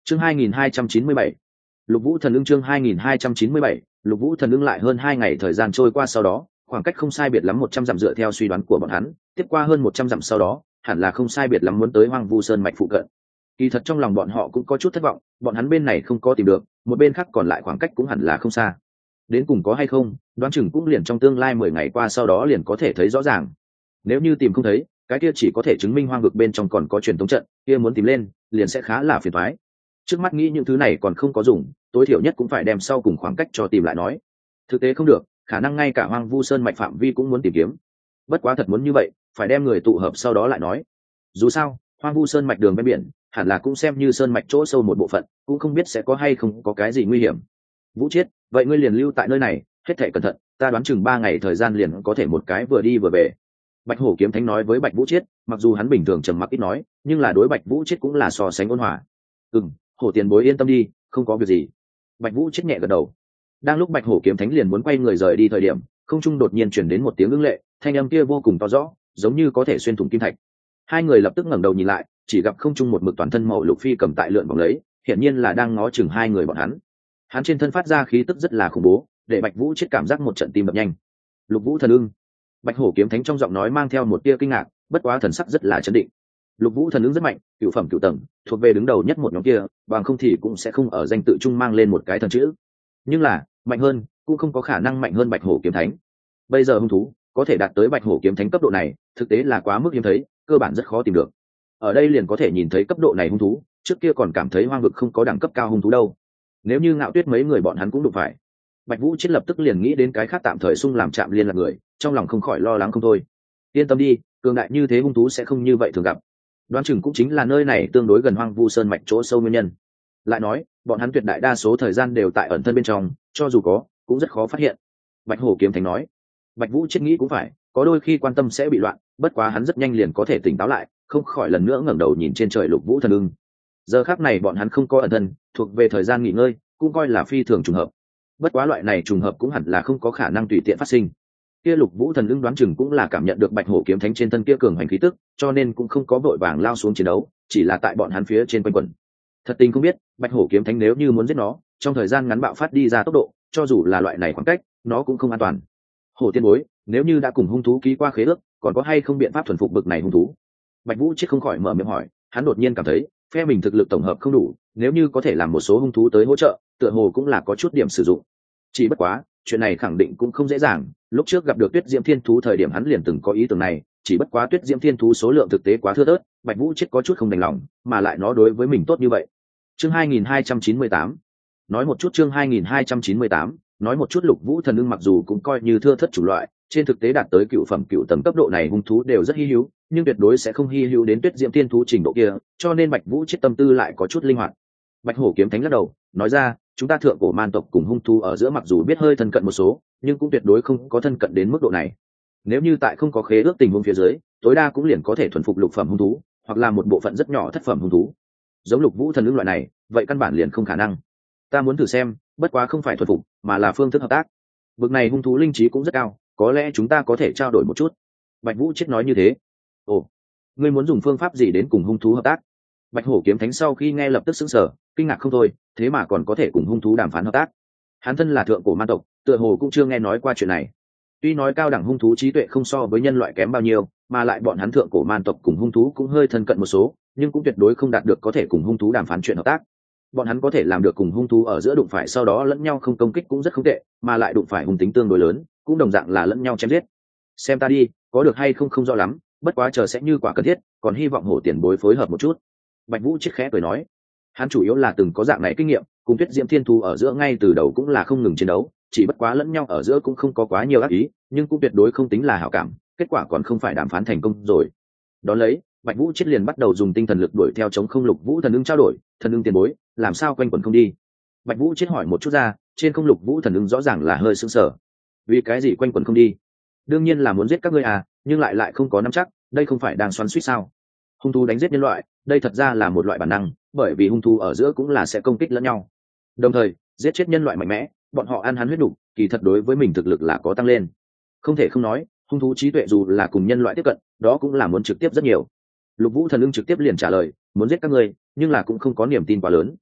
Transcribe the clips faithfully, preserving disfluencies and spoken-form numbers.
chương hai nghìn hai trăm chín mươi bảy, lục vũ thần ưng chương hai nghìn hai trăm chín mươi bảy, lục vũ thần ưng. Lại hơn hai ngày thời gian trôi qua sau đó, khoảng cách không sai biệt lắm một trăm dặm, dựa theo suy đoán của bọn hắn tiếp qua hơn một trăm dặm sau đó hẳn là không sai biệt lắm muốn tới Hoang Vu Sơn mạch phụ cận. Kỳ thật trong lòng bọn họ cũng có chút thất vọng, bọn hắn bên này không có tìm được, một bên khác còn lại khoảng cách cũng hẳn là không xa. Đến cùng có hay không, đoán chừng cũng liền trong tương lai mười ngày qua sau đó liền có thể thấy rõ ràng. Nếu như tìm không thấy, cái kia chỉ có thể chứng minh hoang vực bên trong còn có truyền thống trận, kia muốn tìm lên liền sẽ khá là phiền toái. Trước mắt nghĩ những thứ này còn không có dùng, tối thiểu nhất cũng phải đem sau cùng khoảng cách cho tìm lại nói. Thực tế không được, khả năng ngay cả Hoang Vu Sơn mạch phạm vi cũng muốn tìm kiếm. Bất quá thật muốn như vậy, phải đem người tụ hợp sau đó lại nói. Dù sao, Hoang Vu Sơn mạch đường ven biển, hẳn là cũng xem như sơn mạch chỗ sâu một bộ phận, cũng không biết sẽ có hay không có cái gì nguy hiểm. Vũ Chiết, vậy ngươi liền lưu tại nơi này, hết thảy cẩn thận, ta đoán chừng ba ngày thời gian liền có thể một cái vừa đi vừa về. Bạch Hổ Kiếm Thánh nói với Bạch Vũ Chiết, mặc dù hắn bình thường trầm mặc ít nói, nhưng là đối Bạch Vũ Chiết cũng là so sánh ôn hòa. "Ừm, Hổ tiền bối yên tâm đi, không có việc gì." Bạch Vũ Chiết nhẹ gật đầu. Đang lúc Bạch Hổ Kiếm Thánh liền muốn quay người rời đi thời điểm, không trung đột nhiên truyền đến một tiếng ưng lệ, thanh âm kia vô cùng to rõ, giống như có thể xuyên thủng kim thạch. Hai người lập tức ngẩng đầu nhìn lại, chỉ gặp không trung một mực toàn thân màu lục phi cầm tại lượn vòng lấy, hiển nhiên là đang ngó chừng hai người bọn hắn. Hắn trên thân phát ra khí tức rất là khủng bố, để Bạch Vũ Chiết cảm giác một trận tim đập nhanh. "Lục Vũ thần ưng." Bạch Hổ Kiếm Thánh trong giọng nói mang theo một tia kinh ngạc, bất quá thần sắc rất là trấn định. Lục Vũ thần ưng rất mạnh, cửu phẩm cửu tầng, thuộc về đứng đầu nhất một nhóm kia, bằng không thì cũng sẽ không ở danh tự trung mang lên một cái thần chữ. Nhưng là, mạnh hơn, cũng không có khả năng mạnh hơn Bạch Hổ Kiếm Thánh. Bây giờ hung thú có thể đạt tới Bạch Hổ Kiếm Thánh cấp độ này, thực tế là quá mức hiếm thấy, cơ bản rất khó tìm được. Ở đây liền có thể nhìn thấy cấp độ này hung thú, trước kia còn cảm thấy hoang vực không có đẳng cấp cao hung thú đâu. Nếu như Ngạo Tuyết mấy người bọn hắn cũng đụng phải. Bạch Vũ Chiết lập tức liền nghĩ đến cái khác tạm thời xung làm chạm liên lạc người, trong lòng không khỏi lo lắng không thôi. Yên tâm đi, cường đại như thế hung thú sẽ không như vậy thường gặp. Đoán chừng cũng chính là nơi này tương đối gần Hoang Vu Sơn mạch chỗ sâu nguyên nhân. Lại nói, bọn hắn tuyệt đại đa số thời gian đều tại ẩn thân bên trong, cho dù có, cũng rất khó phát hiện. Bạch Hổ Kiếm Thánh nói. Bạch Vũ Chiết nghĩ cũng phải, có đôi khi quan tâm sẽ bị loạn, bất quá hắn rất nhanh liền có thể tỉnh táo lại, không khỏi lần nữa ngẩng đầu nhìn trên trời Lục Vũ thần ưng. Giờ khắc này bọn hắn không có ẩn thân, thuộc về thời gian nghỉ ngơi, cũng coi là phi thường trùng hợp. Bất quá loại này trùng hợp cũng hẳn là không có khả năng tùy tiện phát sinh. Kia Lục Vũ thần ưng đoán chừng cũng là cảm nhận được Bạch Hổ Kiếm Thánh trên thân kia cường hành khí tức, cho nên cũng không có vội vàng lao xuống chiến đấu, chỉ là tại bọn hắn phía trên quanh quẩn. Thật tình không biết, Bạch Hổ Kiếm Thánh nếu như muốn giết nó, trong thời gian ngắn bạo phát đi ra tốc độ, cho dù là loại này khoảng cách, nó cũng không an toàn. Hổ tiên bối, nếu như đã cùng hung thú ký qua khế ước, còn có hay không biện pháp thuần phục bực này hung thú? Bạch Vũ Chiết không khỏi mở miệng hỏi, hắn đột nhiên cảm thấy, phe mình thực lực tổng hợp không đủ, nếu như có thể làm một số hung thú tới hỗ trợ, tựa hồ cũng là có chút điểm sử dụng. Chỉ bất quá, chuyện này khẳng định cũng không dễ dàng, lúc trước gặp được Tuyết Diễm Thiên thú thời điểm hắn liền từng có ý tưởng này, chỉ bất quá Tuyết Diễm Thiên thú số lượng thực tế quá thưa thớt, Bạch Vũ Chiết có chút không đành lòng, mà lại nó đối với mình tốt như vậy. Chương hai nghìn hai trăm chín mươi tám. Nói một chút chương hai nghìn hai trăm chín mươi tám, nói một chút Lục Vũ thần ưng mặc dù cũng coi như thưa thớt chủ loại, trên thực tế đạt tới cựu phẩm cựu tầng cấp độ này hung thú đều rất hi hữu, nhưng tuyệt đối sẽ không hi hữu đến Tuyết Diễm Thiên thú trình độ kia, cho nên Bạch Vũ Chiết tâm tư lại có chút linh hoạt. Bạch Hổ Kiếm Thánh lắc đầu, nói ra, chúng ta thượng cổ man tộc cùng hung thú ở giữa mặc dù biết hơi thân cận một số, nhưng cũng tuyệt đối không có thân cận đến mức độ này. Nếu như tại không có khế ước tình huống phía dưới, tối đa cũng liền có thể thuần phục lục phẩm hung thú, hoặc là một bộ phận rất nhỏ thất phẩm hung thú. Giống Lục Vũ thần ưng loại này, vậy căn bản liền không khả năng. Ta muốn thử xem, bất quá không phải thuần phục, mà là phương thức hợp tác. Vực này hung thú linh trí cũng rất cao, có lẽ chúng ta có thể trao đổi một chút. Bạch Vũ Chiết nói như thế. Ồ, ngươi muốn dùng phương pháp gì đến cùng hung thú hợp tác? Bạch Hổ Kiếm Thánh sau khi nghe lập tức sững sờ, kinh ngạc không thôi, thế mà còn có thể cùng hung thú đàm phán hợp tác. Hắn thân là thượng cổ man tộc, tựa hồ cũng chưa nghe nói qua chuyện này. Tuy nói cao đẳng hung thú trí tuệ không so với nhân loại kém bao nhiêu, mà lại bọn hắn thượng cổ man tộc cùng hung thú cũng hơi thân cận một số, nhưng cũng tuyệt đối không đạt được có thể cùng hung thú đàm phán chuyện hợp tác. Bọn hắn có thể làm được cùng hung thú ở giữa đụng phải sau đó lẫn nhau không công kích cũng rất không tệ, mà lại đụng phải hung tính tương đối lớn, cũng đồng dạng là lẫn nhau chém giết. Xem ta đi, có được hay không không rõ lắm, bất quá chờ sẽ như quả cần thiết, còn hy vọng Hổ tiền bối phối hợp một chút. Bạch Vũ Chiết khẽ cười nói, hắn chủ yếu là từng có dạng này kinh nghiệm, cùng Tuyết Diễm Thiên thú ở giữa ngay từ đầu cũng là không ngừng chiến đấu, chỉ bất quá lẫn nhau ở giữa cũng không có quá nhiều ác ý, nhưng cũng tuyệt đối không tính là hảo cảm, kết quả còn không phải đàm phán thành công rồi. Đón lấy, Bạch Vũ Chiết liền bắt đầu dùng tinh thần lực đuổi theo chống không Lục Vũ thần ưng trao đổi, thần ưng tiền bối, làm sao quanh quẩn không đi? Bạch Vũ Chiết hỏi một chút ra, trên không Lục Vũ thần ưng rõ ràng là hơi sững sờ. Vì cái gì quanh quẩn không đi? Đương nhiên là muốn giết các ngươi à, nhưng lại lại không có nắm chắc, đây không phải đang xoắn xuýt sao? Hung thú đánh giết nhân loại, đây thật ra là một loại bản năng, bởi vì hung thú ở giữa cũng là sẽ công kích lẫn nhau. Đồng thời, giết chết nhân loại mạnh mẽ, bọn họ ăn hắn huyết đủ, kỳ thật đối với mình thực lực là có tăng lên. Không thể không nói, hung thú trí tuệ dù là cùng nhân loại tiếp cận, đó cũng là muốn trực tiếp rất nhiều. Lục Vũ thần ưng trực tiếp liền trả lời, muốn giết các ngươi, nhưng là cũng không có niềm tin quá lớn.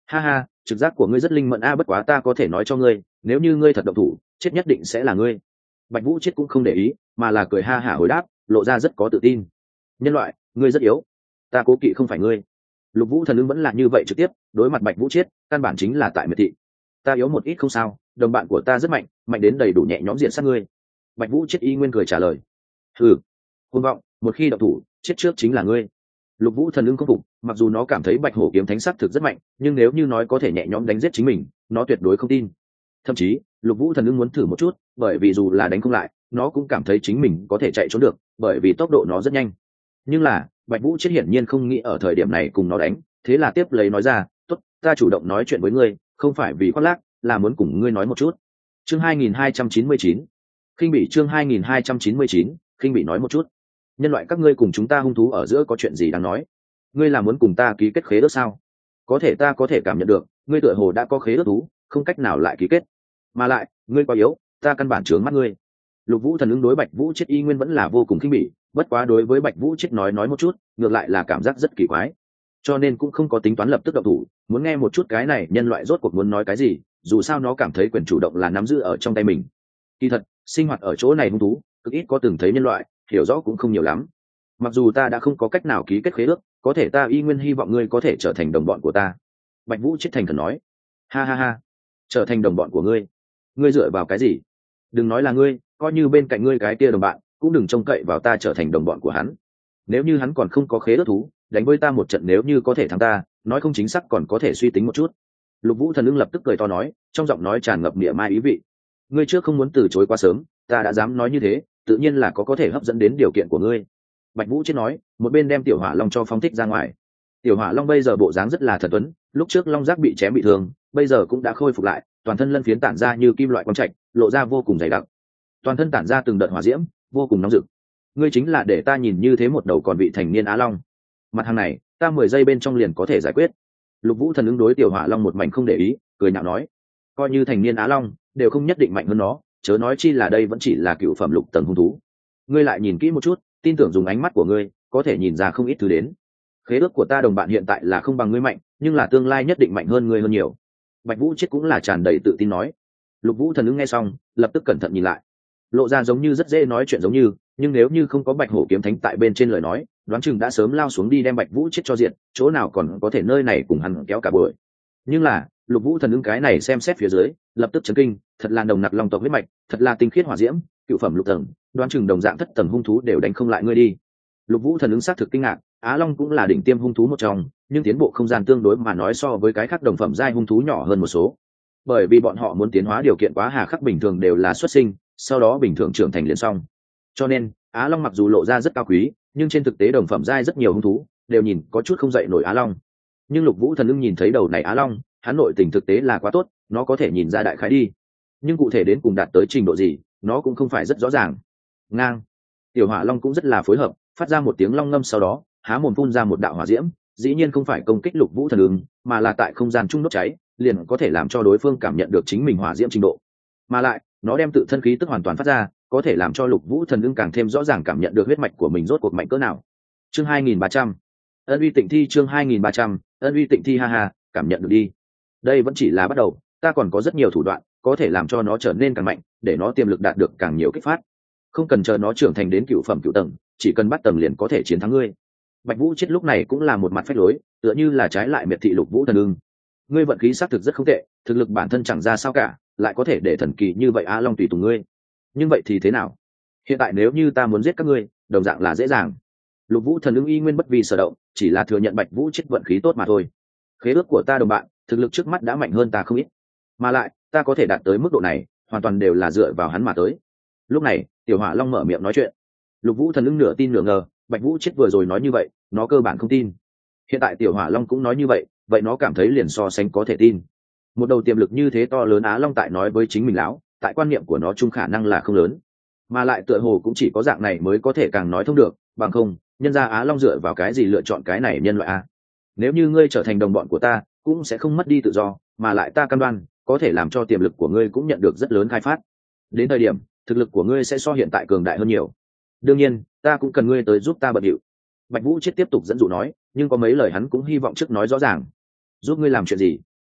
Ha ha, trực giác của ngươi rất linh mẫn a, bất quá ta có thể nói cho ngươi, nếu như ngươi thật động thủ, chết nhất định sẽ là ngươi. Bạch Vũ chết cũng không để ý, mà là cười ha hả hồi đáp, lộ ra rất có tự tin. Nhân loại, ngươi rất yếu, ta cố kỵ không phải ngươi. Lục Vũ Thần Ưng vẫn là như vậy trực tiếp, đối mặt Bạch Vũ chết, căn bản chính là tại miệt thị. Ta yếu một ít không sao, đồng bạn của ta rất mạnh, mạnh đến đầy đủ nhẹ nhõm diện sát ngươi. Bạch Vũ chết y nguyên cười trả lời. Hừ, cuồng vọng, một khi động thủ, chết trước chính là ngươi. Lục Vũ Thần Ưng không phục, mặc dù nó cảm thấy Bạch Hổ kiếm thánh sắc thực rất mạnh, nhưng nếu như nói có thể nhẹ nhõm đánh giết chính mình, nó tuyệt đối không tin. Thậm chí, Lục Vũ Thần Ưng muốn thử một chút, bởi vì dù là đánh không lại, nó cũng cảm thấy chính mình có thể chạy trốn được, bởi vì tốc độ nó rất nhanh. Nhưng là, Bạch Vũ chết hiển nhiên không nghĩ ở thời điểm này cùng nó đánh, thế là tiếp lấy nói ra, "Tốt, ta chủ động nói chuyện với ngươi, không phải vì khoác lác, là muốn cùng ngươi nói một chút." Chương hai nghìn hai trăm chín mươi chín, Khinh Bỉ chương hai nghìn hai trăm chín mươi chín, Khinh Bỉ nói một chút. Nhân loại các ngươi cùng chúng ta hung thú ở giữa có chuyện gì đáng nói? Ngươi là muốn cùng ta ký kết khế ước sao? Có thể ta có thể cảm nhận được, ngươi tựa hồ đã có khế ước thú, không cách nào lại ký kết. Mà lại, ngươi quá yếu, ta căn bản chướng mắt ngươi. Lục Vũ Thần ứng đối Bạch Vũ chết y nguyên vẫn là vô cùng khinh bỉ, bất quá đối với Bạch Vũ chết nói nói một chút, ngược lại là cảm giác rất kỳ quái. Cho nên cũng không có tính toán lập tức động thủ, muốn nghe một chút cái này nhân loại rốt cuộc muốn nói cái gì, dù sao nó cảm thấy quyền chủ động là nắm giữ ở trong tay mình. Kỳ thật, sinh hoạt ở chỗ này hung thú, cực ít có từng thấy nhân loại, hiểu rõ cũng không nhiều lắm. Mặc dù ta đã không có cách nào ký kết khế ước, có thể ta y nguyên hy vọng ngươi có thể trở thành đồng bọn của ta. Bạch Vũ chết thành thần nói. Ha ha ha, trở thành đồng bọn của ngươi? Ngươi dựa vào cái gì? Đừng nói là ngươi, coi như bên cạnh ngươi cái kia đồng bạn, cũng đừng trông cậy vào ta trở thành đồng bọn của hắn. Nếu như hắn còn không có khế ước thú, đánh với ta một trận, nếu như có thể thắng ta, nói không chính xác còn có thể suy tính một chút. Lục Vũ Thần Ưng lập tức cười to nói, trong giọng nói tràn ngập mỉa mai ý vị. Ngươi trước không muốn từ chối quá sớm, ta đã dám nói như thế, tự nhiên là có có thể hấp dẫn đến điều kiện của ngươi. Bạch Vũ chết nói, một bên đem Tiểu Hỏa Long cho phóng thích ra ngoài. Tiểu Hỏa Long bây giờ bộ dáng rất là thật tuấn, lúc trước long giác bị chém bị thương, bây giờ cũng đã khôi phục lại, toàn thân lân phiến tản ra như kim loại quang trạch, lộ ra vô cùng dày đặc. Toàn thân tản ra từng đợt hỏa diễm, vô cùng nóng rực. Ngươi chính là để ta nhìn như thế một đầu còn vị thành niên Á Long. Mặt hàng này, ta mười giây bên trong liền có thể giải quyết. Lục Vũ Thần ứng đối Tiểu Hỏa Long một mảnh không để ý, cười nhạo nói, coi như thành niên Á Long, đều không nhất định mạnh hơn nó, chớ nói chi là đây vẫn chỉ là cựu phẩm lục tầng hung thú. Ngươi lại nhìn kỹ một chút, tin tưởng dùng ánh mắt của ngươi, có thể nhìn ra không ít thứ đến. Khế ước của ta đồng bạn hiện tại là không bằng ngươi mạnh, nhưng là tương lai nhất định mạnh hơn ngươi hơn nhiều. Bạch Vũ chết cũng là tràn đầy tự tin nói. Lục Vũ Thần ứng nghe xong, lập tức cẩn thận nhìn lại, lộ ra giống như rất dễ nói chuyện giống như, nhưng nếu như không có Bạch Hổ kiếm thánh tại bên trên lời nói, đoán chừng đã sớm lao xuống đi đem Bạch Vũ chết cho diện, chỗ nào còn có thể nơi này cùng hắn kéo cả buổi. Nhưng là, Lục Vũ Thần ứng cái này xem xét phía dưới, lập tức chấn kinh, thật là đồng nặc long tộc huyết mạch, thật là tinh khiết hỏa diễm, cựu phẩm lục tầng, đoán chừng đồng dạng thất tầng hung thú đều đánh không lại ngươi đi. Lục Vũ Thần ứng xác thực kinh ngạc, Á Long cũng là đỉnh tiêm hung thú một trong, nhưng tiến bộ không gian tương đối mà nói so với cái khác đồng phẩm giai hung thú nhỏ hơn một số. Bởi vì bọn họ muốn tiến hóa điều kiện quá hà khắc, bình thường đều là xuất sinh, sau đó bình thường trưởng thành liền xong. Cho nên, Á Long mặc dù lộ ra rất cao quý, nhưng trên thực tế đồng phẩm giai rất nhiều hung thú đều nhìn có chút không dậy nổi Á Long. Nhưng Lục Vũ Thần ưng nhìn thấy đầu này Á Long, hắn nội tình thực tế là quá tốt, nó có thể nhìn ra đại khái đi. Nhưng cụ thể đến cùng đạt tới trình độ gì, nó cũng không phải rất rõ ràng. Ngang. Tiểu Hỏa Long cũng rất là phối hợp, phát ra một tiếng long ngâm, sau đó há mồm phun ra một đạo hỏa diễm, dĩ nhiên không phải công kích Lục Vũ Thần ưng, mà là tại không gian trung đốt cháy, liền có thể làm cho đối phương cảm nhận được chính mình hỏa diễm trình độ. Mà lại, nó đem tự thân khí tức hoàn toàn phát ra, có thể làm cho Lục Vũ Thần ưng càng thêm rõ ràng cảm nhận được huyết mạch của mình rốt cuộc mạnh cỡ nào. Chương hai nghìn ba trăm, Ân uy tịnh thi chương hai nghìn ba trăm, Ân uy tịnh thi ha ha, cảm nhận được đi. Đây vẫn chỉ là bắt đầu, ta còn có rất nhiều thủ đoạn, có thể làm cho nó trở nên càng mạnh, để nó tiềm lực đạt được càng nhiều kích phát. Không cần chờ nó trưởng thành đến cựu phẩm cựu tầng, chỉ cần bắt tầng liền có thể chiến thắng ngươi. Bạch Vũ chết lúc này cũng là một mặt phách lối, tựa như là trái lại miệt thị Lục Vũ Thần ưng. Ngươi vận khí xác thực rất không tệ, thực lực bản thân chẳng ra sao cả, lại có thể để thần kỳ như vậy Á Long tùy tùng ngươi. Nhưng vậy thì thế nào? Hiện tại nếu như ta muốn giết các ngươi, đồng dạng là dễ dàng. Lục Vũ Thần ưng y nguyên bất vi sở động, chỉ là thừa nhận Bạch Vũ chết vận khí tốt mà thôi. Khế ước của ta đồng bạn, thực lực trước mắt đã mạnh hơn ta không ít, mà lại ta có thể đạt tới mức độ này, hoàn toàn đều là dựa vào hắn mà tới. Lúc này, Tiểu Hỏa Long mở miệng nói chuyện. Lục Vũ Thần ưng nửa tin nửa ngờ, Bạch Vũ chết vừa rồi nói như vậy, nó cơ bản không tin. Hiện tại Tiểu Hỏa Long cũng nói như vậy, vậy nó cảm thấy liền so sánh có thể tin. Một đầu tiềm lực như thế to lớn Á Long tại nói với chính mình lão, tại quan niệm của nó chung khả năng là không lớn, mà lại tựa hồ cũng chỉ có dạng này mới có thể càng nói thông được, bằng không, nhân ra Á Long dựa vào cái gì lựa chọn cái này nhân loại a? Nếu như ngươi trở thành đồng bọn của ta, cũng sẽ không mất đi tự do, mà lại ta cam đoan, có thể làm cho tiềm lực của ngươi cũng nhận được rất lớn khai phát. Đến thời điểm, thực lực của ngươi sẽ so hiện tại cường đại hơn nhiều. Đương nhiên, ta cũng cần ngươi tới giúp ta bận điệu. Bạch Vũ chết tiếp tục dẫn dụ nói, nhưng có mấy lời hắn cũng hy vọng trước nói rõ ràng. Giúp ngươi làm chuyện gì?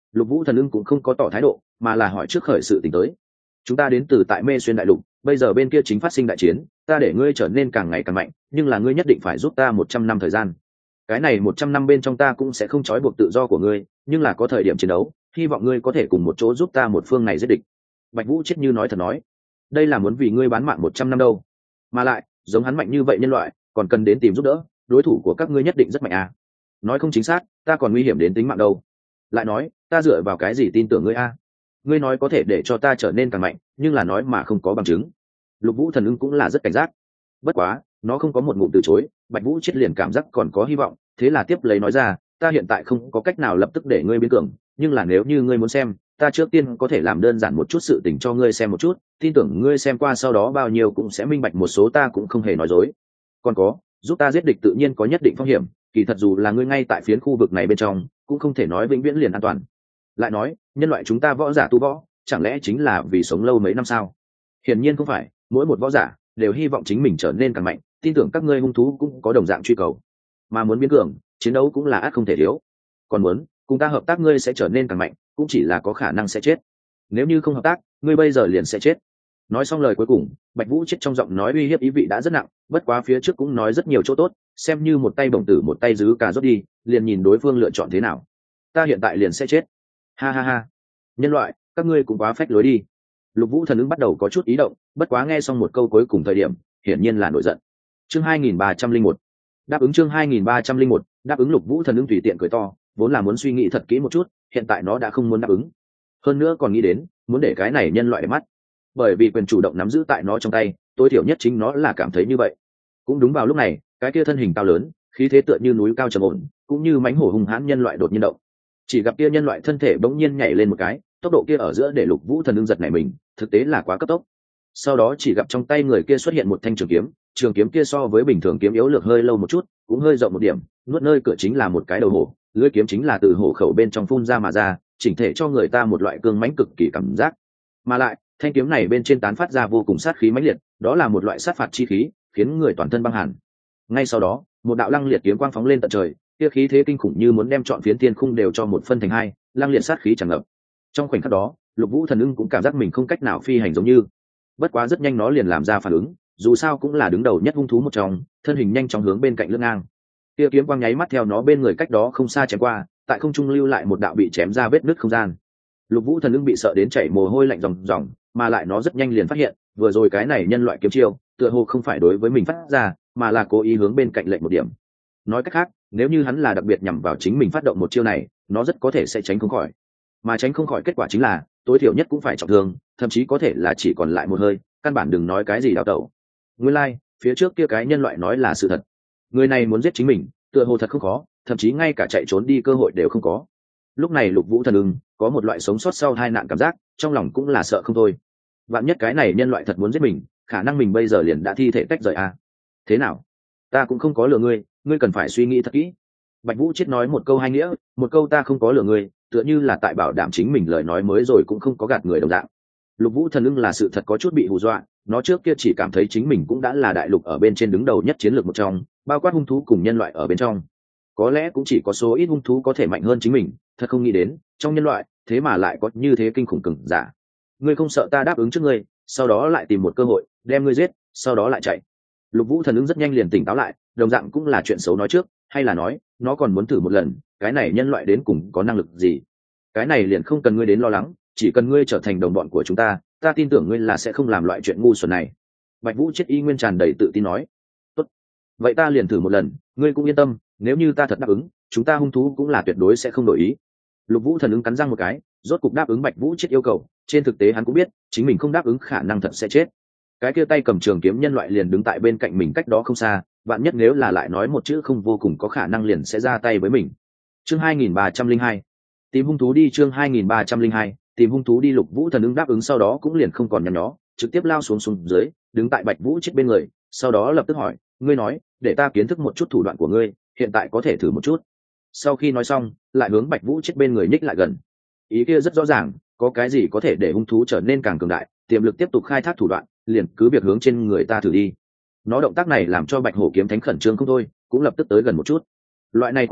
Lục Vũ Thần Ưng cũng không có tỏ thái độ, mà là hỏi trước khởi sự tình tới. Chúng ta đến từ tại Mê Xuyên đại lục, bây giờ bên kia chính phát sinh đại chiến, ta để ngươi trở nên càng ngày càng mạnh, nhưng là ngươi nhất định phải giúp ta một trăm năm thời gian. Cái này một trăm năm bên trong ta cũng sẽ không trói buộc tự do của ngươi, nhưng là có thời điểm chiến đấu, hy vọng ngươi có thể cùng một chỗ giúp ta một phương này giết địch. Bạch Vũ chết như nói thật nói, đây là muốn vì ngươi bán mạng một trăm năm đâu. Mà lại, giống hắn mạnh như vậy nhân loại, còn cần đến tìm giúp đỡ, đối thủ của các ngươi nhất định rất mạnh à. Nói không chính xác, ta còn nguy hiểm đến tính mạng đâu. Lại nói, ta dựa vào cái gì tin tưởng ngươi a? Ngươi nói có thể để cho ta trở nên càng mạnh, nhưng là nói mà không có bằng chứng. Lục Vũ Thần Ưng cũng là rất cảnh giác. Bất quá, nó không có một ngụm từ chối, Bạch Vũ chết liền cảm giác còn có hy vọng, thế là tiếp lấy nói ra, ta hiện tại không có cách nào lập tức để ngươi biến cường, nhưng là nếu như ngươi muốn xem, ta trước tiên có thể làm đơn giản một chút sự tình cho ngươi xem một chút, tin tưởng ngươi xem qua sau đó bao nhiêu cũng sẽ minh bạch một số, ta cũng không hề nói dối. Còn có, giúp ta giết địch tự nhiên có nhất định phong hiểm, kỳ thật dù là ngươi ngay tại phiến khu vực này bên trong, cũng không thể nói vĩnh viễn liền an toàn. Lại nói, nhân loại chúng ta võ giả tu võ, chẳng lẽ chính là vì sống lâu mấy năm sao? Hiển nhiên không phải, mỗi một võ giả đều hy vọng chính mình trở nên càng mạnh, tin tưởng các ngươi hung thú cũng có đồng dạng truy cầu. Mà muốn biến cường, chiến đấu cũng là ắt không thể thiếu. Còn muốn cùng ta hợp tác, ngươi sẽ trở nên càng mạnh, cũng chỉ là có khả năng sẽ chết. Nếu như không hợp tác, ngươi bây giờ liền sẽ chết. Nói xong lời cuối cùng, Bạch Vũ chết trong giọng nói uy hiếp ý vị đã rất nặng, bất quá phía trước cũng nói rất nhiều chỗ tốt, xem như một tay bổng tử một tay giữ cà rốt đi, liền nhìn đối phương lựa chọn thế nào. Ta hiện tại liền sẽ chết. Ha ha ha. Nhân loại, các ngươi cũng quá phách lối đi. Lục Vũ Thần Ưng bắt đầu có chút ý động, bất quá nghe xong một câu cuối cùng thời điểm, hiển nhiên là nổi giận. Chương hai nghìn ba trăm lẻ một. Đáp ứng chương hai nghìn ba trăm lẻ một, đáp ứng. Lục Vũ Thần Ưng tùy tiện cười to, vốn là muốn suy nghĩ thật kỹ một chút, hiện tại nó đã không muốn đáp ứng. Hơn nữa còn nghĩ đến, muốn để cái này nhân loại để mắt. Bởi vì quyền chủ động nắm giữ tại nó trong tay, tối thiểu nhất chính nó là cảm thấy như vậy. Cũng đúng vào lúc này, cái kia thân hình cao lớn, khí thế tựa như núi cao trầm ổn, cũng như mãnh hổ hung hãn nhân loại đột nhiên động. Chỉ gặp kia nhân loại thân thể bỗng nhiên nhảy lên một cái, tốc độ kia ở giữa để Lục Vũ Thần Ưng giật nảy mình, thực tế là quá cấp tốc. Sau đó chỉ gặp trong tay người kia xuất hiện một thanh trường kiếm, trường kiếm kia so với bình thường kiếm yếu lược hơi lâu một chút, cũng hơi rộng một điểm, nuốt nơi cửa chính là một cái đầu hổ, lưỡi kiếm chính là từ hổ khẩu bên trong phun ra mà ra, chỉnh thể cho người ta một loại cương mãnh cực kỳ cảm giác. Mà lại, thanh kiếm này bên trên tán phát ra vô cùng sát khí mãnh liệt, đó là một loại sát phạt chi khí, khiến người toàn thân băng hàn. Ngay sau đó, một đạo lăng liệt kiếm quang phóng lên tận trời, kia khí thế kinh khủng như muốn đem trọn phiến thiên khung đều cho một phân thành hai, lăng liệt sát khí tràn ngập. Trong khoảnh khắc đó, Lục Vũ Thần Ưng cũng cảm giác mình không cách nào phi hành giống như. Bất quá rất nhanh nó liền làm ra phản ứng, dù sao cũng là đứng đầu nhất hung thú một trong, thân hình nhanh chóng hướng bên cạnh lưng ngang. Kia kiếm quang nháy mắt theo nó bên người cách đó không xa chém qua, tại không trung lưu lại một đạo bị chém ra vết nứt không gian. Lục Vũ Thần Ưng bị sợ đến chảy mồ hôi lạnh ròng ròng, mà lại nó rất nhanh liền phát hiện, vừa rồi cái này nhân loại kiếm chiêu, tựa hồ không phải đối với mình phát ra, mà là cố ý hướng bên cạnh lệnh một điểm. Nói cách khác, nếu như hắn là đặc biệt nhằm vào chính mình phát động một chiêu này, nó rất có thể sẽ tránh không khỏi. Mà tránh không khỏi kết quả chính là, tối thiểu nhất cũng phải trọng thương, thậm chí có thể là chỉ còn lại một hơi, căn bản đừng nói cái gì đào tẩu. Nguyên lai, like, phía trước kia cái nhân loại nói là sự thật. Người này muốn giết chính mình, tựa hồ thật không khó, thậm chí ngay cả chạy trốn đi cơ hội đều không có. Lúc này Lục Vũ Thần Ưng có một loại sống sót sau hai nạn cảm giác, trong lòng cũng là sợ không thôi. Vạn nhất cái này nhân loại thật muốn giết mình, khả năng mình bây giờ liền đã thi thể tách rời à? Thế nào? Ta cũng không có lừa ngươi, ngươi cần phải suy nghĩ thật kỹ. Bạch Vũ chết nói một câu hai nghĩa, một câu ta không có lừa ngươi, tựa như là tại bảo đảm chính mình lời nói mới rồi cũng không có gạt người đồng dạng. Lục Vũ Thần Ưng là sự thật có chút bị hù dọa, nó trước kia chỉ cảm thấy chính mình cũng đã là đại lục ở bên trên đứng đầu nhất chiến lược một trong, bao quát hung thú cùng nhân loại ở bên trong. Có lẽ cũng chỉ có số ít hung thú có thể mạnh hơn chính mình, thật không nghĩ đến, trong nhân loại, thế mà lại có như thế kinh khủng cường giả. Ngươi không sợ ta đáp ứng trước ngươi, sau đó lại tìm một cơ hội, đem ngươi giết, sau đó lại chạy. Lục Vũ Thần Ưng rất nhanh liền tỉnh táo lại, đồng dạng cũng là chuyện xấu nói trước, hay là nói, nó còn muốn thử một lần, cái này nhân loại đến cùng có năng lực gì. Cái này liền không cần ngươi đến lo lắng, chỉ cần ngươi trở thành đồng bọn của chúng ta, ta tin tưởng ngươi là sẽ không làm loại chuyện ngu xuẩn này. Bạch Vũ chết y nguyên tràn đầy tự tin nói. Tốt, vậy ta liền thử một lần, ngươi cũng yên tâm, nếu như ta thật đáp ứng, chúng ta hung thú cũng là tuyệt đối sẽ không đổi ý. Lục Vũ Thần Ưng cắn răng một cái, rốt cục đáp ứng Bạch Vũ chết yêu cầu. Trên thực tế hắn cũng biết, chính mình không đáp ứng khả năng thật sẽ chết. Cái kia tay cầm trường kiếm nhân loại liền đứng tại bên cạnh mình cách đó không xa, vạn nhất nếu là lại nói một chữ không, vô cùng có khả năng liền sẽ ra tay với mình. Chương hai nghìn ba trăm lẻ hai, tìm hung thú đi. Chương hai nghìn ba trăm lẻ hai, tìm hung thú đi. Lục Vũ Thần Ưng đáp ứng sau đó cũng liền không còn nhăn nhó, trực tiếp lao xuống xuống dưới, đứng tại Bạch Vũ chết bên người, sau đó lập tức hỏi, ngươi nói, để ta kiến thức một chút thủ đoạn của ngươi, hiện tại có thể thử một chút. Sau khi nói xong, lại hướng Bạch Vũ chết bên người nhích lại gần. Ý kia rất rõ ràng, có cái gì có thể để hung thú trở nên càng cường đại, tiềm lực tiếp tục khai thác thủ đoạn, liền cứ việc hướng trên người ta thử đi. Nó động tác này làm cho Bạch Hổ kiếm thánh khẩn trương không thôi, cũng lập tức tới gần một chút. Loại này khoảng cách,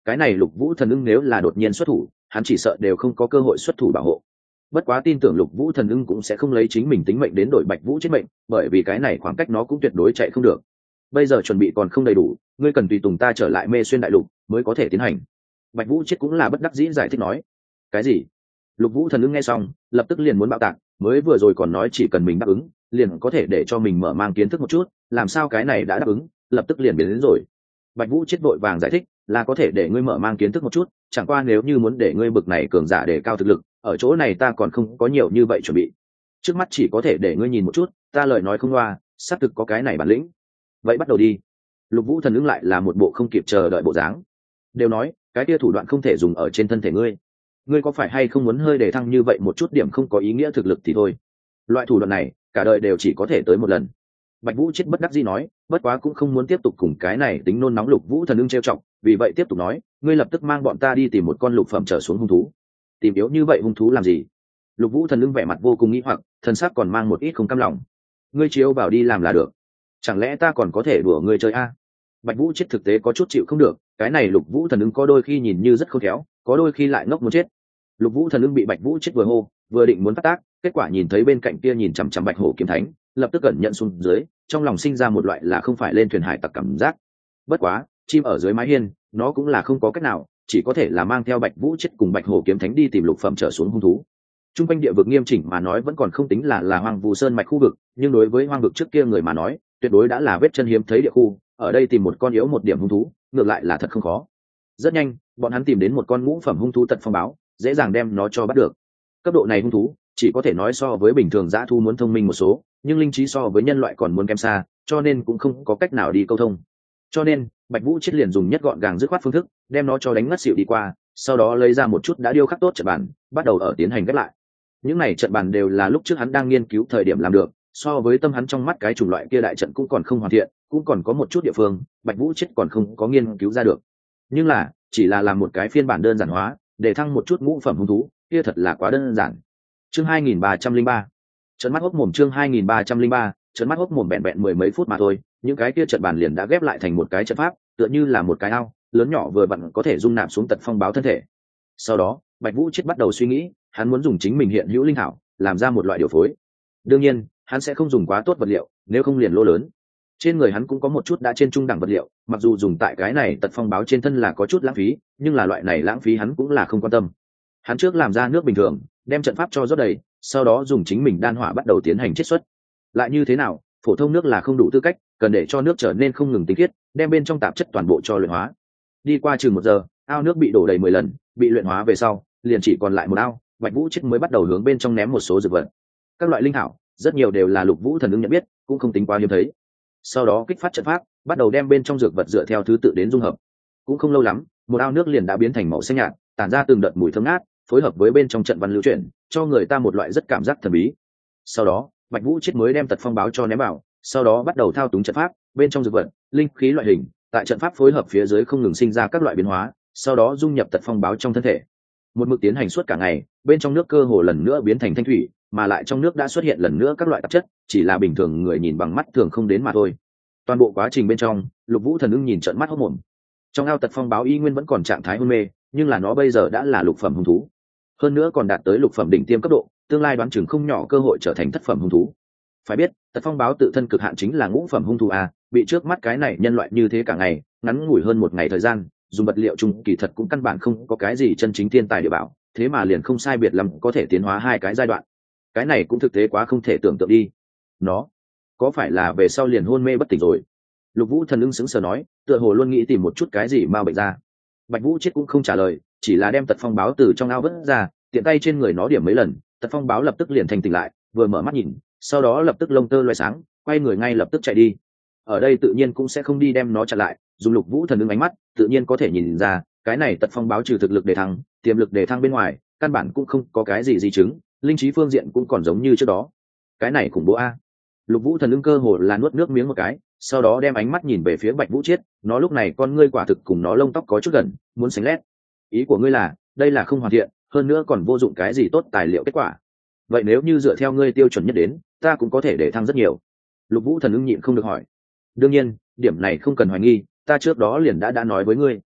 cái này Lục Vũ Thần Ưng nếu là đột nhiên xuất thủ, hắn chỉ sợ đều không có cơ hội xuất thủ bảo hộ. Bất quá tin tưởng Lục Vũ Thần Ưng cũng sẽ không lấy chính mình tính mệnh đến đổi Bạch Vũ chết mệnh, bởi vì cái này khoảng cách nó cũng tuyệt đối chạy không được. Bây giờ chuẩn bị còn không đầy đủ, ngươi cần tùy tùng ta trở lại Mê Xuyên đại lục mới có thể tiến hành. Bạch Vũ chết cũng là bất đắc dĩ giải thích nói. Cái gì? Lục Vũ Thần Ưng nghe xong, lập tức liền muốn bạo tạc, mới vừa rồi còn nói chỉ cần mình đáp ứng, liền có thể để cho mình mở mang kiến thức một chút, làm sao cái này đã đáp ứng, lập tức liền biến đến rồi. Bạch Vũ chết vội vàng giải thích, là có thể để ngươi mở mang kiến thức một chút, chẳng qua nếu như muốn để ngươi bực này cường giả để cao thực lực, ở chỗ này ta còn không có nhiều như vậy chuẩn bị. Trước mắt chỉ có thể để ngươi nhìn một chút, ta lời nói không loa, xác thực có cái này bản lĩnh. Vậy bắt đầu đi. Lục Vũ Thần Ưng lại là một bộ không kịp chờ đợi bộ dáng. Đều nói, cái kia thủ đoạn không thể dùng ở trên thân thể ngươi. Ngươi có phải hay không muốn hơi để thăng như vậy một chút điểm không có ý nghĩa thực lực thì thôi. Loại thủ đoạn này, cả đời đều chỉ có thể tới một lần. Bạch Vũ chết bất đắc dĩ nói, bất quá cũng không muốn tiếp tục cùng cái này tính nôn nóng Lục Vũ Thần Ưng trêu chọc, vì vậy tiếp tục nói, ngươi lập tức mang bọn ta đi tìm một con lục phẩm trở xuống hung thú. Tìm yếu như vậy hung thú làm gì? Lục Vũ Thần Ưng vẻ mặt vô cùng nghi hoặc, thần sắc còn mang một ít không cam lòng. Ngươi chiếu bảo đi làm là được, chẳng lẽ ta còn có thể đùa ngươi chơi a? Bạch Vũ chết thực tế có chút chịu không được, cái này Lục Vũ Thần Ưng có đôi khi nhìn như rất khôn khéo, có đôi khi lại ngốc muốn chết. Lục Vũ Thần Ưng bị Bạch Vũ chết vừa hô, vừa định muốn phát tác, kết quả nhìn thấy bên cạnh kia nhìn chằm chằm Bạch Hổ Kiếm Thánh, lập tức cẩn nhận xuống dưới, trong lòng sinh ra một loại là không phải lên thuyền hải tặc cảm giác. Bất quá, chim ở dưới mái hiên, nó cũng là không có cách nào, chỉ có thể là mang theo Bạch Vũ chết cùng Bạch Hổ Kiếm Thánh đi tìm lục phẩm trở xuống hung thú. Trung quanh địa vực nghiêm chỉnh mà nói vẫn còn không tính là là hoang vu sơn mạch khu vực, nhưng đối với hoang vực trước kia người mà nói, tuyệt đối đã là vết chân hiếm thấy địa khu, ở đây tìm một con yếu một điểm hung thú, ngược lại là thật không khó. Rất nhanh, bọn hắn tìm đến một con ngũ phẩm hung thú tật phong báo, dễ dàng đem nó cho bắt được. Cấp độ này hung thú, chỉ có thể nói so với bình thường dã thu muốn thông minh một số, nhưng linh trí so với nhân loại còn muốn kém xa, cho nên cũng không có cách nào đi câu thông. Cho nên, Bạch Vũ chết liền dùng nhất gọn gàng dứt khoát phương thức, đem nó cho đánh ngất xỉu đi qua, sau đó lấy ra một chút đã điêu khắc tốt trận bàn, bắt đầu ở tiến hành ghép lại. Những này trận bàn đều là lúc trước hắn đang nghiên cứu thời điểm làm được, so với tâm hắn trong mắt cái chủng loại kia đại trận cũng còn không hoàn thiện, cũng còn có một chút địa phương, Bạch Vũ chết còn không có nghiên cứu ra được. Nhưng là, chỉ là làm một cái phiên bản đơn giản hóa, để thăng một chút ngũ phẩm hung thú, kia thật là quá đơn giản. Chương hai nghìn ba trăm lẻ ba. Trận mắt hốc mồm chương hai nghìn ba trăm lẻ ba, trận mắt hốc mồm bẹn bẹn mười mấy phút mà thôi, những cái kia trận bàn liền đã ghép lại thành một cái trận pháp, tựa như là một cái ao, lớn nhỏ vừa vặn có thể dung nạp xuống tật phong báo thân thể. Sau đó, Bạch Vũ chết bắt đầu suy nghĩ, hắn muốn dùng chính mình hiện hữu linh thảo, làm ra một loại điều phối. Đương nhiên, hắn sẽ không dùng quá tốt vật liệu, nếu không liền lỗ lớn. Trên người hắn cũng có một chút đã trên trung đẳng vật liệu, mặc dù dùng tại cái này tật phong báo trên thân là có chút lãng phí, nhưng là loại này lãng phí hắn cũng là không quan tâm. Hắn trước làm ra nước bình thường, đem trận pháp cho rót đầy, sau đó dùng chính mình đan hỏa bắt đầu tiến hành chiết xuất. Lại như thế nào, phổ thông nước là không đủ tư cách, cần để cho nước trở nên không ngừng tinh khiết, đem bên trong tạp chất toàn bộ cho luyện hóa. Đi qua chừng một giờ, ao nước bị đổ đầy mười lần, bị luyện hóa về sau, liền chỉ còn lại một ao. Bạch Vũ chết mới bắt đầu hướng bên trong ném một số dược vật. Các loại linh thảo, rất nhiều đều là Lục Vũ Thần Ưng nhận biết, cũng không tính quá hiếm thấy. Sau đó kích phát trận pháp, bắt đầu đem bên trong dược vật dựa theo thứ tự đến dung hợp. Cũng không lâu lắm, một ao nước liền đã biến thành màu xanh nhạt, tản ra từng đợt mùi thơm ngát, phối hợp với bên trong trận văn lưu chuyển, cho người ta một loại rất cảm giác thần bí. Sau đó, Bạch Vũ chết mới đem tật phong báo cho ném vào, sau đó bắt đầu thao túng trận pháp, bên trong dược vật, linh khí loại hình, tại trận pháp phối hợp phía dưới không ngừng sinh ra các loại biến hóa, sau đó dung nhập tật phong báo trong thân thể. Một mực tiến hành suốt cả ngày, bên trong nước cơ hồ lần nữa biến thành thanh thủy, mà lại trong nước đã xuất hiện lần nữa các loại tạp chất, chỉ là bình thường người nhìn bằng mắt thường không đến mà thôi. Toàn bộ quá trình bên trong, Lục Vũ Thần Ưng nhìn trợn mắt hốt mồm. Trong ao tật phong báo y nguyên vẫn còn trạng thái hôn mê, nhưng là nó bây giờ đã là lục phẩm hung thú, hơn nữa còn đạt tới lục phẩm đỉnh tiêm cấp độ, tương lai đoán chừng không nhỏ cơ hội trở thành thất phẩm hung thú. Phải biết, tật phong báo tự thân cực hạn chính là ngũ phẩm hung thú a, bị trước mắt cái này nhân loại như thế cả ngày, ngắn ngủi hơn một ngày thời gian, dùng vật liệu chung kỳ thật cũng căn bản không có cái gì chân chính thiên tài địa bảo, thế mà liền không sai biệt lắm có thể tiến hóa hai cái giai đoạn. Cái này cũng thực tế quá không thể tưởng tượng đi. Nó có phải là về sau liền hôn mê bất tỉnh rồi? Lục Vũ Thần Ưng sững sờ nói, tựa hồ luôn nghĩ tìm một chút cái gì mà bệnh ra. Bạch Vũ chết cũng không trả lời, chỉ là đem tật phong báo từ trong ao vớt ra, tiện tay trên người nó điểm mấy lần, tật phong báo lập tức liền thành tỉnh lại, vừa mở mắt nhìn, sau đó lập tức lông tơ loé sáng, quay người ngay lập tức chạy đi. Ở đây tự nhiên cũng sẽ không đi đem nó chặn lại, dùng Lục Vũ Thần Ưng ánh mắt, tự nhiên có thể nhìn ra, cái này tật phong báo trừ thực lực đề thăng, tiềm lực đề thăng bên ngoài, căn bản cũng không có cái gì di chứng, linh trí phương diện cũng còn giống như trước đó. Cái này khủng bố a. Lục Vũ Thần Ưng cơ hồ là nuốt nước miếng một cái, sau đó đem ánh mắt nhìn về phía Bạch Vũ Chiết, nó lúc này con ngươi quả thực cùng nó lông tóc có chút gần, muốn sánh lét. Ý của ngươi là, đây là không hoàn thiện, hơn nữa còn vô dụng cái gì tốt tài liệu kết quả. Vậy nếu như dựa theo ngươi tiêu chuẩn nhất đến, ta cũng có thể để thăng rất nhiều. Lục Vũ Thần Ưng nhịn không được hỏi. Đương nhiên, điểm này không cần hoài nghi, ta trước đó liền đã đã nói với ngươi.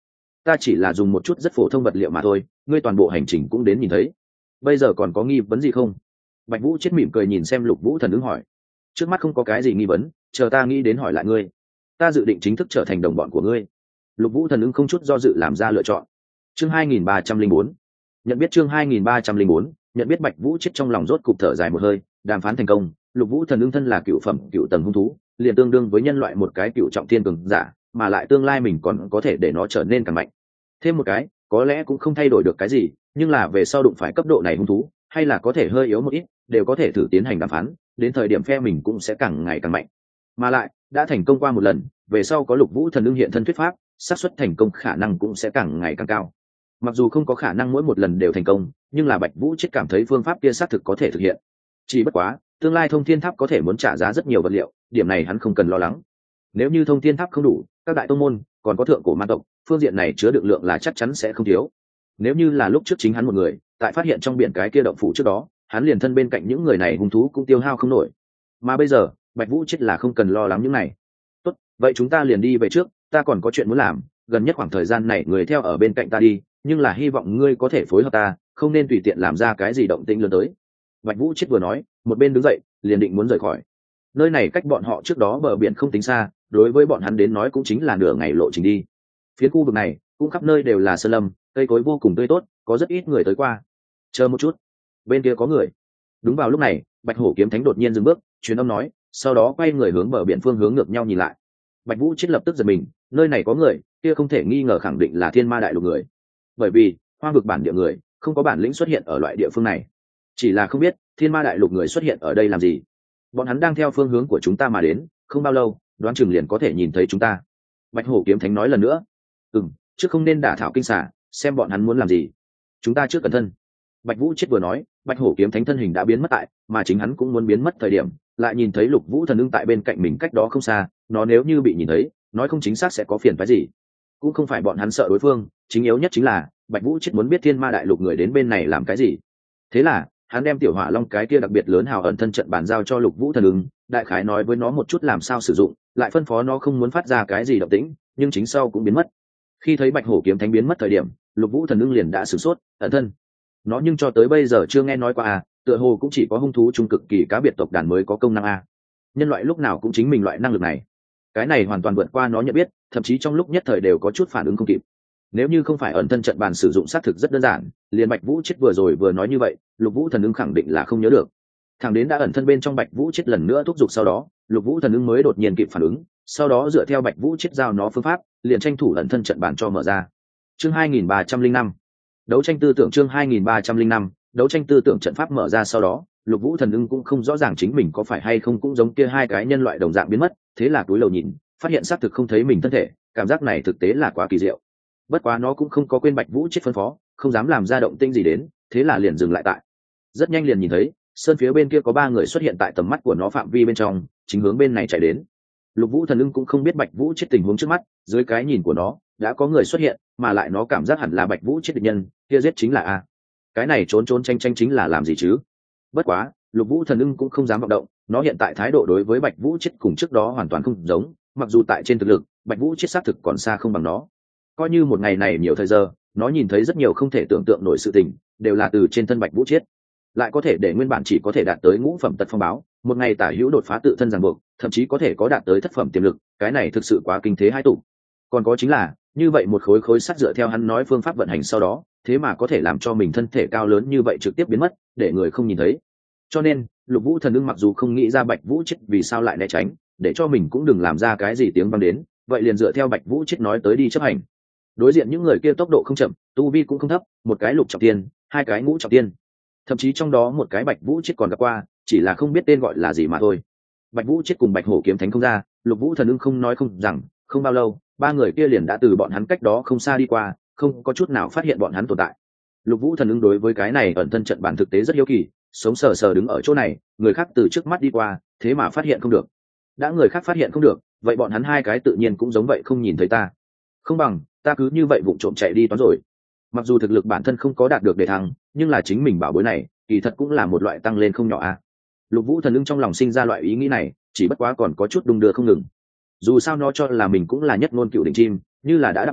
ta chỉ là dùng một chút rất phổ thông vật liệu mà thôi, ngươi toàn bộ hành trình cũng đến nhìn thấy. Bây giờ còn có nghi vấn gì không? Bạch Vũ Chết mỉm cười nhìn xem Lục Vũ Thần ứng hỏi. Trước mắt không có cái gì nghi vấn, chờ ta nghĩ đến hỏi lại ngươi. Ta dự định chính thức trở thành đồng bọn của ngươi. Lục Vũ Thần ứng không chút do dự làm ra lựa chọn. Chương hai nghìn ba trăm linh bốn, nhận biết chương hai nghìn ba trăm linh bốn, nhận biết. Bạch Vũ Chết trong lòng rốt cục thở dài một hơi, đàm phán thành công. Lục Vũ Thần ứng thân là cựu phẩm cựu tầng hung thú, liền tương đương với nhân loại một cái cựu trọng thiên cường giả, mà lại tương lai mình còn có thể để nó trở nên càng mạnh. Thêm một cái, có lẽ cũng không thay đổi được cái gì, nhưng là về sau đụng phải cấp độ này hung thú, hay là có thể hơi yếu một ít, đều có thể thử tiến hành đàm phán, đến thời điểm phe mình cũng sẽ càng ngày càng mạnh. Mà lại, đã thành công qua một lần, về sau có Lục Vũ Thần ứng hiện thân thuyết pháp, xác suất thành công khả năng cũng sẽ càng ngày càng cao. Mặc dù không có khả năng mỗi một lần đều thành công, nhưng là Bạch Vũ Chết cảm thấy phương pháp kia xác thực có thể thực hiện. Chỉ bất quá, tương lai Thông Thiên Tháp có thể muốn trả giá rất nhiều vật liệu, điểm này hắn không cần lo lắng. Nếu như Thông Thiên Tháp không đủ, các đại tông môn, còn có thượng cổ ma tộc, phương diện này chứa đựng lượng là chắc chắn sẽ không thiếu. Nếu như là lúc trước chính hắn một người, tại phát hiện trong biển cái kia động phủ trước đó, hắn liền thân bên cạnh những người này hung thú cũng tiêu hao không nổi. Mà bây giờ, Bạch Vũ Chết là không cần lo lắng những này. Tốt, vậy chúng ta liền đi về trước, ta còn có chuyện muốn làm, gần nhất khoảng thời gian này người theo ở bên cạnh ta đi, nhưng là hy vọng ngươi có thể phối hợp ta, không nên tùy tiện làm ra cái gì động tĩnh lớn tới. Bạch Vũ Chết vừa nói, một bên đứng dậy, liền định muốn rời khỏi. Nơi này cách bọn họ trước đó bờ biển không tính xa, đối với bọn hắn đến nói cũng chính là nửa ngày lộ trình đi. Phía khu vực này cũng khắp nơi đều là sơn lâm, cây cối vô cùng tươi tốt, có rất ít người tới qua. Chờ một chút, bên kia có người. Đúng vào lúc này, Bạch Hổ Kiếm Thánh đột nhiên dừng bước, truyền âm nói, sau đó quay người hướng bờ biển phương hướng ngược nhau nhìn lại. Bạch Vũ Chết lập tức giật mình, nơi này có người, kia không thể nghi ngờ khẳng định là Thiên Ma Đại Lục người. Bởi vì, Hoang vực bản địa người, không có bản lĩnh xuất hiện ở loại địa phương này. Chỉ là không biết, Thiên Ma Đại Lục người xuất hiện ở đây làm gì. Bọn hắn đang theo phương hướng của chúng ta mà đến, không bao lâu, đoán chừng liền có thể nhìn thấy chúng ta. Bạch Hổ Kiếm Thánh nói lần nữa. Ừm, chứ không nên đả thảo kinh xả, xem bọn hắn muốn làm gì. Chúng ta trước cẩn thân. Bạch Vũ Chết vừa nói, Bạch Hổ Kiếm Thánh thân hình đã biến mất tại, mà chính hắn cũng muốn biến mất thời điểm, lại nhìn thấy Lục Vũ Thần ưng tại bên cạnh mình cách đó không xa, nó nếu như bị nhìn thấy, nói không chính xác sẽ có phiền phức gì. Cũng không phải bọn hắn sợ đối phương, chính yếu nhất chính là Bạch Vũ Chết muốn biết Thiên Ma Đại Lục người đến bên này làm cái gì. Thế là, hắn đem tiểu hỏa long cái kia đặc biệt lớn hào ẩn thân trận bàn giao cho Lục Vũ Thần ưng, đại khái nói với nó một chút làm sao sử dụng, lại phân phó nó không muốn phát ra cái gì động tĩnh, nhưng chính sau cũng biến mất. Khi thấy Bạch Hổ Kiếm Thánh biến mất thời điểm, Lục Vũ Thần ưng liền đã sửng sốt, ẩn thân. Nó nhưng cho tới bây giờ chưa nghe nói qua à, tựa hồ cũng chỉ có hung thú trung cực kỳ cá biệt tộc đàn mới có công năng a. Nhân loại lúc nào cũng chính mình loại năng lực này. Cái này hoàn toàn vượt qua nó nhận biết, thậm chí trong lúc nhất thời đều có chút phản ứng không kịp. Nếu như không phải ẩn thân trận bàn sử dụng xác thực rất đơn giản, liền Bạch Vũ Chết vừa rồi vừa nói như vậy, Lục Vũ Thần ưng khẳng định là không nhớ được. Thằng đến đã ẩn thân bên trong Bạch Vũ Chết lần nữa thúc giục sau đó, Lục Vũ Thần ưng mới đột nhiên kịp phản ứng, sau đó dựa theo Bạch Vũ Chết giao nó phương pháp, liền tranh thủ ẩn thân trận bàn cho mở ra. Chương hai nghìn ba trăm linh năm, đấu tranh tư tưởng chương hai nghìn ba trăm linh năm, đấu tranh tư tưởng trận pháp mở ra sau đó, Lục Vũ Thần ưng cũng không rõ ràng chính mình có phải hay không cũng giống kia hai cái nhân loại đồng dạng biến mất, thế là cúi đầu nhìn, phát hiện xác thực không thấy mình thân thể, cảm giác này thực tế là quá kỳ diệu. Bất quá nó cũng không có quên Bạch Vũ Chết phân phó, không dám làm ra động tĩnh gì đến, thế là liền dừng lại tại. Rất nhanh liền nhìn thấy, sơn phía bên kia có ba người xuất hiện tại tầm mắt của nó phạm vi bên trong, chính hướng bên này chạy đến. Lục Vũ Thần ưng cũng không biết Bạch Vũ Chết tình huống trước mắt, dưới cái nhìn của nó, đã có người xuất hiện, mà lại nó cảm giác hẳn là Bạch Vũ Chết địch nhân, kia giết chính là a. Cái này trốn trốn tranh tranh chính là làm gì chứ? Bất quá, Lục Vũ Thần ưng cũng không dám vọng động, nó hiện tại thái độ đối với Bạch Vũ Chết cùng trước đó hoàn toàn không giống, mặc dù tại trên thực lực, Bạch Vũ Chết xác thực còn xa không bằng nó. Coi như một ngày này nhiều thời giờ, nó nhìn thấy rất nhiều không thể tưởng tượng nổi sự tình, đều là từ trên thân Bạch Vũ Chết, lại có thể để nguyên bản chỉ có thể đạt tới ngũ phẩm tật phong báo, một ngày tả hữu đột phá tự thân ràng buộc, thậm chí có thể có đạt tới thất phẩm tiềm lực, cái này thực sự quá kinh thế hai tụ. Còn có chính là, như vậy một khối khối sắt dựa theo hắn nói phương pháp vận hành sau đó, thế mà có thể làm cho mình thân thể cao lớn như vậy trực tiếp biến mất, để người không nhìn thấy. Cho nên, Lục Vũ Thần ưng mặc dù không nghĩ ra Bạch Vũ Chết vì sao lại né tránh, để cho mình cũng đừng làm ra cái gì tiếng vang đến, vậy liền dựa theo Bạch Vũ Chết nói tới đi chấp hành. Đối diện những người kia tốc độ không chậm, tu vi cũng không thấp, một cái lục trọng tiên, hai cái ngũ trọng tiên, thậm chí trong đó một cái Bạch Vũ Chết còn gặp qua, chỉ là không biết tên gọi là gì mà thôi. Bạch Vũ Chết cùng Bạch Hổ Kiếm Thánh không ra, Lục Vũ Thần ưng không nói không rằng, không bao lâu, ba người kia liền đã từ bọn hắn cách đó không xa đi qua, không có chút nào phát hiện bọn hắn tồn tại. Lục Vũ Thần ưng đối với cái này ẩn thân trận bản thực tế rất hiếu kỳ, sống sờ sờ đứng ở chỗ này, người khác từ trước mắt đi qua, thế mà phát hiện không được. Đã người khác phát hiện không được, vậy bọn hắn hai cái tự nhiên cũng giống vậy không nhìn thấy ta. Không bằng, ta cứ như vậy vụng trộm chạy đi toán rồi. Mặc dù thực lực bản thân không có đạt được đề thăng, nhưng là chính mình bảo bối này, kỳ thật cũng là một loại tăng lên không nhỏ a. À. Lục Vũ Thần ưng trong lòng sinh ra loại ý nghĩ này, chỉ bất quá còn có chút đung đưa không ngừng. Dù sao nó cho là mình cũng là nhất ngôn cựu đỉnh chim, như là đã đáp ứng,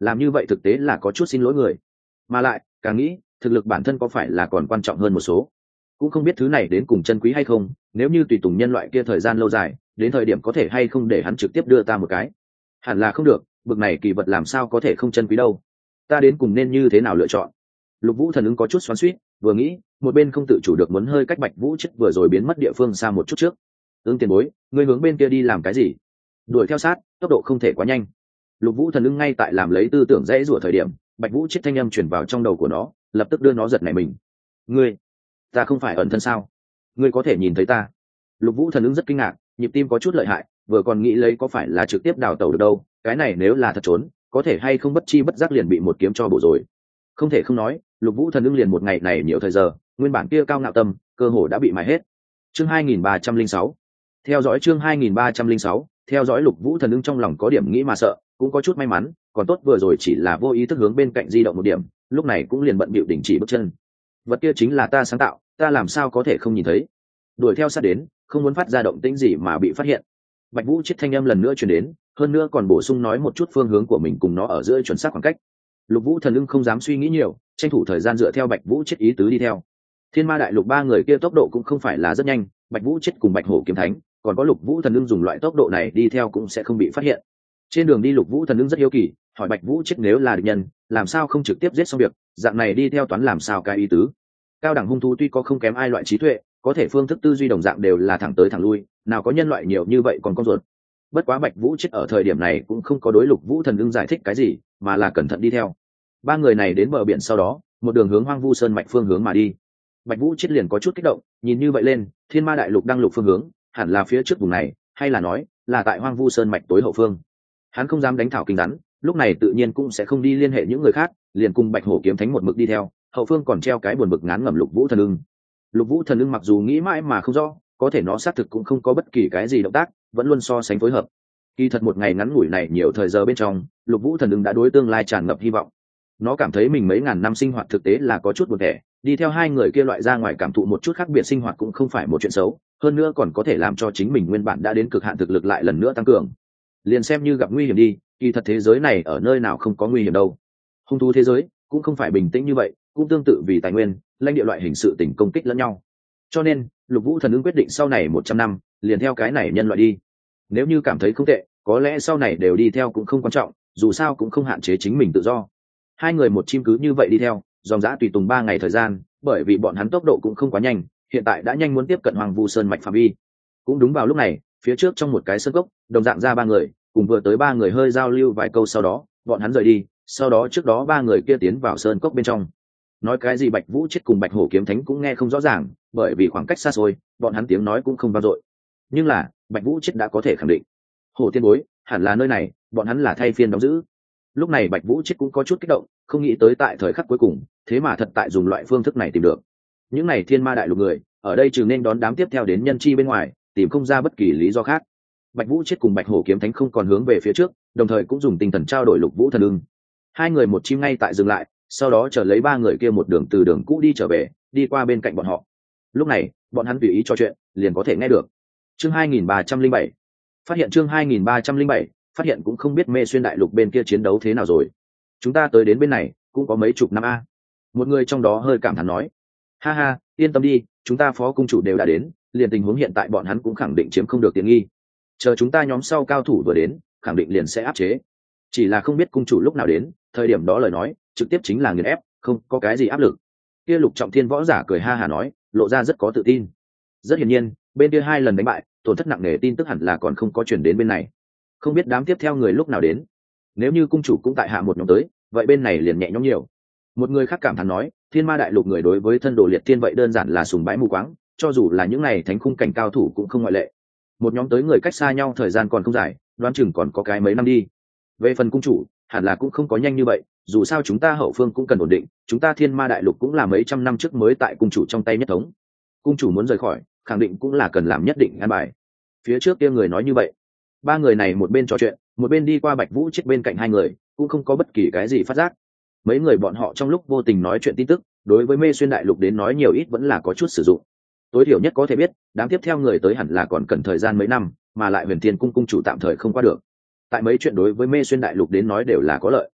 làm như vậy thực tế là có chút xin lỗi người, mà lại càng nghĩ thực lực bản thân có phải là còn quan trọng hơn một số. Cũng không biết thứ này đến cùng chân quý hay không, nếu như tùy tùng nhân loại kia thời gian lâu dài, đến thời điểm có thể hay không để hắn trực tiếp đưa ta một cái. Hẳn là không được, bực này kỳ vật làm sao có thể không chân quý đâu. Ta đến cùng nên như thế nào lựa chọn? Lục Vũ Thần ứng có chút xoắn xuýt, vừa nghĩ một bên không tự chủ được muốn hơi cách Bạch Vũ chết vừa rồi biến mất địa phương xa một chút trước. Ưng tiền bối, ngươi hướng bên kia đi làm cái gì? Đuổi theo sát, tốc độ không thể quá nhanh. Lục Vũ Thần ứng ngay tại làm lấy tư tưởng dễ rủa thời điểm, Bạch Vũ chết thanh âm truyền vào trong đầu của nó, lập tức đưa nó giật nảy mình. Ngươi, ta không phải ẩn thân sao? Ngươi có thể nhìn thấy ta? Lục Vũ Thần ứng rất kinh ngạc, nhịp tim có chút lợi hại, vừa còn nghĩ lấy có phải là trực tiếp đào tẩu được đâu, cái này nếu là thật trốn, có thể hay không bất chi bất giác liền bị một kiếm cho bổ rồi. Không thể không nói, Lục Vũ Thần ứng liền một ngày này nhiều thời giờ, nguyên bản kia cao ngạo tâm, cơ hồ đã bị mài hết. Chương hai nghìn ba trăm lẻ sáu. Theo dõi chương hai nghìn ba trăm lẻ sáu, theo dõi Lục Vũ Thần ứng trong lòng có điểm nghĩ mà sợ, cũng có chút may mắn, còn tốt vừa rồi chỉ là vô ý thức hướng bên cạnh di động một điểm, lúc này cũng liền bận bịu đình chỉ bước chân. Vật kia chính là ta sáng tạo, ta làm sao có thể không nhìn thấy? Đuổi theo sát đến, không muốn phát ra động tĩnh gì mà bị phát hiện. Bạch Vũ chết thanh âm lần nữa truyền đến, hơn nữa còn bổ sung nói một chút phương hướng của mình cùng nó ở giữa chuẩn xác khoảng cách. Lục Vũ Thần ưng không dám suy nghĩ nhiều, tranh thủ thời gian dựa theo Bạch Vũ chết ý tứ đi theo. Thiên Ma Đại Lục ba người kia tốc độ cũng không phải là rất nhanh, Bạch Vũ chết cùng Bạch Hổ Kiếm Thánh, còn có Lục Vũ Thần ưng dùng loại tốc độ này đi theo cũng sẽ không bị phát hiện. Trên đường đi Lục Vũ Thần ưng rất hiếu kỳ, hỏi Bạch Vũ chết nếu là địch nhân, làm sao không trực tiếp giết xong việc, dạng này đi theo toán làm sao cái ý tứ? Cao đẳng hung thú tuy có không kém ai loại trí tuệ, có thể phương thức tư duy đồng dạng đều là thẳng tới thẳng lui, nào có nhân loại nhiều như vậy còn con ruột. Bất quá Bạch Vũ chết ở thời điểm này cũng không có đối Lục Vũ Thần ưng giải thích cái gì, mà là cẩn thận đi theo. Ba người này đến bờ biển sau đó, một đường hướng Hoang Vu Sơn mạch phương hướng mà đi. Bạch Vũ chết liền có chút kích động, nhìn như vậy lên, Thiên Ma Đại Lục đang lục phương hướng, hẳn là phía trước vùng này, hay là nói là tại Hoang Vu Sơn mạch tối hậu phương. Hắn không dám đánh thảo kinh rắn, lúc này tự nhiên cũng sẽ không đi liên hệ những người khác, liền cùng Bạch Hổ Kiếm Thánh một mực đi theo, hậu phương còn treo cái buồn bực ngán ngẩm Lục Vũ Thần ưng. Lục Vũ Thần ưng mặc dù nghĩ mãi mà không rõ, có thể nó xác thực cũng không có bất kỳ cái gì động tác, vẫn luôn so sánh phối hợp. Kỳ thật một ngày ngắn ngủi này nhiều thời giờ bên trong, Lục Vũ Thần ưng đã đối tương lai tràn ngập hy vọng. Nó cảm thấy mình mấy ngàn năm sinh hoạt thực tế là có chút buồn tẻ, đi theo hai người kia loại ra ngoài cảm thụ một chút khác biệt sinh hoạt cũng không phải một chuyện xấu, hơn nữa còn có thể làm cho chính mình nguyên bản đã đến cực hạn thực lực lại lần nữa tăng cường. Liền xem như gặp nguy hiểm đi, kỳ thật thế giới này ở nơi nào không có nguy hiểm đâu. Hung thú thế giới cũng không phải bình tĩnh như vậy, cũng tương tự vì tài nguyên, lãnh địa loại hình sự tình công kích lẫn nhau. Cho nên, Lục Vũ Thần ưng quyết định sau này một trăm năm, liền theo cái này nhân loại đi. Nếu như cảm thấy không tệ, có lẽ sau này đều đi theo cũng không quan trọng, dù sao cũng không hạn chế chính mình tự do. Hai người một chim cứ như vậy đi theo, dòng dã tùy tùng ba ngày thời gian, bởi vì bọn hắn tốc độ cũng không quá nhanh, hiện tại đã nhanh muốn tiếp cận Hoang Vu Sơn mạch phạm vi. Cũng đúng vào lúc này, phía trước trong một cái sơn cốc, đồng dạng ra ba người, cùng vừa tới ba người hơi giao lưu vài câu sau đó, bọn hắn rời đi, sau đó trước đó ba người kia tiến vào sơn cốc bên trong. Nói cái gì Bạch Vũ chết cùng Bạch Hổ Kiếm Thánh cũng nghe không rõ ràng, bởi vì khoảng cách xa xôi, bọn hắn tiếng nói cũng không vang dội. Nhưng là, Bạch Vũ chết đã có thể khẳng định, Hổ Tiên Bối, hẳn là nơi này, bọn hắn là thay phiên đóng giữ. Lúc này Bạch Vũ chết cũng có chút kích động, không nghĩ tới tại thời khắc cuối cùng, thế mà thật tại dùng loại phương thức này tìm được. Những này Thiên Ma Đại Lục người, ở đây trừ nên đón đám tiếp theo đến nhân chi bên ngoài, tìm không ra bất kỳ lý do khác. Bạch Vũ chết cùng Bạch Hổ Kiếm Thánh không còn hướng về phía trước, đồng thời cũng dùng tinh thần trao đổi Lục Vũ Thần ưng. Hai người một chim ngay tại dừng lại, sau đó chờ lấy ba người kia một đường từ đường cũ đi trở về, đi qua bên cạnh bọn họ. Lúc này, bọn hắn tùy ý trò chuyện, liền có thể nghe được. Chương hai nghìn ba trăm lẻ bảy. Phát hiện chương hai nghìn ba trăm lẻ bảy, phát hiện cũng không biết Mê Xuyên Đại Lục bên kia chiến đấu thế nào rồi. Chúng ta tới đến bên này, cũng có mấy chục năm a. Một người trong đó hơi cảm thán nói. Ha ha, yên tâm đi, chúng ta phó cung chủ đều đã đến, liền tình huống hiện tại bọn hắn cũng khẳng định chiếm không được tiện nghi. Chờ chúng ta nhóm sau cao thủ vừa đến, khẳng định liền sẽ áp chế. Chỉ là không biết cung chủ lúc nào đến, thời điểm đó lời nói, trực tiếp chính là nghiền ép, không có cái gì áp lực. Kia Lục Trọng Thiên võ giả cười ha hà nói, lộ ra rất có tự tin. Rất hiển nhiên, bên kia hai lần đánh bại, tổn thất nặng nề tin tức hẳn là còn không có chuyển đến bên này. Không biết đám tiếp theo người lúc nào đến. Nếu như cung chủ cũng tại hạ một nhóm tới, vậy bên này liền nhẹ nhõm nhiều. Một người khác cảm thán nói, Thiên Ma Đại Lục người đối với thân đồ liệt thiên vậy đơn giản là sùng bái mù quáng, cho dù là những này thánh khung cảnh cao thủ cũng không ngoại lệ. Một nhóm tới người cách xa nhau thời gian còn không dài, đoán chừng còn có cái mấy năm đi. Về phần cung chủ, hẳn là cũng không có nhanh như vậy, dù sao chúng ta hậu phương cũng cần ổn định, chúng ta Thiên Ma Đại Lục cũng là mấy trăm năm trước mới tại cung chủ trong tay nhất thống. Cung chủ muốn rời khỏi, khẳng định cũng là cần làm nhất định an bài. Phía trước kia người nói như vậy. Ba người này một bên trò chuyện, một bên đi qua Bạch Vũ chết bên cạnh hai người, cũng không có bất kỳ cái gì phát giác. Mấy người bọn họ trong lúc vô tình nói chuyện tin tức, đối với Mê Xuyên Đại Lục đến nói nhiều ít vẫn là có chút sử dụng. Tối thiểu nhất có thể biết, đám tiếp theo người tới hẳn là còn cần thời gian mấy năm, mà lại Huyền Thiên cung cung chủ tạm thời không qua được. Tại mấy chuyện đối với Mê Xuyên Đại Lục đến nói đều là có lợi.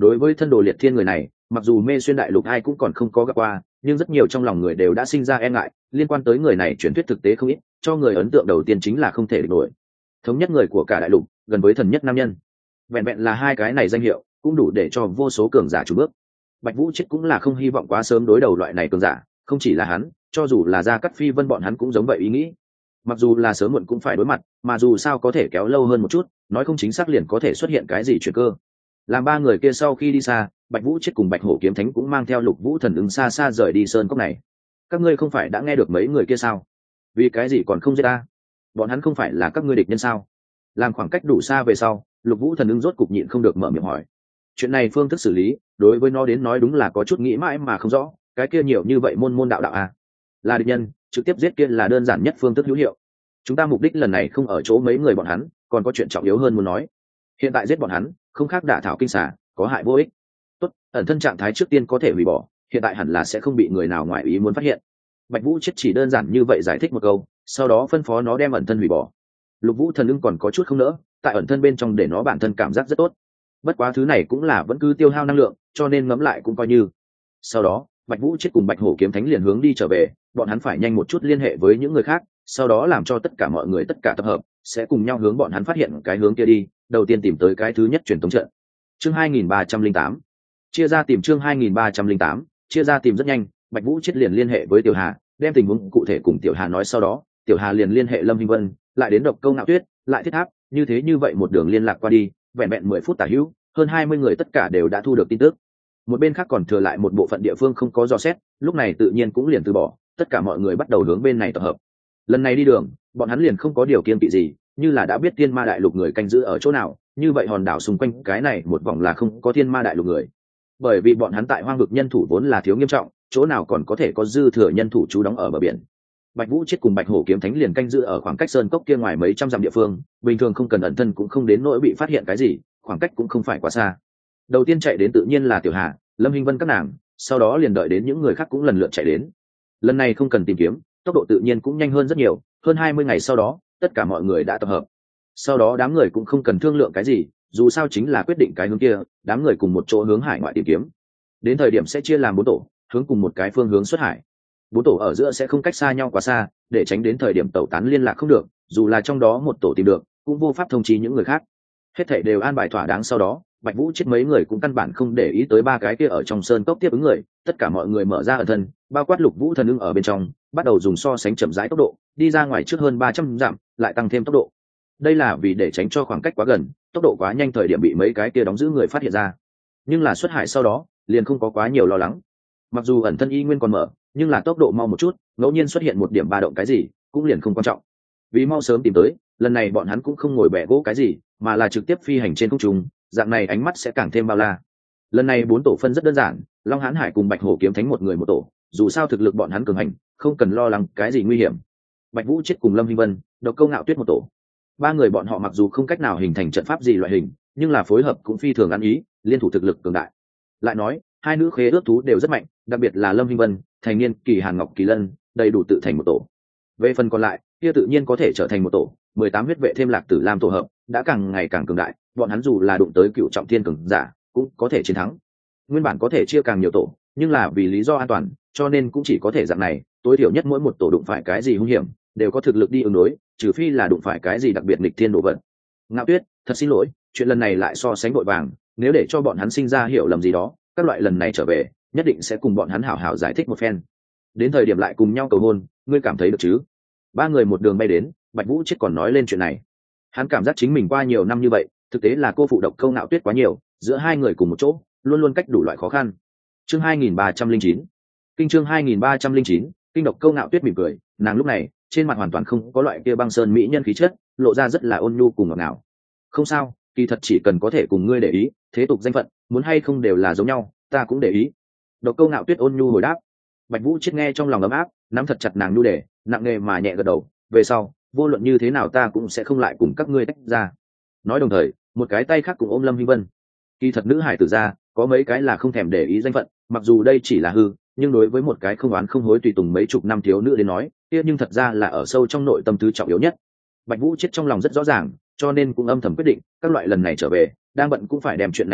đối với thân đồ liệt thiên người này, mặc dù mê xuyên đại lục ai cũng còn không có gặp qua, nhưng rất nhiều trong lòng người đều đã sinh ra e ngại liên quan tới người này. Truyền thuyết thực tế không ít, cho người ấn tượng đầu tiên chính là không thể địch nổi, thống nhất người của cả đại lục, gần với thần nhất nam nhân. Vẹn vẹn là hai cái này danh hiệu cũng đủ để cho vô số cường giả chủ bước. Bạch Vũ chết cũng là không hy vọng quá sớm đối đầu loại này cường giả, không chỉ là hắn, cho dù là Gia Cát Phi Vân bọn hắn cũng giống vậy ý nghĩ. Mặc dù là sớm muộn cũng phải đối mặt, mà dù sao có thể kéo lâu hơn một chút, nói không chính xác liền có thể xuất hiện cái gì chuyển cơ. Làm ba người kia sau khi đi xa, Bạch Vũ chết cùng Bạch Hổ kiếm thánh cũng mang theo Lục Vũ thần ứng xa xa rời đi sơn cốc này. Các ngươi không phải đã nghe được mấy người kia sao? Vì cái gì còn không giết ta? Bọn hắn không phải là các ngươi địch nhân sao? Làm khoảng cách đủ xa về sau, Lục Vũ thần ứng rốt cục nhịn không được mở miệng hỏi. Chuyện này phương thức xử lý, đối với nó đến nói đúng là có chút nghĩ mãi mà không rõ, cái kia nhiều như vậy môn môn đạo đạo à? Là địch nhân, trực tiếp giết kia là đơn giản nhất phương thức hữu hiệu. Chúng ta mục đích lần này không ở chỗ mấy người bọn hắn, còn có chuyện trọng yếu hơn muốn nói. Hiện tại giết bọn hắn, không khác đả thảo kinh xà, có hại vô ích. Tốt, ẩn thân trạng thái trước tiên có thể hủy bỏ, hiện tại hẳn là sẽ không bị người nào ngoài ý muốn phát hiện. Bạch Vũ chết chỉ đơn giản như vậy giải thích một câu, sau đó phân phó nó đem ẩn thân hủy bỏ. Lục Vũ thần ưng còn có chút không nỡ, tại ẩn thân bên trong để nó bản thân cảm giác rất tốt. Bất quá thứ này cũng là vẫn cứ tiêu hao năng lượng, cho nên ngẫm lại cũng coi như. Sau đó, Bạch Vũ chết cùng Bạch Hổ kiếm thánh liền hướng đi trở về, bọn hắn phải nhanh một chút liên hệ với những người khác, sau đó làm cho tất cả mọi người tất cả tập hợp, sẽ cùng nhau hướng bọn hắn phát hiện cái hướng kia đi, đầu tiên tìm tới cái thứ nhất truyền tống trận. Chương hai nghìn ba trăm lẻ tám, chia ra tìm chương hai nghìn ba trăm lẻ tám, chia ra tìm rất nhanh, Bạch Vũ chết liền liên hệ với Tiểu Hà, đem tình huống cụ thể cùng Tiểu Hà nói, sau đó, Tiểu Hà liền liên hệ Lâm Hinh Vân, lại đến Độc Câu Ngạo Tuyết, lại Thiết Tháp, như thế như vậy một đường liên lạc qua đi, vẹn vẹn mười phút tả hữu, hơn hai mươi người tất cả đều đã thu được tin tức. Một bên khác còn thừa lại một bộ phận địa phương không có dò xét, lúc này tự nhiên cũng liền từ bỏ, tất cả mọi người bắt đầu hướng bên này tập hợp. Lần này đi đường, bọn hắn liền không có điều kiêng kỵ gì, như là đã biết Thiên Ma Đại Lục người canh giữ ở chỗ nào, như vậy hòn đảo xung quanh cái này một vòng là không có Thiên Ma Đại Lục người. Bởi vì bọn hắn tại hoang vực nhân thủ vốn là thiếu nghiêm trọng, chỗ nào còn có thể có dư thừa nhân thủ trú đóng ở bờ biển. Bạch Vũ chết cùng Bạch Hổ kiếm thánh liền canh giữ ở khoảng cách sơn cốc kia ngoài mấy trăm dặm địa phương, bình thường không cần ẩn thân cũng không đến nỗi bị phát hiện cái gì, khoảng cách cũng không phải quá xa. Đầu tiên chạy đến tự nhiên là Tiểu Hà, Lâm Hinh Vân các nàng, sau đó liền đợi đến những người khác cũng lần lượt chạy đến. Lần này không cần tìm kiếm, tốc độ tự nhiên cũng nhanh hơn rất nhiều, hơn hai mươi ngày sau đó, tất cả mọi người đã tập hợp. Sau đó đám người cũng không cần thương lượng cái gì, dù sao chính là quyết định cái hướng kia, đám người cùng một chỗ hướng hải ngoại tìm kiếm. Đến thời điểm sẽ chia làm bốn tổ, hướng cùng một cái phương hướng xuất hải. Bốn tổ ở giữa sẽ không cách xa nhau quá xa, để tránh đến thời điểm tẩu tán liên lạc không được, dù là trong đó một tổ tìm được, cũng vô pháp thông chí những người khác. Hết thảy đều an bài thỏa đáng, sau đó Bạch Vũ chết mấy người cũng căn bản không để ý tới ba cái kia ở trong sơn cốc tiếp ứng người, tất cả mọi người mở ra ẩn thân, bao quát Lục Vũ thần ưng ở bên trong, bắt đầu dùng so sánh chậm rãi tốc độ, đi ra ngoài trước hơn ba trăm dặm, lại tăng thêm tốc độ. Đây là vì để tránh cho khoảng cách quá gần, tốc độ quá nhanh thời điểm bị mấy cái kia đóng giữ người phát hiện ra. Nhưng là xuất hải sau đó, liền không có quá nhiều lo lắng. Mặc dù ẩn thân y nguyên còn mở, nhưng là tốc độ mau một chút, ngẫu nhiên xuất hiện một điểm ba động cái gì, cũng liền không quan trọng. Vì mau sớm tìm tới, lần này bọn hắn cũng không ngồi bẻ gỗ cái gì, mà là trực tiếp phi hành trên không trung, dạng này ánh mắt sẽ càng thêm bao la. Lần này bốn tổ phân rất đơn giản, Long Hán Hải cùng Bạch Hổ kiếm thánh một người một tổ, dù sao thực lực bọn hắn cường hành, không cần lo lắng cái gì nguy hiểm. Bạch Vũ chết cùng Lâm Hinh Vân, Độc Câu Ngạo Tuyết một tổ. Ba người bọn họ mặc dù không cách nào hình thành trận pháp gì loại hình, nhưng là phối hợp cũng phi thường ăn ý, liên thủ thực lực cường đại. Lại nói, hai nữ khế ước thú đều rất mạnh, đặc biệt là Lâm Hinh Vân, thành niên kỳ Hàn Ngọc Kỳ Lân, đầy đủ tự thành một tổ. Về phần còn lại, kia tự nhiên có thể trở thành một tổ, mười tám huyết vệ thêm Lạc Tử Lam tổ hợp, đã càng ngày càng cường đại, bọn hắn dù là đụng tới cựu trọng thiên cường giả, cũng có thể chiến thắng. Nguyên bản có thể chia càng nhiều tổ, nhưng là vì lý do an toàn, cho nên cũng chỉ có thể dạng này, tối thiểu nhất mỗi một tổ đụng phải cái gì hung hiểm, đều có thực lực đi ứng đối, trừ phi là đụng phải cái gì đặc biệt nghịch thiên đồ vật. Ngạo Tuyết, thật xin lỗi, chuyện lần này lại so sánh vội vàng, nếu để cho bọn hắn sinh ra hiểu lầm gì đó, các loại lần này trở về, nhất định sẽ cùng bọn hắn hảo hảo giải thích một phen. Đến thời điểm lại cùng nhau cầu hôn, ngươi cảm thấy được chứ? Ba người một đường bay đến, Bạch Vũ chết còn nói lên chuyện này. Hắn cảm giác chính mình qua nhiều năm như vậy, thực tế là cô phụ Độc Câu Ngạo Tuyết quá nhiều, giữa hai người cùng một chỗ, luôn luôn cách đủ loại khó khăn. Chương hai nghìn ba trăm lẻ chín, kinh chương hai nghìn ba trăm lẻ chín, kinh. Độc Câu Ngạo Tuyết mỉm cười, nàng lúc này, trên mặt hoàn toàn không có loại kia băng sơn mỹ nhân khí chất, lộ ra rất là ôn nhu cùng ngọt ngào. Không sao, kỳ thật chỉ cần có thể cùng ngươi để ý, thế tục danh phận, muốn hay không đều là giống nhau, ta cũng để ý. Độc Câu Ngạo Tuyết ôn nhu hồi đáp. Bạch Vũ chết nghe trong lòng ấm áp, nắm thật chặt nàng nhu để, nặng nề mà nhẹ gật đầu, về sau, vô luận như thế nào ta cũng sẽ không lại cùng các ngươi tách ra. Nói đồng thời, một cái tay khác cùng ôm Lâm Hinh Vân. Kỳ thật nữ hải tử ra, có mấy cái là không thèm để ý danh phận, mặc dù đây chỉ là hư, nhưng đối với một cái không oán không hối tùy tùng mấy chục năm thiếu nữ đến nói, kia nhưng thật ra là ở sâu trong nội tâm thứ trọng yếu nhất. Bạch Vũ chết trong lòng rất rõ ràng, cho nên cũng âm thầm quyết định, các loại lần này trở về, đang bận cũng phải đem chuyện này làm,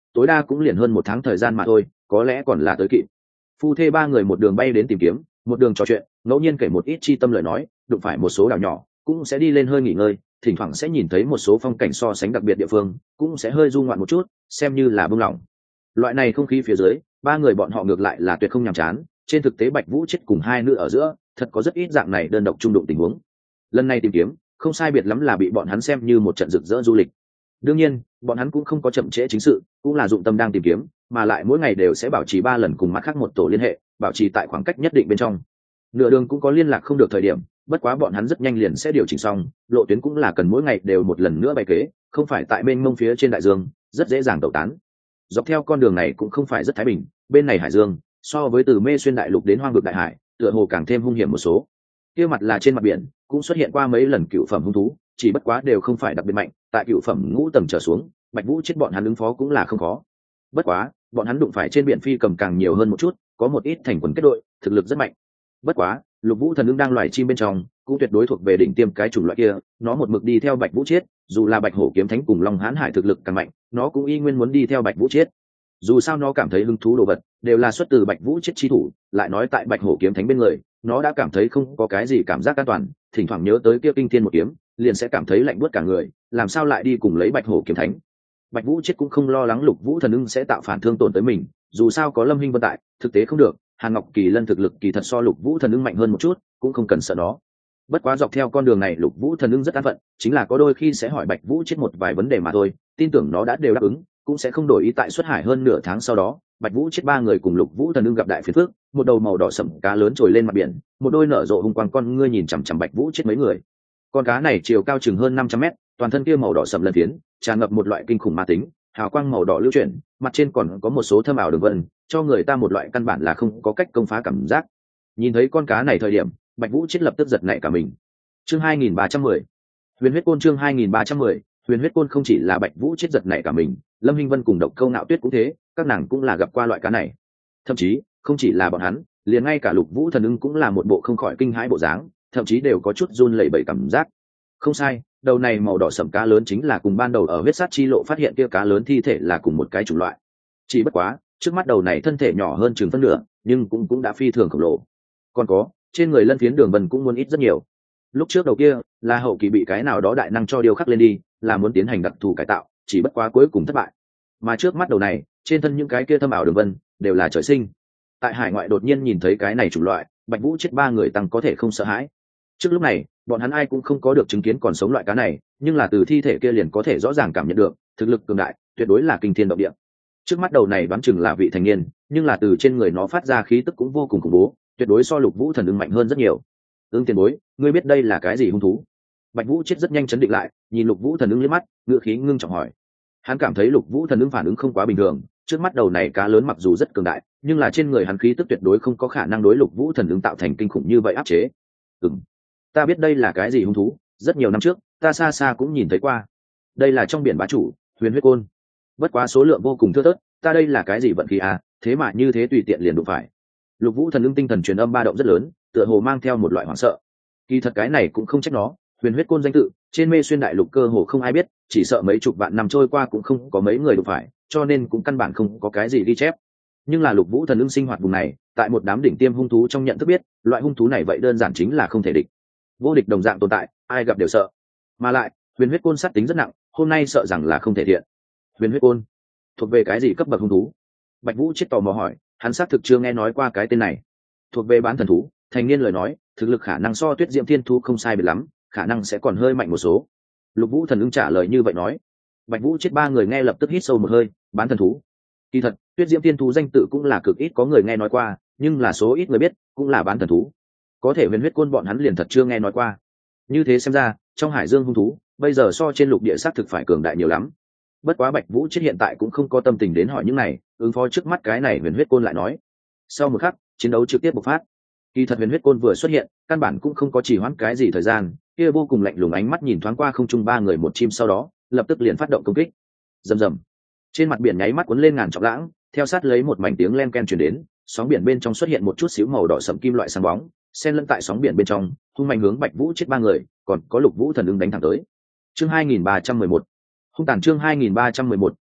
tối đa cũng liền hơn một tháng thời gian mà thôi, có lẽ còn là tới kịp. Phu thê ba người một đường bay đến tìm kiếm, một đường trò chuyện, ngẫu nhiên kể một ít chi tâm lời nói, đụng phải một số đảo nhỏ cũng sẽ đi lên hơi nghỉ ngơi, thỉnh thoảng sẽ nhìn thấy một số phong cảnh so sánh đặc biệt địa phương, cũng sẽ hơi du ngoạn một chút, xem như là bông lỏng. Loại này không khí phía dưới, ba người bọn họ ngược lại là tuyệt không nhàm chán. Trên thực tế Bạch Vũ chết cùng hai nữ ở giữa thật có rất ít dạng này đơn độc trung đụng tình huống. Lần này tìm kiếm không sai biệt lắm là bị bọn hắn xem như một trận rực rỡ du lịch. Đương nhiên bọn hắn cũng không có chậm trễ chính sự, cũng là dụng tâm đang tìm kiếm, mà lại mỗi ngày đều sẽ bảo trì ba lần cùng mặt khác một tổ liên hệ, bảo trì tại khoảng cách nhất định bên trong. Nửa đường cũng có liên lạc không được thời điểm, bất quá bọn hắn rất nhanh liền sẽ điều chỉnh xong, lộ tuyến cũng là cần mỗi ngày đều một lần nữa bày kế, không phải tại bên mông phía trên đại dương, rất dễ dàng tẩu tán. Dọc theo con đường này cũng không phải rất thái bình, bên này hải dương so với từ Mê Xuyên đại lục đến Hoang vực đại hải, tựa hồ càng thêm hung hiểm một số. Kia mặt là trên mặt biển cũng xuất hiện qua mấy lần cựu phẩm hung thú, chỉ bất quá đều không phải đặc biệt mạnh, tại cựu phẩm ngũ tầng trở xuống, Bạch Vũ chết bọn hắn ứng phó cũng là không khó. Bất quá bọn hắn đụng phải trên biển phi cầm càng nhiều hơn một chút, có một ít thành quần kết đội, thực lực rất mạnh. Bất quá Lục Vũ thần ưng đang loài chim bên trong cũng tuyệt đối thuộc về đỉnh tiêm cái chủng loại kia, nó một mực đi theo Bạch Vũ chết, dù là Bạch Hổ kiếm thánh cùng Long Hán Hải thực lực càng mạnh, nó cũng y nguyên muốn đi theo Bạch Vũ chết. Dù sao nó cảm thấy hứng thú đồ vật đều là xuất từ Bạch Vũ chết chi thủ, lại nói tại Bạch Hổ kiếm thánh bên người, nó đã cảm thấy không có cái gì cảm giác an toàn, thỉnh thoảng nhớ tới kia kinh thiên một kiếm, liền sẽ cảm thấy lạnh buốt cả người, làm sao lại đi cùng lấy Bạch Hổ kiếm thánh. Bạch Vũ chết cũng không lo lắng Lục Vũ thần ưng sẽ tạo phản thương tổn tới mình, dù sao có Lâm Hinh Vân tại, thực tế không được, Hàn Ngọc Kỳ Lân thực lực kỳ thật so Lục Vũ thần ưng mạnh hơn một chút, cũng không cần sợ nó. Bất quá dọc theo con đường này Lục Vũ thần ưng rất an phận, chính là có đôi khi sẽ hỏi Bạch Vũ chết một vài vấn đề mà thôi, tin tưởng nó đã đều đáp ứng, cũng sẽ không đổi ý. Tại xuất hải hơn nửa tháng sau đó, Bạch Vũ chết ba người cùng Lục Vũ thần ưng gặp đại phiền phước, một đầu màu đỏ sẫm cá lớn trồi lên mặt biển, một đôi nở rộ hung quang con ngươi nhìn chằm chằm Bạch Vũ chết mấy người. Con cá này chiều cao chừng hơn năm trăm mét, toàn thân kia màu đỏ sẫm lân phiến, tràn ngập một loại kinh khủng ma tính, hào quang màu đỏ lưu chuyển, mặt trên còn có một số thâm ảo đường vân, cho người ta một loại căn bản là không có cách công phá cảm giác. Nhìn thấy con cá này thời điểm, Bạch Vũ chết lập tức giật nảy cả mình. Chương hai nghìn ba trăm mười, Huyền huyết côn. Chương hai nghìn ba trăm mười, Huyền huyết côn. Không chỉ là Bạch Vũ chết giật nảy cả mình, Lâm Hinh Vân cùng Độc Câu Nạo Tuyết cũng thế, các nàng cũng là gặp qua loại cá này. Thậm chí không chỉ là bọn hắn, liền ngay cả Lục Vũ thần ưng cũng là một bộ không khỏi kinh hãi bộ dáng, thậm chí đều có chút run lẩy bẩy cảm giác. Không sai, đầu này màu đỏ sẫm cá lớn chính là cùng ban đầu ở huyết sát chi lộ phát hiện kia cá lớn thi thể là cùng một cái chủng loại. Chỉ bất quá trước mắt đầu này thân thể nhỏ hơn chừng phân nửa, nhưng cũng cũng đã phi thường khổng lồ. Còn có trên người lân phiến đường vân cũng muốn ít rất nhiều. Lúc trước đầu kia là hậu kỳ bị cái nào đó đại năng cho điêu khắc lên đi, là muốn tiến hành đặc thù cải tạo, chỉ bất quá cuối cùng thất bại. Mà trước mắt đầu này trên thân những cái kia thâm ảo đường vân đều là trời sinh. Tại hải ngoại đột nhiên nhìn thấy cái này chủng loại, Bạch Vũ chết ba người tăng có thể không sợ hãi. Trước lúc này bọn hắn ai cũng không có được chứng kiến còn sống loại cá này, nhưng là từ thi thể kia liền có thể rõ ràng cảm nhận được thực lực cường đại, tuyệt đối là kinh thiên động địa. Trước mắt đầu này đoán chừng là vị thành niên, nhưng là từ trên người nó phát ra khí tức cũng vô cùng khủng bố, tuyệt đối so Lục Vũ thần ưng mạnh hơn rất nhiều. Ưng tiền bối, ngươi biết đây là cái gì hung thú? Bạch Vũ chết rất nhanh chấn định lại, nhìn Lục Vũ thần ưng liếc mắt, ngữ khí ngưng trọng hỏi. Hắn cảm thấy Lục Vũ thần ưng phản ứng không quá bình thường, trước mắt đầu này cá lớn mặc dù rất cường đại, nhưng là trên người hắn khí tức tuyệt đối không có khả năng đối Lục Vũ thần ưng tạo thành kinh khủng như vậy áp chế. Ừm, ta biết đây là cái gì hung thú, rất nhiều năm trước ta xa xa cũng nhìn thấy qua. Đây là trong biển bá chủ Huyền huyết côn, bất quá số lượng vô cùng thưa thớt, ta đây là cái gì vận khí à, thế mà như thế tùy tiện liền đụng phải. Lục Vũ thần ưng tinh thần truyền âm ba động rất lớn, tựa hồ mang theo một loại hoảng sợ. Kỳ thật cái này cũng không trách nó, Huyền huyết côn danh tự trên Mê Xuyên đại lục cơ hồ không ai biết, chỉ sợ mấy chục vạn năm trôi qua cũng không có mấy người đụng phải, cho nên cũng căn bản không có cái gì ghi chép. Nhưng là Lục Vũ thần ưng sinh hoạt vùng này, tại một đám đỉnh tiêm hung thú trong nhận thức biết, loại hung thú này vậy đơn giản chính là không thể địch. Vô địch đồng dạng tồn tại, ai gặp đều sợ. Mà lại Huyền huyết côn sát tính rất nặng, hôm nay sợ rằng là không thể thiện. Huyền huyết côn thuộc về cái gì cấp bậc hung thú? Bạch Vũ chết tò mò hỏi, hắn xác thực chưa nghe nói qua cái tên này. Thuộc về bán thần thú, thành niên lời nói, thực lực khả năng so Tuyết Diễm Thiên Thú không sai biệt lắm, khả năng sẽ còn hơi mạnh một số. Lục Vũ thần ưng trả lời như vậy nói. Bạch Vũ chết ba người nghe lập tức hít sâu một hơi, bán thần thú. Kỳ thật, Tuyết Diễm Thiên Thú danh tự cũng là cực ít có người nghe nói qua, nhưng là số ít người biết, cũng là bán thần thú. Có thể Huyền huyết côn bọn hắn liền thật chưa nghe nói qua. Như thế xem ra, trong hải dương hung thú, bây giờ so trên lục địa xác thực phải cường đại nhiều lắm. Bất quá Bạch Vũ chết hiện tại cũng không có tâm tình đến hỏi những này, ứng phó trước mắt cái này Huyền huyết côn lại nói. Sau một khắc, chiến đấu trực tiếp bộc phát. Kỳ thật Huyền huyết côn vừa xuất hiện, căn bản cũng không có chỉ hoãn cái gì thời gian, kia vô cùng lạnh lùng ánh mắt nhìn thoáng qua không trung ba người một chim, sau đó lập tức liền phát động công kích. Rầm rầm, trên mặt biển nháy mắt cuốn lên ngàn trọng lãng, theo sát lấy một mảnh tiếng len ken truyền đến, sóng biển bên trong xuất hiện một chút xíu màu đỏ sẫm kim loại sáng bóng, xen lẫn tại sóng biển bên trong, hung mạnh hướng Bạch Vũ chết ba người, còn có Lục Vũ thần ưng đánh thẳng tới. Chương hai nghìn ba trăm mười một, hung tàn. Chương hai nghìn ba trăm mười một,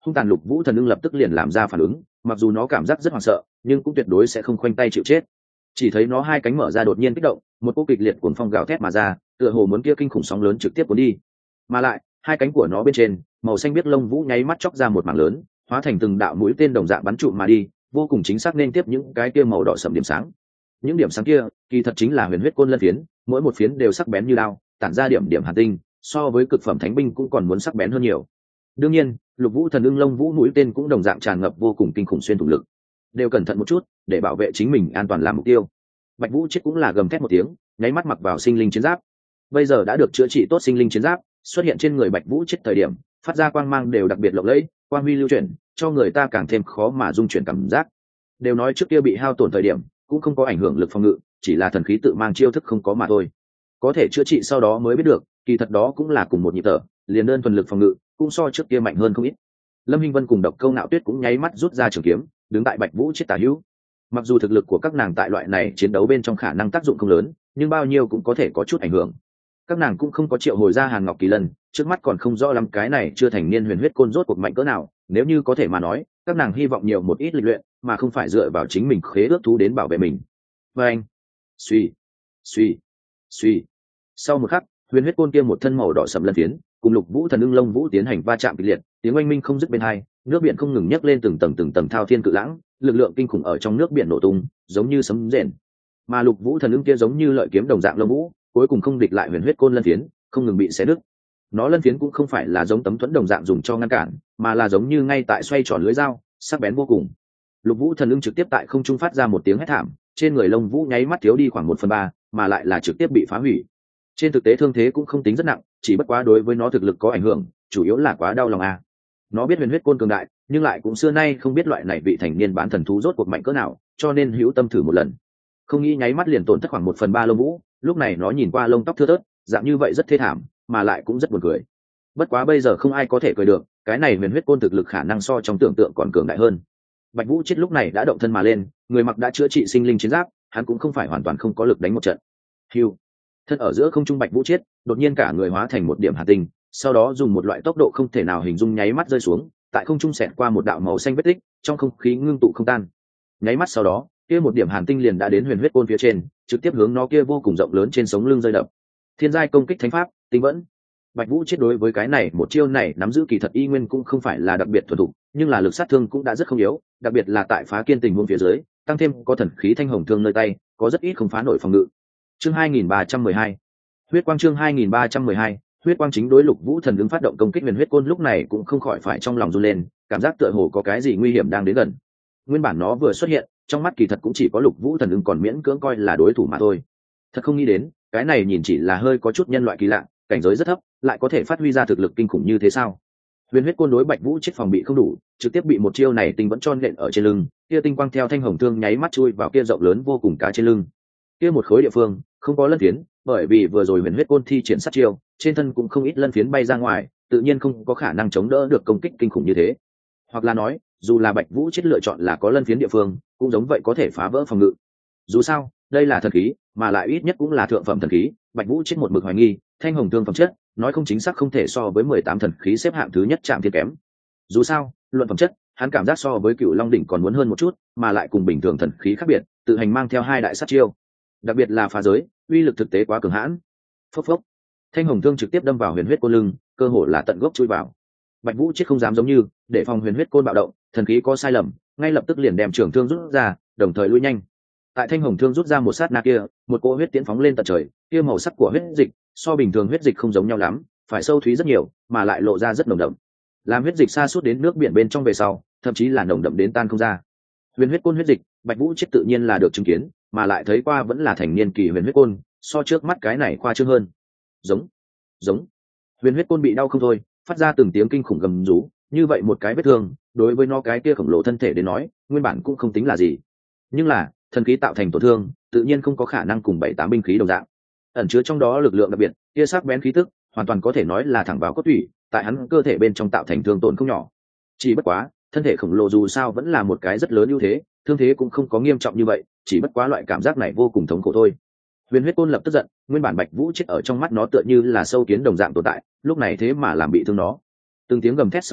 Hung tàn lục vũ thần ưng lập tức liền làm ra phản ứng, mặc dù nó cảm giác rất hoảng sợ nhưng cũng tuyệt đối sẽ không khoanh tay chịu chết. Chỉ thấy nó hai cánh mở ra đột nhiên kích động, một cỗ kịch liệt cuồng phong gào thét mà ra, tựa hồ muốn kia kinh khủng sóng lớn trực tiếp cuốn đi. Mà lại hai cánh của nó bên trên màu xanh biết lông vũ nháy mắt chóc ra một mảng lớn, hóa thành từng đạo mũi tên đồng dạng bắn trụ mà đi, vô cùng chính xác nên tiếp những cái kia màu đỏ sẫm điểm sáng. Những điểm sáng kia kỳ thật chính là huyền huyết côn lân phiến, mỗi một phiến đều sắc bén như đao, tản ra điểm điểm hàn tinh, so với cực phẩm thánh binh cũng còn muốn sắc bén hơn nhiều. Đương nhiên lục vũ thần ưng lông vũ mũi tên cũng đồng dạng tràn ngập vô cùng kinh khủng xuyên thủng lực, đều cẩn thận một chút để bảo vệ chính mình an toàn làm mục tiêu. Bạch vũ chết cũng là gầm thét một tiếng, nháy mắt mặc vào sinh linh chiến giáp. Bây giờ đã được chữa trị tốt sinh linh chiến giáp xuất hiện trên người bạch vũ chết thời điểm phát ra quang mang đều đặc biệt lộng lẫy, quang huy lưu chuyển cho người ta càng thêm khó mà dung chuyển cảm giác. Đều nói trước kia bị hao tổn thời điểm cũng không có ảnh hưởng lực phòng ngự, chỉ là thần khí tự mang chiêu thức không có mà thôi. Có thể chữa trị sau đó mới biết được kỳ thật đó cũng là cùng một nhịp thở, liền đơn thuần lực phòng ngự cũng so trước kia mạnh hơn không ít. Lâm Hinh Vân cùng Độc Câu Nạo Tuyết cũng nháy mắt rút ra trường kiếm đứng tại bạch vũ chết tả hữu. Mặc dù thực lực của các nàng tại loại này chiến đấu bên trong khả năng tác dụng không lớn, nhưng bao nhiêu cũng có thể có chút ảnh hưởng. Các nàng cũng không có triệu hồi ra Hàn Ngọc Kỳ Lân, trước mắt còn không rõ lắm cái này chưa thành niên huyền huyết côn rốt cuộc mạnh cỡ nào, nếu như có thể mà nói các nàng hy vọng nhiều một ít lịch luyện mà không phải dựa vào chính mình khế ước thú đến bảo vệ mình. Và anh suy suy suy sau một khắc huyền huyết côn kia một thân màu đỏ sẫm lân phiến cùng lục vũ thần ưng lông vũ tiến hành va chạm kịch liệt, tiếng oanh minh không dứt bên hai, nước biển không ngừng nhấc lên từng tầng từng tầng thao thiên cự lãng, lực lượng kinh khủng ở trong nước biển nổ tung giống như sấm rền. Mà lục vũ thần ưng kia giống như lợi kiếm đồng dạng lông vũ cuối cùng không địch lại huyền huyết côn lân phiến, không ngừng bị xé đứt. Nó lân phiến cũng không phải là giống tấm thuẫn đồng dạng dùng cho ngăn cản, mà là giống như ngay tại xoay tròn lưới dao, sắc bén vô cùng. Lục vũ thần ưng trực tiếp tại không trung phát ra một tiếng hét thảm, trên người lông vũ nháy mắt thiếu đi khoảng một phần ba, mà lại là trực tiếp bị phá hủy. Trên thực tế thương thế cũng không tính rất nặng, chỉ bất quá đối với nó thực lực có ảnh hưởng, chủ yếu là quá đau lòng a. À. Nó biết huyền huyết côn cường đại, nhưng lại cũng xưa nay không biết loại này vị thành niên bán thần thú rốt cuộc mạnh cỡ nào, cho nên hữu tâm thử một lần. Không nghĩ nháy mắt liền tổn thất khoảng một phần ba lông vũ, lúc này nó nhìn qua lông tóc thưa thớt, dạng như vậy rất thê thảm, mà lại cũng rất buồn cười. Bất quá bây giờ không ai có thể cười được, cái này huyền huyết côn thực lực khả năng so trong tưởng tượng còn cường đại hơn. Bạch vũ chết lúc này đã động thân mà lên, người mặc đã chữa trị sinh linh chiến giáp, hắn cũng không phải hoàn toàn không có lực đánh một trận. Hưu, thân ở giữa không trung bạch vũ chết đột nhiên cả người hóa thành một điểm hàn tinh, sau đó dùng một loại tốc độ không thể nào hình dung nháy mắt rơi xuống, tại không trung xẹt qua một đạo màu xanh vết tích, trong không khí ngưng tụ không tan. Nháy mắt sau đó, kia một điểm hàn tinh liền đã đến huyền huyết côn phía trên, trực tiếp hướng nó kia vô cùng rộng lớn trên sống lưng rơi đập. Thiên giai công kích thánh pháp, tinh vẫn. Bạch vũ chết đối với cái này một chiêu này nắm giữ kỳ thật y nguyên cũng không phải là đặc biệt thuần thục, nhưng là lực sát thương cũng đã rất không yếu, đặc biệt là tại phá kiên tình huống phía dưới, tăng thêm có thần khí thanh hồng thương nơi tay, có rất ít không phá nổi phòng ngự. Chương hai nghìn ba trăm mười hai, huyết quang. Chương hai nghìn ba trăm mười hai, huyết quang. Chính đối lục vũ thần ứng phát động công kích huyền huyết côn lúc này cũng không khỏi phải trong lòng run lên, cảm giác tựa hồ có cái gì nguy hiểm đang đến gần. Nguyên bản nó vừa xuất hiện, trong mắt kỳ thật cũng chỉ có lục vũ thần ứng còn miễn cưỡng coi là đối thủ mà thôi. Thật không nghĩ đến, cái này nhìn chỉ là hơi có chút nhân loại kỳ lạ, cảnh giới rất thấp, lại có thể phát huy ra thực lực kinh khủng như thế sao? Huyền huyết côn đối bạch vũ chết phòng bị không đủ, trực tiếp bị một chiêu này tinh vẫn tròn nện ở trên lưng, kia tinh quang theo thanh hồng thương nháy mắt chui vào kia rộng lớn vô cùng cá trên lưng. Kia một khối địa phương không có lân phiến, bởi vì vừa rồi huyền huyết côn thi triển sát chiêu, trên thân cũng không ít lân phiến bay ra ngoài, tự nhiên không có khả năng chống đỡ được công kích kinh khủng như thế. Hoặc là nói, dù là bạch vũ chết lựa chọn là có lân phiến địa phương, cũng giống vậy có thể phá vỡ phòng ngự. Dù sao, đây là thần khí, mà lại ít nhất cũng là thượng phẩm thần khí, bạch vũ chết một mực hoài nghi, thanh hồng thương phẩm chất, nói không chính xác không thể so với mười tám thần khí xếp hạng thứ nhất chạm thiên kém. Dù sao, luận phẩm chất, hắn cảm giác so với cựu long đỉnh còn muốn hơn một chút, mà lại cùng bình thường thần khí khác biệt, tự hành mang theo hai đại sát chiêu, đặc biệt là phá giới, uy lực thực tế quá cường hãn. Phốc phốc, thanh hồng thương trực tiếp đâm vào huyền huyết côn lưng, cơ hồ là tận gốc chui vào. Bạch vũ chết không dám giống như để phòng huyền huyết côn bạo động, thần khí có sai lầm, ngay lập tức liền đem trường thương rút ra, đồng thời lui nhanh. Tại thanh hồng thương rút ra một sát na kia, một cỗ huyết tiễn phóng lên tận trời, kia màu sắc của huyết dịch so bình thường huyết dịch không giống nhau lắm, phải sâu thúy rất nhiều, mà lại lộ ra rất nồng đậm. Làm huyết dịch sa sút đến nước biển bên trong về sau, thậm chí là nồng đậm đến tan không ra. Huyền huyết côn huyết dịch, bạch vũ chết tự nhiên là được chứng kiến, mà lại thấy qua vẫn là thành niên kỳ huyền huyết côn, so trước mắt cái này khoa trương hơn. Giống, giống. Huyền huyết côn bị đau không thôi, phát ra từng tiếng kinh khủng gầm rú, như vậy một cái vết thương, đối với nó cái kia khổng lồ thân thể đến nói, nguyên bản cũng không tính là gì. Nhưng là, thần khí tạo thành tổn thương, tự nhiên không có khả năng cùng bảy tám binh khí đồng dạng. Ẩn chứa trong đó lực lượng đặc biệt, kia sắc bén khí tức, hoàn toàn có thể nói là thẳng vào cốt tủy, tại hắn cơ thể bên trong tạo thành thương tổn không nhỏ. Chỉ bất quá, thân thể khổng lồ dù sao vẫn là một cái rất lớn ưu thế, thương thế cũng không có nghiêm trọng như vậy, chỉ bất quá loại cảm giác này vô cùng thống khổ thôi. Huyền huyết côn lập tức giận, nguyên bản bạch vũ chết ở trong mắt nó tựa như là sâu kiến đồng dạng tồn tại, lúc này thế mà làm bị thương nó. Từng tiếng gầm thét sau đó,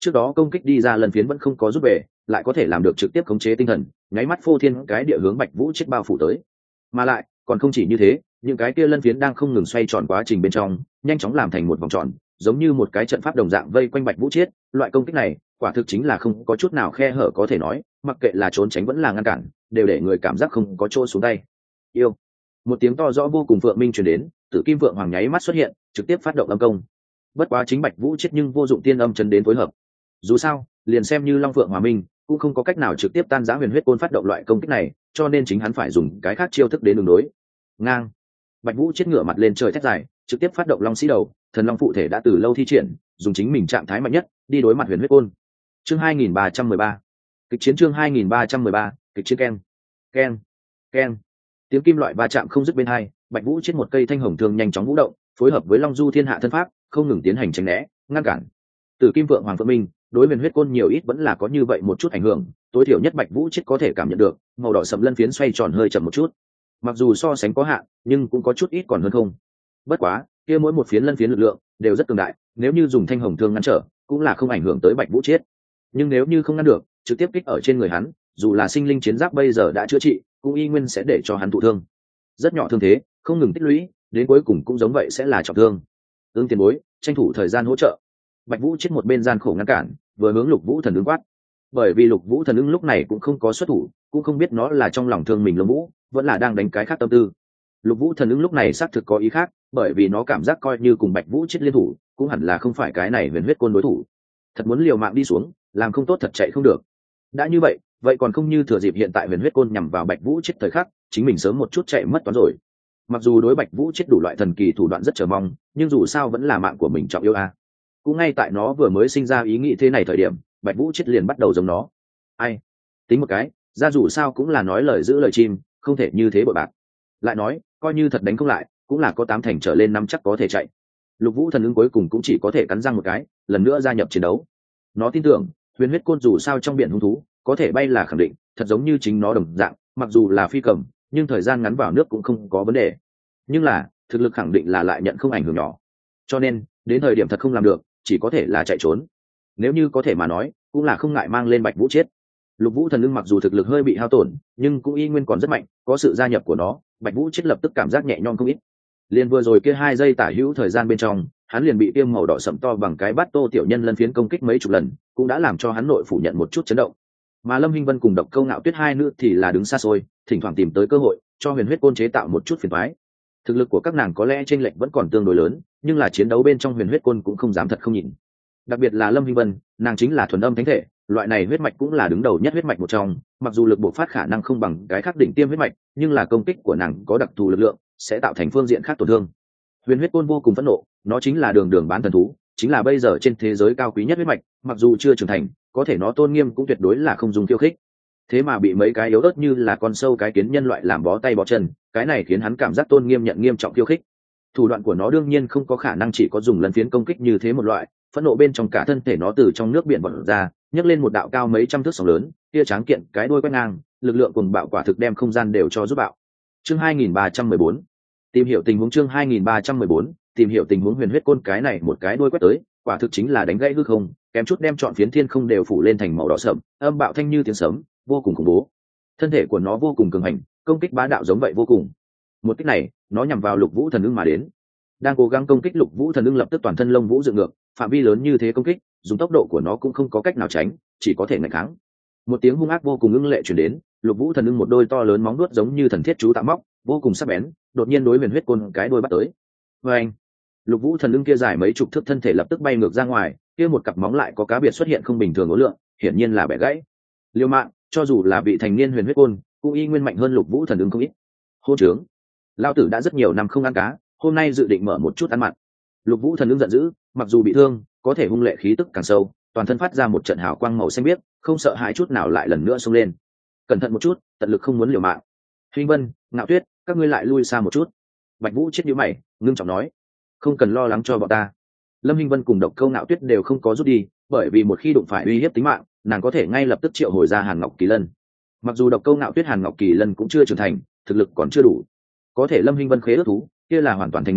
trước đó công kích đi ra lần phiến vẫn không có rút về, lại có thể làm được trực tiếp khống chế tinh thần, nháy mắt phô thiên cái địa hướng Bạch Vũ chết bao phủ tới. Mà lại còn không chỉ như thế, những cái kia lân phiến đang không ngừng xoay tròn quá trình bên trong, nhanh chóng làm thành một vòng tròn, giống như một cái trận pháp đồng dạng vây quanh Bạch Vũ chết. Loại công kích này quả thực chính là không có chút nào khe hở có thể nói, mặc kệ là trốn tránh vẫn là ngăn cản, đều để người cảm giác không có chỗ xuống tay. Yêu. Một tiếng to rõ vô cùng vượng minh truyền đến, Tử Kim Vượng Hoàng nháy mắt xuất hiện, trực tiếp phát động âm công. Bất quá chính Bạch Vũ chết nhưng vô dụng tiên âm chấn đến phối hợp. Dù sao, liền xem như Long Phượng Hòa Minh, cũng không có cách nào trực tiếp tan rã Huyền Huyết Côn phát động loại công kích này, cho nên chính hắn phải dùng cái khác chiêu thức đến đường đối. Ngang. Bạch Vũ chết ngửa mặt lên trời thét dài, trực tiếp phát động Long Sĩ Đầu, thần long phụ thể đã từ lâu thi triển, dùng chính mình trạng thái mạnh nhất đi đối mặt Huyền Huyết Côn. Chương hai nghìn ba trăm mười ba. Kịch chiến chương hai nghìn ba trăm mười ba, kịch chiến keng. Keng. Keng. Tiếng kim loại va chạm không dứt bên hai, Bạch Vũ chết một cây thanh hồng thương nhanh chóng vũ động, phối hợp với Long Du Thiên Hạ thân pháp, không ngừng tiến hành tránh né, ngăn cản. Tử Kim Vượng Hoàng Phượng Minh, đối Huyền Huyết Côn nhiều ít vẫn là có như vậy một chút ảnh hưởng, tối thiểu nhất Bạch Vũ chết có thể cảm nhận được, màu đỏ sẫm lân phiến xoay tròn hơi chậm một chút. Mặc dù so sánh có hạn, nhưng cũng có chút ít còn hơn không. Bất quá, kia mỗi một phiến lân phiến lực lượng đều rất cường đại, nếu như dùng thanh hồng thương ngăn trở, cũng là không ảnh hưởng tới Bạch Vũ chết. Nhưng nếu như không ngăn được, trực tiếp kích ở trên người hắn, dù là sinh linh chiến giáp bây giờ đã chữa trị, cũng y nguyên sẽ để cho hắn thụ thương. Rất nhỏ thương thế, không ngừng tích lũy, đến cuối cùng cũng giống vậy sẽ là trọng thương. Ưng tiền bối, tranh thủ thời gian hỗ trợ. Bạch Vũ chết một bên gian khổ ngăn cản, vừa hướng Lục Vũ Thần ứng quát. Bởi vì Lục Vũ Thần ứng lúc này cũng không có xuất thủ, cũng không biết nó là trong lòng thương mình Lông Vũ, vẫn là đang đánh cái khác tâm tư. Lục Vũ Thần ứng lúc này xác thực có ý khác, bởi vì nó cảm giác coi như cùng Bạch Vũ chết liên thủ, cũng hẳn là không phải cái này Huyền Huyết Côn đối thủ. Thật muốn liều mạng đi xuống, làm không tốt thật chạy không được. Đã như vậy, vậy còn không như thừa dịp hiện tại Huyền Huyết Côn nhằm vào Bạch Vũ chết thời khắc, chính mình sớm một chút chạy mất toán rồi. Mặc dù đối Bạch Vũ chết đủ loại thần kỳ thủ đoạn rất chờ mong, nhưng dù sao vẫn là mạng của mình trọng yêu a. Cũng ngay tại nó vừa mới sinh ra ý nghĩ thế này thời điểm, Bạch Vũ chết liền bắt đầu giống nó. Ai? Tính một cái, ra dù sao cũng là nói lời giữ lời chim, không thể như thế bội bạc. Lại nói, coi như thật đánh không lại, cũng là có tám thành trở lên năm chắc có thể chạy. Lục Vũ Thần ứng cuối cùng cũng chỉ có thể cắn răng một cái, lần nữa gia nhập chiến đấu. Nó tin tưởng, Huyền Huyết Côn dù sao trong biển hung thú, có thể bay là khẳng định, thật giống như chính nó đồng dạng, mặc dù là phi cầm, nhưng thời gian ngắn vào nước cũng không có vấn đề. Nhưng là, thực lực khẳng định là lại nhận không ảnh hưởng nhỏ. Cho nên, đến thời điểm thật không làm được, chỉ có thể là chạy trốn. Nếu như có thể mà nói, cũng là không ngại mang lên Bạch Vũ chết. Lục Vũ Thần Ưng mặc dù thực lực hơi bị hao tổn, nhưng cũng y nguyên còn rất mạnh, có sự gia nhập của nó, Bạch Vũ chết lập tức cảm giác nhẹ nhõm không ít. Liên vừa rồi kia hai giây tả hữu thời gian bên trong, hắn liền bị tiêm màu đỏ sẫm to bằng cái bát tô tiểu nhân lân phiến công kích mấy chục lần, cũng đã làm cho hắn nội phủ nhận một chút chấn động. Mà Lâm Hinh Vân cùng Độc Câu Ngạo Tuyết hai nữ thì là đứng xa xôi, thỉnh thoảng tìm tới cơ hội cho Huyền Huyết Côn chế tạo một chút phiền toái. Thực lực của các nàng có lẽ chênh lệch vẫn còn tương đối lớn, nhưng là chiến đấu bên trong Huyền Huyết Côn cũng không dám thật không nhìn. Đặc biệt là Lâm Hinh Vân, nàng chính là thuần âm thánh thể, loại này huyết mạch cũng là đứng đầu nhất huyết mạch một trong, mặc dù lực bộc phát khả năng không bằng cái khác đỉnh tiêm huyết mạch, nhưng là công kích của nàng có đặc thù lực lượng, sẽ tạo thành phương diện khác tổn thương. Huyền Huyết Côn vô cùng phẫn nộ, nó chính là đường đường bán thần thú, chính là bây giờ trên thế giới cao quý nhất huyết mạch, mặc dù chưa trưởng thành, có thể nó tôn nghiêm cũng tuyệt đối là không dùng khiêu khích. Thế mà bị mấy cái yếu ớt như là con sâu cái kiến nhân loại làm bó tay bó chân, cái này khiến hắn cảm giác tôn nghiêm nhận nghiêm trọng khiêu khích. Thủ đoạn của nó đương nhiên không có khả năng chỉ có dùng lần phiến công kích như thế một loại, phẫn nộ bên trong cả thân thể nó từ trong nước biển bật ra, nhấc lên một đạo cao mấy trăm thước sóng lớn, kia tráng kiện cái đuôi quét ngang, lực lượng cùng bạo quả thực đem không gian đều cho giúp bạo. Chương hai nghìn ba trăm mười bốn, tìm hiểu tình huống chương hai nghìn ba trăm mười bốn, tìm hiểu tình huống Huyền Huyết Côn cái này một cái đuôi quét tới, quả thực chính là đánh gãy hư không, kém chút đem trọn phiến thiên không đều phủ lên thành màu đỏ sẫm, âm bạo thanh như tiếng sấm, vô cùng khủng bố. Thân thể của nó vô cùng cường hành, công kích bá đạo giống vậy vô cùng. Một kích này, nó nhằm vào Lục Vũ Thần Ưng mà đến. Đang cố gắng công kích Lục Vũ Thần Ưng lập tức toàn thân lông vũ dựng ngược, phạm vi lớn như thế công kích, dùng tốc độ của nó cũng không có cách nào tránh, chỉ có thể nghịch kháng. Một tiếng hung ác vô cùng ưng lệ truyền đến, Lục Vũ Thần Ưng một đôi to lớn móng vuốt giống như thần thiết chú tạo móc, vô cùng sắc bén, đột nhiên đối Huyền Huyết Côn cái đuôi bắt tới. Oeng! Lục Vũ Thần Ưng kia dài mấy chục thước thân thể lập tức bay ngược ra ngoài, kia một cặp móng lại có cá biệt xuất hiện không bình thường ố lượng, hiển nhiên là bẻ gãy. Liêu mạng, cho dù là vị thành niên Huyền Huyết Côn, cũng y nguyên mạnh hơn Lục Vũ Thần Ưng không ít. Hôn trướng! Lão tử đã rất nhiều năm không ăn cá, hôm nay dự định mở một chút ăn mặn. Lục Vũ Thần Ưng giận dữ, mặc dù bị thương, có thể hung lệ khí tức càng sâu, toàn thân phát ra một trận hào quang màu xanh biếc, không sợ hãi chút nào lại lần nữa xông lên. Cẩn thận một chút, tận lực không muốn liều mạng. Hinh Vân, Ngạo Tuyết, các ngươi lại lui xa một chút. Bạch Vũ chết nhíu mày, ngưng trọng nói, không cần lo lắng cho bọn ta. Lâm Hinh Vân cùng Độc Câu Ngạo Tuyết đều không có rút đi, bởi vì một khi đụng phải uy hiếp tính mạng, nàng có thể ngay lập tức triệu hồi ra Hàn Ngọc Kỳ Lân. Mặc dù Độc Câu Ngạo Tuyết Hàn Ngọc Kỳ Lân cũng chưa trưởng thành, thực lực còn chưa đủ, có thể Lâm Hinh Vân khế ước thú, kia là hoàn toàn thành niên,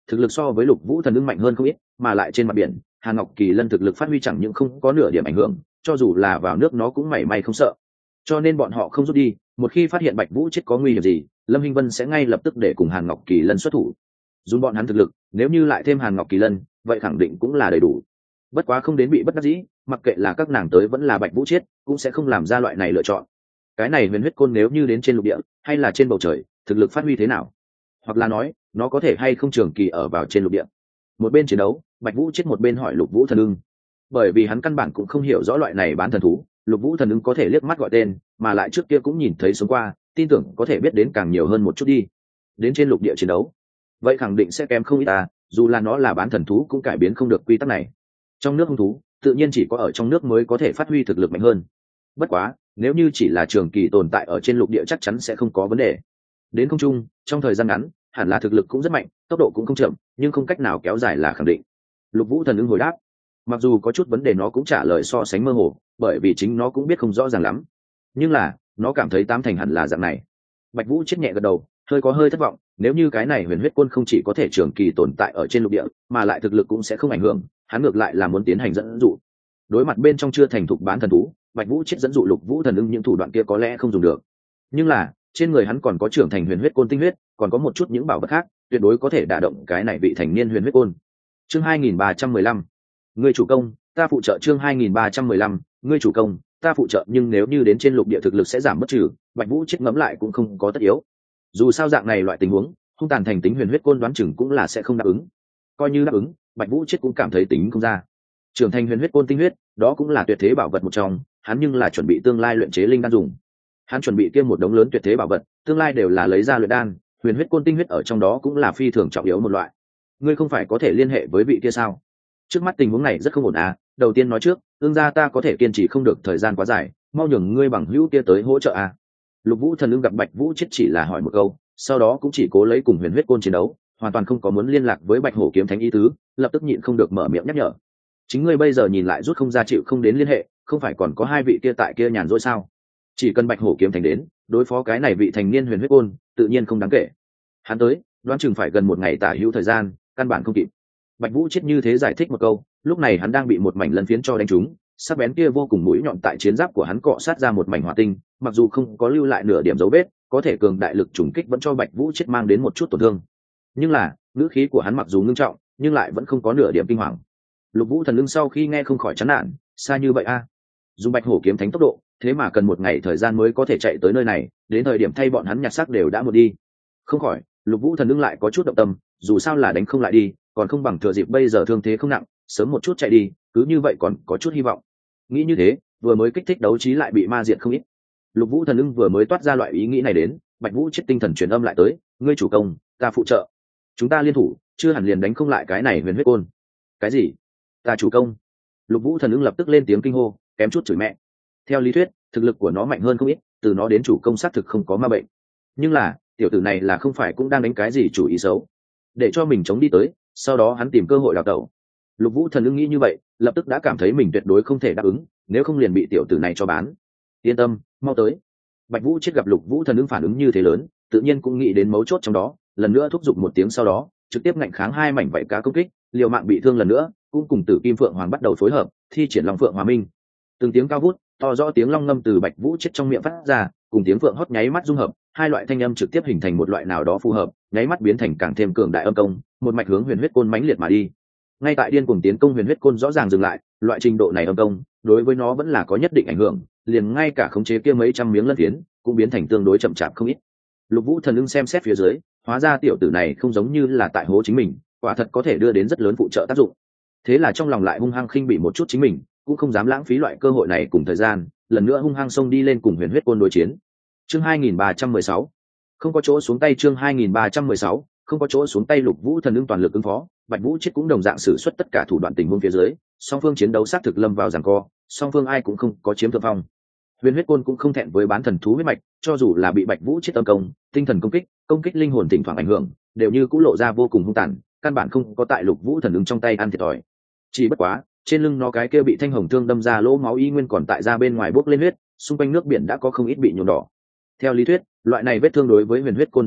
thực lực so với Lục Vũ Thần Ưng mạnh hơn không ít, mà lại trên mặt biển Hàn Ngọc Kỳ Lân thực lực phát huy chẳng những không có nửa điểm ảnh hưởng, cho dù là vào nước nó cũng mảy may không sợ. Cho nên bọn họ không rút đi, một khi phát hiện Bạch Vũ chết có nguy hiểm gì, Lâm Hinh Vân sẽ ngay lập tức để cùng Hàn Ngọc Kỳ Lân xuất thủ. Dùng bọn hắn thực lực, nếu như lại thêm Hàn Ngọc Kỳ Lân, vậy khẳng định cũng là đầy đủ. Bất quá không đến bị bất đắc dĩ, mặc kệ là các nàng tới vẫn là Bạch Vũ chết, cũng sẽ không làm ra loại này lựa chọn. Cái này huyền huyết côn nếu như đến trên lục địa hay là trên bầu trời, thực lực phát huy thế nào? Hoặc là nói, nó có thể hay không trường kỳ ở vào trên lục địa? Một bên chiến đấu, Bạch Vũ chết một bên hỏi Lục Vũ Thần Ưng. Bởi vì hắn căn bản cũng không hiểu rõ loại này bán thần thú, Lục Vũ Thần Ưng có thể liếc mắt gọi tên, mà lại trước kia cũng nhìn thấy xuống qua, tin tưởng có thể biết đến càng nhiều hơn một chút đi. Đến trên lục địa chiến đấu, vậy khẳng định sẽ kém không ít ta, dù là nó là bán thần thú cũng cải biến không được quy tắc này. Trong nước hung thú, tự nhiên chỉ có ở trong nước mới có thể phát huy thực lực mạnh hơn. Bất quá, nếu như chỉ là trường kỳ tồn tại ở trên lục địa chắc chắn sẽ không có vấn đề. Đến không trung, trong thời gian ngắn, hẳn là thực lực cũng rất mạnh, tốc độ cũng không chậm, nhưng không cách nào kéo dài là khẳng định. Lục Vũ Thần Ưng hồi đáp, mặc dù có chút vấn đề nó cũng trả lời so sánh mơ hồ, bởi vì chính nó cũng biết không rõ ràng lắm, nhưng là nó cảm thấy tám thành hẳn là dạng này. Bạch Vũ chết nhẹ gật đầu, hơi có hơi thất vọng, nếu như cái này huyền huyết côn không chỉ có thể trường kỳ tồn tại ở trên lục địa, mà lại thực lực cũng sẽ không ảnh hưởng, hắn ngược lại là muốn tiến hành dẫn dụ. Đối mặt bên trong chưa thành thục bán thần thú, Bạch Vũ chết dẫn dụ Lục Vũ Thần Ưng những thủ đoạn kia có lẽ không dùng được, nhưng là trên người hắn còn có trưởng thành huyền huyết côn tinh huyết, còn có một chút những bảo vật khác, tuyệt đối có thể đả động cái này vị thành niên huyền huyết côn. Chương hai nghìn ba trăm mười lăm, ngươi chủ công, ta phụ trợ. Chương hai nghìn ba trăm mười lăm, ngươi chủ công, ta phụ trợ. Nhưng nếu như đến trên lục địa thực lực sẽ giảm bất trừ, Bạch Vũ chết ngẫm lại cũng không có tất yếu. Dù sao dạng này loại tình huống, hung tàn thành tính huyền huyết côn đoán chừng cũng là sẽ không đáp ứng. Coi như đáp ứng, Bạch Vũ chết cũng cảm thấy tính không ra. Trưởng thành huyền huyết côn tinh huyết, đó cũng là tuyệt thế bảo vật một trong, hắn nhưng là chuẩn bị tương lai luyện chế linh đan dùng. Hắn chuẩn bị kia một đống lớn tuyệt thế bảo vật, tương lai đều là lấy ra luyện đan, huyền huyết côn tinh huyết ở trong đó cũng là phi thường trọng yếu một loại. Ngươi không phải có thể liên hệ với vị kia sao? Trước mắt tình huống này rất không ổn à, đầu tiên nói trước, ương gia ta có thể kiên trì không được thời gian quá dài, mau nhường ngươi bằng hữu kia tới hỗ trợ à. Lục Vũ Thần Ưng gặp Bạch Vũ chết chỉ là hỏi một câu, sau đó cũng chỉ cố lấy cùng huyền huyết côn chiến đấu, hoàn toàn không có muốn liên lạc với Bạch Hổ kiếm thánh ý tứ, lập tức nhịn không được mở miệng nhắc nhở. Chính ngươi bây giờ nhìn lại rút không ra chịu không đến liên hệ, không phải còn có hai vị kia tại kia nhàn rỗi sao? Chỉ cần Bạch Hổ kiếm thánh đến, đối phó cái này vị thành niên huyền huyết côn, tự nhiên không đáng kể. Hắn tới, đoán chừng phải gần một ngày tả hữu thời gian, căn bản không kịp. Bạch Vũ chết như thế giải thích một câu, lúc này hắn đang bị một mảnh lân phiến cho đánh trúng, sắc bén kia vô cùng mũi nhọn tại chiến giáp của hắn cọ sát ra một mảnh hỏa tinh, mặc dù không có lưu lại nửa điểm dấu vết, có thể cường đại lực trùng kích vẫn cho Bạch Vũ chết mang đến một chút tổn thương. Nhưng là, ngữ khí của hắn mặc dù ngưng trọng, nhưng lại vẫn không có nửa điểm kinh hoàng. Lục Vũ Thần Ưng sau khi nghe không khỏi chán nản, xa như vậy a, dùng Bạch Hổ kiếm thánh tốc độ, thế mà cần một ngày thời gian mới có thể chạy tới nơi này, đến thời điểm thay bọn hắn nhặt xác đều đã một đi. Không khỏi, Lục Vũ Thần Ưng lại có chút động tâm, dù sao là đánh không lại đi, còn không bằng thừa dịp bây giờ thương thế không nặng, sớm một chút chạy đi, cứ như vậy còn có chút hy vọng. Nghĩ như thế, vừa mới kích thích đấu trí lại bị ma diệt không ít. Lục Vũ Thần Ưng vừa mới toát ra loại ý nghĩ này đến, Bạch Vũ chết tinh thần truyền âm lại tới, ngươi chủ công, ta phụ trợ, chúng ta liên thủ, chưa hẳn liền đánh không lại cái này huyền huyết côn. Cái gì? Ta chủ công? Lục Vũ Thần Ưng lập tức lên tiếng kinh hô, kém chút chửi mẹ. Theo lý thuyết, thực lực của nó mạnh hơn không ít, từ nó đến chủ công xác thực không có ma bệnh. Nhưng là, tiểu tử này là không phải cũng đang đánh cái gì chủ ý xấu, để cho mình chống đi tới, sau đó hắn tìm cơ hội đào tẩu. Lục Vũ Thần Ưng nghĩ như vậy, lập tức đã cảm thấy mình tuyệt đối không thể đáp ứng, nếu không liền bị tiểu tử này cho bán. Yên tâm, mau tới. Bạch Vũ chết gặp Lục Vũ Thần Ưng phản ứng như thế lớn, tự nhiên cũng nghĩ đến mấu chốt trong đó, lần nữa thúc giục một tiếng sau đó, trực tiếp ngạnh kháng hai mảnh vảy cá công kích, liều mạng bị thương lần nữa, cũng cùng Tử Kim Phượng Hoàng bắt đầu phối hợp, thi triển Long Phượng Hòa Minh. Từng tiếng cao vút, to rõ tiếng long ngâm từ Bạch Vũ chết trong miệng phát ra, cùng tiếng phượng hót nháy mắt dung hợp, hai loại thanh âm trực tiếp hình thành một loại nào đó phù hợp, nháy mắt biến thành càng thêm cường đại âm công, một mạch hướng huyền huyết côn mãnh liệt mà đi. Ngay tại điên cuồng tiến công huyền huyết côn rõ ràng dừng lại, loại trình độ này âm công, đối với nó vẫn là có nhất định ảnh hưởng, liền ngay cả khống chế kia mấy trăm miếng lân phiến, cũng biến thành tương đối chậm chạp không ít. Lục Vũ Thần Ưng xem xét phía dưới, hóa ra tiểu tử này không giống như là tại hố chính mình, quả thật có thể đưa đến rất lớn phụ trợ tác dụng. Thế là trong lòng lại hung hăng khinh bị một chút chính mình, cũng không dám lãng phí loại cơ hội này cùng thời gian, lần nữa hung hăng xông đi lên cùng huyền huyết côn đối chiến. Chương hai nghìn ba trăm mười sáu, không có chỗ xuống tay. Chương hai nghìn ba trăm mười sáu, không có chỗ xuống tay. Lục Vũ Thần Ưng toàn lực ứng phó, Bạch Vũ chết cũng đồng dạng sử xuất tất cả thủ đoạn tình huống phía dưới, song phương chiến đấu sát thực lâm vào giằng co, song phương ai cũng không có chiếm thượng phong. Huyền huyết côn cũng không thẹn với bán thần thú huyết mạch, cho dù là bị Bạch Vũ chết tấn công, tinh thần công kích, công kích linh hồn thỉnh thoảng ảnh hưởng, đều như cũng lộ ra vô cùng hung tàn, căn bản không có tại Lục Vũ Thần Ưng trong tay ăn thiệt thòi. Chỉ bất quá, trên lưng nó cái kia bị thanh hồng thương đâm ra lỗ máu y nguyên còn tại ra bên ngoài bốc lên huyết, xung quanh nước biển đã có không ít bị nhuộm đỏ. Theo lý thuyết, loại này vết thương đối với huyền huyết côn đến nói,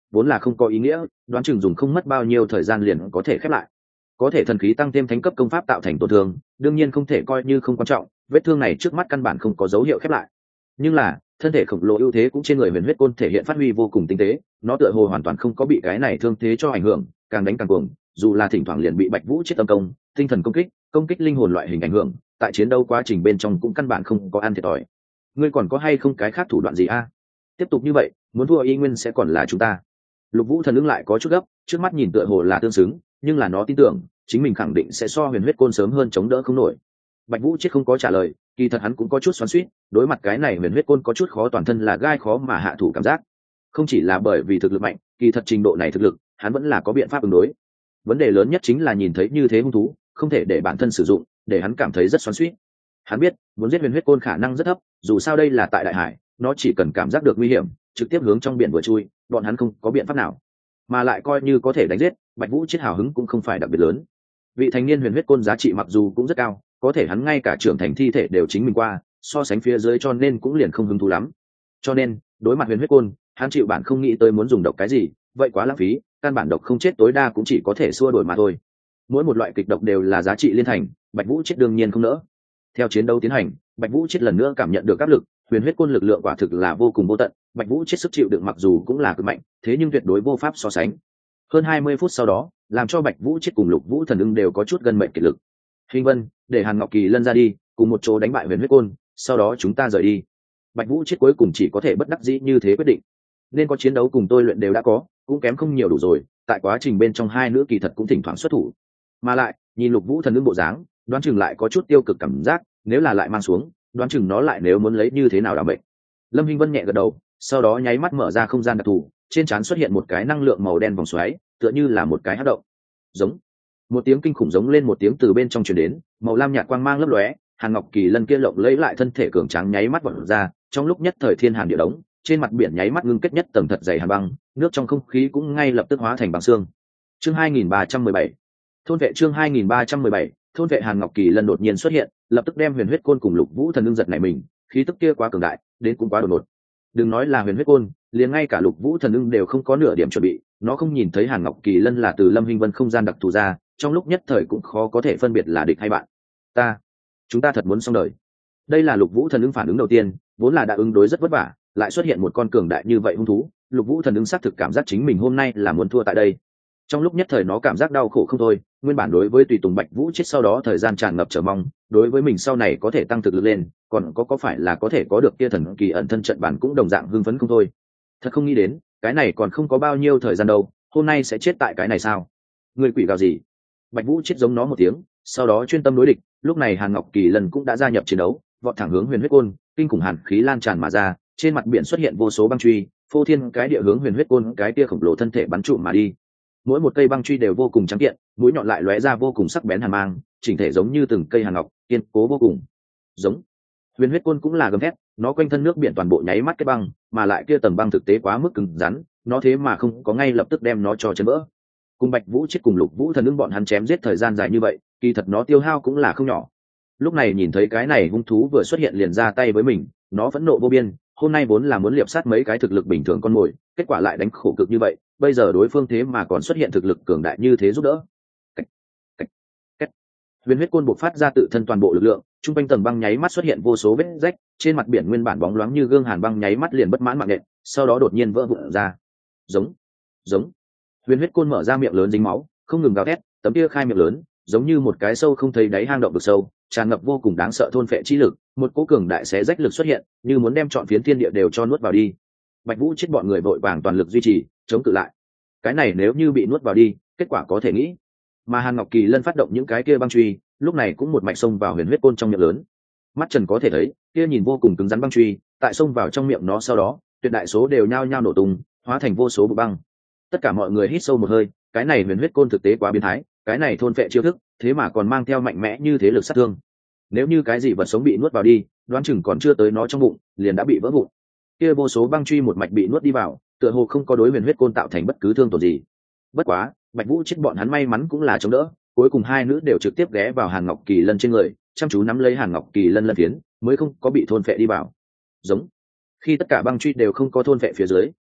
vốn là không có ý nghĩa, đoán chừng dùng không mất bao nhiêu thời gian liền có thể khép lại. Có thể thần khí tăng thêm thánh cấp công pháp tạo thành tổn thương, đương nhiên không thể coi như không quan trọng, vết thương này trước mắt căn bản không có dấu hiệu khép lại. Nhưng là thân thể khổng lồ ưu thế cũng trên người huyền huyết côn thể hiện phát huy vô cùng tinh tế, nó tựa hồ hoàn toàn không có bị cái này thương thế cho ảnh hưởng, càng đánh càng cuồng, dù là thỉnh thoảng liền bị Bạch Vũ chết tâm công, tinh thần công kích, công kích linh hồn loại hình ảnh hưởng, tại chiến đấu quá trình bên trong cũng căn bản không có ăn thiệt thòi. Ngươi còn có hay không cái khác thủ đoạn gì a? Tiếp tục như vậy, muốn thua y nguyên sẽ còn là chúng ta. Lục Vũ thần ứng lại có chút gấp, trước mắt nhìn tựa hồ là tương xứng, nhưng là nó tin tưởng chính mình khẳng định sẽ so huyền huyết côn sớm hơn chống đỡ không nổi. Bạch Vũ chết không có trả lời, kỳ thật hắn cũng có chút xoắn xuýt, đối mặt cái này huyền huyết côn có chút khó toàn thân là gai khó mà hạ thủ cảm giác. Không chỉ là bởi vì thực lực mạnh, kỳ thật trình độ này thực lực, hắn vẫn là có biện pháp ứng đối. Vấn đề lớn nhất chính là nhìn thấy như thế hung thú, không thể để bản thân sử dụng, để hắn cảm thấy rất xoắn xuýt. Hắn biết, muốn giết huyền huyết côn khả năng rất thấp, dù sao đây là tại đại hải, nó chỉ cần cảm giác được nguy hiểm, trực tiếp hướng trong biển vừa chui, bọn hắn không có biện pháp nào. Mà lại coi như có thể đánh giết, Bạch Vũ chết hào hứng cũng không phải đặc biệt lớn. Vị thành niên huyền huyết côn giá trị mặc dù cũng rất cao, có thể hắn ngay cả trưởng thành thi thể đều chính mình qua, so sánh phía dưới cho nên cũng liền không hứng thú lắm. Cho nên, đối mặt huyền huyết côn, hắn chịu bản không nghĩ tới muốn dùng độc cái gì, vậy quá lãng phí, căn bản độc không chết tối đa cũng chỉ có thể xua đuổi mà thôi. Mỗi một loại kịch độc đều là giá trị liên thành, Bạch Vũ chết đương nhiên không nỡ. Theo chiến đấu tiến hành, Bạch Vũ chết lần nữa cảm nhận được áp lực, huyền huyết côn lực lượng quả thực là vô cùng vô tận, Bạch Vũ chết sức chịu đựng mặc dù cũng là cực mạnh, thế nhưng tuyệt đối vô pháp so sánh. Hơn hai mươi phút sau đó, làm cho Bạch Vũ chết cùng Lục Vũ thần ưng đều có chút gần mệnh kiệt lực. Hình Vân, để Hàn Ngọc Kỳ lân ra đi, cùng một chỗ đánh bại huyền huyết côn, sau đó chúng ta rời đi. Bạch Vũ chết cuối cùng chỉ có thể bất đắc dĩ như thế quyết định. Nên có chiến đấu cùng tôi luyện đều đã có, cũng kém không nhiều đủ rồi, tại quá trình bên trong hai nữ kỳ thật cũng thỉnh thoảng xuất thủ. Mà lại, nhìn Lục Vũ thần ưng bộ dáng, đoán chừng lại có chút tiêu cực cảm giác, nếu là lại mang xuống, đoán chừng nó lại nếu muốn lấy như thế nào đảm bệnh. Lâm Hinh Vân nhẹ gật đầu, sau đó nháy mắt mở ra không gian đặc thù, trên trán xuất hiện một cái năng lượng màu đen vòng xoáy, tựa như là một cái hắc động. Giống. Một tiếng kinh khủng giống lên một tiếng từ bên trong truyền đến, màu lam nhạt quang mang lấp lóe, Hàn Ngọc Kỳ lân kia lộng lấy lại thân thể cường tráng nháy mắt vọt ra, trong lúc nhất thời thiên hàn địa đống, trên mặt biển nháy mắt ngưng kết nhất tầng thật dày hàn băng, nước trong không khí cũng ngay lập tức hóa thành băng xương. Chương hai nghìn ba trăm mười bảy Thôn vệ chương hai nghìn ba trăm mười bảy Thôn vệ Hàn Ngọc Kỳ lân đột nhiên xuất hiện, lập tức đem huyền huyết côn cùng Lục Vũ thần ưng giật nảy mình, khí tức kia quá cường đại, đến cũng quá đột ngột. Đừng nói là huyền huyết côn, liền ngay cả Lục Vũ thần ưng đều không có nửa điểm chuẩn bị, nó không nhìn thấy Hàn Ngọc Kỳ lân là từ Lâm Hinh Vân không gian đặc thù ra, trong lúc nhất thời cũng khó có thể phân biệt là địch hay bạn. Ta, chúng ta thật muốn xong đời. Đây là Lục Vũ thần ưng phản ứng đầu tiên, vốn là đã ứng đối rất vất vả, lại xuất hiện một con cường đại như vậy hung thú, Lục Vũ thần ưng xác thực cảm giác chính mình hôm nay là muốn thua tại đây. Trong lúc nhất thời nó cảm giác đau khổ không thôi, nguyên bản đối với tùy tùng Bạch Vũ chết sau đó thời gian tràn ngập chờ mong, đối với mình sau này có thể tăng thực lực lên, còn có có phải là có thể có được kia thần kỳ ẩn thân trận bản cũng đồng dạng hưng phấn không thôi. Thật không nghĩ đến, cái này còn không có bao nhiêu thời gian đâu, hôm nay sẽ chết tại cái này sao? Người quỷ gào gì? Bạch Vũ chết giống nó một tiếng, sau đó chuyên tâm đối địch, lúc này Hàn Ngọc Kỳ lần cũng đã gia nhập chiến đấu, vọt thẳng hướng huyền huyết côn, kinh khủng hàn khí lan tràn mà ra, trên mặt biển xuất hiện vô số băng truy, phô thiên cái địa hướng huyền huyết côn cái kia khổng lồ thân thể bắn trụ mà đi. Mỗi một cây băng truy đều vô cùng trắng kiện, mũi nhọn lại lóe ra vô cùng sắc bén hàn mang, chỉnh thể giống như từng cây hàn ngọc, kiên cố vô cùng. Giống. Huyền huyết côn cũng là gầm thét, nó quanh thân nước biển toàn bộ nháy mắt cái băng, mà lại kia tầng băng thực tế quá mức cứng rắn, nó thế mà không có ngay lập tức đem nó cho chấn vỡ. Cùng Bạch Vũ chết cùng Lục Vũ thần ưng bọn hắn chém giết thời gian dài như vậy, kỳ thật nó tiêu hao cũng là không nhỏ. Lúc này nhìn thấy cái này hung thú vừa xuất hiện liền ra tay với mình, nó phẫn nộ vô biên, hôm nay vốn là muốn liệp sát mấy cái thực lực bình thường con mồi, kết quả lại đánh khổ cực như vậy, bây giờ đối phương thế mà còn xuất hiện thực lực cường đại như thế giúp đỡ. Cách, cách, cách. Huyền huyết côn bộc phát ra tự thân toàn bộ lực lượng, trung quanh tầng băng nháy mắt xuất hiện vô số vết rách, trên mặt biển nguyên bản bóng loáng như gương hàn băng nháy mắt liền bất mãn mạng nện, sau đó đột nhiên vỡ vụn ra. Giống, giống. Huyền huyết côn mở ra miệng lớn dính máu, không ngừng gào thét, tấm kia khai miệng lớn, giống như một cái sâu không thấy đáy hang động vực sâu, tràn ngập vô cùng đáng sợ thôn phệ chi lực, một cỗ cường đại xé rách lực xuất hiện, như muốn đem trọn phiến thiên địa đều cho nuốt vào đi. Bạch Vũ chết bọn người vội vàng toàn lực duy trì, chống cự lại. Cái này nếu như bị nuốt vào đi, kết quả có thể nghĩ. Mà Hàn Ngọc Kỳ lân phát động những cái kia băng truy, lúc này cũng một mạch xông vào huyền huyết côn trong miệng lớn. Mắt Trần có thể thấy, kia nhìn vô cùng cứng rắn băng truy, tại xông vào trong miệng nó sau đó, tuyệt đại số đều nhao nhao nổ tung, hóa thành vô số bụi băng. Tất cả mọi người hít sâu một hơi, cái này huyền huyết côn thực tế quá biến thái, cái này thôn phệ chiêu thức, thế mà còn mang theo mạnh mẽ như thế lực sát thương. Nếu như cái gì vật sống bị nuốt vào đi, đoán chừng còn chưa tới nó trong bụng, liền đã bị vỡ vụn. Kia vô số băng truy một mạch bị nuốt đi vào, tựa hồ không có đối huyền huyết côn tạo thành bất cứ thương tổn gì. Bất quá, Bạch Vũ chết bọn hắn may mắn cũng là chống đỡ, cuối cùng hai nữ đều trực tiếp ghé vào Hàn Ngọc Kỳ lân trên người, chăm chú nắm lấy Hàn Ngọc Kỳ lân lân phiến, mới không có bị thôn phệ đi vào. Giống. Khi tất cả băng truy đều không có thôn phệ phía dưới,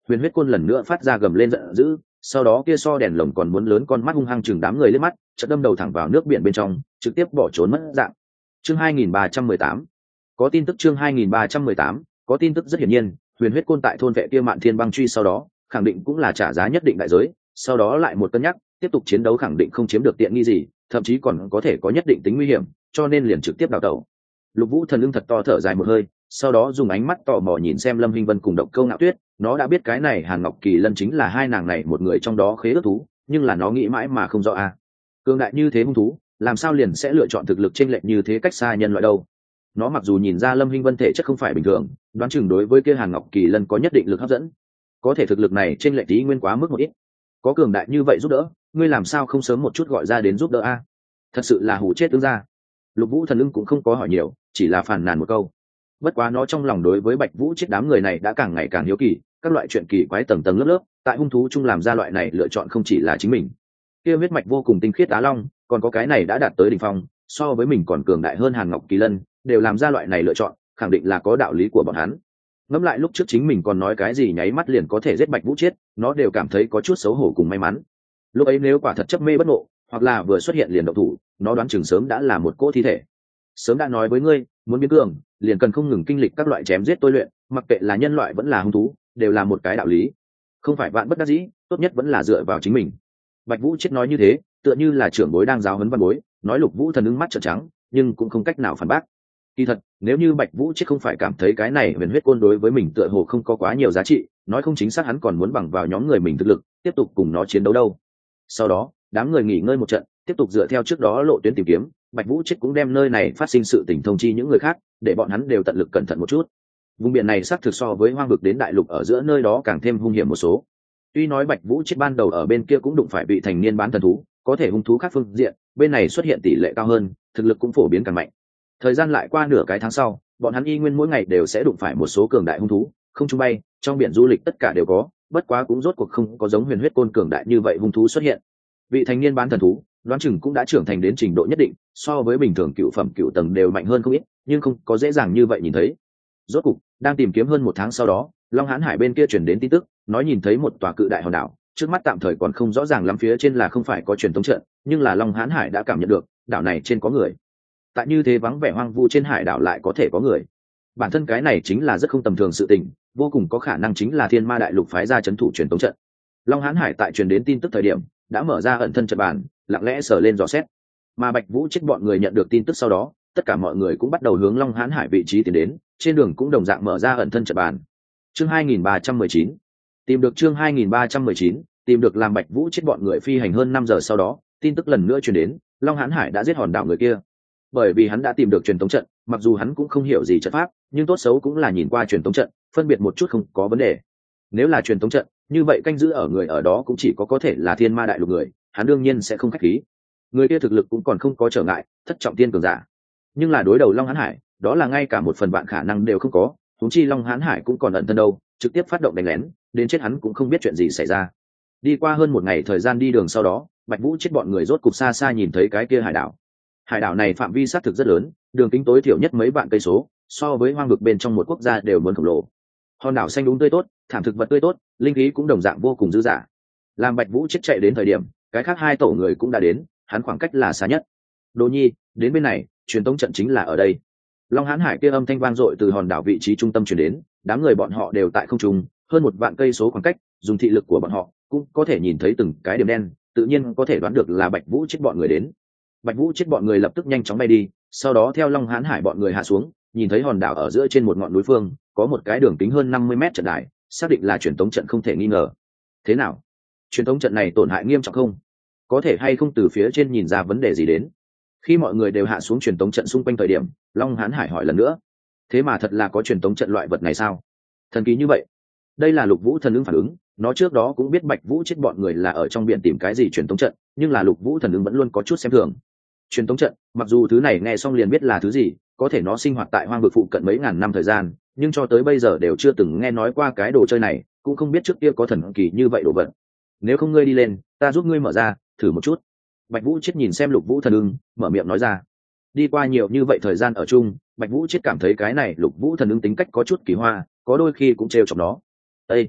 huyền huyết côn lần nữa phát ra gầm lên giận dữ, sau đó kia so đèn lồng còn muốn lớn con mắt hung hăng chừng đám người lên mắt, chợt đâm đầu thẳng vào nước biển bên trong, trực tiếp bỏ trốn mất dạng. Chương hai nghìn ba trăm mười tám có tin tức. Chương hai nghìn ba trăm mười tám có tin tức. Rất hiển nhiên, huyền huyết côn tại thôn vệ kia Mạn Thiên băng truy sau đó, khẳng định cũng là trả giá nhất định đại giới, sau đó lại một cân nhắc, tiếp tục chiến đấu khẳng định không chiếm được tiện nghi gì, thậm chí còn có thể có nhất định tính nguy hiểm, cho nên liền trực tiếp đào tẩu. Lục Vũ Thần Ưng thật to thở dài một hơi, sau đó dùng ánh mắt tò mò nhìn xem Lâm Hinh Vân cùng Độc Câu Ngạo Tuyết, nó đã biết cái này Hàn Ngọc Kỳ Lân chính là hai nàng này một người trong đó khế ước thú, nhưng là nó nghĩ mãi mà không rõ a. Cường đại như thế hung thú, làm sao liền sẽ lựa chọn thực lực chênh lệch như thế cách xa nhân loại đâu? Nó mặc dù nhìn ra Lâm Hinh Vân thể chất không phải bình thường, đoán chừng đối với kia Hàn Ngọc Kỳ Lân có nhất định lực hấp dẫn, có thể thực lực này chênh lệch tí nguyên quá mức một ít. Có cường đại như vậy giúp đỡ, ngươi làm sao không sớm một chút gọi ra đến giúp đỡ a? Thật sự là hù chết tướng ra. Lục Vũ Thần Ưng cũng không có hỏi nhiều, chỉ là phàn nàn một câu. Bất quá nó trong lòng đối với Bạch Vũ chết đám người này đã càng ngày càng hiếu kỳ, các loại chuyện kỳ quái tầng tầng lớp lớp, tại hung thú chung làm ra loại này lựa chọn không chỉ là chính mình. Kia huyết mạch vô cùng tinh khiết Á Long, còn có cái này đã đạt tới đỉnh phong, so với mình còn cường đại hơn Hàn Ngọc Kỳ Lân, đều làm ra loại này lựa chọn, khẳng định là có đạo lý của bọn hắn. Ngẫm lại lúc trước chính mình còn nói cái gì nháy mắt liền có thể giết Bạch Vũ chết, nó đều cảm thấy có chút xấu hổ cùng may mắn. Lúc ấy nếu quả thật chấp mê bất ngộ, hoặc là vừa xuất hiện liền động thủ, nó đoán chừng sớm đã là một cỗ thi thể. Sớm đã nói với ngươi, muốn biến cường, liền cần không ngừng kinh lịch các loại chém giết tôi luyện, mặc kệ là nhân loại vẫn là hung thú, đều là một cái đạo lý. Không phải vạn bất đắc dĩ, tốt nhất vẫn là dựa vào chính mình. Bạch Vũ chết nói như thế, tựa như là trưởng bối đang giáo huấn văn bối, nói Lục Vũ Thần Ưng mắt trợn trắng, nhưng cũng không cách nào phản bác. Kỳ thật, nếu như Bạch Vũ chết không phải cảm thấy cái này huyền huyết côn đối với mình tựa hồ không có quá nhiều giá trị, nói không chính xác hắn còn muốn bằng vào nhóm người mình thực lực, tiếp tục cùng nó chiến đấu đâu. Sau đó, đám người nghỉ ngơi một trận, tiếp tục dựa theo trước đó lộ tuyến tìm kiếm. Bạch Vũ chết cũng đem nơi này phát sinh sự tình thông chi những người khác, để bọn hắn đều tận lực cẩn thận một chút. Vùng biển này xác thực so với hoang vực đến đại lục ở giữa nơi đó càng thêm hung hiểm một số. Tuy nói Bạch Vũ chết ban đầu ở bên kia cũng đụng phải vị thành niên bán thần thú, có thể hung thú khác phương diện, bên này xuất hiện tỷ lệ cao hơn, thực lực cũng phổ biến càng mạnh. Thời gian lại qua nửa cái tháng sau, bọn hắn y nguyên mỗi ngày đều sẽ đụng phải một số cường đại hung thú, không trung bay, trong biển du lịch tất cả đều có, bất quá cũng rốt cuộc không có giống huyền huyết côn cường đại như vậy hung thú xuất hiện. Vị thành niên bán thần thú, đoán chừng cũng đã trưởng thành đến trình độ nhất định, so với bình thường cựu phẩm cựu tầng đều mạnh hơn không ít, nhưng không có dễ dàng như vậy nhìn thấy. Rốt cục, đang tìm kiếm hơn một tháng sau đó, Long Hán Hải bên kia truyền đến tin tức, nói nhìn thấy một tòa cự đại hòn đảo, trước mắt tạm thời còn không rõ ràng lắm phía trên là không phải có truyền thống trận, nhưng là Long Hán Hải đã cảm nhận được, đảo này trên có người. Tại như thế vắng vẻ hoang vu trên hải đảo lại có thể có người. Bản thân cái này chính là rất không tầm thường sự tình, vô cùng có khả năng chính là Thiên Ma Đại Lục phái ra trấn thủ truyền thống trận. Long Hán Hải tại truyền đến tin tức thời điểm, đã mở ra ẩn thân trận bàn, lặng lẽ sờ lên dò xét. Mà Bạch Vũ chết bọn người nhận được tin tức sau đó, tất cả mọi người cũng bắt đầu hướng Long Hán Hải vị trí tiến đến, trên đường cũng đồng dạng mở ra ẩn thân trận bàn. Chương hai nghìn ba trăm mười chín tìm được. Chương hai nghìn ba trăm mười chín tìm được. Làm Bạch Vũ chết bọn người phi hành hơn năm giờ sau đó, tin tức lần nữa truyền đến, Long Hán Hải đã giết hòn đảo người kia. Bởi vì hắn đã tìm được truyền tống trận, mặc dù hắn cũng không hiểu gì trận pháp, nhưng tốt xấu cũng là nhìn qua truyền tống trận, phân biệt một chút không có vấn đề. Nếu là truyền tống trận, như vậy canh giữ ở người ở đó cũng chỉ có có thể là Thiên Ma Đại Lục người, hắn đương nhiên sẽ không khách khí. Người kia thực lực cũng còn không có trở ngại, thất trọng tiên cường giả. Nhưng là đối đầu Long Hán Hải, đó là ngay cả một phần vạn khả năng đều không có, huống chi Long Hán Hải cũng còn ẩn thân đâu, trực tiếp phát động đánh lén, đến chết hắn cũng không biết chuyện gì xảy ra. Đi qua hơn một ngày thời gian đi đường sau đó, Bạch Vũ chết bọn người rốt cục xa xa nhìn thấy cái kia hải đảo. Hải đảo này phạm vi xác thực rất lớn, đường kính tối thiểu nhất mấy vạn cây số, so với hoang vực bên trong một quốc gia đều muốn khổng lồ. Hòn đảo xanh đúng tươi tốt, thảm thực vật tươi tốt, linh khí cũng đồng dạng vô cùng dư dả. Làm Bạch Vũ chết chạy đến thời điểm, cái khác hai tổ người cũng đã đến, hắn khoảng cách là xa nhất. Đỗ Nhi, đến bên này, truyền tống trận chính là ở đây. Long Hán Hải kia âm thanh vang dội từ hòn đảo vị trí trung tâm truyền đến, đám người bọn họ đều tại không trung, hơn một vạn cây số khoảng cách, dùng thị lực của bọn họ cũng có thể nhìn thấy từng cái điểm đen, tự nhiên có thể đoán được là Bạch Vũ chết bọn người đến. Bạch Vũ chết bọn người lập tức nhanh chóng bay đi, sau đó theo Long Hán Hải bọn người hạ xuống, nhìn thấy hòn đảo ở giữa trên một ngọn núi phương, có một cái đường kính hơn năm mươi mét trận đài, xác định là truyền tống trận không thể nghi ngờ. Thế nào? Truyền tống trận này tổn hại nghiêm trọng không? Có thể hay không từ phía trên nhìn ra vấn đề gì đến? Khi mọi người đều hạ xuống truyền tống trận xung quanh thời điểm, Long Hán Hải hỏi lần nữa. Thế mà thật là có truyền tống trận loại vật này sao? Thần kỳ như vậy. Đây là Lục Vũ Thần Ưng phản ứng, nó trước đó cũng biết Bạch Vũ chết bọn người là ở trong biển tìm cái gì truyền tống trận, nhưng là Lục Vũ Thần Ưng vẫn luôn có chút xem thường. Truyền tống trận, mặc dù thứ này nghe xong liền biết là thứ gì, có thể nó sinh hoạt tại hoang vực phụ cận mấy ngàn năm thời gian, nhưng cho tới bây giờ đều chưa từng nghe nói qua cái đồ chơi này, cũng không biết trước kia có thần kỳ như vậy đồ vật. Nếu không ngươi đi lên, ta giúp ngươi mở ra, thử một chút. Bạch Vũ chết nhìn xem Lục Vũ Thần Ưng, mở miệng nói ra. Đi qua nhiều như vậy thời gian ở chung, Bạch Vũ chết cảm thấy cái này Lục Vũ Thần Ưng tính cách có chút kỳ hoa, có đôi khi cũng trêu chọc nó. Ê!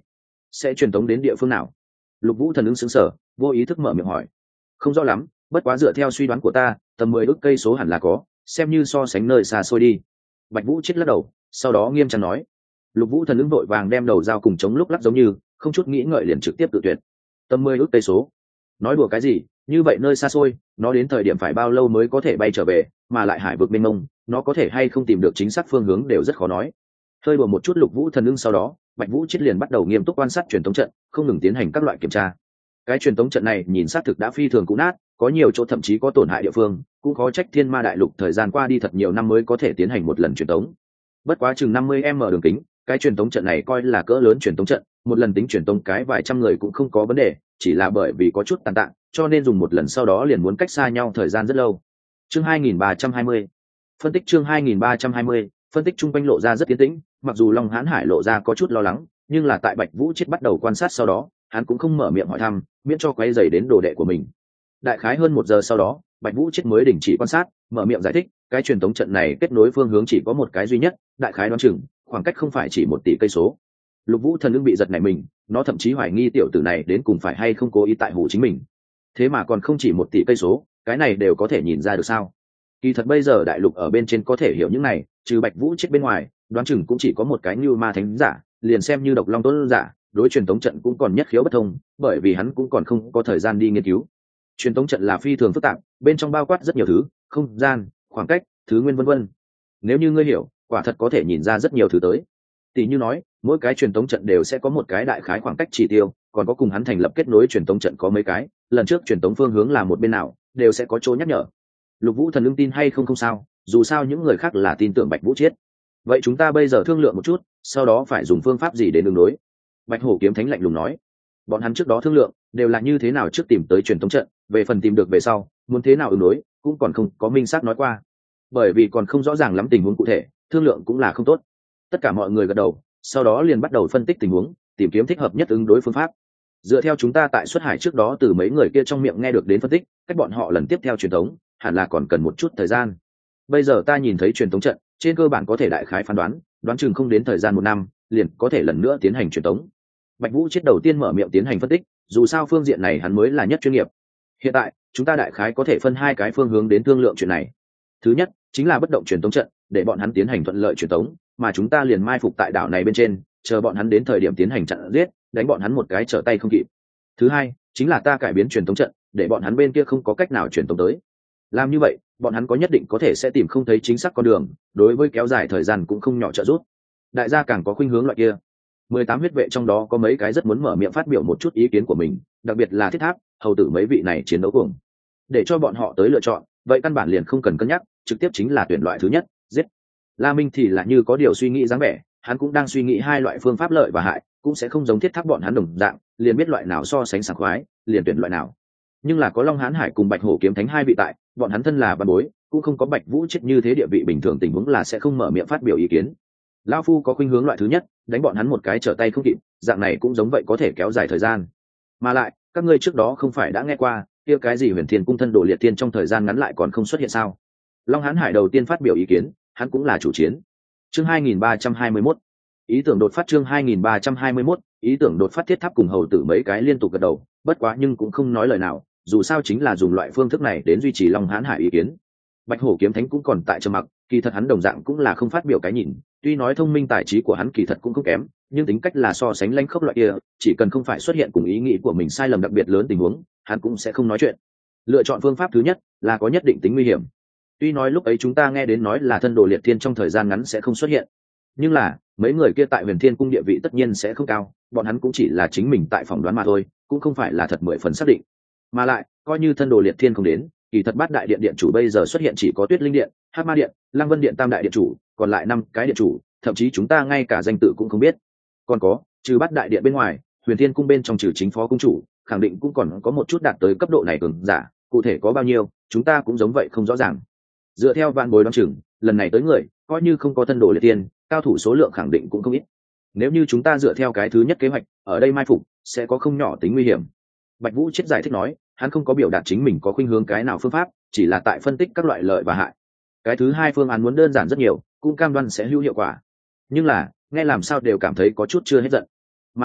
sẽ truyền tống đến địa phương nào? Lục Vũ Thần ứng sững sờ, vô ý thức mở miệng hỏi. Không rõ lắm, bất quá dựa theo suy đoán của ta, tầm mười ức cây số hẳn là có, xem như so sánh nơi xa xôi đi. Bạch Vũ chết lắc đầu, sau đó nghiêm trang nói. Lục Vũ Thần ứng vội vàng đem đầu dao cùng chống lúc lắc giống như không chút nghĩ ngợi liền trực tiếp tự tuyệt. Tầm mười ức cây số? Nói đùa cái gì? Như vậy nơi xa xôi, nó đến thời điểm phải bao lâu mới có thể bay trở về, mà lại hải vực mênh mông, nó có thể hay không tìm được chính xác phương hướng đều rất khó nói. Hơi đùa một chút Lục Vũ Thần ưng sau đó, Bạch Vũ chết liền bắt đầu nghiêm túc quan sát truyền tống trận, không ngừng tiến hành các loại kiểm tra. Cái truyền tống trận này nhìn xác thực đã phi thường cũ nát, có nhiều chỗ thậm chí có tổn hại địa phương, cũng có trách Thiên Ma Đại Lục thời gian qua đi thật nhiều năm mới có thể tiến hành một lần truyền tống. Bất quá chừng năm mươi m đường kính, cái truyền tống trận này coi là cỡ lớn truyền tống trận, một lần tính truyền tống cái vài trăm người cũng không có vấn đề, chỉ là bởi vì có chút tàn tạ, cho nên dùng một lần sau đó liền muốn cách xa nhau thời gian rất lâu. Chương hai nghìn ba trăm hai mươi. Phân tích chương hai nghìn ba trăm hai mươi, phân tích chung quanh lộ ra rất tiến tĩnh, mặc dù Long Hán Hải lộ ra có chút lo lắng, nhưng là tại Bạch Vũ chết bắt đầu quan sát sau đó, hắn cũng không mở miệng hỏi thăm, miễn cho quấy rầy đến đồ đệ của mình. Đại khái hơn một giờ sau đó, Bạch Vũ chết mới đình chỉ quan sát, mở miệng giải thích, cái truyền tống trận này kết nối phương hướng chỉ có một cái duy nhất, đại khái đoán chừng, khoảng cách không phải chỉ một tỷ cây số. Lục Vũ Thần ưng bị giật nảy mình, nó thậm chí hoài nghi tiểu tử này đến cùng phải hay không cố ý tại hù chính mình. Thế mà còn không chỉ một tỷ cây số, cái này đều có thể nhìn ra được sao? Kỳ thật bây giờ đại lục ở bên trên có thể hiểu những này, trừ Bạch Vũ chết bên ngoài, đoán chừng cũng chỉ có một cái Như Ma Thánh giả, liền xem như Độc Long Tuấn giả, đối truyền tống trận cũng còn nhất khiếu bất thông, bởi vì hắn cũng còn không có thời gian đi nghiên cứu. Truyền tống trận là phi thường phức tạp, bên trong bao quát rất nhiều thứ, không gian, khoảng cách, thứ nguyên vân vân. Nếu như ngươi hiểu, quả thật có thể nhìn ra rất nhiều thứ tới. Tỷ như nói, mỗi cái truyền tống trận đều sẽ có một cái đại khái khoảng cách chỉ tiêu, còn có cùng hắn thành lập kết nối truyền tống trận có mấy cái, lần trước truyền tống phương hướng là một bên nào, đều sẽ có chỗ nhắc nhở. Lục Vũ Thần ưng tin hay không không sao, dù sao những người khác là tin tưởng Bạch Vũ chết. Vậy chúng ta bây giờ thương lượng một chút, sau đó phải dùng phương pháp gì để ứng đối? Bạch Hổ Kiếm Thánh lạnh lùng nói. Bọn hắn trước đó thương lượng đều là như thế nào trước tìm tới truyền tống trận, về phần tìm được về sau, muốn thế nào ứng đối, cũng còn không có minh xác nói qua. Bởi vì còn không rõ ràng lắm tình huống cụ thể, thương lượng cũng là không tốt. Tất cả mọi người gật đầu, sau đó liền bắt đầu phân tích tình huống, tìm kiếm thích hợp nhất ứng đối phương pháp. Dựa theo chúng ta tại xuất hải trước đó từ mấy người kia trong miệng nghe được đến phân tích, cách bọn họ lần tiếp theo truyền tống, hẳn là còn cần một chút thời gian. Bây giờ ta nhìn thấy truyền tống trận, trên cơ bản có thể đại khái phán đoán, đoán chừng không đến thời gian một năm, liền có thể lần nữa tiến hành truyền tống. Bạch Vũ chết đầu tiên mở miệng tiến hành phân tích, dù sao phương diện này hắn mới là nhất chuyên nghiệp. Hiện tại, chúng ta đại khái có thể phân hai cái phương hướng đến thương lượng chuyện này. Thứ nhất, chính là bất động truyền tống trận, để bọn hắn tiến hành thuận lợi truyền tống, mà chúng ta liền mai phục tại đảo này bên trên, chờ bọn hắn đến thời điểm tiến hành chặn giết, đánh bọn hắn một cái trở tay không kịp. Thứ hai, chính là ta cải biến truyền tống trận, để bọn hắn bên kia không có cách nào truyền tống tới. Làm như vậy, bọn hắn có nhất định có thể sẽ tìm không thấy chính xác con đường, đối với kéo dài thời gian cũng không nhỏ trợ giúp. Đại gia càng có khuynh hướng loại kia. Mười tám huyết vệ trong đó có mấy cái rất muốn mở miệng phát biểu một chút ý kiến của mình, đặc biệt là Thiết Tháp, hầu tử mấy vị này chiến đấu cuồng. Để cho bọn họ tới lựa chọn, vậy căn bản liền không cần cân nhắc, trực tiếp chính là tuyển loại thứ nhất, giết. La Minh thì là như có điều suy nghĩ dáng vẻ, hắn cũng đang suy nghĩ hai loại phương pháp lợi và hại, cũng sẽ không giống Thiết Tháp bọn hắn đồng dạng, liền biết loại nào so sánh sảng khoái, liền tuyển loại nào. Nhưng là có Long Hán Hải cùng Bạch Hổ Kiếm Thánh hai vị tại, bọn hắn thân là ban bối, cũng không có Bạch Vũ chết như thế địa vị bình thường, tình huống là sẽ không mở miệng phát biểu ý kiến. Lão phu có khuynh hướng loại thứ nhất, đánh bọn hắn một cái trở tay không kịp, dạng này cũng giống vậy có thể kéo dài thời gian. Mà lại, các ngươi trước đó không phải đã nghe qua, kia cái gì Huyền Thiên cung thân đồ liệt tiên trong thời gian ngắn lại còn không xuất hiện sao? Long Hán Hải đầu tiên phát biểu ý kiến, hắn cũng là chủ chiến. Chương hai nghìn ba trăm hai mươi mốt. Ý tưởng đột phát chương hai nghìn ba trăm hai mươi mốt, ý tưởng đột phát. Thiết Tháp cùng hầu tử mấy cái liên tục gật đầu, bất quá nhưng cũng không nói lời nào, dù sao chính là dùng loại phương thức này đến duy trì Long Hán Hải ý kiến. Bạch Hổ Kiếm Thánh cũng còn tại trầm mặc, kỳ thật hắn đồng dạng cũng là không phát biểu cái nhìn, tuy nói thông minh tài trí của hắn kỳ thật cũng không kém, nhưng tính cách là so sánh lanh khốc loại kia, chỉ cần không phải xuất hiện cùng ý nghĩ của mình sai lầm đặc biệt lớn tình huống, hắn cũng sẽ không nói chuyện. Lựa chọn phương pháp thứ nhất là có nhất định tính nguy hiểm. Tuy nói lúc ấy chúng ta nghe đến nói là thân đồ liệt thiên trong thời gian ngắn sẽ không xuất hiện, nhưng là mấy người kia tại Huyền Thiên cung địa vị tất nhiên sẽ không cao, bọn hắn cũng chỉ là chính mình tại phỏng đoán mà thôi, cũng không phải là thật mười phần xác định. Mà lại, coi như thân đồ liệt thiên không đến, kỳ thật bát đại điện điện chủ bây giờ xuất hiện chỉ có Tuyết Linh điện, Hắc Ma điện, Lăng Vân điện tam đại điện chủ, còn lại năm cái điện chủ, thậm chí chúng ta ngay cả danh tự cũng không biết. Còn có, trừ bát đại điện bên ngoài, Huyền Thiên cung bên trong trừ chính phó cung chủ, khẳng định cũng còn có một chút đạt tới cấp độ này cường giả, cụ thể có bao nhiêu, chúng ta cũng giống vậy không rõ ràng. Dựa theo vạn bối đoán chừng, lần này tới người, coi như không có thân đồ liệt tiên, cao thủ số lượng khẳng định cũng không ít. Nếu như chúng ta dựa theo cái thứ nhất kế hoạch, ở đây mai phục sẽ có không nhỏ tính nguy hiểm. Bạch Vũ chết giải thích nói, hắn không có biểu đạt chính mình có khuynh hướng cái nào phương pháp, chỉ là tại phân tích các loại lợi và hại. Cái thứ hai phương án muốn đơn giản rất nhiều, cũng cam đoan sẽ hữu hiệu quả. Nhưng là, nghe làm sao đều cảm thấy có chút chưa hết giận. Mà lại,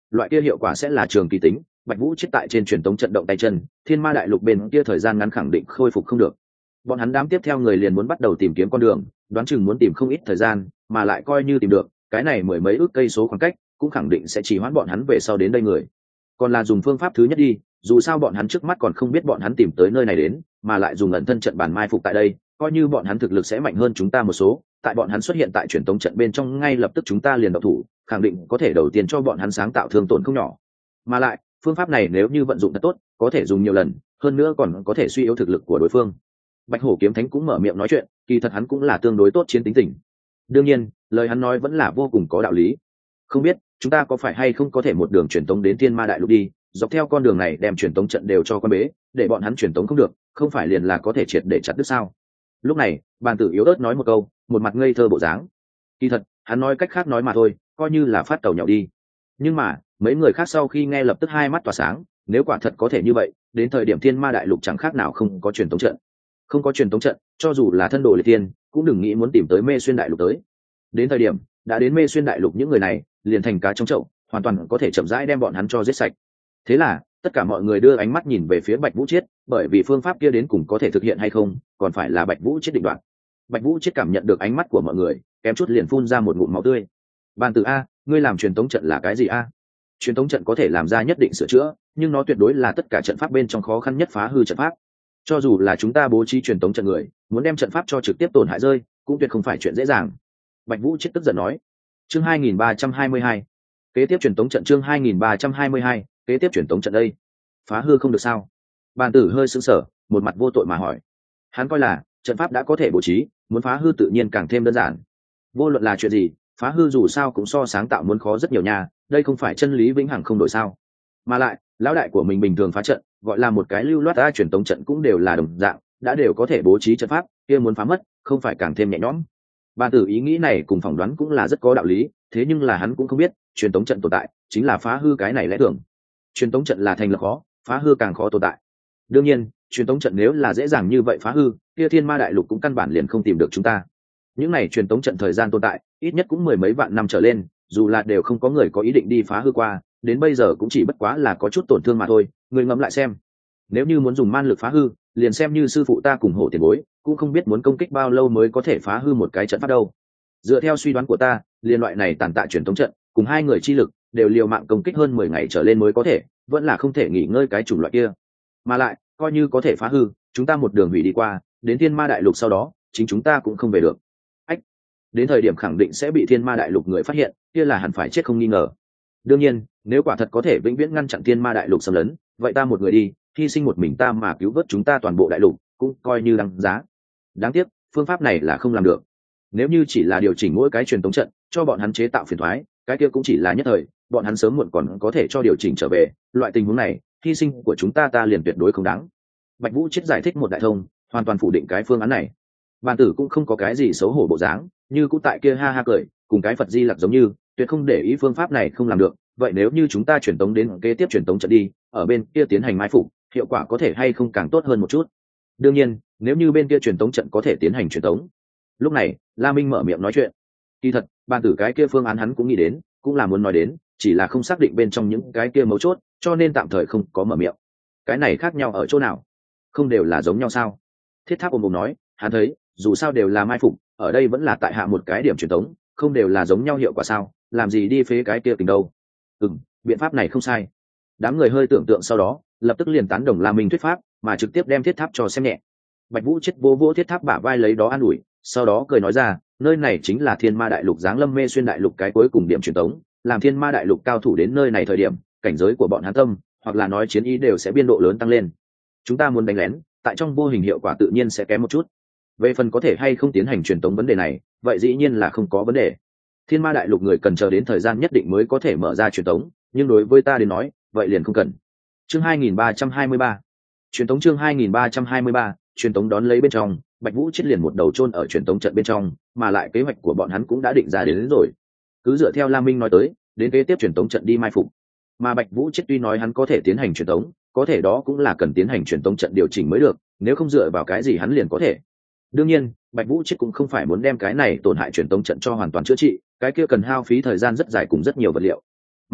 loại kia hiệu quả sẽ là trường kỳ tính. Bạch Vũ chết tại trên truyền tống trận động tay chân, thiên ma đại lục bên kia thời gian ngắn khẳng định khôi phục không được. Bọn hắn đám tiếp theo người liền muốn bắt đầu tìm kiếm con đường, đoán chừng muốn tìm không ít thời gian, mà lại coi như tìm được, cái này mười mấy ước cây số khoảng cách, cũng khẳng định sẽ chỉ hoãn bọn hắn về sau đến đây người. Còn là dùng phương pháp thứ nhất đi, dù sao bọn hắn trước mắt còn không biết bọn hắn tìm tới nơi này đến, mà lại dùng ẩn thân trận bản mai phục tại đây, coi như bọn hắn thực lực sẽ mạnh hơn chúng ta một số, tại bọn hắn xuất hiện tại truyền tống trận bên trong ngay lập tức chúng ta liền động thủ, khẳng định có thể đầu tiên cho bọn hắn sáng tạo thương tổn không nhỏ. Mà lại, phương pháp này nếu như vận dụng thật tốt, có thể dùng nhiều lần, hơn nữa còn có thể suy yếu thực lực của đối phương. Bạch Hổ kiếm thánh cũng mở miệng nói chuyện, kỳ thật hắn cũng là tương đối tốt chiến tính tình. Đương nhiên, lời hắn nói vẫn là vô cùng có đạo lý. Không biết chúng ta có phải hay không có thể một đường truyền tống đến Thiên Ma Đại Lục đi, dọc theo con đường này đem truyền tống trận đều cho con bế, để bọn hắn truyền tống không được, không phải liền là có thể triệt để chặt đứt sao? Lúc này, Bàn Tử yếu ớt nói một câu, một mặt ngây thơ bộ dáng. Kỳ thật, hắn nói cách khác nói mà thôi, coi như là phát tàu nhậu đi. Nhưng mà, mấy người khác sau khi nghe lập tức hai mắt tỏa sáng, nếu quả thật có thể như vậy, đến thời điểm Thiên Ma Đại Lục chẳng khác nào không có truyền tống trận. Không có truyền tống trận, cho dù là thân đồ liệt tiên, cũng đừng nghĩ muốn tìm tới Mê Xuyên Đại Lục tới. Đến thời điểm, đã đến Mê Xuyên Đại Lục những người này, liền thành cá trong chậu, hoàn toàn có thể chậm rãi đem bọn hắn cho giết sạch. Thế là, tất cả mọi người đưa ánh mắt nhìn về phía Bạch Vũ Chiết, bởi vì phương pháp kia đến cùng có thể thực hiện hay không, còn phải là Bạch Vũ Chiết định đoạt. Bạch Vũ Chiết cảm nhận được ánh mắt của mọi người, kém chút liền phun ra một ngụm máu tươi. Bàn Tử a, ngươi làm truyền tống trận là cái gì a? Truyền tống trận có thể làm ra nhất định sửa chữa, nhưng nó tuyệt đối là tất cả trận pháp bên trong khó khăn nhất phá hư trận pháp. Cho dù là chúng ta bố trí truyền tống trận người, muốn đem trận pháp cho trực tiếp tổn hại rơi, cũng tuyệt không phải chuyện dễ dàng. Bạch Vũ Chiết tức giận nói. Chương hai nghìn ba trăm hai mươi hai, kế tiếp truyền tống trận. Chương hai nghìn ba trăm hai mươi hai, kế tiếp truyền tống trận đây. Phá hư không được sao? Bàn Tử hơi sững sờ, một mặt vô tội mà hỏi. Hắn coi là trận pháp đã có thể bố trí, muốn phá hư tự nhiên càng thêm đơn giản. Vô luận là chuyện gì, phá hư dù sao cũng so sáng tạo muốn khó rất nhiều nha, đây không phải chân lý vĩnh hằng không đổi sao? Mà lại, lão đại của mình bình thường phá trận, gọi là một cái lưu loát ra truyền tống trận cũng đều là đồng dạng, đã đều có thể bố trí trận pháp, kia muốn phá mất, không phải càng thêm nhẹ nhõm. Bàn Tử ý nghĩ này cùng phỏng đoán cũng là rất có đạo lý, thế nhưng là hắn cũng không biết, truyền tống trận tồn tại chính là phá hư cái này lẽ thường. Truyền tống trận là thành lập khó, phá hư càng khó tồn tại. Đương nhiên, truyền tống trận nếu là dễ dàng như vậy phá hư, kia Thiên Ma Đại Lục cũng căn bản liền không tìm được chúng ta. Những này truyền tống trận thời gian tồn tại, ít nhất cũng mười mấy vạn năm trở lên, dù là đều không có người có ý định đi phá hư qua, đến bây giờ cũng chỉ bất quá là có chút tổn thương mà thôi, người ngẫm lại xem. Nếu như muốn dùng man lực phá hư, liền xem như sư phụ ta cùng Hổ tiền bối, cũng không biết muốn công kích bao lâu mới có thể phá hư một cái trận pháp đâu. Dựa theo suy đoán của ta, liên loại này tàn tạ truyền tống trận, cùng hai người chi lực đều liều mạng công kích hơn mười ngày trở lên mới có thể, vẫn là không thể nghỉ ngơi cái chủng loại kia. Mà lại, coi như có thể phá hư, chúng ta một đường hủy đi qua, đến Thiên Ma Đại Lục sau đó, chính chúng ta cũng không về được. Ách, đến thời điểm khẳng định sẽ bị Thiên Ma Đại Lục người phát hiện, kia là hẳn phải chết không nghi ngờ. Đương nhiên, nếu quả thật có thể vĩnh viễn ngăn chặn Thiên Ma Đại Lục xâm lấn, vậy ta một người đi, hy sinh một mình ta mà cứu vớt chúng ta toàn bộ đại lục, cũng coi như đáng giá. Đáng tiếc, phương pháp này là không làm được. Nếu như chỉ là điều chỉnh mỗi cái truyền tống trận, cho bọn hắn chế tạo phiền toái, cái kia cũng chỉ là nhất thời, bọn hắn sớm muộn còn có thể cho điều chỉnh trở về, loại tình huống này, hy sinh của chúng ta ta liền tuyệt đối không đáng. Bạch Vũ Chiết giải thích một đại thông, hoàn toàn phủ định cái phương án này. Bàn Tử cũng không có cái gì xấu hổ bộ dáng, như cũ tại kia ha ha cười, cùng cái Phật Di Lặc giống như, tuyệt không để ý phương pháp này không làm được. Vậy nếu như chúng ta truyền tống đến kế tiếp truyền tống trận đi, ở bên kia tiến hành mai phục, hiệu quả có thể hay không càng tốt hơn một chút. Đương nhiên, nếu như bên kia truyền tống trận có thể tiến hành truyền tống. Lúc này, La Minh mở miệng nói chuyện. Kỳ thật, Bàn Tử cái kia phương án hắn cũng nghĩ đến, cũng là muốn nói đến, chỉ là không xác định bên trong những cái kia mấu chốt, cho nên tạm thời không có mở miệng. Cái này khác nhau ở chỗ nào? Không đều là giống nhau sao? Thiết Tháp ồm ồm nói, hắn thấy, dù sao đều là mai phục, ở đây vẫn là tại hạ một cái điểm truyền tống, không đều là giống nhau hiệu quả sao? Làm gì đi phế cái kia tình đâu? Ừm, biện pháp này không sai. Đám người hơi tưởng tượng sau đó, lập tức liền tán đồng La Minh thuyết pháp, mà trực tiếp đem Thiết Tháp cho xem nhẹ. Bạch Vũ Chiết vô vô Thiết Tháp bả vai lấy đó an ủi, sau đó cười nói ra, nơi này chính là Thiên Ma Đại Lục giáng lâm Mê Xuyên Đại Lục cái cuối cùng điểm truyền tống, làm Thiên Ma Đại Lục cao thủ đến nơi này thời điểm, cảnh giới của bọn hắn tâm, hoặc là nói chiến ý đều sẽ biên độ lớn tăng lên. Chúng ta muốn đánh lén, tại trong vô hình hiệu quả tự nhiên sẽ kém một chút. Về phần có thể hay không tiến hành truyền tống vấn đề này, vậy dĩ nhiên là không có vấn đề. Thiên Ma Đại Lục người cần chờ đến thời gian nhất định mới có thể mở ra truyền tống, nhưng đối với ta đến nói, vậy liền không cần. Chương hai nghìn ba trăm hai mươi ba, truyền tống. Chương hai nghìn ba trăm hai mươi ba, truyền tống. Đón lấy bên trong, Bạch Vũ Chiết liền một đầu chôn ở truyền tống trận bên trong, mà lại kế hoạch của bọn hắn cũng đã định ra đến, đến rồi. Cứ dựa theo Lam Minh nói tới, đến kế tiếp truyền tống trận đi mai phục. Mà Bạch Vũ Chiết tuy nói hắn có thể tiến hành truyền tống, có thể đó cũng là cần tiến hành truyền tống trận điều chỉnh mới được, nếu không dựa vào cái gì hắn liền có thể. Đương nhiên, Bạch Vũ Chiết cũng không phải muốn đem cái này tổn hại truyền tống trận cho hoàn toàn chữa trị, cái kia cần hao phí thời gian rất dài cùng rất nhiều vật liệu. Mà lại,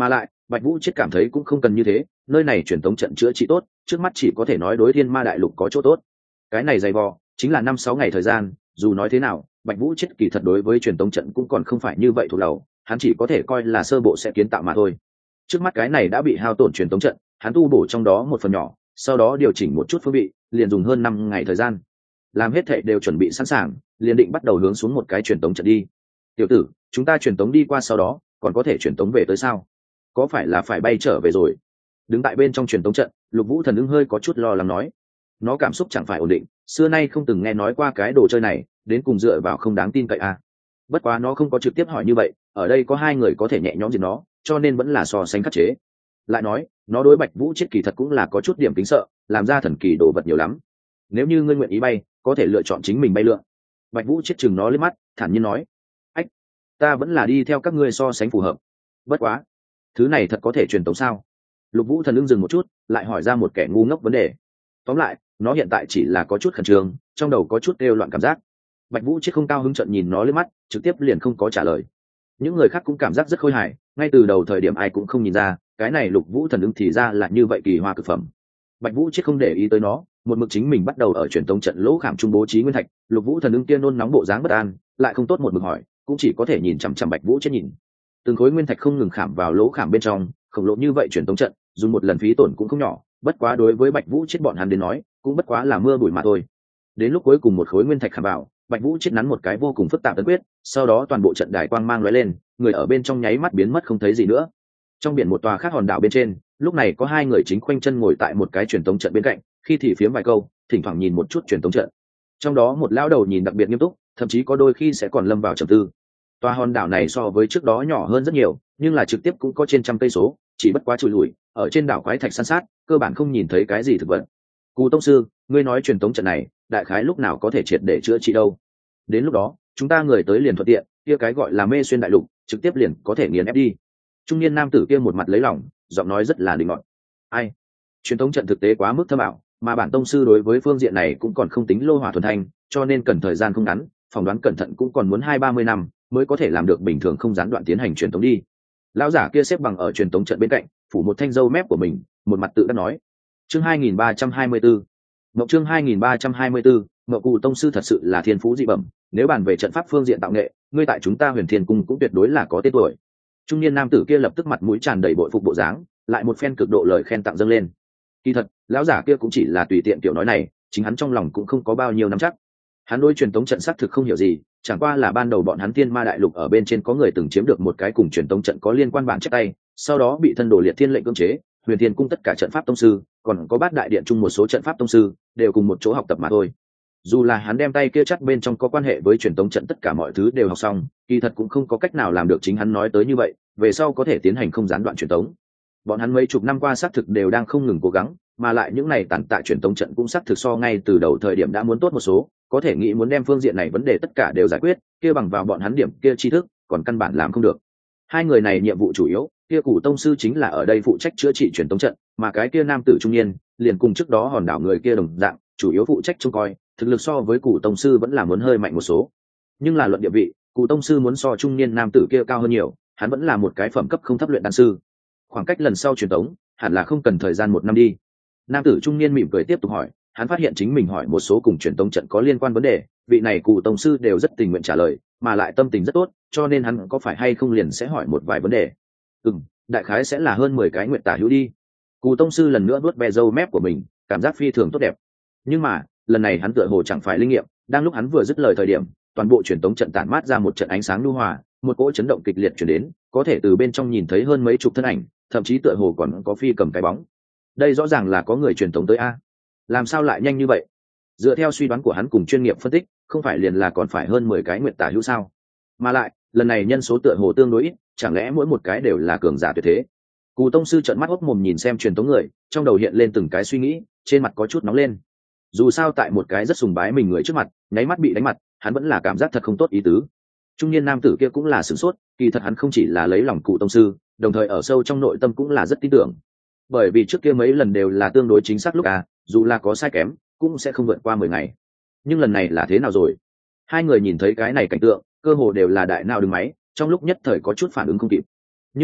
Bạch Vũ Chết cảm thấy cũng không cần như thế, nơi này truyền tống trận chữa trị tốt, trước mắt chỉ có thể nói đối Thiên Ma đại lục có chỗ tốt. Cái này dày vò, chính là năm sáu ngày thời gian, dù nói thế nào, Bạch Vũ Chết kỳ thật đối với truyền tống trận cũng còn không phải như vậy thuộc đầu, hắn chỉ có thể coi là sơ bộ sẽ kiến tạo mà thôi. Trước mắt cái này đã bị hao tổn truyền tống trận, hắn tu bổ trong đó một phần nhỏ, sau đó điều chỉnh một chút phương vị, liền dùng hơn năm ngày thời gian. Làm hết thảy đều chuẩn bị sẵn sàng, liền định bắt đầu hướng xuống một cái truyền tống trận đi. Tiểu tử, chúng ta truyền tống đi qua sau đó, còn có thể truyền tống về tới sao? Có phải là phải bay trở về rồi? Đứng tại bên trong truyền tống trận, Lục Vũ Thần ưng hơi có chút lo lắng nói. Nó cảm xúc chẳng phải ổn định, xưa nay không từng nghe nói qua cái đồ chơi này, đến cùng dựa vào không đáng tin cậy à. Bất quá nó không có trực tiếp hỏi như vậy, ở đây có hai người có thể nhẹ nhõm diệt nó, cho nên vẫn là so sánh khắc chế. Lại nói, nó đối Bạch Vũ Chết kỳ thật cũng là có chút điểm kính sợ, làm ra thần kỳ đồ vật nhiều lắm. Nếu như ngươi nguyện ý bay, có thể lựa chọn chính mình bay lượn. Bạch Vũ Chết chừng nó liếc mắt, thản nhiên nói: ách, ta vẫn là đi theo các ngươi so sánh phù hợp. Bất quá, thứ này thật có thể truyền tống sao? Lục Vũ Thần ưng dừng một chút, lại hỏi ra một kẻ ngu ngốc vấn đề. Tóm lại, nó hiện tại chỉ là có chút khẩn trương, trong đầu có chút đều loạn cảm giác. Bạch Vũ Chết không cao hứng trợn nhìn nó liếc mắt, trực tiếp liền không có trả lời. Những người khác cũng cảm giác rất khôi hài, ngay từ đầu thời điểm ai cũng không nhìn ra, cái này Lục Vũ Thần ưng thì ra là như vậy kỳ hoa cực phẩm. Bạch Vũ Chết không để ý tới nó, một mực chính mình bắt đầu ở truyền tống trận lỗ khảm trung bố trí nguyên thạch. Lục Vũ Thần ưng tiên nôn nóng bộ dáng bất an, lại không tốt một mực hỏi, cũng chỉ có thể nhìn chằm chằm Bạch Vũ Chết nhìn. Từng khối nguyên thạch không ngừng khảm vào lỗ khảm bên trong, khổng lồ như vậy truyền tống trận, dùng một lần phí tổn cũng không nhỏ, bất quá đối với Bạch Vũ Chết bọn hắn đến nói, cũng bất quá là mưa bụi mà thôi. Đến lúc cuối cùng một khối nguyên thạch khảm vào, Bạch Vũ Chết nắn một cái vô cùng phức tạp ấn quyết, sau đó toàn bộ trận đài quang mang lóe lên, người ở bên trong nháy mắt biến mất không thấy gì nữa. Trong biển một tòa khác hòn đảo bên trên, lúc này có hai người chính khoanh chân ngồi tại một cái truyền tống trận bên cạnh, khi thì phiếm vài câu, thỉnh thoảng nhìn một chút truyền tống trận. Trong đó một lão đầu nhìn đặc biệt nghiêm túc, thậm chí có đôi khi sẽ còn lâm vào trầm tư. Tòa hòn đảo này so với trước đó nhỏ hơn rất nhiều, nhưng là trực tiếp cũng có trên trăm cây số, chỉ bất quá trụi lùi, ở trên đảo quái thạch san sát, cơ bản không nhìn thấy cái gì thực vật. Cù tông sư, ngươi nói truyền tống trận này, đại khái lúc nào có thể triệt để chữa trị đâu? Đến lúc đó, chúng ta người tới liền thuận tiện, kia cái gọi là mê xuyên đại lục, trực tiếp liền có thể nghiền ép đi. Trung niên nam tử kia một mặt lấy lòng, giọng nói rất là linh ngọt. Ai? Truyền tống trận thực tế quá mức thâm ảo, mà bản tông sư đối với phương diện này cũng còn không tính lô hỏa thuần thanh, cho nên cần thời gian không ngắn, phỏng đoán cẩn thận cũng còn muốn hai ba mươi năm mới có thể làm được bình thường không gián đoạn tiến hành truyền tống đi. Lão giả kia xếp bằng ở truyền tống trận bên cạnh, phủ một thanh râu mép của mình, một mặt tự đắc nói. Chương hai nghìn ba trăm hai mươi tư, Mộng chương hai nghìn ba trăm hai mươi tư, Mộng Cù tông sư thật sự là thiên phú dị bẩm, nếu bàn về trận pháp phương diện tạo nghệ, ngươi tại chúng ta Huyền Thiên cung cũng tuyệt đối là có tên tuổi. Trung niên nam tử kia lập tức mặt mũi tràn đầy bội phục bộ dáng, lại một phen cực độ lời khen tặng dâng lên. Kỳ thật, lão giả kia cũng chỉ là tùy tiện tiểu nói này, chính hắn trong lòng cũng không có bao nhiêu nắm chắc. Hắn đối truyền tống trận xác thực không hiểu gì, chẳng qua là ban đầu bọn hắn Thiên Ma đại lục ở bên trên có người từng chiếm được một cái cùng truyền tống trận có liên quan bản chép tay, sau đó bị thân đồ liệt thiên lệnh cưỡng chế. Huyền Thiên cung tất cả trận pháp tông sư, còn có bát đại điện chung một số trận pháp tông sư, đều cùng một chỗ học tập mà thôi. Dù là hắn đem tay kia chắc bên trong có quan hệ với truyền tống trận tất cả mọi thứ đều học xong, kỳ thật cũng không có cách nào làm được chính hắn nói tới như vậy, về sau có thể tiến hành không gián đoạn truyền tống. Bọn hắn mấy chục năm qua xác thực đều đang không ngừng cố gắng, mà lại những này tàn tạ truyền tống trận cũng xác thực so ngay từ đầu thời điểm đã muốn tốt một số, có thể nghĩ muốn đem phương diện này vấn đề tất cả đều giải quyết, kia bằng vào bọn hắn điểm kia tri thức, còn căn bản làm không được. Hai người này nhiệm vụ chủ yếu, kia Cù tông sư chính là ở đây phụ trách chữa trị truyền tống trận, mà cái kia nam tử trung niên, liền cùng trước đó hòn đảo người kia đồng dạng, chủ yếu phụ trách trông coi, thực lực so với Cù tông sư vẫn là muốn hơi mạnh một số. Nhưng là luận địa vị, Cù tông sư muốn so trung niên nam tử kia cao hơn nhiều, hắn vẫn là một cái phẩm cấp không thấp luyện đan sư. Khoảng cách lần sau truyền tống, hẳn là không cần thời gian một năm đi. Nam tử trung niên mỉm cười tiếp tục hỏi, hắn phát hiện chính mình hỏi một số cùng truyền tống trận có liên quan vấn đề, vị này Cù tông sư đều rất tình nguyện trả lời, mà lại tâm tình rất tốt, cho nên hắn có phải hay không liền sẽ hỏi một vài vấn đề. Ừm, đại khái sẽ là hơn mười cái nguyện tả hữu đi. Cù tông sư lần nữa nuốt ve râu mép của mình, cảm giác phi thường tốt đẹp. Nhưng mà, lần này hắn tựa hồ chẳng phải linh nghiệm, đang lúc hắn vừa dứt lời thời điểm, toàn bộ truyền tống trận tản mát ra một trận ánh sáng nhu hòa, một cỗ chấn động kịch liệt truyền đến, có thể từ bên trong nhìn thấy hơn mấy chục thân ảnh, thậm chí tựa hồ còn có phi cầm cái bóng. Đây rõ ràng là có người truyền tống tới a. Làm sao lại nhanh như vậy? Dựa theo suy đoán của hắn cùng chuyên nghiệp phân tích, không phải liền là còn phải hơn mười cái nguyện tả hữu sao? Mà lại, lần này nhân số tựa hồ tương đối ít, chẳng lẽ mỗi một cái đều là cường giả tuyệt thế? Cù tông sư trợn mắt hốc mồm nhìn xem truyền tống người, trong đầu hiện lên từng cái suy nghĩ, trên mặt có chút nóng lên. Dù sao tại một cái rất sùng bái mình người trước mặt, nháy mắt bị đánh mặt, hắn vẫn là cảm giác thật không tốt ý tứ. Trung niên nam tử kia cũng là sửng sốt, kỳ thật hắn không chỉ là lấy lòng Cù tông sư, đồng thời ở sâu trong nội tâm cũng là rất tin tưởng. Bởi vì trước kia mấy lần đều là tương đối chính xác lúc à, dù là có sai kém, cũng sẽ không vượt qua mười ngày. Nhưng lần này là thế nào rồi? Hai người nhìn thấy cái này cảnh tượng, cơ hồ đều là đại nào đứng máy, trong lúc nhất thời có chút phản ứng không kịp. Nhưng mà,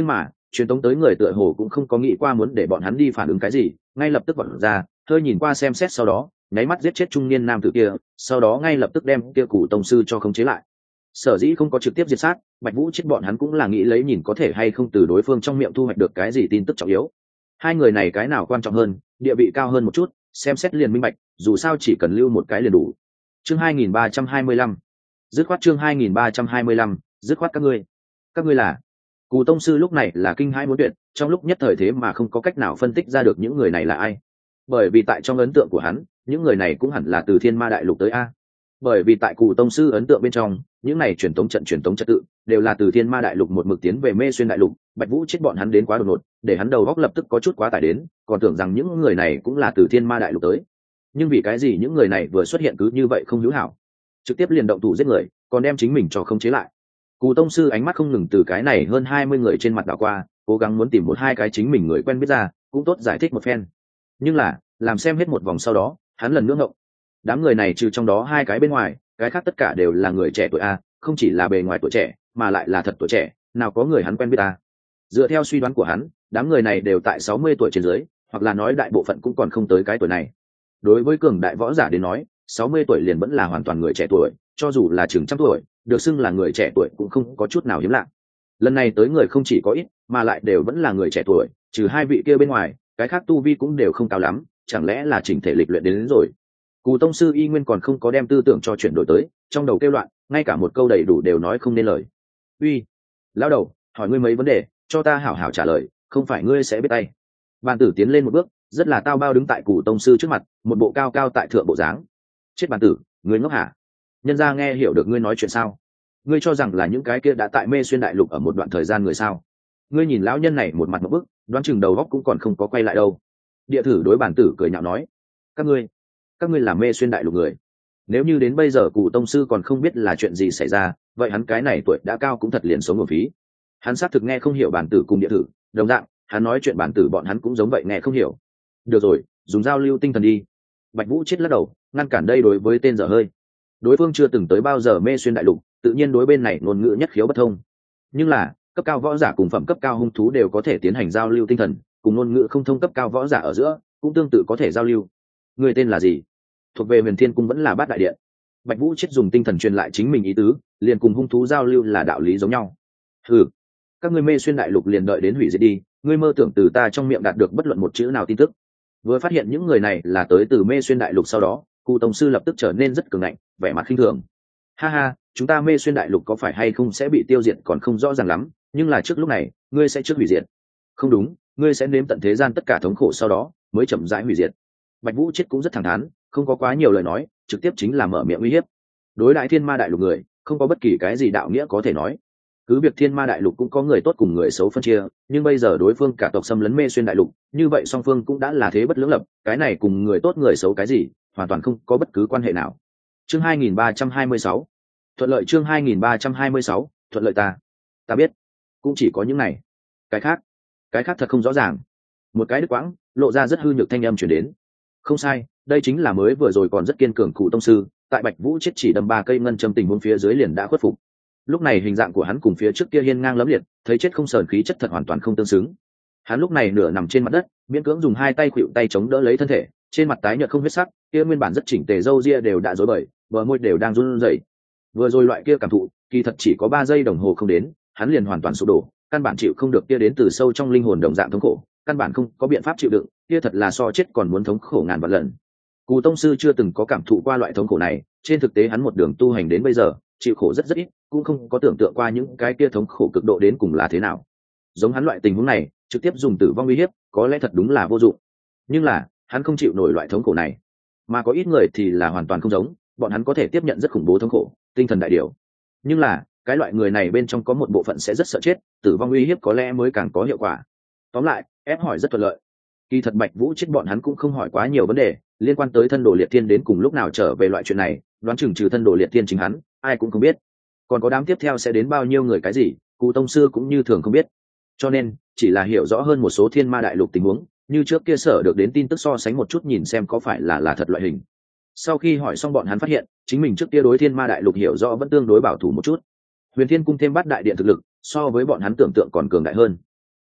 truyền tống tới người tựa hồ cũng không có nghĩ qua muốn để bọn hắn đi phản ứng cái gì, ngay lập tức vọt ra, hơi nhìn qua xem xét sau đó nháy mắt giết chết trung niên nam tử kia, sau đó ngay lập tức đem kia Cụ tông sư cho khống chế lại. Sở dĩ không có trực tiếp diệt sát, Bạch Vũ chết bọn hắn cũng là nghĩ lấy nhìn có thể hay không từ đối phương trong miệng thu hoạch được cái gì tin tức trọng yếu. Hai người này cái nào quan trọng hơn, địa vị cao hơn một chút, xem xét liền minh bạch, dù sao chỉ cần lưu một cái liền đủ. Chương hai nghìn ba trăm hai mươi lăm, dứt khoát chương hai nghìn ba trăm hai mươi lăm, dứt khoát các ngươi. Các ngươi là? Cù tông sư lúc này là kinh hãi muốn tuyệt, trong lúc nhất thời thế mà không có cách nào phân tích ra được những người này là ai. Bởi vì tại trong ấn tượng của hắn, những người này cũng hẳn là từ Thiên Ma Đại Lục tới a. Bởi vì tại Cù tông sư ấn tượng bên trong, những này truyền tống trận truyền tống trật tự đều là từ Thiên Ma Đại Lục một mực tiến về Mê Xuyên Đại Lục, Bạch Vũ chết bọn hắn đến quá đột ngột, để hắn đầu óc lập tức có chút quá tải đến, còn tưởng rằng những người này cũng là từ Thiên Ma Đại Lục tới. Nhưng vì cái gì những người này vừa xuất hiện cứ như vậy không hữu hảo, trực tiếp liền động thủ giết người, còn đem chính mình cho không chế lại. Cù tông sư ánh mắt không ngừng từ cái này hơn hai mươi người trên mặt đảo qua, cố gắng muốn tìm một hai cái chính mình người quen biết ra, cũng tốt giải thích một phen. Nhưng là, làm xem hết một vòng sau đó, hắn lần nữa ngộng. Đám người này trừ trong đó hai cái bên ngoài, cái khác tất cả đều là người trẻ tuổi a, không chỉ là bề ngoài tuổi trẻ, mà lại là thật tuổi trẻ, nào có người hắn quen biết ta. Dựa theo suy đoán của hắn, đám người này đều tại sáu mươi tuổi trên dưới, hoặc là nói đại bộ phận cũng còn không tới cái tuổi này. Đối với cường đại võ giả đến nói, sáu mươi tuổi liền vẫn là hoàn toàn người trẻ tuổi, cho dù là chừng trăm tuổi, được xưng là người trẻ tuổi cũng không có chút nào hiếm lạ. Lần này tới người không chỉ có ít, mà lại đều vẫn là người trẻ tuổi, trừ hai vị kia bên ngoài, cái khác tu vi cũng đều không cao lắm, chẳng lẽ là chỉnh thể lịch luyện đến, đến rồi. Cù tông sư y nguyên còn không có đem tư tưởng cho chuyển đổi tới, trong đầu kêu loạn, ngay cả một câu đầy đủ đều nói không nên lời. Uy, lão đầu, hỏi ngươi mấy vấn đề, cho ta hảo hảo trả lời, không phải ngươi sẽ biết tay. Bàn tử tiến lên một bước, rất là tao bao đứng tại Cù tông sư trước mặt, một bộ cao cao tại thượng bộ dáng. Chết bàn tử, ngươi ngốc hả? Nhân gia nghe hiểu được ngươi nói chuyện sao? Ngươi cho rằng là những cái kia đã tại Mê Xuyên Đại Lục ở một đoạn thời gian người sao? Ngươi nhìn lão nhân này một mặt một bức, đoán chừng đầu góc cũng còn không có quay lại đâu. Địa thử đối bàn tử cười nhạo nói, các ngươi, các ngươi là Mê Xuyên Đại Lục người. Nếu như đến bây giờ Cù tông sư còn không biết là chuyện gì xảy ra, vậy hắn cái này tuổi đã cao cũng thật liền sống nguồn phí. Hắn xác thực nghe không hiểu bản tử cùng địa thử, đồng dạng, hắn nói chuyện bản tử bọn hắn cũng giống vậy nghe không hiểu. Được rồi, dùng giao lưu tinh thần đi. Bạch Vũ chết lắc đầu, ngăn cản đây đối với tên dở hơi. Đối phương chưa từng tới bao giờ Mê Xuyên Đại Lục, tự nhiên đối bên này ngôn ngữ nhất khiếu bất thông. Nhưng là, cấp cao võ giả cùng phẩm cấp cao hung thú đều có thể tiến hành giao lưu tinh thần, cùng ngôn ngữ không thông cấp cao võ giả ở giữa, cũng tương tự có thể giao lưu. Người tên là gì? Thuộc về Huyền Thiên Cung vẫn là Bát Đại Điện? Bạch Vũ chết dùng tinh thần truyền lại chính mình ý tứ, liền cùng hung thú giao lưu là đạo lý giống nhau. Ừ, các ngươi Mê Xuyên Đại Lục liền đợi đến hủy diệt đi, ngươi mơ tưởng từ ta trong miệng đạt được bất luận một chữ nào tin tức. Vừa phát hiện những người này là tới từ Mê Xuyên Đại Lục sau đó, Cù tông sư lập tức trở nên rất cường ngạnh, vẻ mặt khinh thường. Ha ha, chúng ta Mê Xuyên Đại Lục có phải hay không sẽ bị tiêu diệt còn không rõ ràng lắm, nhưng là trước lúc này, ngươi sẽ trước hủy diệt. Không đúng, ngươi sẽ nếm tận thế gian tất cả thống khổ sau đó, mới chậm rãi hủy diệt. Bạch Vũ chết cũng rất thẳng thắn, không có quá nhiều lời nói, trực tiếp chính là mở miệng uy hiếp. Đối đại Thiên Ma Đại Lục người, không có bất kỳ cái gì đạo nghĩa có thể nói. Cứ việc Thiên Ma Đại Lục cũng có người tốt cùng người xấu phân chia, nhưng bây giờ đối phương cả tộc xâm lấn Mê Xuyên Đại Lục, như vậy song phương cũng đã là thế bất lưỡng lập, cái này cùng người tốt người xấu cái gì, hoàn toàn không có bất cứ quan hệ nào. Chương hai nghìn ba trăm hai mươi sáu, thuận lợi. Chương hai nghìn ba trăm hai mươi sáu, thuận lợi. Ta, ta biết, cũng chỉ có những này. Cái khác, cái khác thật không rõ ràng. Một cái đứt quãng, lộ ra rất hư nhược thanh âm truyền đến. Không sai, đây chính là mới vừa rồi còn rất kiên cường Cụ tông sư, tại Bạch Vũ chết chỉ đâm ba cây ngân châm tình huống phía dưới liền đã khuất phục. Lúc này hình dạng của hắn cùng phía trước kia hiên ngang lẫm liệt, thấy chết không sờn khí chất thật hoàn toàn không tương xứng. Hắn lúc này nửa nằm trên mặt đất, miễn cưỡng dùng hai tay khuỵu tay chống đỡ lấy thân thể, trên mặt tái nhợt không huyết sắc, kia nguyên bản rất chỉnh tề râu ria đều đã rối bời, bờ môi đều đang run rẩy. Vừa rồi loại kia cảm thụ, kỳ thật chỉ có ba giây đồng hồ không đến, hắn liền hoàn toàn sụp đổ, căn bản chịu không được kia đến từ sâu trong linh hồn đồng dạng thống khổ, căn bản không có biện pháp chịu đựng, kia thật là so chết còn muốn thống khổ ngàn vạn lần. Cù tông sư chưa từng có cảm thụ qua loại thống khổ này, trên thực tế hắn một đường tu hành đến bây giờ, chịu khổ rất rất ít, cũng không có tưởng tượng qua những cái kia thống khổ cực độ đến cùng là thế nào. Giống hắn loại tình huống này, trực tiếp dùng tử vong uy hiếp, có lẽ thật đúng là vô dụng. Nhưng là, hắn không chịu nổi loại thống khổ này, mà có ít người thì là hoàn toàn không giống, bọn hắn có thể tiếp nhận rất khủng bố thống khổ, tinh thần đại điều. Nhưng là, cái loại người này bên trong có một bộ phận sẽ rất sợ chết, tử vong uy hiếp có lẽ mới càng có hiệu quả. Tóm lại, ép hỏi rất thuận lợi. Kỳ thật Bạch Vũ chết bọn hắn cũng không hỏi quá nhiều vấn đề liên quan tới thân đồ liệt thiên đến cùng lúc nào trở về loại chuyện này, đoán chừng trừ thân đồ liệt thiên chính hắn, ai cũng không biết. Còn có đám tiếp theo sẽ đến bao nhiêu người cái gì, Cù tông sư cũng như thường không biết. Cho nên, chỉ là hiểu rõ hơn một số Thiên Ma Đại Lục tình huống, như trước kia sở được đến tin tức so sánh một chút nhìn xem có phải là là thật loại hình. Sau khi hỏi xong bọn hắn phát hiện, chính mình trước kia đối Thiên Ma Đại Lục hiểu rõ vẫn tương đối bảo thủ một chút. Huyền Thiên Cung thêm Bát Đại Điện thực lực, so với bọn hắn tưởng tượng còn cường đại hơn.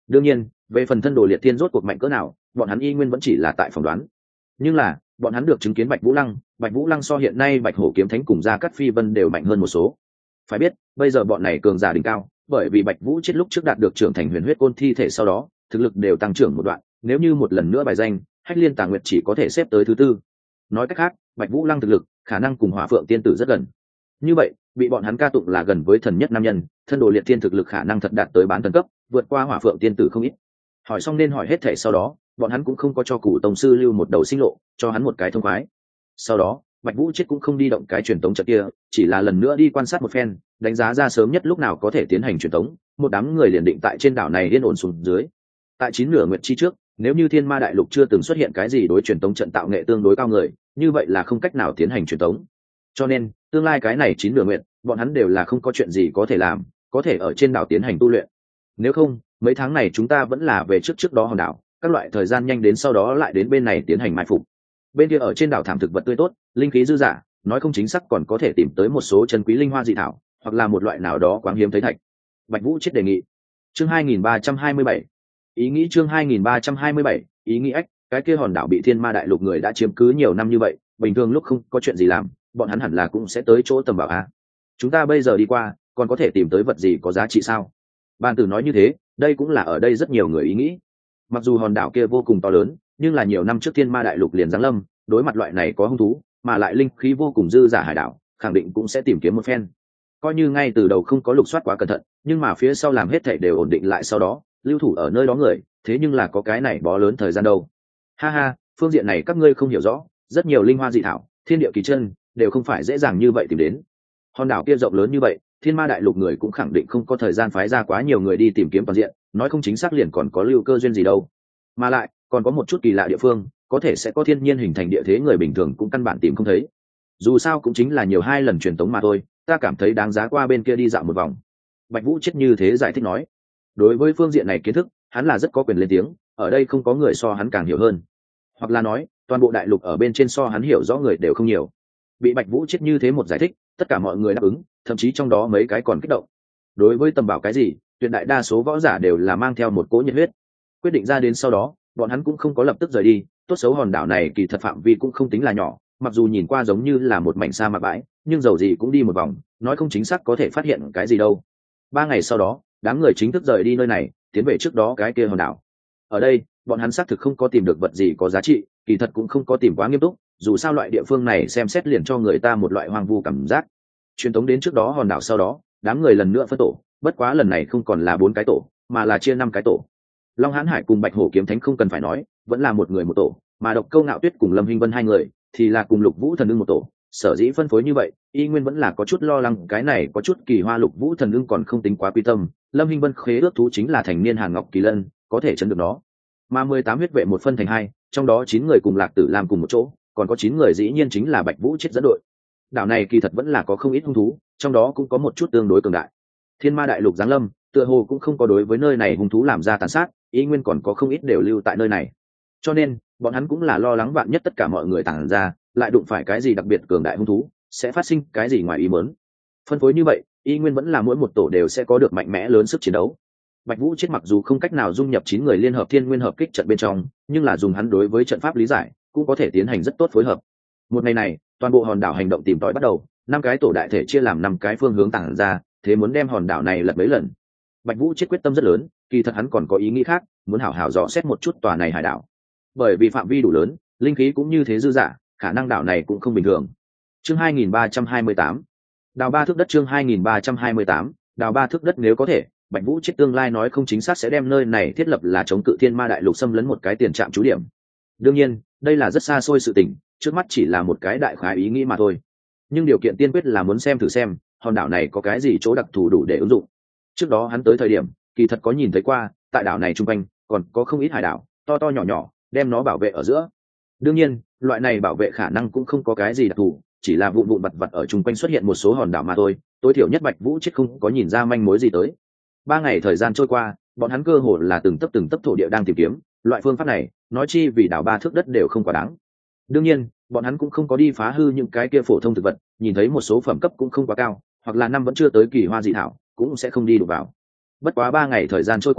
Đương nhiên về phần thân đồ liệt thiên rốt cuộc mạnh cỡ nào, bọn hắn y nguyên vẫn chỉ là tại phỏng đoán. Nhưng là bọn hắn được chứng kiến bạch vũ lăng bạch vũ lăng so hiện nay bạch hổ kiếm thánh cùng gia cát phi vân đều mạnh hơn một số. Phải biết bây giờ bọn này cường giả đỉnh cao, bởi vì bạch vũ chết lúc trước đạt được trưởng thành huyền huyết côn thi thể, sau đó thực lực đều tăng trưởng một đoạn, nếu như một lần nữa bài danh, hách liên tà nguyệt chỉ có thể xếp tới thứ tư. Nói cách khác, bạch vũ lăng thực lực khả năng cùng hỏa phượng tiên tử rất gần. Như vậy bị bọn hắn ca tụng là gần với thần nhất nam nhân, thân đồ liệt thiên thực lực khả năng thật đạt tới bán thần cấp, vượt qua hỏa phượng tiên tử không ít. Hỏi xong nên hỏi hết thể sau đó, bọn hắn cũng không có cho cụ tổng sư lưu một đầu sinh lộ, cho hắn một cái thông khoái. Sau đó bạch vũ chết cũng không đi động cái truyền tống trận kia, chỉ là lần nữa đi quan sát một phen, đánh giá ra sớm nhất lúc nào có thể tiến hành truyền tống, một đám người liền định tại trên đảo này yên ổn xuống dưới. Tại chín nửa nguyệt chi trước, nếu như thiên ma đại lục chưa từng xuất hiện cái gì đối truyền tống trận tạo nghệ tương đối cao người, như vậy là không cách nào tiến hành truyền tống. Cho nên tương lai cái này chín nửa nguyệt, bọn hắn đều là không có chuyện gì có thể làm, có thể ở trên đảo tiến hành tu luyện. Nếu không mấy tháng này chúng ta vẫn là về trước trước đó hòn đảo, các loại thời gian nhanh đến sau đó lại đến bên này tiến hành mai phục. Bên kia ở trên đảo thảm thực vật tươi tốt, linh khí dư dả, nói không chính xác còn có thể tìm tới một số chân quý linh hoa dị thảo, hoặc là một loại nào đó quáng hiếm thấy thạch. Bạch vũ chết đề nghị. Chương hai nghìn ba trăm hai mươi bảy. Ý nghĩ chương hai nghìn ba trăm hai mươi bảy, ý nghĩ ách, cái kia hòn đảo bị thiên ma đại lục người đã chiếm cứ nhiều năm như vậy, bình thường lúc không có chuyện gì làm, bọn hắn hẳn là cũng sẽ tới chỗ tầm bảo a. Chúng ta bây giờ đi qua, còn có thể tìm tới vật gì có giá trị sao? Bàn tử nói như thế, đây cũng là ở đây rất nhiều người ý nghĩ. Mặc dù hòn đảo kia vô cùng to lớn, nhưng là nhiều năm trước thiên ma đại lục liền giáng lâm, đối mặt loại này có hung thú mà lại linh khí vô cùng dư giả hải đảo, khẳng định cũng sẽ tìm kiếm một phen. Coi như ngay từ đầu không có lục soát quá cẩn thận, nhưng mà phía sau làm hết thảy đều ổn định lại, sau đó lưu thủ ở nơi đó người, thế nhưng là có cái này bó lớn thời gian đâu. Ha ha, phương diện này các ngươi không hiểu rõ, rất nhiều linh hoa dị thảo, thiên địa kỳ chân đều không phải dễ dàng như vậy tìm đến. Hòn đảo kia rộng lớn như vậy, thiên ma đại lục người cũng khẳng định không có thời gian phái ra quá nhiều người đi tìm kiếm toàn diện, nói không chính xác liền còn có lưu cơ duyên gì đâu. Mà lại còn có một chút kỳ lạ địa phương, có thể sẽ có thiên nhiên hình thành địa thế người bình thường cũng căn bản tìm không thấy. Dù sao cũng chính là nhiều hai lần truyền tống mà thôi, ta cảm thấy đáng giá qua bên kia đi dạo một vòng. Bạch vũ chết như thế giải thích nói. Đối với phương diện này kiến thức, hắn là rất có quyền lên tiếng, ở đây không có người so hắn càng hiểu hơn, hoặc là nói toàn bộ đại lục ở bên trên so hắn hiểu rõ người đều không nhiều. Bị bạch vũ chết như thế một giải thích, tất cả mọi người đáp ứng, thậm chí trong đó mấy cái còn kích động. Đối với tầm bảo cái gì, tuyệt đại đa số võ giả đều là mang theo một cỗ nhiệt huyết. Quyết định ra đến sau đó, bọn hắn cũng không có lập tức rời đi. Tốt xấu hòn đảo này kỳ thật phạm vi cũng không tính là nhỏ, mặc dù nhìn qua giống như là một mảnh sa mạc bãi, nhưng dầu gì cũng đi một vòng, nói không chính xác có thể phát hiện cái gì đâu. Ba ngày sau đó, đám người chính thức rời đi nơi này, tiến về trước đó cái kia hòn đảo. Ở đây bọn hắn xác thực không có tìm được vật gì có giá trị, kỳ thật cũng không có tìm quá nghiêm túc, dù sao loại địa phương này xem xét liền cho người ta một loại hoang vu cảm giác. Truyền tống đến trước đó hòn đảo sau đó, đám người lần nữa phân tổ, bất quá lần này không còn là bốn cái tổ, mà là chia năm cái tổ. Long Hán Hải cùng Bạch Hổ Kiếm Thánh không cần phải nói, vẫn là một người một tổ, mà Độc Câu Ngạo Tuyết cùng Lâm Hinh Vân hai người thì là cùng Lục Vũ Thần Ưng một tổ. Sở dĩ phân phối như vậy, y nguyên vẫn là có chút lo lắng, cái này có chút kỳ hoa. Lục Vũ Thần Ưng còn không tính quá quy tâm, Lâm Hinh Vân khế ước thú chính là thành niên Hàn Ngọc Kỳ Lân, có thể chấn được nó. Mà mười tám huyết vệ một phân thành hai, trong đó chín người cùng Lạc Tử làm cùng một chỗ, còn có chín người dĩ nhiên chính là Bạch Vũ chết dẫn đội. Đảo này kỳ thật vẫn là có không ít hung thú, trong đó cũng có một chút tương đối cường đại. Thiên Ma đại lục giáng lâm, tựa hồ cũng không có đối với nơi này hung thú làm ra tàn sát, ý nguyên còn có không ít đều lưu tại nơi này. Cho nên bọn hắn cũng là lo lắng vạn nhất tất cả mọi người tản ra, lại đụng phải cái gì đặc biệt cường đại hung thú, sẽ phát sinh cái gì ngoài ý muốn. Phân phối như vậy, ý nguyên vẫn là mỗi một tổ đều sẽ có được mạnh mẽ lớn sức chiến đấu. Bạch Vũ chết mặc dù không cách nào dung nhập chín người liên hợp thiên nguyên hợp kích trận bên trong, nhưng là dùng hắn đối với trận pháp lý giải, cũng có thể tiến hành rất tốt phối hợp. Một ngày này, toàn bộ hòn đảo hành động tìm tòi bắt đầu, năm cái tổ đại thể chia làm năm cái phương hướng tản ra, thế muốn đem hòn đảo này lật mấy lần. Bạch Vũ chết quyết tâm rất lớn, kỳ thật hắn còn có ý nghĩ khác, muốn hảo hảo dò xét một chút tòa này hải đảo. Bởi vì phạm vi đủ lớn, linh khí cũng như thế dư dả, khả năng đảo này cũng không bình thường. Chương hai nghìn ba trăm hai mươi tám, đào ba thước đất. Chương hai nghìn ba trăm hai mươi tám, đào ba thước đất. Nếu có thể, Bạch Vũ chết tương lai nói không chính xác sẽ đem nơi này thiết lập là chống cự thiên ma đại lục xâm lấn một cái tiền trạm trú điểm. Đương nhiên, đây là rất xa xôi sự tình, trước mắt chỉ là một cái đại khái ý nghĩ mà thôi. Nhưng điều kiện tiên quyết là muốn xem thử xem hòn đảo này có cái gì chỗ đặc thù đủ để ứng dụng. Trước đó hắn tới thời điểm, kỳ thật có nhìn thấy qua, tại đảo này trung quanh còn có không ít hải đảo to to nhỏ nhỏ, đem nó bảo vệ ở giữa. Đương nhiên, loại này bảo vệ khả năng cũng không có cái gì đặc thù, chỉ là vụn vụn vặt vặt ở trung quanh xuất hiện một số hòn đảo mà thôi, tối thiểu nhất Bạch Vũ chết không có nhìn ra manh mối gì tới. Ba ngày thời gian trôi qua, bọn hắn cơ hồ là từng tấc từng tấc thổ địa đang tìm kiếm, loại phương pháp này, nói chi vì đảo ba thước đất đều không quá đáng. Đương nhiên, bọn hắn cũng không có đi phá hư những cái kia phổ thông thực vật, nhìn thấy một số phẩm cấp cũng không quá cao, hoặc là năm vẫn chưa tới kỳ hoa dị thảo, cũng sẽ không đi đụng vào. Bất quá ba ngày thời gian trôi qua,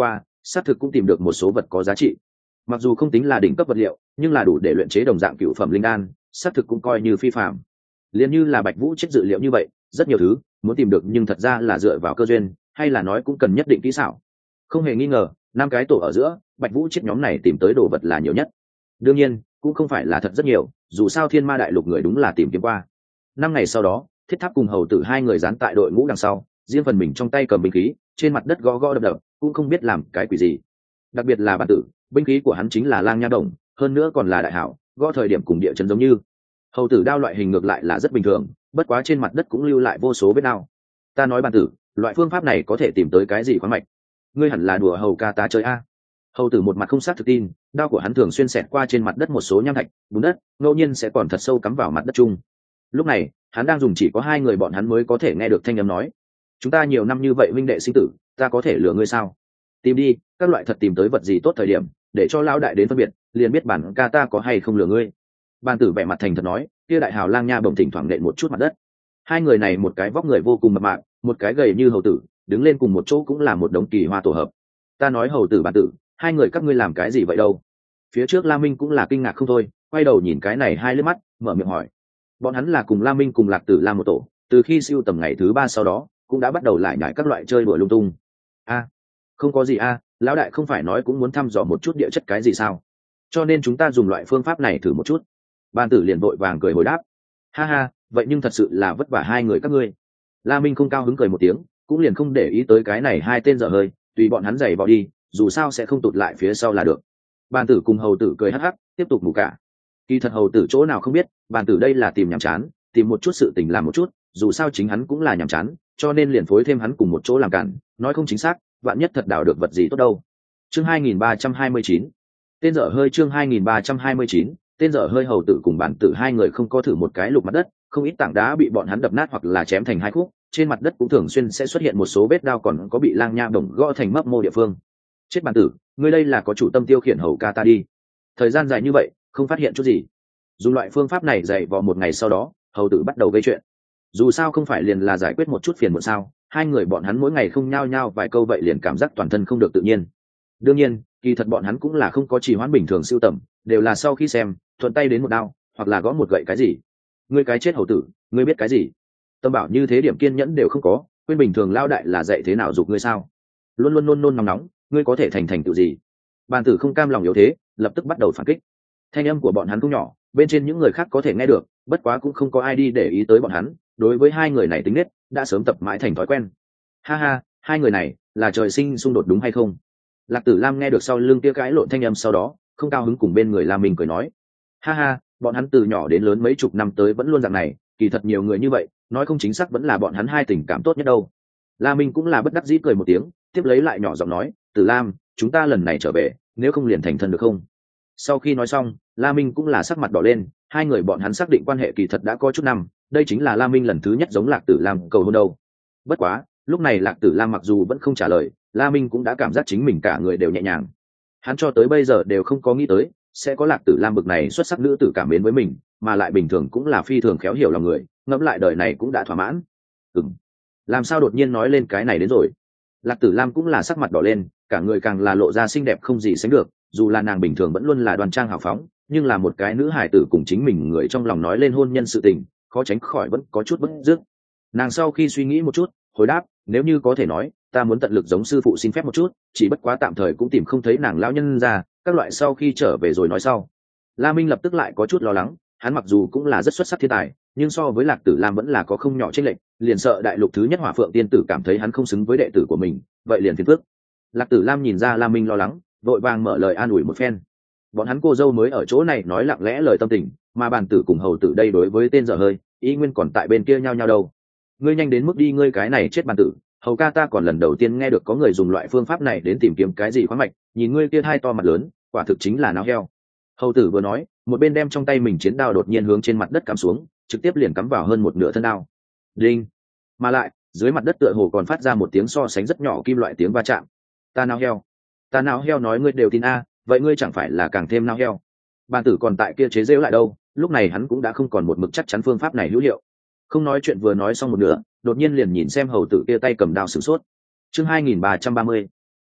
xác thực cũng tìm được một số vật có giá trị. Mặc dù không tính là đỉnh cấp vật liệu, nhưng là đủ để luyện chế đồng dạng cựu phẩm linh đan, xác thực cũng coi như phi phàm. Liên như là Bạch Vũ chết dự liệu như vậy, rất nhiều thứ muốn tìm được nhưng thật ra là dựa vào cơ duyên, hay là nói cũng cần nhất định kỹ xảo. Không hề nghi ngờ, năm cái tổ ở giữa, Bạch Vũ chết nhóm này tìm tới đồ vật là nhiều nhất. Đương nhiên, cũng không phải là thật rất nhiều, dù sao Thiên Ma Đại Lục người đúng là tìm kiếm qua. Năm ngày sau đó, Thiết Tháp cùng Hầu Tử hai người dán tại đội ngũ đằng sau, riêng phần mình trong tay cầm binh khí, trên mặt đất gõ gõ đập đập, cũng không biết làm cái quỷ gì. Đặc biệt là Bản Tử, binh khí của hắn chính là lang nha đồng, hơn nữa còn là đại hảo, gõ thời điểm cùng địa chấn giống như. Hầu Tử đao loại hình ngược lại là rất bình thường, bất quá trên mặt đất cũng lưu lại vô số vết đao. Ta nói Bản Tử, loại phương pháp này có thể tìm tới cái gì khoáng mạch? Ngươi hẳn là đùa hầu ca ta chơi a. Hầu Tử một mặt không xác thực tin, đao của hắn thường xuyên xẹt qua trên mặt đất một số nham thạch, bùn đất, ngẫu nhiên sẽ còn thật sâu cắm vào mặt đất chung. Lúc này, hắn đang dùng chỉ có hai người bọn hắn mới có thể nghe được thanh âm nói: chúng ta nhiều năm như vậy huynh đệ sinh tử, ta có thể lừa ngươi sao? Tìm đi, các loại thật tìm tới vật gì tốt thời điểm, để cho lão đại đến phân biệt, liền biết bản ca ta có hay không lừa ngươi. Ban Tử vẻ mặt thành thật nói, kia đại hào lang nha bồng thỉnh thoảng nện một chút mặt đất. Hai người này một cái vóc người vô cùng mập mạp, một cái gầy như Hầu Tử, đứng lên cùng một chỗ cũng là một đống kỳ hoa tổ hợp. Ta nói Hầu Tử Ban Tử, hai người các ngươi làm cái gì vậy đâu? Phía trước La Minh cũng là kinh ngạc không thôi, quay đầu nhìn cái này hai lướt mắt, mở miệng hỏi. Bọn hắn là cùng La Minh cùng Lạc Tử làm một tổ, từ khi siêu tầm ngày thứ ba sau đó, cũng đã bắt đầu lại nhảy các loại chơi đùa lung tung. A, không có gì a, lão đại không phải nói cũng muốn thăm dò một chút địa chất cái gì sao? Cho nên chúng ta dùng loại phương pháp này thử một chút. Ban Tử liền vội vàng cười hồi đáp. Ha ha, vậy nhưng thật sự là vất vả hai người các ngươi. La Minh không cao hứng cười một tiếng, cũng liền không để ý tới cái này hai tên dở hơi, tùy bọn hắn giày vào đi, dù sao sẽ không tụt lại phía sau là được. Ban Tử cùng Hầu Tử cười hắc hắc, tiếp tục ngủ cả. Kỳ thật Hầu Tử chỗ nào không biết, Ban Tử đây là tìm nhàm chán, tìm một chút sự tình làm một chút, dù sao chính hắn cũng là nhàm chán, cho nên liền phối thêm hắn cùng một chỗ làm cản, nói không chính xác, vạn nhất thật đào được vật gì tốt đâu. Chương hai nghìn ba trăm hai mươi chín, tên dở hơi chương hai nghìn ba trăm hai mươi chín, tên dở hơi. Hầu Tử cùng Bản Tử hai người không có thử một cái lục mặt đất, không ít tảng đá bị bọn hắn đập nát hoặc là chém thành hai khúc, trên mặt đất cũng thường xuyên sẽ xuất hiện một số vết đao, còn có bị lang nha đồng gõ thành mấp mô địa phương. Chết Bản Tử, ngươi đây là có chủ tâm tiêu khiển hầu ca ta đi. Thời gian dài như vậy, không phát hiện chút gì. Dùng loại phương pháp này dày vò một ngày sau đó, Hầu Tử bắt đầu gây chuyện. Dù sao không phải liền là giải quyết một chút phiền muộn sao, hai người bọn hắn mỗi ngày không nhao nhao vài câu vậy liền cảm giác toàn thân không được tự nhiên. Đương nhiên, kỳ thật bọn hắn cũng là không có trì hoãn bình thường siêu tầm, đều là sau khi xem, thuận tay đến một đao, hoặc là gõ một gậy cái gì. Ngươi cái chết Hầu Tử, ngươi biết cái gì? Tâm bảo như thế điểm kiên nhẫn đều không có, quên bình thường lao đại là dạy thế nào giục ngươi sao? Luôn luôn nôn nôn nóng nóng, ngươi có thể thành thành tựu gì? Bàn Tử không cam lòng yếu thế, lập tức bắt đầu phản kích. Thanh âm của bọn hắn cũng nhỏ, bên trên những người khác có thể nghe được, bất quá cũng không có ai đi để ý tới bọn hắn. Đối với hai người này tính nết đã sớm tập mãi thành thói quen. Ha ha, hai người này là trời sinh xung đột đúng hay không? Lạc Tử Lam nghe được sau lưng kia cãi lộn thanh âm sau đó, không cao hứng cùng bên người Lam Minh cười nói. Ha ha, bọn hắn từ nhỏ đến lớn mấy chục năm tới vẫn luôn dạng này, kỳ thật nhiều người như vậy, nói không chính xác vẫn là bọn hắn hai tình cảm tốt nhất đâu. Lam Minh cũng là bất đắc dĩ cười một tiếng, tiếp lấy lại nhỏ giọng nói, Tử Lam, chúng ta lần này trở về, nếu không liền thành thân được không? Sau khi nói xong, La Minh cũng là sắc mặt đỏ lên, hai người bọn hắn xác định quan hệ kỳ thật đã có chút năm, đây chính là La Minh lần thứ nhất giống Lạc Tử Lam cầu hôn đâu. Bất quá, lúc này Lạc Tử Lam mặc dù vẫn không trả lời, La Minh cũng đã cảm giác chính mình cả người đều nhẹ nhàng. Hắn cho tới bây giờ đều không có nghĩ tới sẽ có Lạc Tử Lam bực này xuất sắc nữ tử cảm mến với mình, mà lại bình thường cũng là phi thường khéo hiểu lòng người, ngẫm lại đời này cũng đã thỏa mãn. Ừm, làm sao đột nhiên nói lên cái này đến rồi? Lạc Tử Lam cũng là sắc mặt đỏ lên, cả người càng là lộ ra xinh đẹp không gì sánh được, dù là nàng bình thường vẫn luôn là đoan trang hào phóng, nhưng là một cái nữ hài tử cùng chính mình người trong lòng nói lên hôn nhân sự tình, khó tránh khỏi vẫn có chút bứt rứt. Nàng sau khi suy nghĩ một chút, hồi đáp, nếu như có thể nói, ta muốn tận lực giống sư phụ xin phép một chút, chỉ bất quá tạm thời cũng tìm không thấy nàng lão nhân ra, các loại sau khi trở về rồi nói sau. La Minh lập tức lại có chút lo lắng, hắn mặc dù cũng là rất xuất sắc thiên tài, nhưng so với Lạc Tử Lam vẫn là có không nhỏ chênh lệch, liền sợ đại lục thứ nhất Hỏa Phượng tiên tử cảm thấy hắn không xứng với đệ tử của mình, vậy liền phiền phức. Lạc Tử Lam nhìn ra La Minh lo lắng, vội vàng mở lời an ủi một phen. Bọn hắn cô dâu mới ở chỗ này nói lặng lẽ lời tâm tình, mà Bàn Tử cùng Hầu Tử đây đối với tên dở hơi, ý nguyên còn tại bên kia nhau nhau đâu. Ngươi nhanh đến mức đi, ngươi cái này chết Bàn Tử, hầu ca ta còn lần đầu tiên nghe được có người dùng loại phương pháp này đến tìm kiếm cái gì khoáng mạch, nhìn ngươi kia hai to mặt lớn, quả thực chính là nao heo. Hầu Tử vừa nói, một bên đem trong tay mình chiến đao đột nhiên hướng trên mặt đất cắm xuống, trực tiếp liền cắm vào hơn một nửa thân đao. Đinh. Mà lại, dưới mặt đất tựa hồ còn phát ra một tiếng so sánh rất nhỏ kim loại tiếng va chạm. Ta nao heo. Ta nao heo nói ngươi đều tin a, vậy ngươi chẳng phải là càng thêm nao heo? Bàn Tử còn tại kia chế giễu lại đâu, lúc này hắn cũng đã không còn một mực chắc chắn phương pháp này hữu hiệu. Không nói chuyện vừa nói xong một nửa, đột nhiên liền nhìn xem Hầu Tử kia tay cầm đao sửng sốt. Chương hai nghìn ba trăm ba mươi,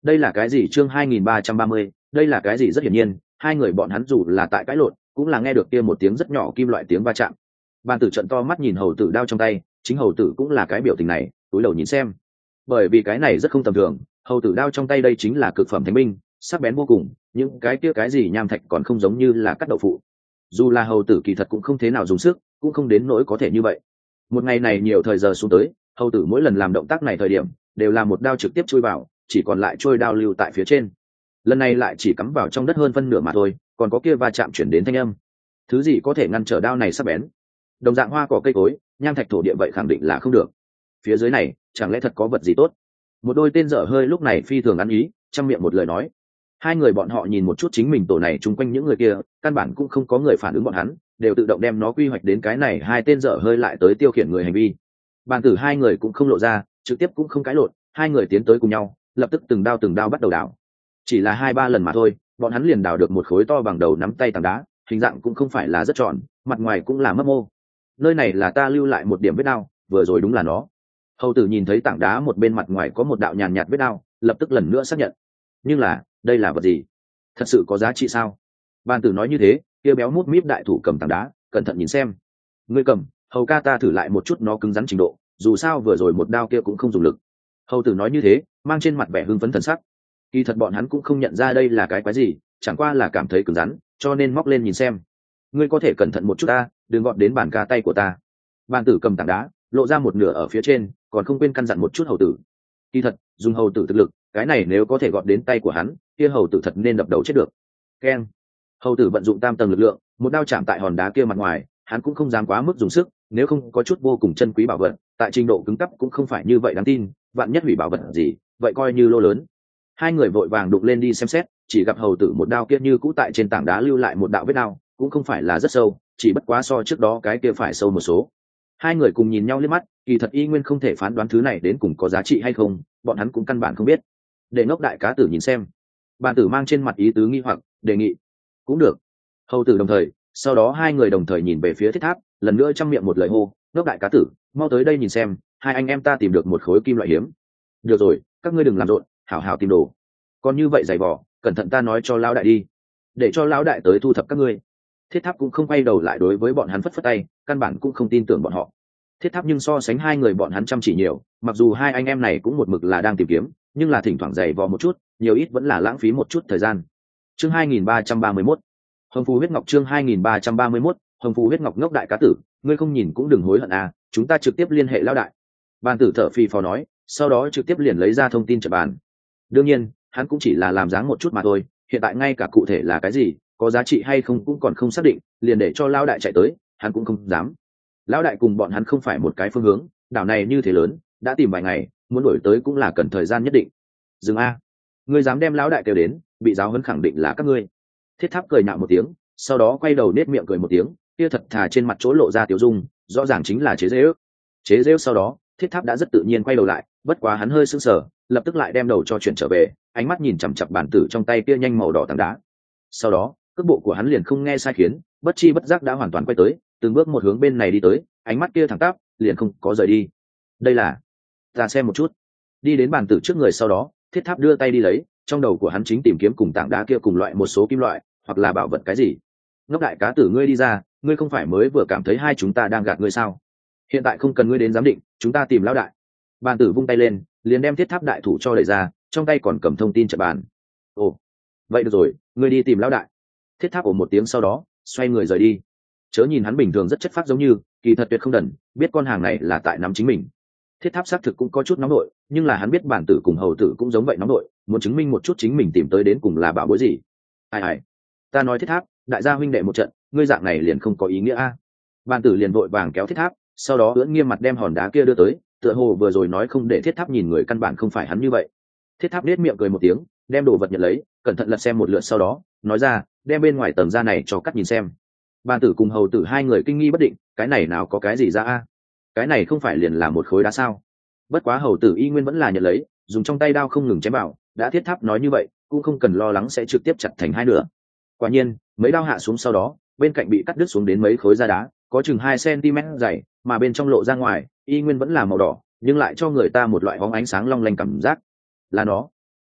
Đây là cái gì? Chương hai nghìn ba trăm ba mươi, đây là cái gì? Rất hiển nhiên hai người bọn hắn dù là tại cãi lộn cũng là nghe được kia một tiếng rất nhỏ kim loại tiếng va chạm. Bàn tử trận to mắt nhìn hầu tử đao trong tay, chính hầu tử cũng là cái biểu tình này, túi đầu nhìn xem. Bởi vì cái này rất không tầm thường, hầu tử đao trong tay đây chính là cực phẩm thánh binh, sắc bén vô cùng, những cái kia cái gì nham thạch còn không giống như là cắt đậu phụ. Dù là hầu tử kỳ thật cũng không thế nào dùng sức, cũng không đến nỗi có thể như vậy. Một ngày này nhiều thời giờ xuống tới, hầu tử mỗi lần làm động tác này thời điểm đều là một đao trực tiếp chui vào, chỉ còn lại trôi đao lưu tại phía trên. Lần này lại chỉ cắm vào trong đất hơn phân nửa mà thôi, còn có kia va chạm chuyển đến thanh âm. Thứ gì có thể ngăn trở đao này sắc bén? Đồng dạng hoa cỏ cây cối, nham thạch thổ địa vậy khẳng định là không được. Phía dưới này chẳng lẽ thật có vật gì tốt? Một đôi tên dở hơi lúc này phi thường ăn ý, trong miệng một lời nói. Hai người bọn họ nhìn một chút chính mình tổ này chung quanh những người kia, căn bản cũng không có người phản ứng bọn hắn, đều tự động đem nó quy hoạch đến cái này hai tên dở hơi lại tới tiêu khiển người hành vi. Bàn tử hai người cũng không lộ ra, trực tiếp cũng không cãi lộn, hai người tiến tới cùng nhau, lập tức từng đao từng đao bắt đầu đào. Chỉ là hai ba lần mà thôi, bọn hắn liền đào được một khối to bằng đầu nắm tay tảng đá, hình dạng cũng không phải là rất tròn, mặt ngoài cũng là mấp mô. Nơi này là ta lưu lại một điểm vết đao, vừa rồi đúng là nó. Hầu tử nhìn thấy tảng đá một bên mặt ngoài có một đạo nhàn nhạt vết đao, lập tức lần nữa xác nhận. Nhưng là, đây là vật gì? Thật sự có giá trị sao? Bàn tử nói như thế, kia béo mút míp đại thủ cầm tảng đá, cẩn thận nhìn xem. Ngươi cầm, hầu ca ta thử lại một chút nó cứng rắn trình độ, dù sao vừa rồi một đao kia cũng không dùng lực. Hầu tử nói như thế, mang trên mặt vẻ hưng phấn thần sắc. Kỳ thật bọn hắn cũng không nhận ra đây là cái quái gì, chẳng qua là cảm thấy cứng rắn, cho nên móc lên nhìn xem. Ngươi có thể cẩn thận một chút ta, đừng gọt đến bàn ca tay của ta. Bàn tử cầm tảng đá, lộ ra một nửa ở phía trên, còn không quên căn dặn một chút hầu tử. Kỳ thật, dùng hầu tử thực lực, cái này nếu có thể gọt đến tay của hắn, kia hầu tử thật nên đập đầu chết được. Keng. Hầu tử vận dụng tam tầng lực lượng, một đao chạm tại hòn đá kia mặt ngoài, hắn cũng không dám quá mức dùng sức, nếu không có chút vô cùng chân quý bảo vật, tại trình độ cứng cấp cũng không phải như vậy đáng tin, vạn nhất hủy bảo vật gì, vậy coi như lô lớn. Hai người vội vàng đụng lên đi xem xét, chỉ gặp hầu tử một đao kia như cũ tại trên tảng đá lưu lại một đạo vết đao, cũng không phải là rất sâu, chỉ bất quá so trước đó cái kia phải sâu một số. Hai người cùng nhìn nhau liếc mắt, kỳ thật y nguyên không thể phán đoán thứ này đến cùng có giá trị hay không, bọn hắn cũng căn bản không biết. Để ngốc đại cá tử nhìn xem. Bàn tử mang trên mặt ý tứ nghi hoặc, đề nghị. Cũng được. Hầu tử đồng thời, sau đó hai người đồng thời nhìn về phía thiết tháp, lần nữa trong miệng một lời hô, ngốc đại cá tử, mau tới đây nhìn xem, hai anh em ta tìm được một khối kim loại hiếm. Được rồi, các ngươi đừng làm rộn, hảo hảo tìm đồ. Còn như vậy giày vò, cẩn thận ta nói cho lão đại đi, để cho lão đại tới thu thập các ngươi. Thiết tháp cũng không quay đầu lại đối với bọn hắn phất phất tay, căn bản cũng không tin tưởng bọn họ. Thiết tháp nhưng so sánh hai người bọn hắn chăm chỉ nhiều, mặc dù hai anh em này cũng một mực là đang tìm kiếm, nhưng là thỉnh thoảng giày vò một chút, nhiều ít vẫn là lãng phí một chút thời gian. Chương hai nghìn ba trăm ba mươi mốt, Hồng Phù Huyết Ngọc. Chương hai nghìn ba trăm ba mươi mốt, Hồng Phù Huyết Ngọc. Ngốc đại cá tử, ngươi không nhìn cũng đừng hối hận à, chúng ta trực tiếp liên hệ lão đại. Bàn tử thở phì phò nói, sau đó trực tiếp liền lấy ra thông tin trận bàn. Đương nhiên, hắn cũng chỉ là làm dáng một chút mà thôi, hiện tại ngay cả cụ thể là cái gì, có giá trị hay không cũng còn không xác định, liền để cho lão đại chạy tới, hắn cũng không dám. Lão đại cùng bọn hắn không phải một cái phương hướng, đảo này như thế lớn, đã tìm vài ngày, muốn đổi tới cũng là cần thời gian nhất định. Dừng a, ngươi dám đem lão đại kêu đến, bị giáo huấn khẳng định là các ngươi. Thiết tháp cười nhạo một tiếng, sau đó quay đầu nết miệng cười một tiếng, kia thật thà trên mặt chỗ lộ ra tiểu dung, rõ ràng chính là chế giễu. Chế giễu sau đó, thiết tháp đã rất tự nhiên quay đầu lại, bất quá hắn hơi sững sờ, lập tức lại đem đầu cho chuyển trở về, ánh mắt nhìn chằm chằm bản tử trong tay kia nhanh màu đỏ tảng đá. Sau đó, cước bộ của hắn liền không nghe sai khiến, bất chi bất giác đã hoàn toàn quay tới, từng bước một hướng bên này đi tới, ánh mắt kia thẳng tắp, liền không có rời đi. Đây là, ta xem một chút. Đi đến bàn tử trước người sau đó, thiết tháp đưa tay đi lấy, trong đầu của hắn chính tìm kiếm cùng tảng đá kia cùng loại một số kim loại, hoặc là bảo vật cái gì. Ngốc đại cá tử, ngươi đi ra, ngươi không phải mới vừa cảm thấy hai chúng ta đang gạt ngươi sao? Hiện tại không cần ngươi đến giám định, chúng ta tìm lão đại. Bàn tử vung tay lên, liền đem thiết tháp đại thủ cho đẩy ra, trong tay còn cầm thông tin trận bàn. Ồ, vậy được rồi, ngươi đi tìm lão đại. Thiết tháp ồ một tiếng sau đó, xoay người rời đi. Chớ nhìn hắn bình thường rất chất phác giống như, kỳ thật tuyệt không đần, biết con hàng này là tại nắm chính mình. Thiết tháp xác thực cũng có chút nóng nội, nhưng là hắn biết bản tử cùng hầu tử cũng giống vậy nóng nội, muốn chứng minh một chút chính mình tìm tới đến cùng là bảo bối gì. Ai ai, ta nói thiết tháp, đại gia huynh đệ một trận, ngươi dạng này liền không có ý nghĩa a. Bản tử liền vội vàng kéo thiết tháp, sau đó ưỡn nghiêm mặt đem hòn đá kia đưa tới, tựa hồ vừa rồi nói không để thiết tháp nhìn người căn bản không phải hắn như vậy. Thiết tháp nết miệng cười một tiếng, đem đồ vật nhận lấy, cẩn thận lật xem một lượt sau đó, nói ra, đem bên ngoài tầng da này cho cắt nhìn xem. Bàn tử cùng hầu tử hai người kinh nghi bất định, cái này nào có cái gì ra a? Cái này không phải liền là một khối đá sao? Bất quá hầu tử y nguyên vẫn là nhận lấy, dùng trong tay đao không ngừng chém vào, đã thiết tháp nói như vậy, cũng không cần lo lắng sẽ trực tiếp chặt thành hai nửa. Quả nhiên, mấy đao hạ xuống sau đó, bên cạnh bị cắt đứt xuống đến mấy khối da đá, có chừng hai xăng-ti-mét dày, mà bên trong lộ ra ngoài, y nguyên vẫn là màu đỏ, nhưng lại cho người ta một loại bóng ánh sáng long lanh cảm giác. Là nó.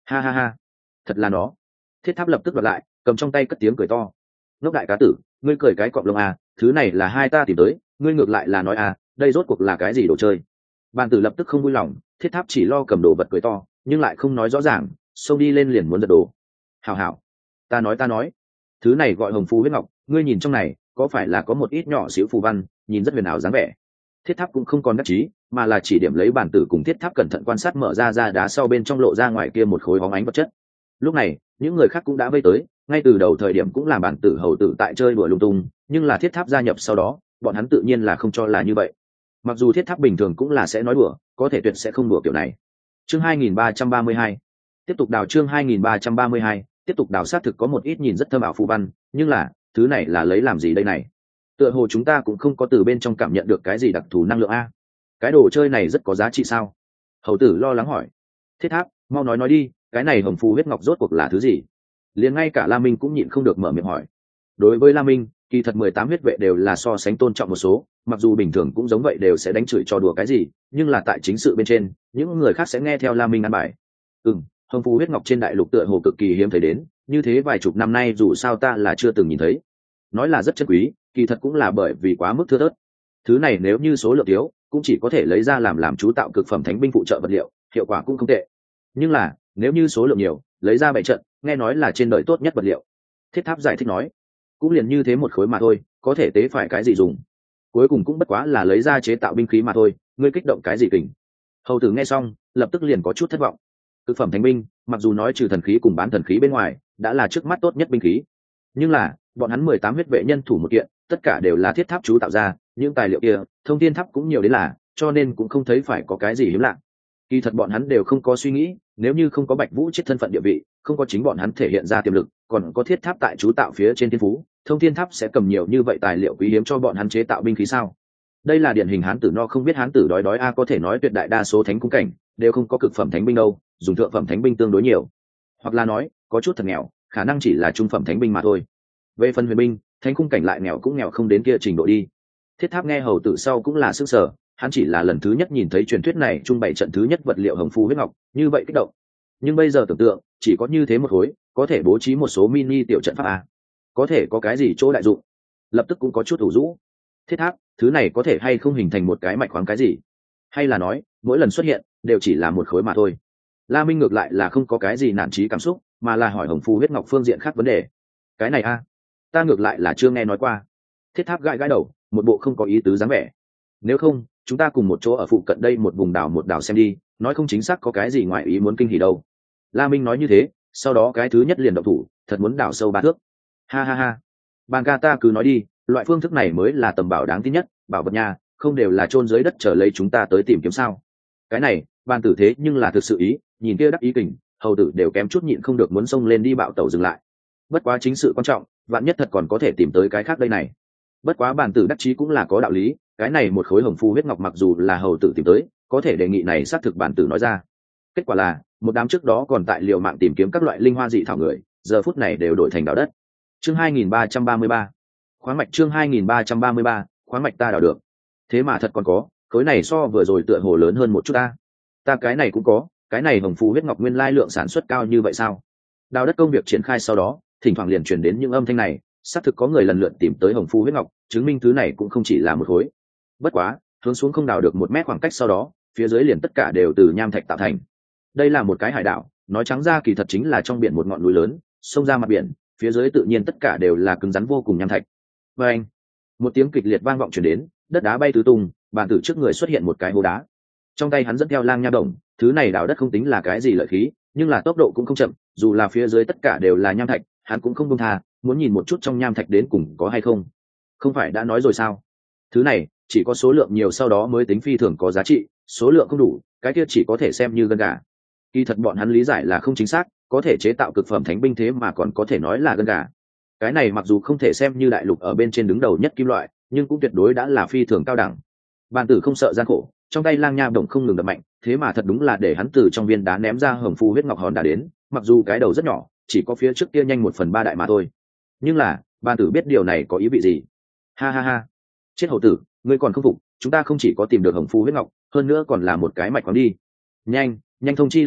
Ha ha ha, thật là nó. Thiết tháp lập tức đoạt lại, cầm trong tay cất tiếng cười to. Ngốc đại cá tử, ngươi cười cái cọp lông à, thứ này là hai ta tìm tới, ngươi ngược lại là nói à, đây rốt cuộc là cái gì đồ chơi. Bàn tử lập tức không vui lòng, thiết tháp chỉ lo cầm đồ vật cười to, nhưng lại không nói rõ ràng, xông đi lên liền muốn giật đồ. Hảo hảo, ta nói ta nói, thứ này gọi hồng phù huyết ngọc, ngươi nhìn trong này có phải là có một ít nhỏ xíu phù văn, nhìn rất huyền ảo dáng vẻ. Thiết tháp cũng không còn đắc chí, mà là chỉ điểm lấy bản tử cùng thiết tháp cẩn thận quan sát mở ra ra đá sau bên trong lộ ra ngoài kia một khối hóng ánh vật chất. Lúc này những người khác cũng đã vây tới, ngay từ đầu thời điểm cũng là bản tử hầu tử tại chơi đùa lung tung, nhưng là thiết tháp gia nhập sau đó bọn hắn tự nhiên là không cho là như vậy. Mặc dù thiết tháp bình thường cũng là sẽ nói đùa, có thể tuyệt sẽ không đùa kiểu này. Chương hai nghìn ba trăm ba mươi hai, tiếp tục đào. Chương hai nghìn ba trăm ba mươi hai, tiếp tục đào. Xác thực có một ít nhìn rất thâm ảo phù văn, nhưng là thứ này là lấy làm gì đây này? Tựa hồ chúng ta cũng không có từ bên trong cảm nhận được cái gì đặc thù năng lượng a. Cái đồ chơi này rất có giá trị sao? Hầu tử lo lắng hỏi. Thiết tháp, mau nói nói đi, cái này hồng phù huyết ngọc rốt cuộc là thứ gì? Liền ngay cả La Minh cũng nhịn không được mở miệng hỏi. Đối với La Minh, kỳ thật mười tám huyết vệ đều là so sánh tôn trọng một số, mặc dù bình thường cũng giống vậy đều sẽ đánh chửi cho đùa cái gì, nhưng là tại chính sự bên trên, những người khác sẽ nghe theo La Minh ăn bài. Ừm, hồng phù huyết ngọc trên đại lục tựa hồ cực kỳ hiếm thấy đến, như thế vài chục năm nay dù sao ta là chưa từng nhìn thấy. Nói là rất chân quý, kỳ thật cũng là bởi vì quá mức thưa thớt. Thứ này nếu như số lượng thiếu, cũng chỉ có thể lấy ra làm làm chú tạo cực phẩm thánh binh phụ trợ vật liệu, hiệu quả cũng không tệ. Nhưng là nếu như số lượng nhiều, lấy ra bày trận, nghe nói là trên đời tốt nhất vật liệu. Thiết tháp giải thích nói, cũng liền như thế một khối mà thôi, có thể tế phải cái gì dùng, cuối cùng cũng bất quá là lấy ra chế tạo binh khí mà thôi, ngươi kích động cái gì kình. Hầu tử nghe xong lập tức liền có chút thất vọng. Cực phẩm thánh binh mặc dù nói trừ thần khí cùng bán thần khí bên ngoài đã là trước mắt tốt nhất binh khí, nhưng là bọn hắn mười tám huyết vệ nhân thủ một kiện, tất cả đều là thiết tháp chú tạo ra, những tài liệu kia thông thiên tháp cũng nhiều đến là, cho nên cũng không thấy phải có cái gì hiếm lạ. Kỳ thật bọn hắn đều không có suy nghĩ, nếu như không có Bạch Vũ chết thân phận địa vị, không có chính bọn hắn thể hiện ra tiềm lực, còn có thiết tháp tại chú tạo phía trên thiên phú, thông thiên tháp sẽ cầm nhiều như vậy tài liệu quý hiếm cho bọn hắn chế tạo binh khí sao? Đây là điển hình hán tử no không biết hán tử đói đói a, có thể nói tuyệt đại đa số thánh cung cảnh đều không có cực phẩm thánh binh đâu, dùng thượng phẩm thánh binh tương đối nhiều, hoặc là nói có chút thật nghèo, khả năng chỉ là trung phẩm thánh binh mà thôi. Về phần huyền binh, thánh cung cảnh lại nghèo cũng nghèo không đến kia trình độ đi. Thiết tháp nghe hầu tử sau cũng là sức sở, hắn chỉ là lần thứ nhất nhìn thấy truyền thuyết này trung bày trận thứ nhất vật liệu hồng phù huyết ngọc, như vậy kích động. Nhưng bây giờ tưởng tượng, chỉ có như thế một khối, có thể bố trí một số mini tiểu trận pháp a, có thể có cái gì chỗ đại dụng? Lập tức cũng có chút ủ rũ. Thiết tháp, thứ này có thể hay không hình thành một cái mạch khoáng cái gì? Hay là nói, mỗi lần xuất hiện đều chỉ là một khối mà thôi? La Minh ngược lại là không có cái gì nản trí cảm xúc, mà là hỏi hồng phù huyết ngọc phương diện khác vấn đề. Cái này a, ta ngược lại là chưa nghe nói qua. Thiết tháp gãi gãi đầu, một bộ không có ý tứ dáng vẻ. Nếu không, chúng ta cùng một chỗ ở phụ cận đây một vùng đảo một đảo xem đi, nói không chính xác có cái gì ngoài ý muốn kinh hỉ đâu. La Minh nói như thế, sau đó cái thứ nhất liền động thủ, thật muốn đảo sâu ba thước. Ha ha ha, Bàn ca ta cứ nói đi, loại phương thức này mới là tầm bảo đáng tin nhất, bảo vật nha, không đều là chôn dưới đất chờ lấy chúng ta tới tìm kiếm sao? Cái này, Bàn tử thế nhưng là thực sự ý, nhìn kia đắc ý kình, hầu tử đều kém chút nhịn không được muốn xông lên đi bạo tẩu dừng lại. Bất quá chính sự quan trọng, vạn nhất thật còn có thể tìm tới cái khác đây này. Bất quá Bàn tử đắc chí cũng là có đạo lý, cái này một khối hồng phù huyết ngọc mặc dù là hầu tử tìm tới, có thể đề nghị này xác thực Bàn tử nói ra. Kết quả là, một đám trước đó còn tại liều mạng tìm kiếm các loại linh hoa dị thảo người, giờ phút này đều đổi thành đào đất. Chương hai nghìn ba trăm ba mươi ba, khoáng mạch. Chương hai nghìn ba trăm ba mươi ba, khoáng mạch ta đào được. Thế mà thật còn có, khối này so vừa rồi tựa hồ lớn hơn một chút ta. Ta cái này cũng có, cái này hồng phù huyết ngọc nguyên lai lượng sản xuất cao như vậy sao? Đào đất công việc triển khai sau đó, thỉnh thoảng liền truyền đến những âm thanh này, xác thực có người lần lượt tìm tới hồng phù huyết ngọc, chứng minh thứ này cũng không chỉ là một khối. Bất quá, hướng xuống không đào được một mét khoảng cách sau đó, phía dưới liền tất cả đều từ nham thạch tạo thành. Đây là một cái hải đảo, nói trắng ra kỳ thật chính là trong biển một ngọn núi lớn, xông ra mặt biển, phía dưới tự nhiên tất cả đều là cứng rắn vô cùng nham thạch. Và anh, một tiếng kịch liệt vang vọng truyền đến, đất đá bay tứ tung, bàn tử trước người xuất hiện một cái hố đá. Trong tay hắn dẫn theo lang nha đồng, thứ này đào đất không tính là cái gì lợi khí, nhưng là tốc độ cũng không chậm, dù là phía dưới tất cả đều là nham thạch, hắn cũng không buông tha, muốn nhìn một chút trong nham thạch đến cùng có hay không. Không phải đã nói rồi sao? Thứ này chỉ có số lượng nhiều sau đó mới tính phi thường có giá trị, số lượng không đủ, cái kia chỉ có thể xem như gân gà. Kỳ thật bọn hắn lý giải là không chính xác, có thể chế tạo cực phẩm thánh binh thế mà còn có thể nói là gân gà. Cái này mặc dù không thể xem như đại lục ở bên trên đứng đầu nhất kim loại, nhưng cũng tuyệt đối đã là phi thường cao đẳng. Bàn tử không sợ gian khổ, trong tay lang nha đồng không ngừng đập mạnh, thế mà thật đúng là để hắn từ trong viên đá ném ra hồng phù huyết ngọc hòn đá đến, mặc dù cái đầu rất nhỏ, chỉ có phía trước kia nhanh một phần ba đại mà thôi. Nhưng là, bàn tử biết điều này có ý vị gì. Ha ha ha, chết hầu tử, ngươi còn không phục, chúng ta không chỉ có tìm được hồng phù huyết ngọc, hơn nữa còn là một cái mạch khoáng đi. Nhanh, nhanh thông chi lão đại,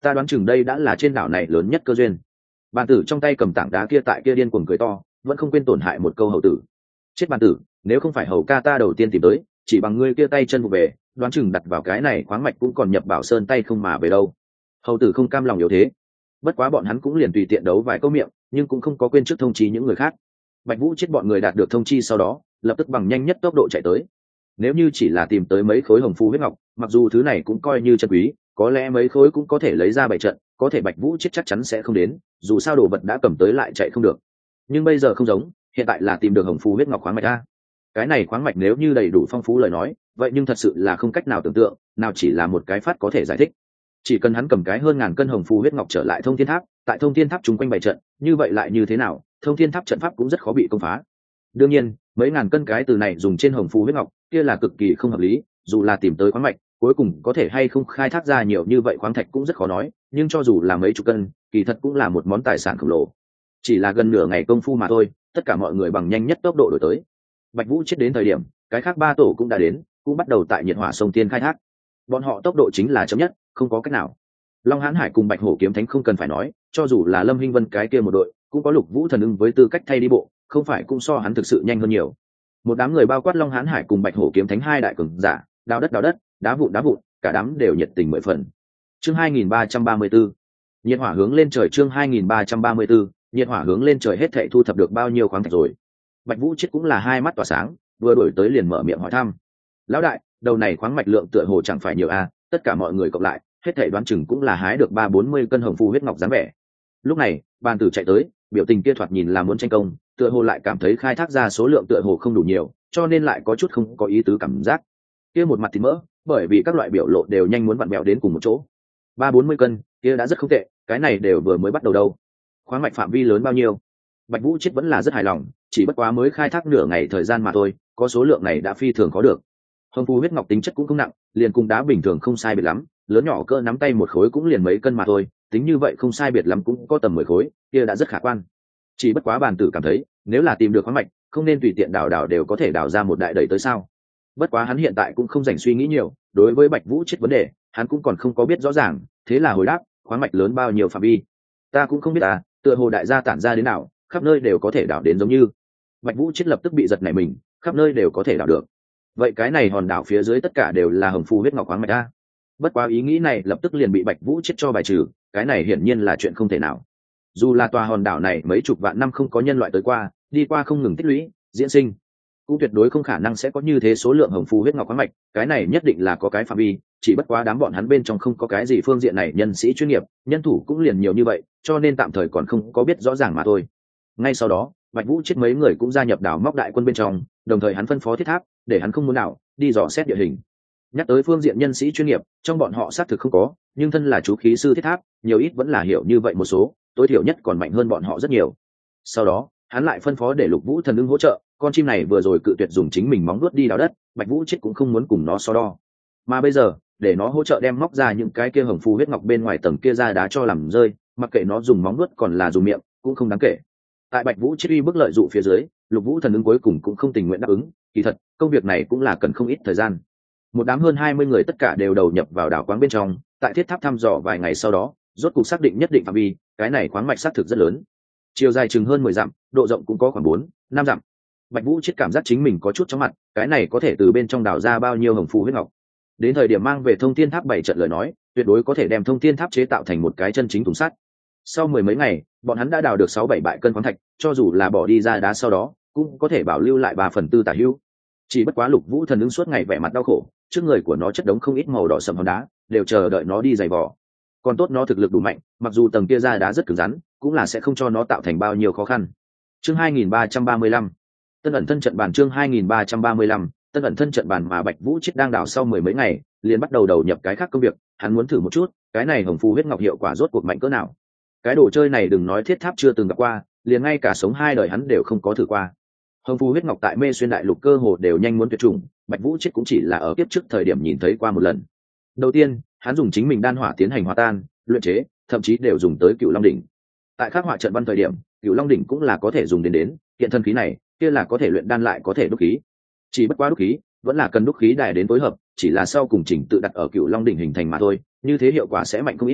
ta đoán chừng đây đã là trên đảo này lớn nhất cơ duyên. Bàn tử trong tay cầm tảng đá kia tại kia điên cuồng cười to, vẫn không quên tổn hại một câu hầu tử. Chết bàn tử, nếu không phải hầu ca ta đầu tiên tìm tới, chỉ bằng ngươi kia tay chân vụ về, đoán chừng đặt vào cái này khoáng mạch cũng còn nhập bảo sơn tay không mà về đâu. Hầu tử không cam lòng yếu thế, bất quá bọn hắn cũng liền tùy tiện đấu vài câu miệng, nhưng cũng không có quên trước thông chi những người khác. Bạch Vũ chết bọn người đạt được thông chi sau đó, lập tức bằng nhanh nhất tốc độ chạy tới. Nếu như chỉ là tìm tới mấy khối hồng phù huyết ngọc, mặc dù thứ này cũng coi như chân quý, có lẽ mấy khối cũng có thể lấy ra bảy trận, có thể Bạch Vũ chết chắc chắn sẽ không đến, dù sao đồ vật đã cầm tới lại chạy không được. Nhưng bây giờ không giống, hiện tại là tìm được hồng phù huyết ngọc khoáng mạch a. Cái này khoáng mạch nếu như đầy đủ phong phú lời nói, vậy nhưng thật sự là không cách nào tưởng tượng, nào chỉ là một cái phát có thể giải thích. Chỉ cần hắn cầm cái hơn ngàn cân hồng phù huyết ngọc trở lại Thông Thiên Tháp, tại Thông Thiên Tháp chung quanh bảy trận, như vậy lại như thế nào, Thông Thiên Tháp trận pháp cũng rất khó bị công phá. Đương nhiên, mấy ngàn cân cái từ này dùng trên hồng phù huyết ngọc, kia là cực kỳ không hợp lý, dù là tìm tới khoáng mạch, cuối cùng có thể hay không khai thác ra nhiều như vậy khoáng thạch cũng rất khó nói, nhưng cho dù là mấy chục cân, kỳ thật cũng là một món tài sản khổng lồ. Chỉ là gần nửa ngày công phu mà thôi, tất cả mọi người bằng nhanh nhất tốc độ đổi tới. Bạch Vũ chết đến thời điểm, cái khác ba tổ cũng đã đến, cũng bắt đầu tại nhiệt hỏa sông tiên khai thác. Bọn họ tốc độ chính là chậm nhất, không có cách nào. Long Hán Hải cùng Bạch Hổ Kiếm Thánh không cần phải nói, cho dù là Lâm Hinh Vân cái kia một đội, cũng có Lục Vũ Thần Ưng với tư cách thay đi bộ, không phải cũng so hắn thực sự nhanh hơn nhiều. Một đám người bao quát Long Hán Hải cùng Bạch Hổ Kiếm Thánh hai đại cường giả, đào đất đào đất, đá vụn đá vụn, cả đám đều nhiệt tình mười phần. Chương hai nghìn ba trăm ba mươi 34. Nhiệt hỏa hướng lên trời. Chương hai nghìn ba trăm ba mươi 34. Nhiệt hỏa hướng lên trời. Hết thảy thu thập được bao nhiêu khoáng thạch rồi? Bạch Vũ chết cũng là hai mắt tỏa sáng, vừa đổi tới liền mở miệng hỏi thăm. Lão đại, đầu này khoáng mạch lượng tựa hồ chẳng phải nhiều a, tất cả mọi người cộng lại, hết thảy đoán chừng cũng là hái được ba bốn mươi cân hồng phù huyết ngọc dáng vẻ. Lúc này, bàn tử chạy tới, biểu tình kia thoạt nhìn là muốn tranh công, tựa hồ lại cảm thấy khai thác ra số lượng tựa hồ không đủ nhiều, cho nên lại có chút không có ý tứ cảm giác. Kia một mặt thì mỡ, bởi vì các loại biểu lộ đều nhanh muốn vặn bèo đến cùng một chỗ. Ba bốn mươi cân, kia đã rất không tệ, cái này đều vừa mới bắt đầu đâu. Khoáng mạch phạm vi lớn bao nhiêu? Bạch Vũ chết vẫn là rất hài lòng, chỉ bất quá mới khai thác nửa ngày thời gian mà thôi, có số lượng này đã phi thường có được. Hồng phù huyết ngọc tính chất cũng không nặng, liền cùng đá bình thường không sai biệt lắm, lớn nhỏ cỡ nắm tay một khối cũng liền mấy cân mà thôi, tính như vậy không sai biệt lắm cũng có tầm mười khối, kia đã rất khả quan. Chỉ bất quá bàn tử cảm thấy, nếu là tìm được khoáng mạch, không nên tùy tiện đào đào đều có thể đào ra một đại đầy tới sao? Bất quá hắn hiện tại cũng không dành suy nghĩ nhiều, đối với Bạch Vũ chết vấn đề, hắn cũng còn không có biết rõ ràng, thế là hồi đáp, khoáng mạch lớn bao nhiêu phạm vi? Ta cũng không biết à, tựa hồ đại gia tản ra đến nào, khắp nơi đều có thể đào đến giống như. Bạch Vũ chết lập tức bị giật nảy mình, khắp nơi đều có thể đào được. Vậy cái này hòn đảo phía dưới tất cả đều là hồng phù huyết ngọc khoáng mạch a. Bất quá ý nghĩ này lập tức liền bị Bạch Vũ chết cho bài trừ, cái này hiển nhiên là chuyện không thể nào. Dù là tòa hòn đảo này mấy chục vạn năm không có nhân loại tới qua, đi qua không ngừng tích lũy, diễn sinh, cũng tuyệt đối không khả năng sẽ có như thế số lượng hồng phù huyết ngọc khoáng mạch, cái này nhất định là có cái phạm vi, chỉ bất quá đám bọn hắn bên trong không có cái gì phương diện này nhân sĩ chuyên nghiệp, nhân thủ cũng liền nhiều như vậy, cho nên tạm thời còn không có biết rõ ràng mà thôi. Ngay sau đó, Bạch Vũ chết mấy người cũng gia nhập đảo móc đại quân bên trong, đồng thời hắn phân phó Thiết Tháp, để hắn không muốn nào đi dò xét địa hình. Nhắc tới phương diện nhân sĩ chuyên nghiệp, trong bọn họ xác thực không có, nhưng thân là chú khí sư Thiết Tháp, nhiều ít vẫn là hiểu như vậy một số, tối thiểu nhất còn mạnh hơn bọn họ rất nhiều. Sau đó, hắn lại phân phó để Lục Vũ Thần Ưng hỗ trợ, con chim này vừa rồi cự tuyệt dùng chính mình móng vuốt đi đào đất, Bạch Vũ chết cũng không muốn cùng nó so đo. Mà bây giờ, để nó hỗ trợ đem móc ra những cái kia hồng phù huyết ngọc bên ngoài tầng kia ra đá cho làm rơi, mặc kệ nó dùng móng vuốt còn là dùng miệng, cũng không đáng kể. Tại Bạch Vũ chết uy bức lợi dụ phía dưới, Lục Vũ Thần Ưng cuối cùng cũng không tình nguyện đáp ứng, kỳ thật, công việc này cũng là cần không ít thời gian. Một đám hơn hai mươi người tất cả đều đầu nhập vào đảo quáng bên trong, tại Thiết Tháp thăm dò vài ngày sau đó, rốt cục xác định nhất định phạm vi, cái này khoáng mạch xác thực rất lớn. Chiều dài chừng hơn mười dặm, độ rộng cũng có khoảng bốn, năm dặm. Bạch Vũ chết cảm giác chính mình có chút chóng mặt, cái này có thể từ bên trong đào ra bao nhiêu hồng phù huyết ngọc. Đến thời điểm mang về Thông Thiên Tháp bảy trận lời nói, tuyệt đối có thể đem Thông Thiên Tháp chế tạo thành một cái chân chính thùng sắt. Sau mười mấy ngày, bọn hắn đã đào được sáu bảy bại cân khoáng thạch, cho dù là bỏ đi ra đá sau đó, cũng có thể bảo lưu lại ba phần tư tả hữu. Chỉ bất quá Lục Vũ Thần Ưng suốt ngày vẻ mặt đau khổ, trước người của nó chất đống không ít màu đỏ sẫm hòn đá, đều chờ đợi nó đi giày vò. Còn tốt nó thực lực đủ mạnh, mặc dù tầng kia ra đá rất cứng rắn, cũng là sẽ không cho nó tạo thành bao nhiêu khó khăn. Chương hai nghìn ba trăm ba mươi lăm, Tân ẩn thân trận bàn. Chương hai nghìn ba trăm ba mươi lăm, Tân ẩn thân trận bàn. Mà Bạch Vũ chết đang đào sau mười mấy ngày, liền bắt đầu đầu nhập cái khác công việc, hắn muốn thử một chút, cái này hồng phù huyết ngọc hiệu quả rốt cuộc mạnh cỡ nào. Cái đồ chơi này đừng nói Thiết Tháp chưa từng gặp qua, liền ngay cả sống hai đời hắn đều không có thử qua. Hồng phù huyết ngọc tại Mê Xuyên đại lục cơ hồ đều nhanh muốn tuyệt chủng, Bạch Vũ chết cũng chỉ là ở kiếp trước thời điểm nhìn thấy qua một lần. Đầu tiên, hắn dùng chính mình đan hỏa tiến hành hòa tan, luyện chế, thậm chí đều dùng tới Cựu Long đỉnh. Tại khắc họa trận văn thời điểm, Cựu Long đỉnh cũng là có thể dùng đến đến, hiện thân khí này, kia là có thể luyện đan lại có thể đúc khí. Chỉ bất quá đúc khí, vẫn là cần đúc khí đài đến phối hợp, chỉ là sau cùng chỉnh tự đặt ở Cựu Long đỉnh hình thành mà thôi, như thế hiệu quả sẽ mạnh không ít.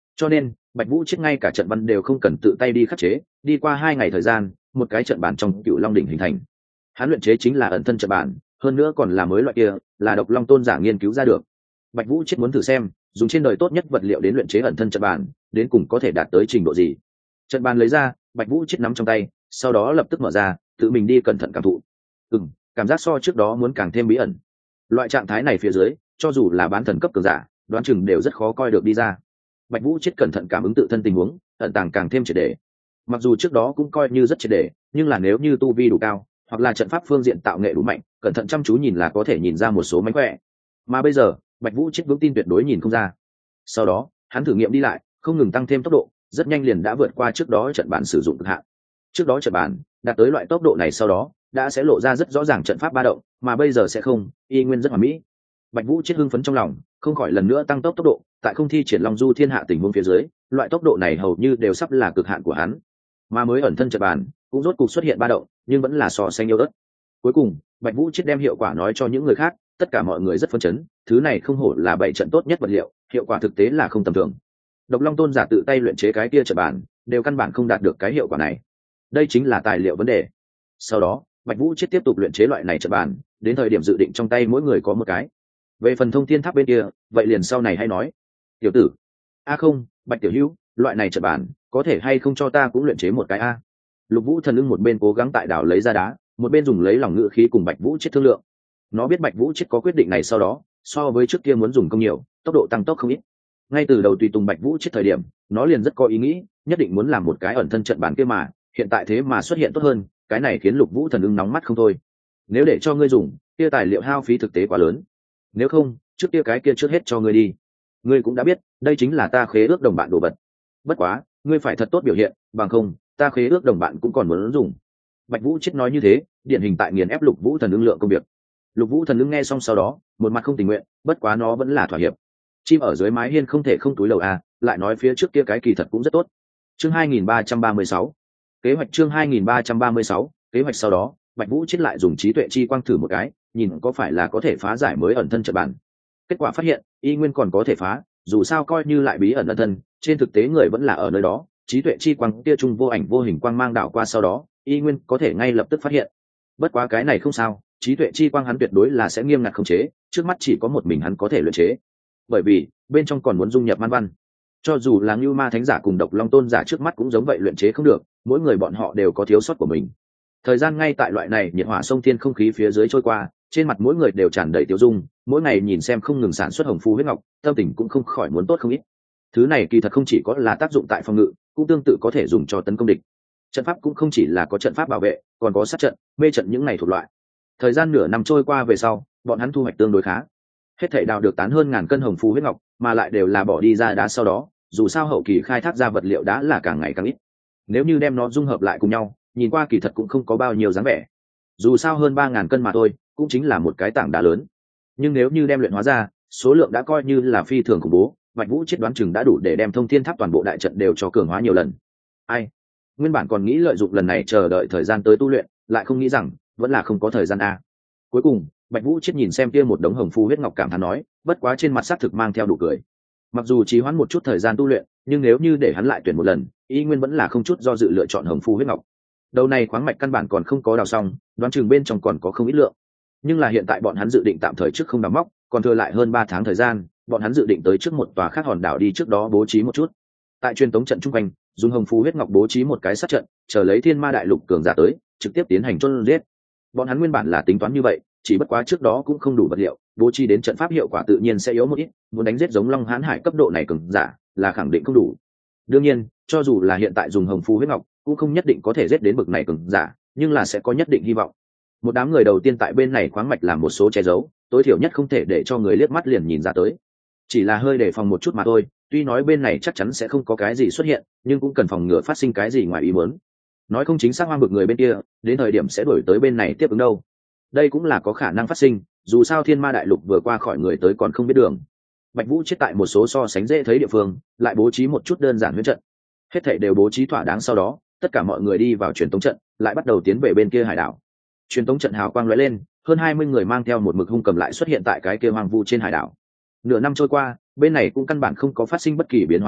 cho nên Bạch Vũ Chiết ngay cả trận văn đều không cần tự tay đi khắc chế, đi qua hai ngày thời gian, một cái trận bản trong Cựu Long đỉnh hình thành. Hắn luyện chế chính là ẩn thân trận bản, hơn nữa còn là mới loại kia, là Độc Long tôn giả nghiên cứu ra được. Bạch Vũ Chiết muốn thử xem, dùng trên đời tốt nhất vật liệu đến luyện chế ẩn thân trận bản, đến cùng có thể đạt tới trình độ gì. Trận bản lấy ra, Bạch Vũ Chiết nắm trong tay, sau đó lập tức mở ra, tự mình đi cẩn thận cảm thụ. Ừm, cảm giác so trước đó muốn càng thêm bí ẩn. Loại trạng thái này phía dưới, cho dù là bán thần cấp cường giả, đoán chừng đều rất khó coi được đi ra. Bạch Vũ Chiết cẩn thận cảm ứng tự thân tình huống, ẩn tàng càng thêm triệt để. Mặc dù trước đó cũng coi như rất triệt để, nhưng là nếu như tu vi đủ cao, hoặc là trận pháp phương diện tạo nghệ đủ mạnh, cẩn thận chăm chú nhìn là có thể nhìn ra một số mánh khỏe. Mà bây giờ, Bạch Vũ Chiết vững tin tuyệt đối nhìn không ra. Sau đó, hắn thử nghiệm đi lại, không ngừng tăng thêm tốc độ, rất nhanh liền đã vượt qua trước đó trận bản sử dụng cực hạn. Trước đó trận bản đạt tới loại tốc độ này sau đó, đã sẽ lộ ra rất rõ ràng trận pháp ba động, mà bây giờ sẽ không, y nguyên rất hoàn mỹ. Bạch Vũ Chiết hưng phấn trong lòng, không khỏi lần nữa tăng tốc tốc độ, tại không thi triển Long Du Thiên Hạ tình huống phía dưới, loại tốc độ này hầu như đều sắp là cực hạn của hắn. Mà mới ẩn thân trận bàn, cũng rốt cục xuất hiện ba động, nhưng vẫn là so sánh yếu ớt. Cuối cùng, Bạch Vũ Chiết đem hiệu quả nói cho những người khác, tất cả mọi người rất phấn chấn, thứ này không hổ là bảy trận tốt nhất vật liệu, hiệu quả thực tế là không tầm thường. Độc Long tôn giả tự tay luyện chế cái kia trận bàn, đều căn bản không đạt được cái hiệu quả này. Đây chính là tài liệu vấn đề. Sau đó, Bạch Vũ Chiết tiếp tục luyện chế loại này trận bàn, đến thời điểm dự định trong tay mỗi người có một cái. Về phần thông thiên tháp bên kia, vậy liền sau này hay nói. Tiểu tử, a không, Bạch tiểu hữu, loại này trận bàn, có thể hay không cho ta cũng luyện chế một cái a? Lục Vũ Thần Ưng một bên cố gắng tại đảo lấy ra đá, một bên dùng lấy lòng ngữ khí cùng Bạch Vũ Chiết thương lượng. Nó biết Bạch Vũ Chiết có quyết định này sau đó, so với trước kia muốn dùng công nhiều, tốc độ tăng tốc không ít. Ngay từ đầu tùy tùng Bạch Vũ Chiết thời điểm, nó liền rất có ý nghĩ, nhất định muốn làm một cái ẩn thân trận bàn kia mà, hiện tại thế mà xuất hiện tốt hơn, cái này khiến Lục Vũ Thần Ưng nóng mắt không thôi. Nếu để cho ngươi dùng, kia tài liệu hao phí thực tế quá lớn. Nếu không, trước kia cái kia trước hết cho ngươi đi. Ngươi cũng đã biết, đây chính là ta khế ước đồng bạn đồ vật. Bất quá, ngươi phải thật tốt biểu hiện, bằng không, ta khế ước đồng bạn cũng còn muốn dùng. Bạch Vũ Chiết nói như thế, điển hình tại nghiền ép Lục Vũ Thần Ưng lượng công việc. Lục Vũ Thần Ưng nghe xong sau đó, một mặt không tình nguyện, bất quá nó vẫn là thỏa hiệp. Chim ở dưới mái hiên không thể không túi lầu à, lại nói phía trước kia cái kỳ thật cũng rất tốt. Chương hai nghìn ba trăm ba mươi sáu, kế hoạch chương hai nghìn ba trăm ba mươi sáu, kế hoạch sau đó, Bạch Vũ Chiết lại dùng trí tuệ chi quang thử một cái, nhìn có phải là có thể phá giải mới ẩn thân trận bản. Kết quả phát hiện, y nguyên còn có thể phá, dù sao coi như lại bí ẩn ẩn thân, trên thực tế người vẫn là ở nơi đó, trí tuệ chi quang kia trung vô ảnh vô hình quang mang đảo qua sau đó, y nguyên có thể ngay lập tức phát hiện. Bất quá cái này không sao, trí tuệ chi quang hắn tuyệt đối là sẽ nghiêm ngặt khống chế, trước mắt chỉ có một mình hắn có thể luyện chế. Bởi vì, bên trong còn muốn dung nhập man văn. Cho dù là Ngưu Ma Thánh giả cùng Độc Long tôn giả trước mắt cũng giống vậy luyện chế không được, mỗi người bọn họ đều có thiếu sót của mình. Thời gian ngay tại loại này nhiệt hỏa sông thiên không khí phía dưới trôi qua, trên mặt mỗi người đều tràn đầy tiêu dung, mỗi ngày nhìn xem không ngừng sản xuất hồng phù huyết ngọc, tâm tình cũng không khỏi muốn tốt không ít. Thứ này kỳ thật không chỉ có là tác dụng tại phòng ngự, cũng tương tự có thể dùng cho tấn công địch. Trận pháp cũng không chỉ là có trận pháp bảo vệ, còn có sát trận, mê trận những này thuộc loại. Thời gian nửa năm trôi qua về sau, bọn hắn thu hoạch tương đối khá. Hết thảy đào được tán hơn ngàn cân hồng phù huyết ngọc, mà lại đều là bỏ đi ra đá sau đó, dù sao hậu kỳ khai thác ra vật liệu đá là càng ngày càng ít. Nếu như đem nó dung hợp lại cùng nhau, nhìn qua kỳ thật cũng không có bao nhiêu dáng vẻ. Dù sao hơn ba ngàn cân mà thôi, cũng chính là một cái tảng đá lớn. Nhưng nếu như đem luyện hóa ra, số lượng đã coi như là phi thường khủng bố, Bạch Vũ Chiết đoán chừng đã đủ để đem Thông Thiên Tháp toàn bộ đại trận đều cho cường hóa nhiều lần. Ai? Nguyên bản còn nghĩ lợi dụng lần này chờ đợi thời gian tới tu luyện, lại không nghĩ rằng vẫn là không có thời gian a. Cuối cùng, Bạch Vũ Chiết nhìn xem kia một đống hồng phù huyết ngọc cảm thán nói, bất quá trên mặt xác thực mang theo đủ cười. Mặc dù trì hoãn một chút thời gian tu luyện, nhưng nếu như để hắn lại tuyển một lần, y nguyên vẫn là không chút do dự lựa chọn hồng phù huyết ngọc. Đầu này khoáng mạch căn bản còn không có đào xong, đoán chừng bên trong còn có không ít lượng. Nhưng là hiện tại bọn hắn dự định tạm thời trước không đào móc, còn thừa lại hơn ba tháng thời gian, bọn hắn dự định tới trước một tòa khác hòn đảo đi trước đó bố trí một chút. Tại truyền tống trận trung quanh, dùng hồng phù huyết ngọc bố trí một cái sát trận, chờ lấy Thiên Ma đại lục cường giả tới, trực tiếp tiến hành chôn giết. Bọn hắn nguyên bản là tính toán như vậy, chỉ bất quá trước đó cũng không đủ vật liệu, bố trí đến trận pháp hiệu quả tự nhiên sẽ yếu một ít, muốn đánh giết giống Long Hán Hải cấp độ này cường giả, là khẳng định không đủ. Đương nhiên, cho dù là hiện tại dùng hồng phù huyết ngọc, cũng không nhất định có thể giết đến bậc này cường giả, nhưng là sẽ có nhất định hy vọng. Một đám người đầu tiên tại bên này khoáng mạch làm một số che giấu, tối thiểu nhất không thể để cho người liếc mắt liền nhìn ra tới. Chỉ là hơi đề phòng một chút mà thôi, tuy nói bên này chắc chắn sẽ không có cái gì xuất hiện, nhưng cũng cần phòng ngừa phát sinh cái gì ngoài ý muốn. Nói không chính xác hoang bực người bên kia, đến thời điểm sẽ đổi tới bên này tiếp ứng đâu. Đây cũng là có khả năng phát sinh, dù sao Thiên Ma đại lục vừa qua khỏi người tới còn không biết đường. Bạch Vũ Chiết tại một số so sánh dễ thấy địa phương, lại bố trí một chút đơn giản huyễn trận. Hết thảy đều bố trí thỏa đáng sau đó, tất cả mọi người đi vào truyền tống trận, lại bắt đầu tiến về bên kia hải đảo. Truyền tống trận hào quang lóe lên, hơn hai mươi người mang theo một mực hung cầm lại xuất hiện tại cái kia hoang vu trên hải đảo. Nửa năm trôi qua, bên này cũng căn bản không có phát sinh bất kỳ biến hóa nào,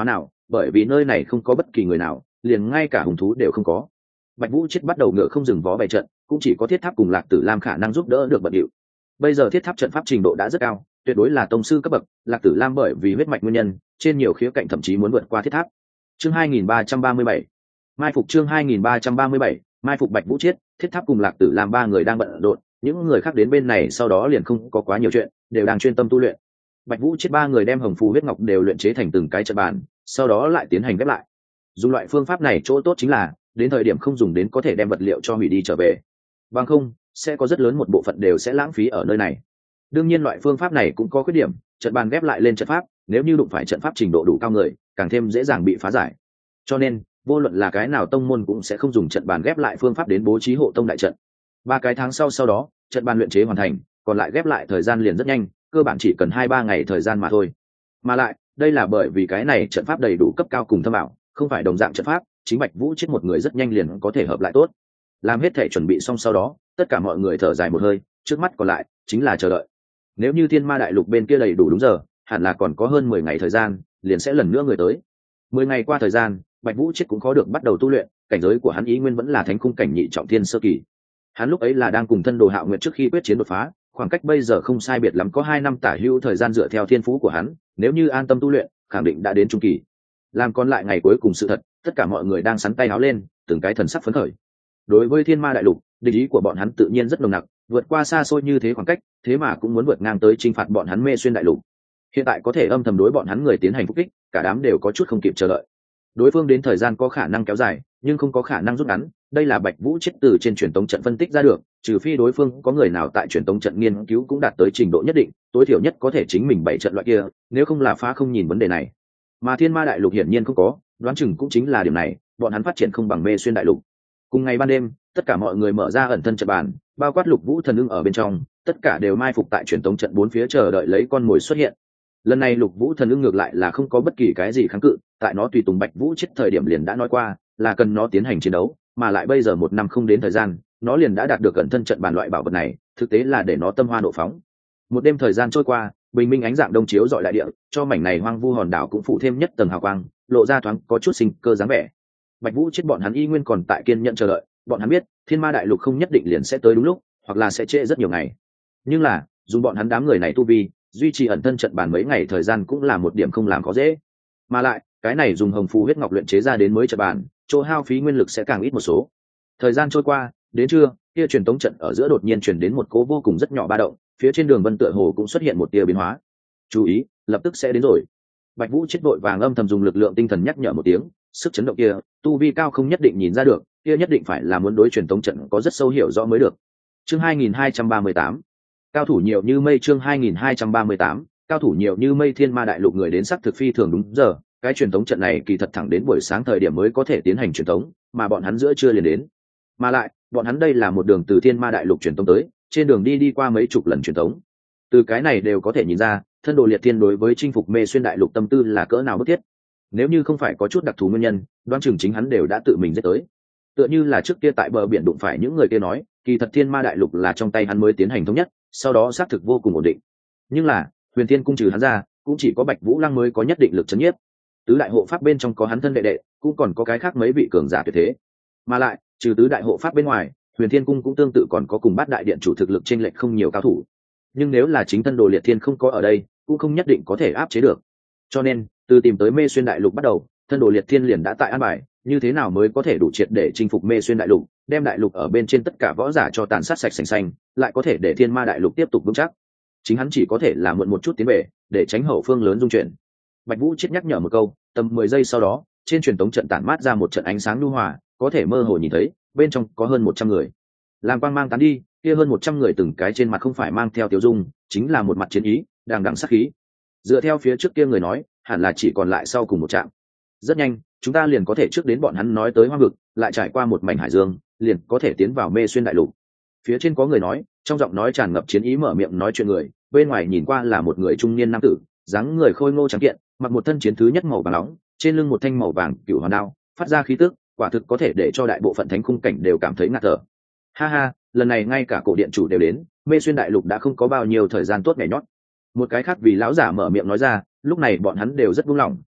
bởi vì nơi này không có bất kỳ người nào, liền ngay cả hùng thú đều không có. Bạch Vũ Chết bắt đầu ngựa không dừng vó bày trận, cũng chỉ có thiết tháp cùng Lạc Tử Lam khả năng giúp đỡ được bận điệu. Bây giờ thiết tháp trận pháp trình độ đã rất cao, tuyệt đối là tông sư cấp bậc. Lạc Tử Lam bởi vì huyết mạch nguyên nhân, trên nhiều khía cạnh thậm chí muốn vượt qua thiết tháp. Chương hai nghìn ba trăm ba mươi bảy, mai phục. Chương hai nghìn ba trăm ba mươi bảy, mai phục. Bạch Vũ Chết, thiết tháp cùng Lạc Tử Lam ba người đang bận rộn, những người khác đến bên này sau đó liền không có quá nhiều chuyện, đều đang chuyên tâm tu luyện. Bạch Vũ Chết ba người đem hồng phù huyết ngọc đều luyện chế thành từng cái trận bàn, sau đó lại tiến hành ghép lại. Dùng loại phương pháp này chỗ tốt chính là đến thời điểm không dùng đến có thể đem vật liệu cho hủy đi trở về, bằng không sẽ có rất lớn một bộ phận đều sẽ lãng phí ở nơi này. Đương nhiên loại phương pháp này cũng có khuyết điểm, trận bàn ghép lại lên trận pháp, nếu như đụng phải trận pháp trình độ đủ cao người, càng thêm dễ dàng bị phá giải. Cho nên vô luận là cái nào tông môn cũng sẽ không dùng trận bàn ghép lại phương pháp đến bố trí hộ tông đại trận. Ba cái tháng sau sau đó trận bàn luyện chế hoàn thành, còn lại ghép lại thời gian liền rất nhanh, cơ bản chỉ cần hai ba ngày thời gian mà thôi. Mà lại đây là bởi vì cái này trận pháp đầy đủ cấp cao cùng thâm ảo, không phải đồng dạng trận pháp, chính Bạch Vũ Chết một người rất nhanh liền có thể hợp lại tốt. Làm hết thể chuẩn bị xong sau đó, tất cả mọi người thở dài một hơi, trước mắt còn lại chính là chờ đợi. Nếu như Thiên Ma Đại Lục bên kia đầy đủ đúng giờ, hẳn là còn có hơn mười ngày thời gian, liền sẽ lần nữa người tới. Mười ngày qua thời gian, Bạch Vũ Chết cũng khó được bắt đầu tu luyện, cảnh giới của hắn ý nguyên vẫn là thánh khung cảnh nhị trọng thiên sơ kỳ. Hắn lúc ấy là đang cùng thân đồ Hạo Nguyệt trước khi quyết chiến đột phá, khoảng cách bây giờ không sai biệt lắm có hai năm tả hữu thời gian, dựa theo thiên phú của hắn, nếu như an tâm tu luyện, khẳng định đã đến trung kỳ. Làm còn lại ngày cuối cùng sự thật, tất cả mọi người đang sắn tay áo lên, từng cái thần sắc phấn khởi. Đối với Thiên Ma Đại Lục, địch ý của bọn hắn tự nhiên rất nồng nặc, vượt qua xa xôi như thế khoảng cách, thế mà cũng muốn vượt ngang tới chinh phạt bọn hắn Mê Xuyên Đại Lục. Hiện tại có thể âm thầm đối bọn hắn người tiến hành phục kích, cả đám đều có chút không kịp chờ đợi. Đối phương đến thời gian có khả năng kéo dài, nhưng không có khả năng rút ngắn, đây là Bạch Vũ Chết từ trên truyền tống trận phân tích ra được, trừ phi đối phương có người nào tại truyền tống trận nghiên cứu cũng đạt tới trình độ nhất định, tối thiểu nhất có thể chính mình bảy trận loại kia, nếu không là phá không nhìn vấn đề này. Mà Thiên Ma Đại Lục hiển nhiên không có, đoán chừng cũng chính là điểm này, bọn hắn phát triển không bằng Mê Xuyên Đại Lục. Cùng ngày ban đêm, tất cả mọi người mở ra ẩn thân trận bàn, bao quát Lục Vũ Thần Ưng ở bên trong, tất cả đều mai phục tại truyền tống trận bốn phía chờ đợi lấy con mồi xuất hiện. Lần này Lục Vũ Thần Ưng ngược lại là không có bất kỳ cái gì kháng cự, tại nó tùy tùng Bạch Vũ Chết thời điểm liền đã nói qua, là cần nó tiến hành chiến đấu, mà lại bây giờ một năm không đến thời gian, nó liền đã đạt được ẩn thân trận bàn loại bảo vật này, thực tế là để nó tâm hoa nộ phóng. Một đêm thời gian trôi qua, bình minh ánh dạng đông chiếu rọi đại địa, cho mảnh này hoang vu hòn đảo cũng phụ thêm nhất tầng hào quang, lộ ra thoáng có chút sinh cơ dáng vẻ. Bạch Vũ Chết bọn hắn y nguyên còn tại kiên nhẫn chờ đợi, bọn hắn biết Thiên Ma Đại Lục không nhất định liền sẽ tới đúng lúc, hoặc là sẽ trễ rất nhiều ngày. Nhưng là dùng bọn hắn đám người này tu vi, duy trì ẩn thân trận bàn mấy ngày thời gian cũng là một điểm không làm khó dễ. Mà lại cái này dùng hồng phù huyết ngọc luyện chế ra đến mới trận bàn, chỗ hao phí nguyên lực sẽ càng ít một số. Thời gian trôi qua, đến trưa, kia truyền tống trận ở giữa đột nhiên truyền đến một cố vô cùng rất nhỏ ba động, phía trên đường vân tựa hồ cũng xuất hiện một tia biến hóa. Chú ý, lập tức sẽ đến rồi. Bạch Vũ Chết vội vàng âm thầm dùng lực lượng tinh thần nhắc nhở một tiếng, sức chấn động kia, tu vi cao không nhất định nhìn ra được, kia nhất định phải là muốn đối truyền tống trận có rất sâu hiểu rõ mới được. Chương hai nghìn hai trăm ba mươi tám, cao thủ nhiều như mây. Chương hai nghìn hai trăm ba mươi tám, cao thủ nhiều như mây. Thiên Ma Đại Lục người đến sắc thực phi thường đúng giờ, cái truyền tống trận này kỳ thật thẳng đến buổi sáng thời điểm mới có thể tiến hành truyền tống, mà bọn hắn giữa trưa liền đến. Mà lại, bọn hắn đây là một đường từ Thiên Ma Đại Lục truyền tống tới, trên đường đi đi qua mấy chục lần truyền tống. Từ cái này đều có thể nhìn ra, thân đồ Liệt Thiên đối với chinh phục Mê Xuyên Đại Lục tâm tư là cỡ nào bức thiết. Nếu như không phải có chút đặc thù nguyên nhân, đoán chừng chính hắn đều đã tự mình giết tới. Tựa như là trước kia tại bờ biển đụng phải những người kia nói, kỳ thật Thiên Ma Đại Lục là trong tay hắn mới tiến hành thống nhất, sau đó xác thực vô cùng ổn định. Nhưng là, Huyền Thiên cung trừ hắn ra, cũng chỉ có Bạch Vũ Lăng mới có nhất định lực chấn nhiếp. Tứ đại hộ pháp bên trong có hắn thân đệ đệ, cũng còn có cái khác mấy vị cường giả tuyệt thế. Mà lại, trừ tứ đại hộ pháp bên ngoài, Huyền Thiên cung cũng tương tự còn có cùng bát đại điện chủ thực lực chênh lệch không nhiều cao thủ. Nhưng nếu là chính thân đồ Liệt Thiên không có ở đây, cũng không nhất định có thể áp chế được. Cho nên, từ tìm tới Mê Xuyên Đại Lục bắt đầu, thân đồ Liệt Thiên liền đã tại an bài, như thế nào mới có thể đủ triệt để chinh phục Mê Xuyên Đại Lục, đem đại lục ở bên trên tất cả võ giả cho tàn sát sạch sành xanh, lại có thể để Thiên Ma Đại Lục tiếp tục vững chắc. Chính hắn chỉ có thể là muộn một chút tiến về, để tránh hậu phương lớn dung chuyển. Bạch Vũ Chết nhắc nhở một câu, tầm mười giây sau đó, trên truyền tống trận tản mát ra một trận ánh sáng nhu hòa, có thể mơ hồ nhìn thấy, bên trong có hơn một trăm người. Làm quang mang tán đi, kia hơn một trăm người từng cái trên mặt không phải mang theo tiêu dung, chính là một mặt chiến ý, đang đằng sát khí. Dựa theo phía trước kia người nói, hẳn là chỉ còn lại sau cùng một trạm. Rất nhanh, chúng ta liền có thể trước đến bọn hắn nói tới hoang vực, lại trải qua một mảnh hải dương, liền có thể tiến vào Mê Xuyên Đại Lục. Phía trên có người nói, trong giọng nói tràn ngập chiến ý, mở miệng nói chuyện người, bên ngoài nhìn qua là một người trung niên nam tử, dáng người khôi ngô trắng kiện, mặc một thân chiến thứ nhất màu vàng nóng, trên lưng một thanh màu vàng cửu hoàn đao, phát ra khí tức, quả thực có thể để cho đại bộ phận thánh khung cảnh đều cảm thấy ngạt thở. Ha ha, lần này ngay cả cổ điện chủ đều đến, Mê Xuyên Đại Lục đã không có bao nhiêu thời gian tốt nhảy nhót. Một cái khác vì lão giả mở miệng nói ra, lúc này bọn hắn đều rất buông lỏng,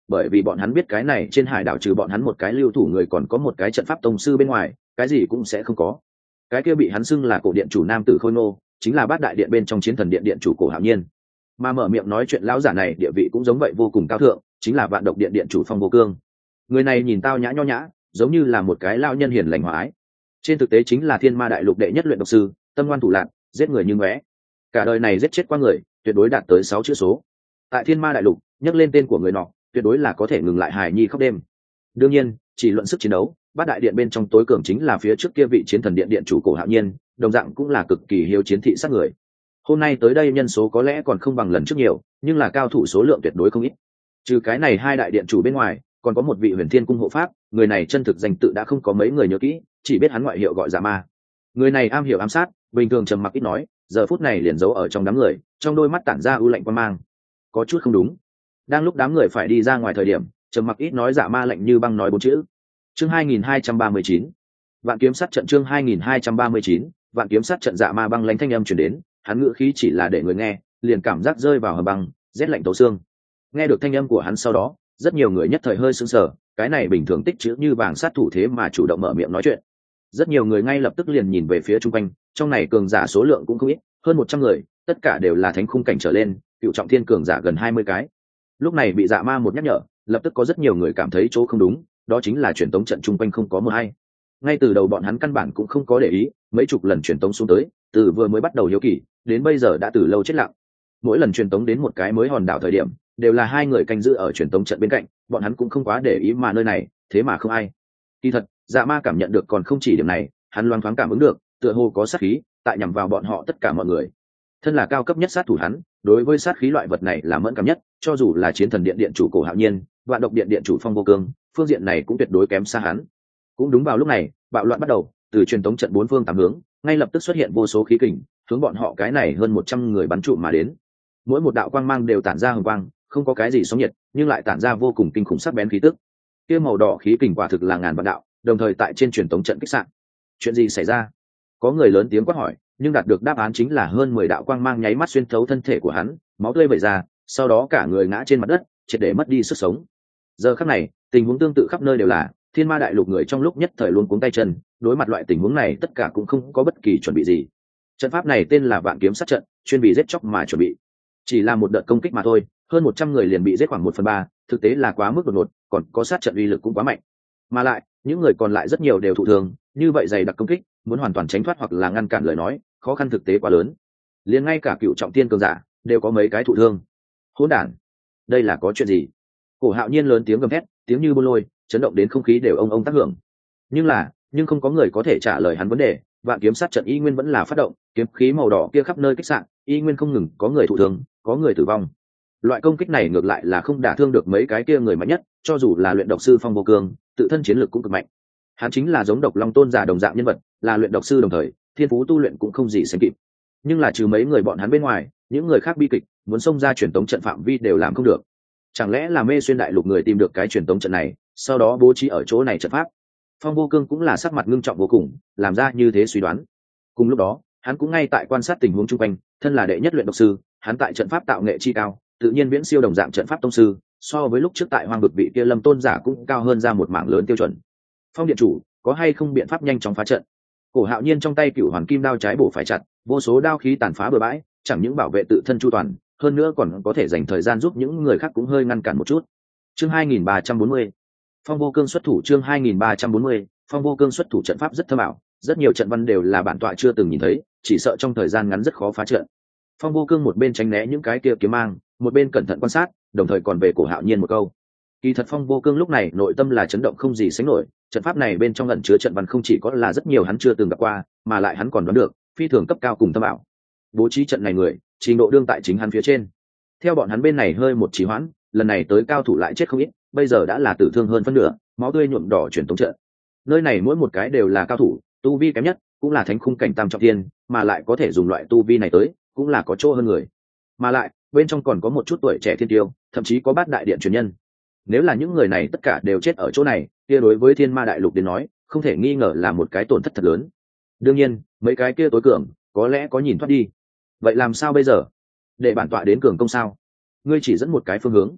bởi vì bọn hắn biết cái này trên hải đảo trừ bọn hắn một cái lưu thủ người còn có một cái trận pháp tông sư bên ngoài, cái gì cũng sẽ không có. Cái kia bị hắn xưng là cổ điện chủ nam tử Khôi Ngô, chính là bát đại điện bên trong chiến thần điện điện chủ Cổ Hạo Nhiên. Mà mở miệng nói chuyện lão giả này địa vị cũng giống vậy vô cùng cao thượng, chính là vạn độc điện điện chủ Phong Vô Cương. Người này nhìn tao nhã nho nhã, giống như là một cái lão nhân hiền lành hòa ái. Trên thực tế chính là thiên ma đại lục đệ nhất luyện độc sư, tâm ngoan thủ lạn, giết người như ngóe. Cả đời này giết chết qua người, tuyệt đối đạt tới sáu chữ số. Tại thiên ma đại lục, nhắc lên tên của người nọ, tuyệt đối là có thể ngừng lại hài nhi khóc đêm. Đương nhiên, chỉ luận sức chiến đấu, bát đại điện bên trong tối cường chính là phía trước kia vị chiến thần điện điện chủ Cổ Hạo Nhiên, đồng dạng cũng là cực kỳ hiếu chiến thị sát người. Hôm nay tới đây nhân số có lẽ còn không bằng lần trước nhiều, nhưng là cao thủ số lượng tuyệt đối không ít. Trừ cái này hai đại điện chủ bên ngoài, còn có một vị Huyền Thiên cung hộ pháp, người này chân thực danh tự đã không có mấy người nhớ kỹ, chỉ biết hắn ngoại hiệu gọi Dạ Ma. Người này am hiểu ám sát, bình thường trầm mặc ít nói, giờ phút này liền giấu ở trong đám người, trong đôi mắt tản ra ưu lạnh quan mang. Có chút không đúng. Đang lúc đám người phải đi ra ngoài thời điểm, trầm mặc ít nói Dạ Ma lạnh như băng nói bốn chữ. Chương hai nghìn hai trăm ba mươi chín, Vạn kiếm sát trận. Chương hai nghìn hai trăm ba mươi chín, Vạn kiếm sát trận. Dạ Ma băng lãnh thanh âm truyền đến, hắn ngữ khí chỉ là để người nghe, liền cảm giác rơi vào hầm băng, rét lạnh thấu xương. Nghe được thanh âm của hắn sau đó, rất nhiều người nhất thời hơi sững sờ, cái này bình thường tích chữ như vàng sát thủ thế mà chủ động mở miệng nói chuyện. Rất nhiều người ngay lập tức liền nhìn về phía chung quanh, trong này cường giả số lượng cũng không ít, hơn một trăm người, tất cả đều là thánh khung cảnh trở lên, cựu trọng thiên cường giả gần hai mươi cái. Lúc này bị Dạ Ma một nhắc nhở, lập tức có rất nhiều người cảm thấy chỗ không đúng, đó chính là truyền tống trận chung quanh không có một hay. Ngay từ đầu bọn hắn căn bản cũng không có để ý, mấy chục lần truyền tống xuống tới, từ vừa mới bắt đầu hiếu kỳ, đến bây giờ đã từ lâu chết lặng. Mỗi lần truyền tống đến một cái mới hòn đảo thời điểm, đều là hai người canh giữ ở truyền tống trận bên cạnh, bọn hắn cũng không quá để ý mà nơi này, thế mà không ai. Kỳ thật, Dạ Ma cảm nhận được còn không chỉ điểm này, hắn loáng thoáng cảm ứng được, tựa hồ có sát khí tại nhằm vào bọn họ tất cả mọi người. Thân là cao cấp nhất sát thủ hắn, đối với sát khí loại vật này là mẫn cảm nhất, cho dù là chiến thần điện điện chủ Cổ Hạo Nhiên, vạn độc điện điện chủ Phong Vô Cương, phương diện này cũng tuyệt đối kém xa hắn. Cũng đúng vào lúc này, bạo loạn bắt đầu, từ truyền tống trận bốn phương tám hướng, ngay lập tức xuất hiện vô số khí kình, hướng bọn họ cái này hơn một trăm người bắn trụ mà đến. Mỗi một đạo quang mang đều tản ra hồng quang, không có cái gì sóng nhiệt, nhưng lại tản ra vô cùng kinh khủng sắc bén khí tức. Kia màu đỏ khí kình quả thực là ngàn vạn đạo, đồng thời tại trên truyền tống trận kích sạn. Chuyện gì xảy ra? Có người lớn tiếng quát hỏi, nhưng đạt được đáp án chính là hơn mười đạo quang mang nháy mắt xuyên thấu thân thể của hắn, máu tươi vẩy ra, sau đó cả người ngã trên mặt đất, triệt để mất đi sức sống. Giờ khắc này, tình huống tương tự khắp nơi đều là, thiên ma đại lục người trong lúc nhất thời luôn cuống tay chân, đối mặt loại tình huống này tất cả cũng không có bất kỳ chuẩn bị gì. Trận pháp này tên là Vạn kiếm sát trận, chuyên vì giết chóc mà chuẩn bị. Chỉ là một đợt công kích mà thôi, hơn một trăm người liền bị giết khoảng một phần ba, thực tế là quá mức đột ngột, còn có sát trận uy lực cũng quá mạnh. Mà lại, những người còn lại rất nhiều đều thụ thương, như vậy dày đặc công kích, muốn hoàn toàn tránh thoát hoặc là ngăn cản lời nói, khó khăn thực tế quá lớn. Liền ngay cả cựu trọng thiên cường giả đều có mấy cái thụ thương. Hỗn đản, đây là có chuyện gì? Cổ Hạo Nhiên lớn tiếng gầm thét, tiếng như buôn lôi, chấn động đến không khí đều ông ông tác hưởng. Nhưng là, nhưng không có người có thể trả lời hắn vấn đề, Vạn kiếm sát trận y nguyên vẫn là phát động, kiếm khí màu đỏ kia khắp nơi kích sạn, y nguyên không ngừng có người thụ thương, có người tử vong. Loại công kích này ngược lại là không đả thương được mấy cái kia người mạnh nhất, cho dù là luyện độc sư Phong Vô Cương, tự thân chiến lược cũng cực mạnh. Hắn chính là giống độc long tôn giả đồng dạng nhân vật, là luyện độc sư đồng thời, thiên phú tu luyện cũng không gì sánh kịp. Nhưng là trừ mấy người bọn hắn bên ngoài, những người khác bi kịch, muốn xông ra truyền tống trận phạm vi đều làm không được. Chẳng lẽ là Mê Xuyên đại lục người tìm được cái truyền tống trận này, sau đó bố trí ở chỗ này trận pháp? Phong Vô Cương cũng là sắc mặt ngưng trọng vô cùng, làm ra như thế suy đoán. Cùng lúc đó, hắn cũng ngay tại quan sát tình huống chung quanh, thân là đệ nhất luyện độc sư, hắn tại trận pháp tạo nghệ chi cao, tự nhiên viễn siêu đồng dạng trận pháp tông sư, so với lúc trước tại Hoang vực vị kia Lâm tôn giả cũng cao hơn ra một mảng lớn tiêu chuẩn. Phong điện chủ, có hay không biện pháp nhanh chóng phá trận? Cổ Hạo Nhiên trong tay cựu hoàn kim đao trái bổ phải chặt, vô số đao khí tàn phá bừa bãi, chẳng những bảo vệ tự thân chu toàn, hơn nữa còn có thể dành thời gian giúp những người khác cũng hơi ngăn cản một chút. Chương hai nghìn ba trăm bốn mươi, Phong Vô Cương xuất thủ. Chương hai nghìn ba trăm bốn mươi, Phong Vô Cương xuất thủ. Trận pháp rất thâm ảo, rất nhiều trận văn đều là bản tọa chưa từng nhìn thấy, chỉ sợ trong thời gian ngắn rất khó phá trận. Phong Vô Cương một bên tránh né những cái kia kiếm mang, một bên cẩn thận quan sát, đồng thời còn về Cổ Hạo Nhiên một câu. Kỳ thật Phong Vô Cương lúc này nội tâm là chấn động không gì sánh nổi, trận pháp này bên trong ẩn chứa trận văn không chỉ có là rất nhiều hắn chưa từng gặp qua, mà lại hắn còn đoán được, phi thường cấp cao cùng thâm ảo. Bố trí trận này người, trình độ đương tại chính hắn phía trên. Theo bọn hắn bên này hơi một trì hoãn, lần này tới cao thủ lại chết không ít, bây giờ đã là tử thương hơn phân nửa, máu tươi nhuộm đỏ truyền tống trận. Nơi này mỗi một cái đều là cao thủ, tu vi kém nhất cũng là thánh khung cảnh tam trọng thiên, mà lại có thể dùng loại tu vi này tới, cũng là có chỗ hơn người. Mà lại, bên trong còn có một chút tuổi trẻ thiên tiêu, thậm chí có bát đại điện truyền nhân. Nếu là những người này tất cả đều chết ở chỗ này, kia đối với thiên ma đại lục đến nói, không thể nghi ngờ là một cái tổn thất thật lớn. Đương nhiên, mấy cái kia tối cường, có lẽ có nhìn thoát đi. Vậy làm sao bây giờ? Để bản tọa đến cường công sao? Ngươi chỉ dẫn một cái phương hướng.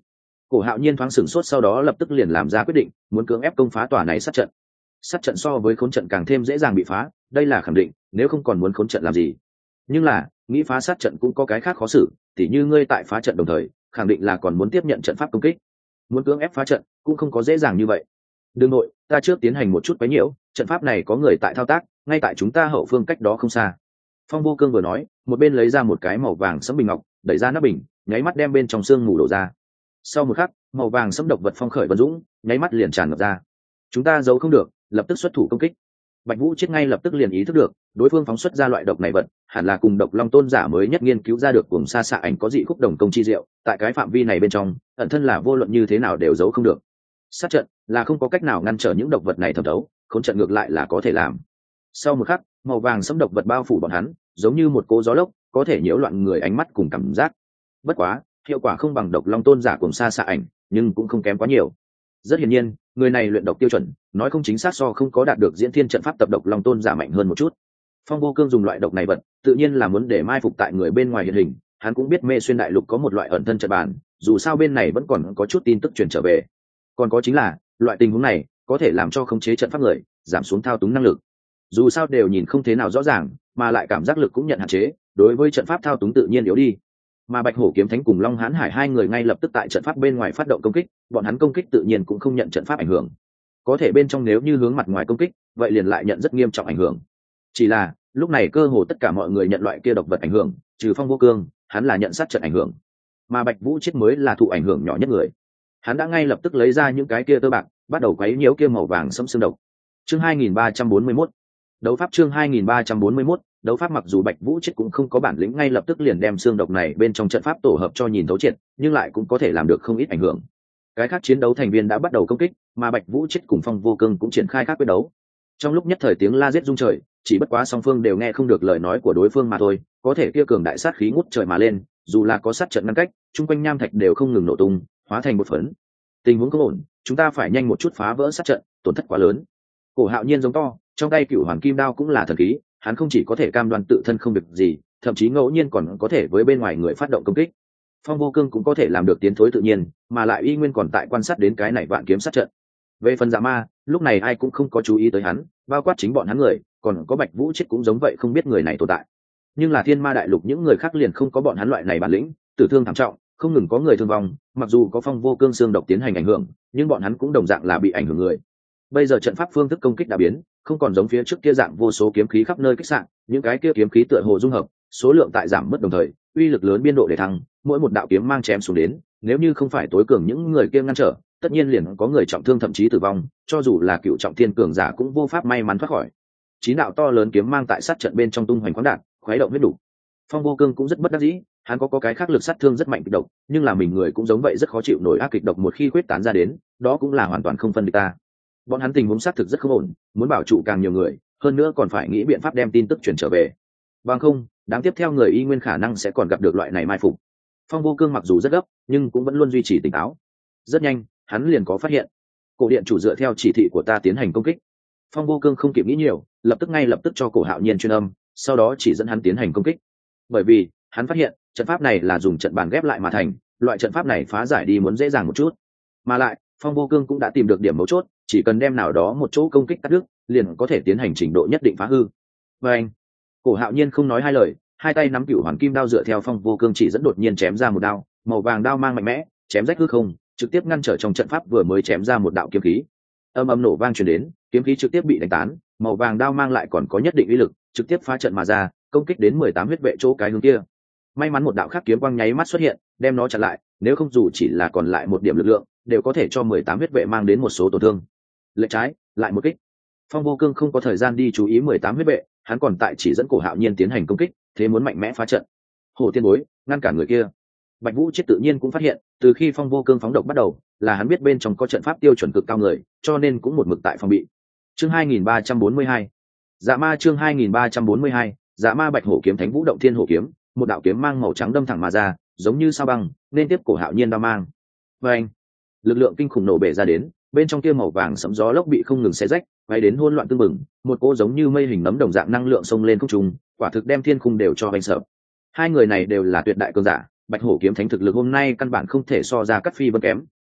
Cổ Hạo Nhiên thoáng sửng sốt, sau đó lập tức liền làm ra quyết định, muốn cưỡng ép công phá tòa này sát trận. Sát trận so với khốn trận càng thêm dễ dàng bị phá, đây là khẳng định, nếu không còn muốn khốn trận làm gì. Nhưng là, nghĩ phá sát trận cũng có cái khác khó xử, tỉ như ngươi tại phá trận đồng thời, khẳng định là còn muốn tiếp nhận trận pháp công kích. Muốn cưỡng ép phá trận, cũng không có dễ dàng như vậy. Đương nội, ta trước tiến hành một chút quấy nhiễu, trận pháp này có người tại thao tác, ngay tại chúng ta hậu phương cách đó không xa. Phong Vô Cương vừa nói, một bên lấy ra một cái màu vàng sẫm bình ngọc, đẩy ra nắp bình, nháy mắt đem bên trong xương mù đổ ra. Sau một khắc, màu vàng sẫm độc vật phong khởi vận dũng, nháy mắt liền tràn ngập ra. Chúng ta giấu không được, lập tức xuất thủ công kích. Bạch Vũ chết ngay lập tức liền ý thức được, đối phương phóng xuất ra loại độc này vật, hẳn là cùng độc long tôn giả mới nhất nghiên cứu ra được cùng xa xạ ảnh có dị khúc đồng công chi diệu, tại cái phạm vi này bên trong, ẩn thân là vô luận như thế nào đều giấu không được. Sát trận là không có cách nào ngăn trở những độc vật này thẩm thấu, khốn trận ngược lại là có thể làm. Sau một khắc, màu vàng sẫm độc vật bao phủ bọn hắn, giống như một cỗ gió lốc, có thể nhiễu loạn người ánh mắt cùng cảm giác. Bất quá, hiệu quả không bằng độc long tôn giả cùng xa xạ ảnh, nhưng cũng không kém quá nhiều. Rất hiển nhiên, người này luyện độc tiêu chuẩn, nói không chính xác so không có đạt được diễn thiên trận pháp tập độc long tôn giả mạnh hơn một chút. Phong Vô Cương dùng loại độc này vật, tự nhiên là muốn để mai phục tại người bên ngoài hiện hình. Hắn cũng biết Mê Xuyên đại lục có một loại ẩn thân trận bàn, dù sao bên này vẫn còn có chút tin tức truyền trở về. Còn có chính là, loại tình huống này có thể làm cho khống chế trận pháp người giảm xuống thao túng năng lực. Dù sao đều nhìn không thế nào rõ ràng, mà lại cảm giác lực cũng nhận hạn chế, đối với trận pháp thao túng tự nhiên yếu đi. Mà Bạch Hổ Kiếm Thánh cùng Long Hán Hải hai người ngay lập tức tại trận pháp bên ngoài phát động công kích, bọn hắn công kích tự nhiên cũng không nhận trận pháp ảnh hưởng. Có thể bên trong nếu như hướng mặt ngoài công kích, vậy liền lại nhận rất nghiêm trọng ảnh hưởng. Chỉ là, lúc này cơ hồ tất cả mọi người nhận loại kia độc vật ảnh hưởng, trừ Phong Vô Cương, hắn là nhận sát trận ảnh hưởng. Mà Bạch Vũ chết mới là thụ ảnh hưởng nhỏ nhất người. Hắn đã ngay lập tức lấy ra những cái kia tơ bạc, bắt đầu quấy nhiễu kia màu vàng sẫm xương độc. Chương hai nghìn ba trăm bốn mươi mốt. Đấu pháp chương hai nghìn ba trăm bốn mươi mốt, đấu pháp mặc dù Bạch Vũ chết cũng không có bản lĩnh ngay lập tức liền đem xương độc này bên trong trận pháp tổ hợp cho nhìn thấu triệt, nhưng lại cũng có thể làm được không ít ảnh hưởng. Cái khác chiến đấu thành viên đã bắt đầu công kích, mà Bạch Vũ chết cùng Phong Vô Cương cũng triển khai khác quyết đấu. Trong lúc nhất thời tiếng la giết rung trời, chỉ bất quá song phương đều nghe không được lời nói của đối phương mà thôi, có thể kia cường đại sát khí ngút trời mà lên, dù là có sát trận ngăn cách, chung quanh nham thạch đều không ngừng nổ tung, hóa thành một phấn. Tình huống không ổn, chúng ta phải nhanh một chút phá vỡ sát trận, tổn thất quá lớn. Cổ Hạo Nhiên giống to, trong tay Cửu Hoàn Kim Đao cũng là thần khí, hắn không chỉ có thể cam đoan tự thân không việc gì, thậm chí ngẫu nhiên còn có thể với bên ngoài người phát động công kích. Phong Vô Cương cũng có thể làm được tiến thối tự nhiên, mà lại y nguyên còn tại quan sát đến cái này vạn kiếm sát trận. Về phần Dạ Ma, lúc này ai cũng không có chú ý tới hắn, bao quát chính bọn hắn người, còn có Bạch Vũ chết cũng giống vậy không biết người này tồn tại. Nhưng là Thiên Ma đại lục những người khác liền không có bọn hắn loại này bản lĩnh, tử thương thảm trọng, không ngừng có người thương vong, mặc dù có Phong Vô Cương xương độc tiến hành ảnh hưởng, nhưng bọn hắn cũng đồng dạng là bị ảnh hưởng người. Bây giờ trận pháp phương thức công kích đã biến, không còn giống phía trước kia dạng vô số kiếm khí khắp nơi kích sạn, những cái kia kiếm khí tựa hồ dung hợp, số lượng tại giảm mất đồng thời, uy lực lớn biên độ để thăng, mỗi một đạo kiếm mang chém xuống đến, nếu như không phải tối cường những người kia ngăn trở, tất nhiên liền có người trọng thương thậm chí tử vong, cho dù là cựu trọng thiên cường giả cũng vô pháp may mắn thoát khỏi. Chín đạo to lớn kiếm mang tại sát trận bên trong tung hoành khoáng đạt, khuấy động huyết đủ. Phong Vô Cương cũng rất bất đắc dĩ, hắn có có cái khác lực sát thương rất mạnh kịch độc, nhưng là mình người cũng giống vậy rất khó chịu nổi ác kịch độc một khi quyết tán ra đến, đó cũng là hoàn toàn không phân địch ta. Bọn hắn tình huống xác thực rất không ổn, muốn bảo trụ càng nhiều người, hơn nữa còn phải nghĩ biện pháp đem tin tức truyền trở về. Bằng không, đáng tiếp theo người y nguyên khả năng sẽ còn gặp được loại này mai phục. Phong Vô Cương mặc dù rất gấp, nhưng cũng vẫn luôn duy trì tỉnh táo. Rất nhanh, hắn liền có phát hiện. Cổ điện chủ dựa theo chỉ thị của ta tiến hành công kích. Phong Vô Cương không kịp nghĩ nhiều, lập tức ngay lập tức cho Cổ Hạo Nhiên truyền âm, sau đó chỉ dẫn hắn tiến hành công kích. Bởi vì, hắn phát hiện, trận pháp này là dùng trận bàn ghép lại mà thành, loại trận pháp này phá giải đi muốn dễ dàng một chút. Mà lại, Phong Vô Cương cũng đã tìm được điểm mấu chốt, chỉ cần đem nào đó một chỗ công kích cắt đứt, liền có thể tiến hành trình độ nhất định phá hư. Và anh, Cổ Hạo Nhiên không nói hai lời, hai tay nắm Cửu Hoàn Kim Đao dựa theo Phong Vô Cương chỉ dẫn đột nhiên chém ra một đao, màu vàng đao mang mạnh mẽ, chém rách hư không, trực tiếp ngăn trở trong trận pháp vừa mới chém ra một đạo kiếm khí. Âm âm nổ vang truyền đến, kiếm khí trực tiếp bị đánh tán, màu vàng đao mang lại còn có nhất định uy lực, trực tiếp phá trận mà ra, công kích đến mười tám huyết vệ chỗ cái hướng kia. May mắn một đạo khác kiếm quang nháy mắt xuất hiện, đem nó chặn lại, nếu không dù chỉ là còn lại một điểm lực lượng, đều có thể cho mười tám huyết vệ mang đến một số tổn thương. Lệch trái, lại một kích. Phong Vô Cương không có thời gian đi chú ý mười tám huyết vệ, hắn còn tại chỉ dẫn Cổ Hạo Nhiên tiến hành công kích, thế muốn mạnh mẽ phá trận. Hồ Tiên Bối, ngăn cản người kia. Bạch Vũ chết tự nhiên cũng phát hiện, từ khi Phong Vô Cương phóng độc bắt đầu, là hắn biết bên trong có trận pháp tiêu chuẩn cực cao người, cho nên cũng một mực tại phòng bị. Chương hai nghìn ba trăm bốn mươi hai. Dạ Ma chương hai nghìn ba trăm bốn mươi hai, Dạ Ma Bạch Hổ kiếm Thánh Vũ động Thiên Hổ kiếm, một đạo kiếm mang màu trắng đâm thẳng mà ra, giống như sao băng, nên tiếp Cổ Hạo Nhiên đao mang. Và anh, lực lượng kinh khủng nổ bể ra đến, bên trong kia màu vàng sẫm gió lốc bị không ngừng xé rách, bay đến hỗn loạn tương mừng, một cô giống như mây hình nấm đồng dạng năng lượng xông lên không trung, quả thực đem thiên khung đều cho vành sợ. Hai người này đều là tuyệt đại cường giả, Bạch Hổ kiếm Thánh thực lực hôm nay căn bản không thể so ra Cát Phi Vân kém,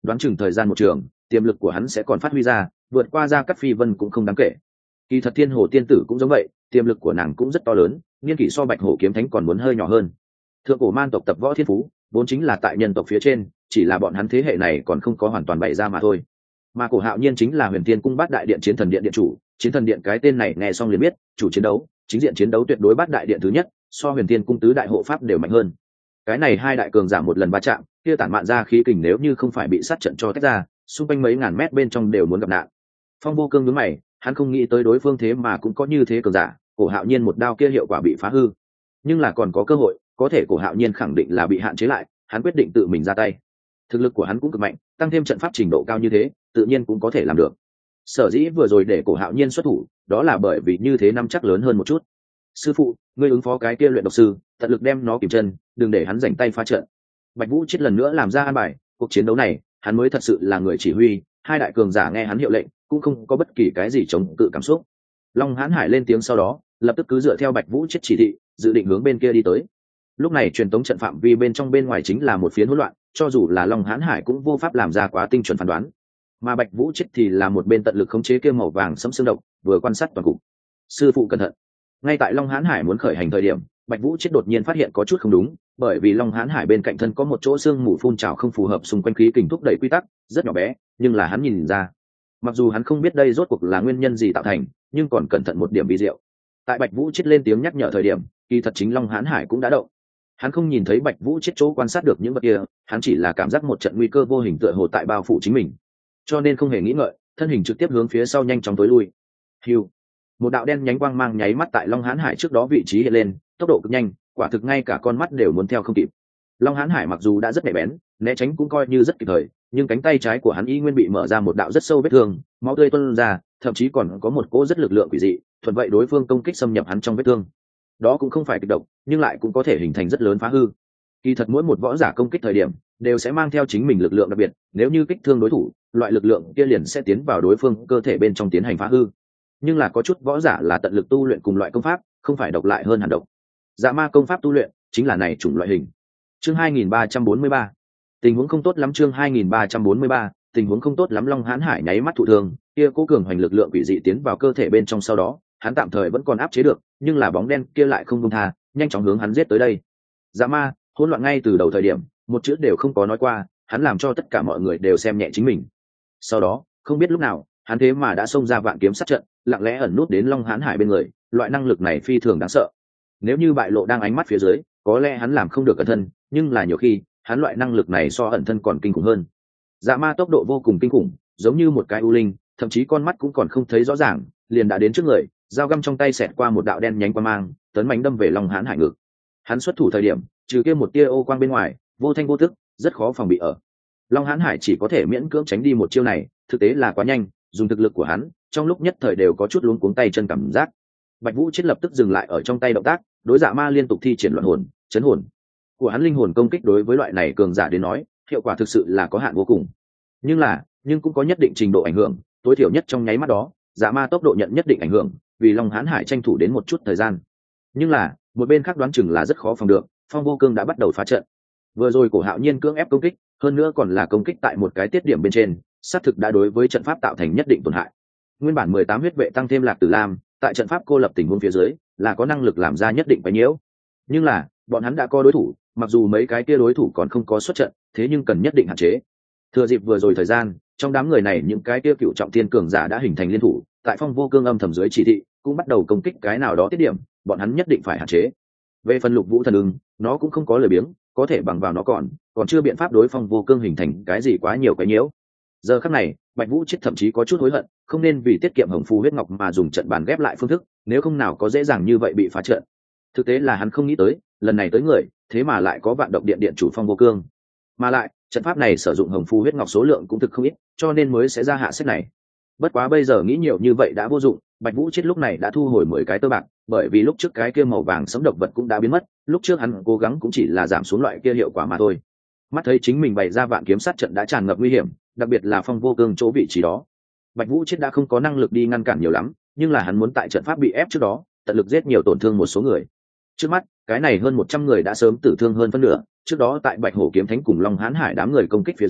đoán chừng thời gian một trường, tiềm lực của hắn sẽ còn phát huy ra, vượt qua Gia Cát Phi Vân cũng không đáng kể. Kỳ thật Thiên Hồ tiên tử cũng giống vậy, tiềm lực của nàng cũng rất to lớn, niên kỷ so Bạch Hổ kiếm thánh còn muốn hơi nhỏ hơn. Thượng cổ man tộc tập võ thiên phú, vốn chính là tại nhân tộc phía trên, chỉ là bọn hắn thế hệ này còn không có hoàn toàn bày ra mà thôi. Mà Cổ Hạo Nhiên chính là Huyền Thiên cung bát đại điện chiến thần điện điện chủ, chiến thần điện cái tên này nghe xong liền biết, chủ chiến đấu, chính diện chiến đấu tuyệt đối bát đại điện thứ nhất, so Huyền Thiên cung tứ đại hộ pháp đều mạnh hơn. Cái này hai đại cường giả một lần va chạm, kia tản mạn ra khí kình nếu như không phải bị sát trận cho tách ra, xung quanh mấy ngàn mét bên trong đều muốn gặp nạn. Phong Vô Cương nhướng mày, hắn không nghĩ tới đối phương thế mà cũng có như thế cường giả, Cổ Hạo Nhiên một đao kia hiệu quả bị phá hư, nhưng là còn có cơ hội, có thể Cổ Hạo Nhiên khẳng định là bị hạn chế lại, hắn quyết định tự mình ra tay. Thực lực của hắn cũng cực mạnh, tăng thêm trận pháp trình độ cao như thế, tự nhiên cũng có thể làm được. Sở dĩ vừa rồi để Cổ Hạo Nhiên xuất thủ, đó là bởi vì như thế năm chắc lớn hơn một chút. Sư phụ, ngươi ứng phó cái kia luyện độc sư, tận lực đem nó kìm chân, đừng để hắn rảnh tay phá trận. Bạch Vũ chết lần nữa làm ra an bài, cuộc chiến đấu này, hắn mới thật sự là người chỉ huy, hai đại cường giả nghe hắn hiệu lệnh, cũng không có bất kỳ cái gì chống cự cảm xúc. Long Hán Hải lên tiếng sau đó, lập tức cứ dựa theo Bạch Vũ chết chỉ thị, dự định hướng bên kia đi tới. Lúc này truyền tống trận phạm vi bên trong bên ngoài chính là một phiến hỗn loạn, cho dù là Long Hán Hải cũng vô pháp làm ra quá tinh chuẩn phán đoán. Mà Bạch Vũ chết thì là một bên tận lực khống chế kia màu vàng sẫm xương độc, vừa quan sát toàn cục. Sư phụ cẩn thận. Ngay tại Long Hán Hải muốn khởi hành thời điểm, Bạch Vũ chết đột nhiên phát hiện có chút không đúng, bởi vì Long Hán Hải bên cạnh thân có một chỗ xương mù phun trào không phù hợp xung quanh khí kình thúc đẩy quy tắc, rất nhỏ bé, nhưng là hắn nhìn ra. Mặc dù hắn không biết đây rốt cuộc là nguyên nhân gì tạo thành, nhưng còn cẩn thận một điểm vi diệu. Tại Bạch Vũ chết lên tiếng nhắc nhở thời điểm, kỳ thật chính Long Hán Hải cũng đã động. Hắn không nhìn thấy Bạch Vũ chết chỗ quan sát được những vật kia, hắn chỉ là cảm giác một trận nguy cơ vô hình tựa hồ tại bao phủ chính mình, cho nên không hề nghĩ ngợi, thân hình trực tiếp hướng phía sau nhanh chóng tối lui. Hưu, một đạo đen nhánh quang mang nháy mắt tại Long Hán Hải trước đó vị trí hiện lên, tốc độ cực nhanh, quả thực ngay cả con mắt đều muốn theo không kịp. Long Hán Hải mặc dù đã rất nhạy bén, né tránh cũng coi như rất kịp thời, nhưng cánh tay trái của hắn y nguyên bị mở ra một đạo rất sâu vết thương, máu tươi tuôn ra, thậm chí còn có một cỗ rất lực lượng quỷ dị, thuận vậy đối phương công kích xâm nhập hắn trong vết thương. Đó cũng không phải kịch độc, nhưng lại cũng có thể hình thành rất lớn phá hư. Kỳ thật mỗi một võ giả công kích thời điểm đều sẽ mang theo chính mình lực lượng đặc biệt, nếu như kích thương đối thủ, loại lực lượng kia liền sẽ tiến vào đối phương cơ thể bên trong tiến hành phá hư. Nhưng là có chút võ giả là tận lực tu luyện cùng loại công pháp, không phải độc lại hơn hẳn độc. Dạ ma công pháp tu luyện chính là này chủng loại hình. Chương hai nghìn ba trăm bốn mươi ba, tình huống không tốt lắm. Chương hai nghìn ba trăm bốn mươi ba, tình huống không tốt lắm. Long Hán Hải nháy mắt thụ thương, kia cố cường hoành lực lượng quỷ dị tiến vào cơ thể bên trong, sau đó hắn tạm thời vẫn còn áp chế được, nhưng là bóng đen kia lại không buông tha, nhanh chóng hướng hắn giết tới đây. Dạ ma, hỗn loạn ngay từ đầu thời điểm, một chữ đều không có nói qua, hắn làm cho tất cả mọi người đều xem nhẹ chính mình. Sau đó, không biết lúc nào, hắn thế mà đã xông ra vạn kiếm sát trận, lặng lẽ ẩn nút đến Long Hán Hải bên người, loại năng lực này phi thường đáng sợ. Nếu như bại lộ đang ánh mắt phía dưới, có lẽ hắn làm không được ẩn thân, nhưng là nhiều khi, hắn loại năng lực này so ẩn thân còn kinh khủng hơn. Dạ ma tốc độ vô cùng kinh khủng, giống như một cái u linh, thậm chí con mắt cũng còn không thấy rõ ràng, liền đã đến trước người, dao găm trong tay xẹt qua một đạo đen nhánh quang mang, tấn mãnh đâm về Long Hán Hải ngực. Hắn xuất thủ thời điểm, trừ kia một tia ô quang bên ngoài, vô thanh vô tức, rất khó phòng bị ở. Long Hán Hải chỉ có thể miễn cưỡng tránh đi một chiêu này, thực tế là quá nhanh, dùng thực lực của hắn, trong lúc nhất thời đều có chút luống cuống tay chân cảm giác. Bạch Vũ chết lập tức dừng lại ở trong tay động tác, đối Dạ ma liên tục thi triển loạn hồn, chấn hồn của hắn. Linh hồn công kích đối với loại này cường giả đến nói, hiệu quả thực sự là có hạn vô cùng. Nhưng là, nhưng cũng có nhất định trình độ ảnh hưởng, tối thiểu nhất trong nháy mắt đó, Dạ ma tốc độ nhận nhất định ảnh hưởng, vì Long Hán Hải tranh thủ đến một chút thời gian. Nhưng là, một bên khác đoán chừng là rất khó phòng được, Phong Vô Cương đã bắt đầu phá trận. Vừa rồi Cổ Hạo Nhiên cưỡng ép công kích, hơn nữa còn là công kích tại một cái tiết điểm bên trên, xác thực đã đối với trận pháp tạo thành nhất định tổn hại. Nguyên bản mười tám huyết vệ tăng thêm Lạc Tử Lam, tại trận pháp cô lập tình huống phía dưới, là có năng lực làm ra nhất định quấy nhiễu. Nhưng là, bọn hắn đã có đối thủ, mặc dù mấy cái kia đối thủ còn không có xuất trận, thế nhưng cần nhất định hạn chế. Thừa dịp vừa rồi thời gian, trong đám người này những cái kia cựu trọng thiên cường giả đã hình thành liên thủ, tại Phong Vô Cương âm thầm dưới chỉ thị, cũng bắt đầu công kích cái nào đó tiết điểm, bọn hắn nhất định phải hạn chế. Về phần Lục Vũ thần ưng, nó cũng không có lời biếng, có thể bằng vào nó còn, còn chưa biện pháp đối Phong Vô Cương hình thành cái gì quá nhiều cái nhiễu. Giờ khắc này, Bạch Vũ chết thậm chí có chút hối hận, không nên vì tiết kiệm hồng phù huyết ngọc mà dùng trận bàn ghép lại phương thức, nếu không nào có dễ dàng như vậy bị phá trận. Thực tế là hắn không nghĩ tới, lần này tới người, thế mà lại có vạn độc điện điện chủ Phong Vô Cương. Mà lại, trận pháp này sử dụng hồng phù huyết ngọc số lượng cũng thực không ít, cho nên mới sẽ ra hạ sách này. Bất quá bây giờ nghĩ nhiều như vậy đã vô dụng, Bạch Vũ chết lúc này đã thu hồi mười cái tơ bạc, bởi vì lúc trước cái kia màu vàng sẫm độc vật cũng đã biến mất, lúc trước hắn cố gắng cũng chỉ là giảm xuống loại kia hiệu quả mà thôi. Mắt thấy chính mình bày ra vạn kiếm sát trận đã tràn ngập nguy hiểm, đặc biệt là Phong Vô Cương chỗ vị trí đó, Bạch Vũ chết đã không có năng lực đi ngăn cản nhiều lắm, nhưng là hắn muốn tại trận pháp bị ép trước đó, tận lực giết nhiều tổn thương một số người. Trước mắt, cái này hơn một trăm người đã sớm tử thương hơn phân nửa, trước đó tại Bạch Hổ kiếm thánh cùng Long Hán Hải đám người công kích phía dưới,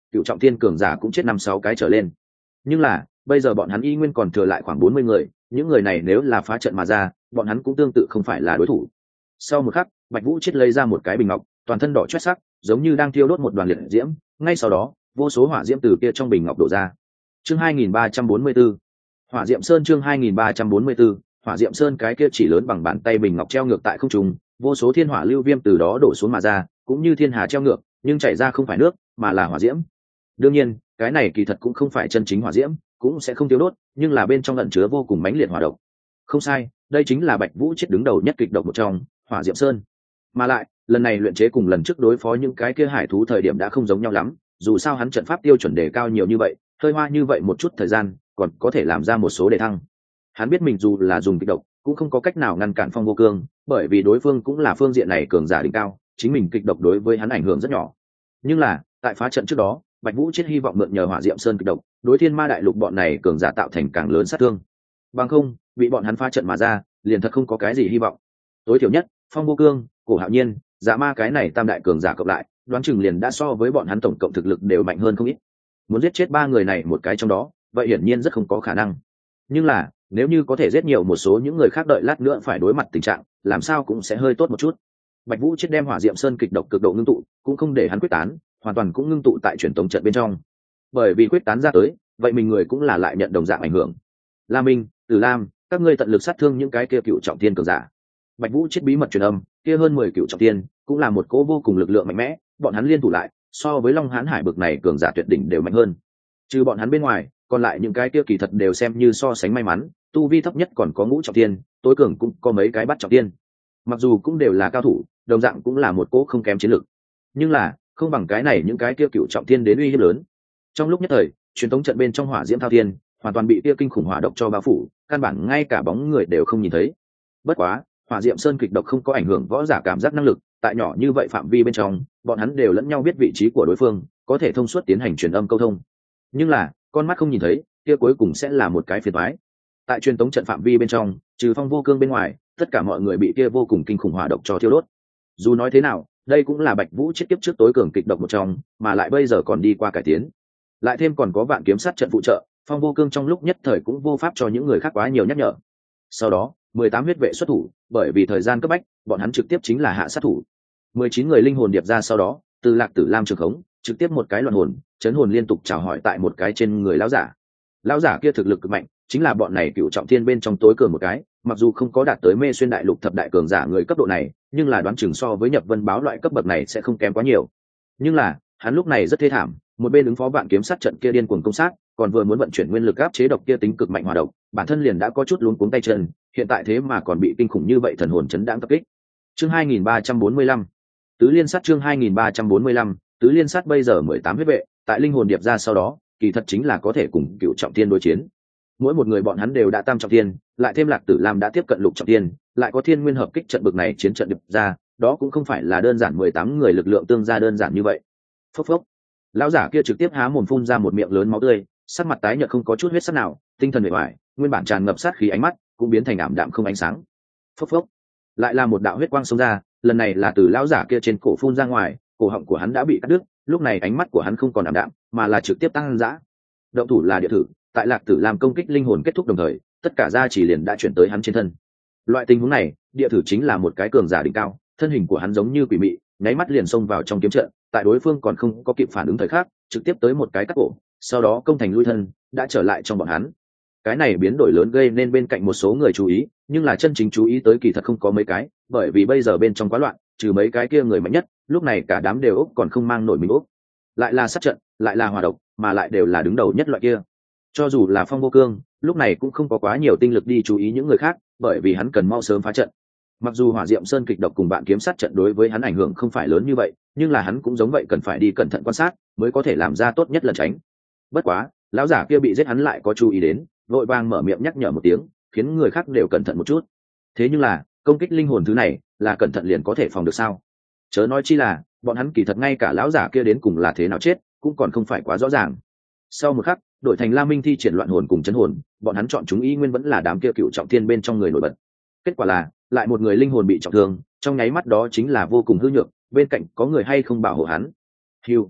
cựu trọng thiên cường giả cũng chết năm sáu cái trở lên. Nhưng là bây giờ bọn hắn y nguyên còn thừa lại khoảng bốn mươi người, những người này nếu là phá trận mà ra, bọn hắn cũng tương tự không phải là đối thủ. Sau một khắc, Bạch Vũ Chết lấy ra một cái bình ngọc, toàn thân đỏ chót sắc, giống như đang thiêu đốt một đoàn liệt diễm, ngay sau đó, vô số hỏa diễm từ kia trong bình ngọc đổ ra. Chương hai nghìn ba trăm bốn mươi 4, Hỏa Diệm Sơn. Chương hai nghìn ba trăm bốn mươi 4, Hỏa Diệm Sơn. Cái kia chỉ lớn bằng bàn tay bình ngọc treo ngược tại không trung, vô số thiên hỏa lưu viêm từ đó đổ xuống mà ra, cũng như thiên hà treo ngược, nhưng chảy ra không phải nước, mà là hỏa diễm. Đương nhiên, cái này kỳ thật cũng không phải chân chính hỏa diễm, cũng sẽ không tiêu đốt, nhưng là bên trong ẩn chứa vô cùng mãnh liệt hỏa độc. Không sai, đây chính là Bạch Vũ Chết đứng đầu nhất kịch độc một trong, Hỏa Diệm Sơn. Mà lại, lần này luyện chế cùng lần trước đối phó những cái kia hải thú thời điểm đã không giống nhau lắm, dù sao hắn trận pháp tiêu chuẩn đề cao nhiều như vậy, hơi hoa như vậy một chút thời gian, còn có thể làm ra một số đề thăng. Hắn biết mình dù là dùng kịch độc, cũng không có cách nào ngăn cản Phong Vô Cương, bởi vì đối phương cũng là phương diện này cường giả đỉnh cao, chính mình kịch độc đối với hắn ảnh hưởng rất nhỏ. Nhưng là, tại phá trận trước đó, Bạch Vũ Chết hy vọng mượn nhờ Hỏa Diệm Sơn kịch độc, đối Thiên Ma Đại Lục bọn này cường giả tạo thành càng lớn sát thương. Bằng không, bị bọn hắn phá trận mà ra, liền thật không có cái gì hy vọng. Tối thiểu nhất, Phong Vô Cương, Cổ Hạo Nhiên, Dạ Ma cái này tam đại cường giả cộng lại, đoán chừng liền đã so với bọn hắn tổng cộng thực lực đều mạnh hơn không ít. Muốn giết chết ba người này một cái trong đó, vậy hiển nhiên rất không có khả năng. Nhưng là, nếu như có thể giết nhiều một số những người khác đợi lát nữa phải đối mặt tình trạng, làm sao cũng sẽ hơi tốt một chút. Bạch Vũ Chết đem Hỏa Diệm Sơn kịch độc cực độ ngưng tụ, cũng không để hắn quyết tán, hoàn toàn cũng ngưng tụ tại truyền tống trận bên trong. Bởi vì quyết tán ra tới, vậy mình người cũng là lại nhận đồng dạng ảnh hưởng. La Minh, Từ Lam, các ngươi tận lực sát thương những cái kia cựu trọng thiên cường giả. Bạch Vũ Chết bí mật truyền âm, kia hơn mười cựu trọng thiên, cũng là một cỗ vô cùng lực lượng mạnh mẽ, bọn hắn liên thủ lại, so với Long Hán Hải bực này cường giả tuyệt đỉnh đều mạnh hơn. Trừ bọn hắn bên ngoài, còn lại những cái kia kỳ thật đều xem như so sánh may mắn, tu vi thấp nhất còn có ngũ trọng thiên, tối cường cũng có mấy cái bắt trọng thiên. Mặc dù cũng đều là cao thủ, đồng dạng cũng là một cỗ không kém chiến lực. Nhưng là, không bằng cái này những cái kia cựu trọng thiên đến uy hiếp lớn. Trong lúc nhất thời, truyền tống trận bên trong hỏa diễm thao thiên, hoàn toàn bị kia kinh khủng hỏa độc cho bao phủ, căn bản ngay cả bóng người đều không nhìn thấy. Bất quá, Hỏa Diệm Sơn kịch độc không có ảnh hưởng võ giả cảm giác năng lực, tại nhỏ như vậy phạm vi bên trong, bọn hắn đều lẫn nhau biết vị trí của đối phương, có thể thông suốt tiến hành truyền âm câu thông. Nhưng là, con mắt không nhìn thấy, kia cuối cùng sẽ là một cái phiền toái. Tại truyền tống trận phạm vi bên trong, trừ Phong Vô Cương bên ngoài, tất cả mọi người bị kia vô cùng kinh khủng hỏa độc cho thiêu đốt. Dù nói thế nào, đây cũng là Bạch Vũ Chết kiếp trước tối cường kịch độc một trong, mà lại bây giờ còn đi qua cải tiến. Lại thêm còn có vạn kiếm sát trận phụ trợ, Phong Vô Cương trong lúc nhất thời cũng vô pháp cho những người khác quá nhiều nhắc nhở. Sau đó, mười tám huyết vệ xuất thủ, bởi vì thời gian cấp bách, bọn hắn trực tiếp chính là hạ sát thủ. mười chín người linh hồn điệp ra sau đó, từ Lạc Tử Lam trường khống, trực tiếp một cái loạn hồn, chấn hồn liên tục chào hỏi tại một cái trên người lão giả. Lão giả kia thực lực cực mạnh, chính là bọn này cựu trọng thiên bên trong tối cường một cái, mặc dù không có đạt tới Mê Xuyên Đại Lục thập đại cường giả người cấp độ này, nhưng là đoán chừng so với Nhập Vân Báo loại cấp bậc này sẽ không kém quá nhiều. Nhưng là, hắn lúc này rất thê thảm, một bên ứng phó vạn kiếm sát trận kia điên cuồng công sát, còn vừa muốn vận chuyển nguyên lực áp chế độc kia tính cực mạnh hỏa độc, bản thân liền đã có chút luống cuống tay chân, hiện tại thế mà còn bị kinh khủng như vậy thần hồn chấn đãng tập kích. Chương hai nghìn ba trăm bốn mươi lăm, Tứ Liên Sát. Chương hai nghìn ba trăm bốn mươi lăm, Tứ Liên Sát. Bây giờ mười tám huyết vệ, tại linh hồn điệp ra sau đó, kỳ thật chính là có thể cùng cựu trọng thiên đối chiến. Mỗi một người bọn hắn đều đã tam trọng thiên, lại thêm Lạc Tử Lam đã tiếp cận lục trọng thiên, lại có thiên nguyên hợp kích trận bực này chiến trận điệp ra, đó cũng không phải là đơn giản mười tám người lực lượng tương gia đơn giản như vậy. Phốc phốc. Lão giả kia trực tiếp há mồm phun ra một miệng lớn máu tươi, sắc mặt tái nhợt không có chút huyết sắc nào, tinh thần bề ngoài, nguyên bản tràn ngập sát khí ánh mắt cũng biến thành ảm đạm không ánh sáng. Phốc phốc. Lại là một đạo huyết quang xông ra, lần này là từ lão giả kia trên cổ phun ra ngoài, cổ họng của hắn đã bị cắt đứt, lúc này ánh mắt của hắn không còn ảm đạm, mà là trực tiếp tăng dã. Động thủ là địa thử, tại Lạc Tử Lam công kích linh hồn kết thúc đồng thời, tất cả gia chỉ liền đã chuyển tới hắn trên thân. Loại tình huống này, địa thử chính là một cái cường giả đỉnh cao, thân hình của hắn giống như quỷ mị, nháy mắt liền xông vào trong kiếm trận, tại đối phương còn không có kịp phản ứng thời khắc, trực tiếp tới một cái cắt cổ, sau đó công thành lui thân, đã trở lại trong bọn hắn. Cái này biến đổi lớn gây nên bên cạnh một số người chú ý, nhưng là chân chính chú ý tới kỳ thật không có mấy cái, bởi vì bây giờ bên trong quá loạn, trừ mấy cái kia người mạnh nhất, lúc này cả đám đều ốc còn không mang nổi mình ốc. Lại là sát trận, lại là hỏa độc, mà lại đều là đứng đầu nhất loại kia. Cho dù là Phong Vô Cương, lúc này cũng không có quá nhiều tinh lực đi chú ý những người khác, bởi vì hắn cần mau sớm phá trận. Mặc dù Hỏa Diệm Sơn kịch độc cùng bạn kiếm sát trận đối với hắn ảnh hưởng không phải lớn như vậy, nhưng là hắn cũng giống vậy cần phải đi cẩn thận quan sát, mới có thể làm ra tốt nhất lần tránh. Bất quá, lão giả kia bị giết hắn lại có chú ý đến, vội vàng mở miệng nhắc nhở một tiếng, khiến người khác đều cẩn thận một chút. Thế nhưng là, công kích linh hồn thứ này, là cẩn thận liền có thể phòng được sao? Chớ nói chi là, bọn hắn kỳ thật ngay cả lão giả kia đến cùng là thế nào chết, cũng còn không phải quá rõ ràng. Sau một khắc, đội thành La Minh thi triển loạn hồn cùng chấn hồn, bọn hắn chọn chúng ý nguyên vẫn là đám kia cựu trọng thiên bên trong người nổi bật. Kết quả là, lại một người linh hồn bị trọng thương, trong nháy mắt đó chính là vô cùng hư nhược, bên cạnh có người hay không bảo hộ hắn. Hưu.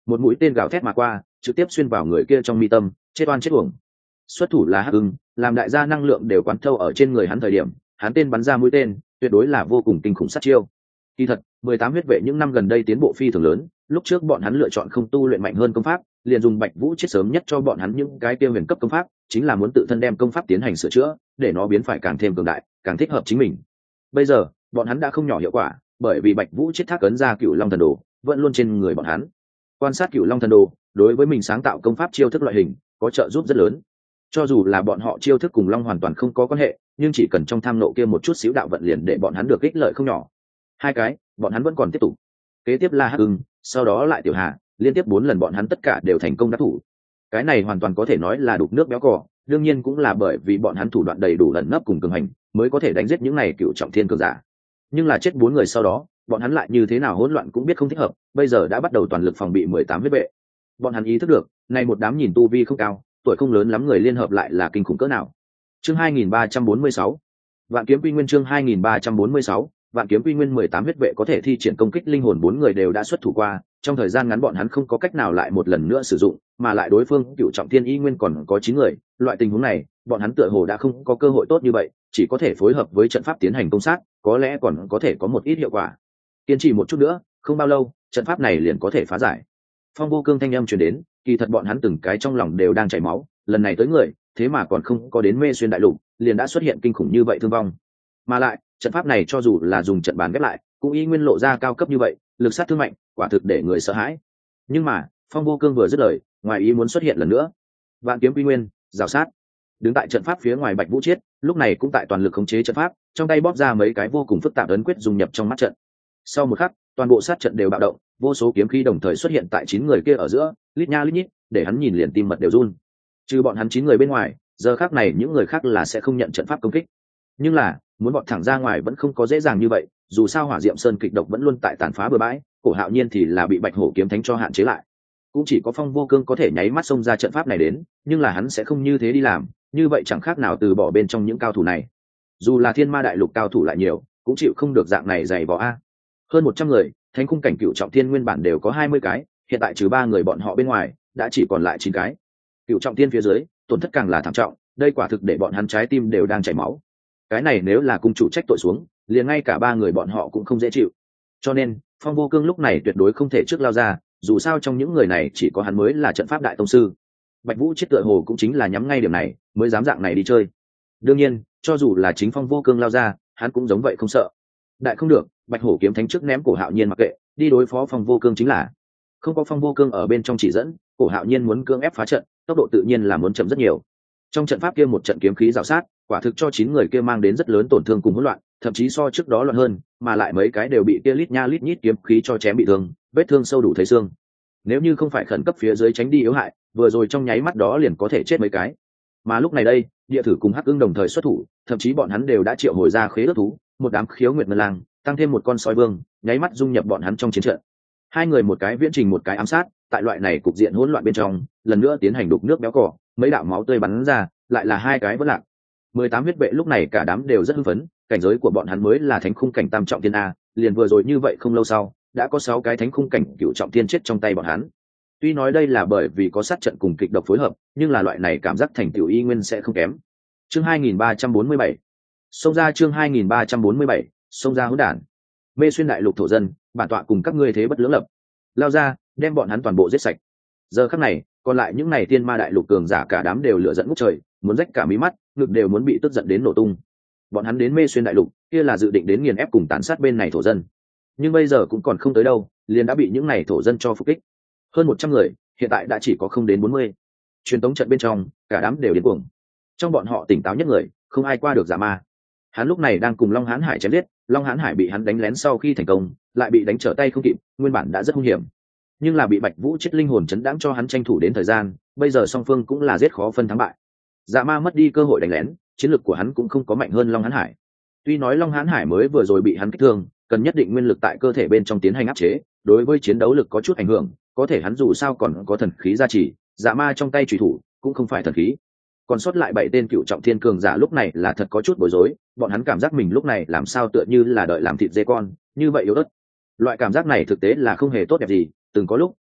một mũi tên gào thét mà qua, trực tiếp xuyên vào người kia trong mi tâm, chết oan chết uổng. Xuất thủ là Hắc Ưng, làm đại gia năng lượng đều quán thâu ở trên người hắn thời điểm, hắn tên bắn ra mũi tên, tuyệt đối là vô cùng kinh khủng sát chiêu. Kỳ thật, mười tám huyết vệ những năm gần đây tiến bộ phi thường lớn, lúc trước bọn hắn lựa chọn không tu luyện mạnh hơn công pháp, liền dùng Bạch Vũ chết sớm nhất cho bọn hắn những cái tiêu huyền cấp công pháp, chính là muốn tự thân đem công pháp tiến hành sửa chữa, để nó biến phải càng thêm cường đại, càng thích hợp chính mình. Bây giờ, bọn hắn đã không nhỏ hiệu quả, bởi vì Bạch Vũ chết thác ấn ra Cửu Long thần đồ, vẫn luôn trên người bọn hắn. Quan sát Cửu Long thần đồ, đối với mình sáng tạo công pháp chiêu thức loại hình, có trợ giúp rất lớn. Cho dù là bọn họ chiêu thức cùng Long hoàn toàn không có quan hệ, nhưng chỉ cần trong tham nộ kia một chút xíu đạo vận liền để bọn hắn được ích lợi không nhỏ. Hai cái, bọn hắn vẫn còn tiếp tục. Kế tiếp là Hắc Ưng, sau đó lại Tiểu Hà, liên tiếp bốn lần bọn hắn tất cả đều thành công đắc thủ. Cái này hoàn toàn có thể nói là đục nước béo cò, đương nhiên cũng là bởi vì bọn hắn thủ đoạn đầy đủ lẫn nấp cùng cường hành, mới có thể đánh giết những này cựu trọng thiên cường giả. Nhưng là chết bốn người sau đó, bọn hắn lại như thế nào hỗn loạn cũng biết không thích hợp, bây giờ đã bắt đầu toàn lực phòng bị mười tám huyết vệ. Bọn hắn ý thức được, này một đám nhìn tu vi không cao, tuổi không lớn lắm người liên hợp lại là kinh khủng cỡ nào. Chương hai nghìn ba trăm bốn mươi sáu, Vạn kiếm quy nguyên. Chương hai nghìn ba trăm bốn mươi sáu, Vạn kiếm quy nguyên. mười tám huyết vệ có thể thi triển công kích linh hồn bốn người đều đã xuất thủ qua, trong thời gian ngắn bọn hắn không có cách nào lại một lần nữa sử dụng, mà lại đối phương cựu trọng thiên y nguyên còn có chín người, loại tình huống này, bọn hắn tựa hồ đã không có cơ hội tốt như vậy, chỉ có thể phối hợp với trận pháp tiến hành công sát, có lẽ còn có thể có một ít hiệu quả. Kiên trì một chút nữa, không bao lâu, trận pháp này liền có thể phá giải. Phong Vô Cương thanh âm truyền đến, kỳ thật bọn hắn từng cái trong lòng đều đang chảy máu, lần này tới người, thế mà còn không có đến Mê Xuyên đại lục, liền đã xuất hiện kinh khủng như vậy thương vong. Mà lại, trận pháp này cho dù là dùng trận bàn ghép lại, cũng y nguyên lộ ra cao cấp như vậy, lực sát thương mạnh, quả thực để người sợ hãi. Nhưng mà, Phong Vô Cương vừa dứt lời, ngoài ý muốn xuất hiện lần nữa. Vạn kiếm quy nguyên, rào sát. Đứng tại trận pháp phía ngoài Bạch Vũ Chiết, lúc này cũng tại toàn lực khống chế trận pháp, trong tay bóp ra mấy cái vô cùng phức tạp ấn quyết dung nhập trong mắt trận. Sau một khắc, toàn bộ sát trận đều bạo động, vô số kiếm khí đồng thời xuất hiện tại chín người kia ở giữa, lít nha lít nhít, để hắn nhìn liền tim mật đều run. Trừ bọn hắn chín người bên ngoài, giờ khắc này những người khác là sẽ không nhận trận pháp công kích. Nhưng là, muốn bọn thẳng ra ngoài vẫn không có dễ dàng như vậy, dù sao Hỏa Diệm Sơn kịch độc vẫn luôn tại tàn phá bừa bãi, Cổ Hạo Nhiên thì là bị Bạch Hổ kiếm thánh cho hạn chế lại. Cũng chỉ có Phong Vô Cương có thể nháy mắt xông ra trận pháp này đến, nhưng là hắn sẽ không như thế đi làm, như vậy chẳng khác nào từ bỏ bên trong những cao thủ này. Dù là Thiên Ma đại lục cao thủ lại nhiều, cũng chịu không được dạng này dày vò a. Hơn một trăm người, thánh khung cảnh cựu trọng thiên nguyên bản đều có hai mươi cái, hiện tại trừ ba người bọn họ bên ngoài, đã chỉ còn lại chín cái. Cựu trọng thiên phía dưới, tổn thất càng là thảm trọng, đây quả thực để bọn hắn trái tim đều đang chảy máu. Cái này nếu là cung chủ trách tội xuống, liền ngay cả ba người bọn họ cũng không dễ chịu. Cho nên, Phong Vô Cương lúc này tuyệt đối không thể trước lao ra, dù sao trong những người này chỉ có hắn mới là trận pháp đại tông sư. Bạch Vũ chết tựa hồ cũng chính là nhắm ngay điểm này, mới dám dạng này đi chơi. Đương nhiên, cho dù là chính Phong Vô Cương lao ra, hắn cũng giống vậy không sợ. Đại không được, Bạch Hổ kiếm thánh trước ném Cổ Hạo Nhiên mặc kệ, đi đối phó Phong Vô Cương chính là. Không có Phong Vô Cương ở bên trong chỉ dẫn, Cổ Hạo Nhiên muốn cưỡng ép phá trận, tốc độ tự nhiên là muốn chậm rất nhiều. Trong trận pháp kia một trận kiếm khí rào sát, quả thực cho chín người kia mang đến rất lớn tổn thương cùng hỗn loạn, thậm chí so trước đó loạn hơn, mà lại mấy cái đều bị kia lít nha lít nhít kiếm khí cho chém bị thương, vết thương sâu đủ thấy xương. Nếu như không phải khẩn cấp phía dưới tránh đi yếu hại, vừa rồi trong nháy mắt đó liền có thể chết mấy cái. Mà lúc này đây, Địa Thử cùng Hắc Ưng đồng thời xuất thủ, thậm chí bọn hắn đều đã triệu hồi ra khế ước thú, một đám khiếu nguyệt ngân lang, tăng thêm một con sói vương, nháy mắt dung nhập bọn hắn trong chiến trận. Hai người một cái viễn trình một cái ám sát, tại loại này cục diện hỗn loạn bên trong, lần nữa tiến hành đục nước béo cỏ, mấy đạo máu tươi bắn ra, lại là hai cái vỡ lạc. mười tám huyết vệ lúc này cả đám đều rất hưng phấn, cảnh giới của bọn hắn mới là thánh khung cảnh tam trọng thiên a, liền vừa rồi như vậy không lâu sau, đã có sáu cái thánh khung cảnh cựu trọng thiên chết trong tay bọn hắn. Tuy nói đây là bởi vì có sát trận cùng kịch độc phối hợp, nhưng là loại này cảm giác thành tựu y nguyên sẽ không kém. Chương hai nghìn ba trăm bốn mươi bảy, xông ra. Chương hai nghìn ba trăm bốn mươi bảy, xông ra hỗn đản. Mê Xuyên đại lục thổ dân, bản tọa cùng các ngươi thế bất lưỡng lập, lao ra, đem bọn hắn toàn bộ giết sạch. Giờ khắc này, còn lại những này Tiên Ma đại lục cường giả cả đám đều lửa giận ngút trời, muốn rách cả mí mắt, ngực đều muốn bị tức giận đến nổ tung. Bọn hắn đến Mê Xuyên đại lục, kia là dự định đến nghiền ép cùng tàn sát bên này thổ dân, nhưng bây giờ cũng còn không tới đâu, liền đã bị những này thổ dân cho phục kích. Hơn một trăm người, hiện tại đã chỉ có không đến bốn mươi. Truyền tống trận bên trong, cả đám đều điên cuồng. Trong bọn họ tỉnh táo nhất người, không ai qua được Dạ Ma. Hắn lúc này đang cùng Long Hán Hải chém giết, Long Hán Hải bị hắn đánh lén sau khi thành công, lại bị đánh trở tay không kịp, nguyên bản đã rất nguy hiểm. Nhưng là bị Bạch Vũ chết linh hồn chấn đãng cho hắn tranh thủ đến thời gian, bây giờ song phương cũng là giết khó phân thắng bại. Dạ Ma mất đi cơ hội đánh lén, chiến lược của hắn cũng không có mạnh hơn Long Hán Hải. Tuy nói Long Hán Hải mới vừa rồi bị hắn kích thương, cần nhất định nguyên lực tại cơ thể bên trong tiến hành áp chế, đối với chiến đấu lực có chút ảnh hưởng, có thể hắn dù sao còn có thần khí gia trì, Dạ Ma trong tay chủy thủ cũng không phải thần khí. Còn sót lại bảy tên cựu trọng thiên cường giả lúc này là thật có chút bối rối, bọn hắn cảm giác mình lúc này làm sao tựa như là đợi làm thịt dê con, như vậy yếu ớt. Loại cảm giác này thực tế là không hề tốt đẹp gì, từng có lúc,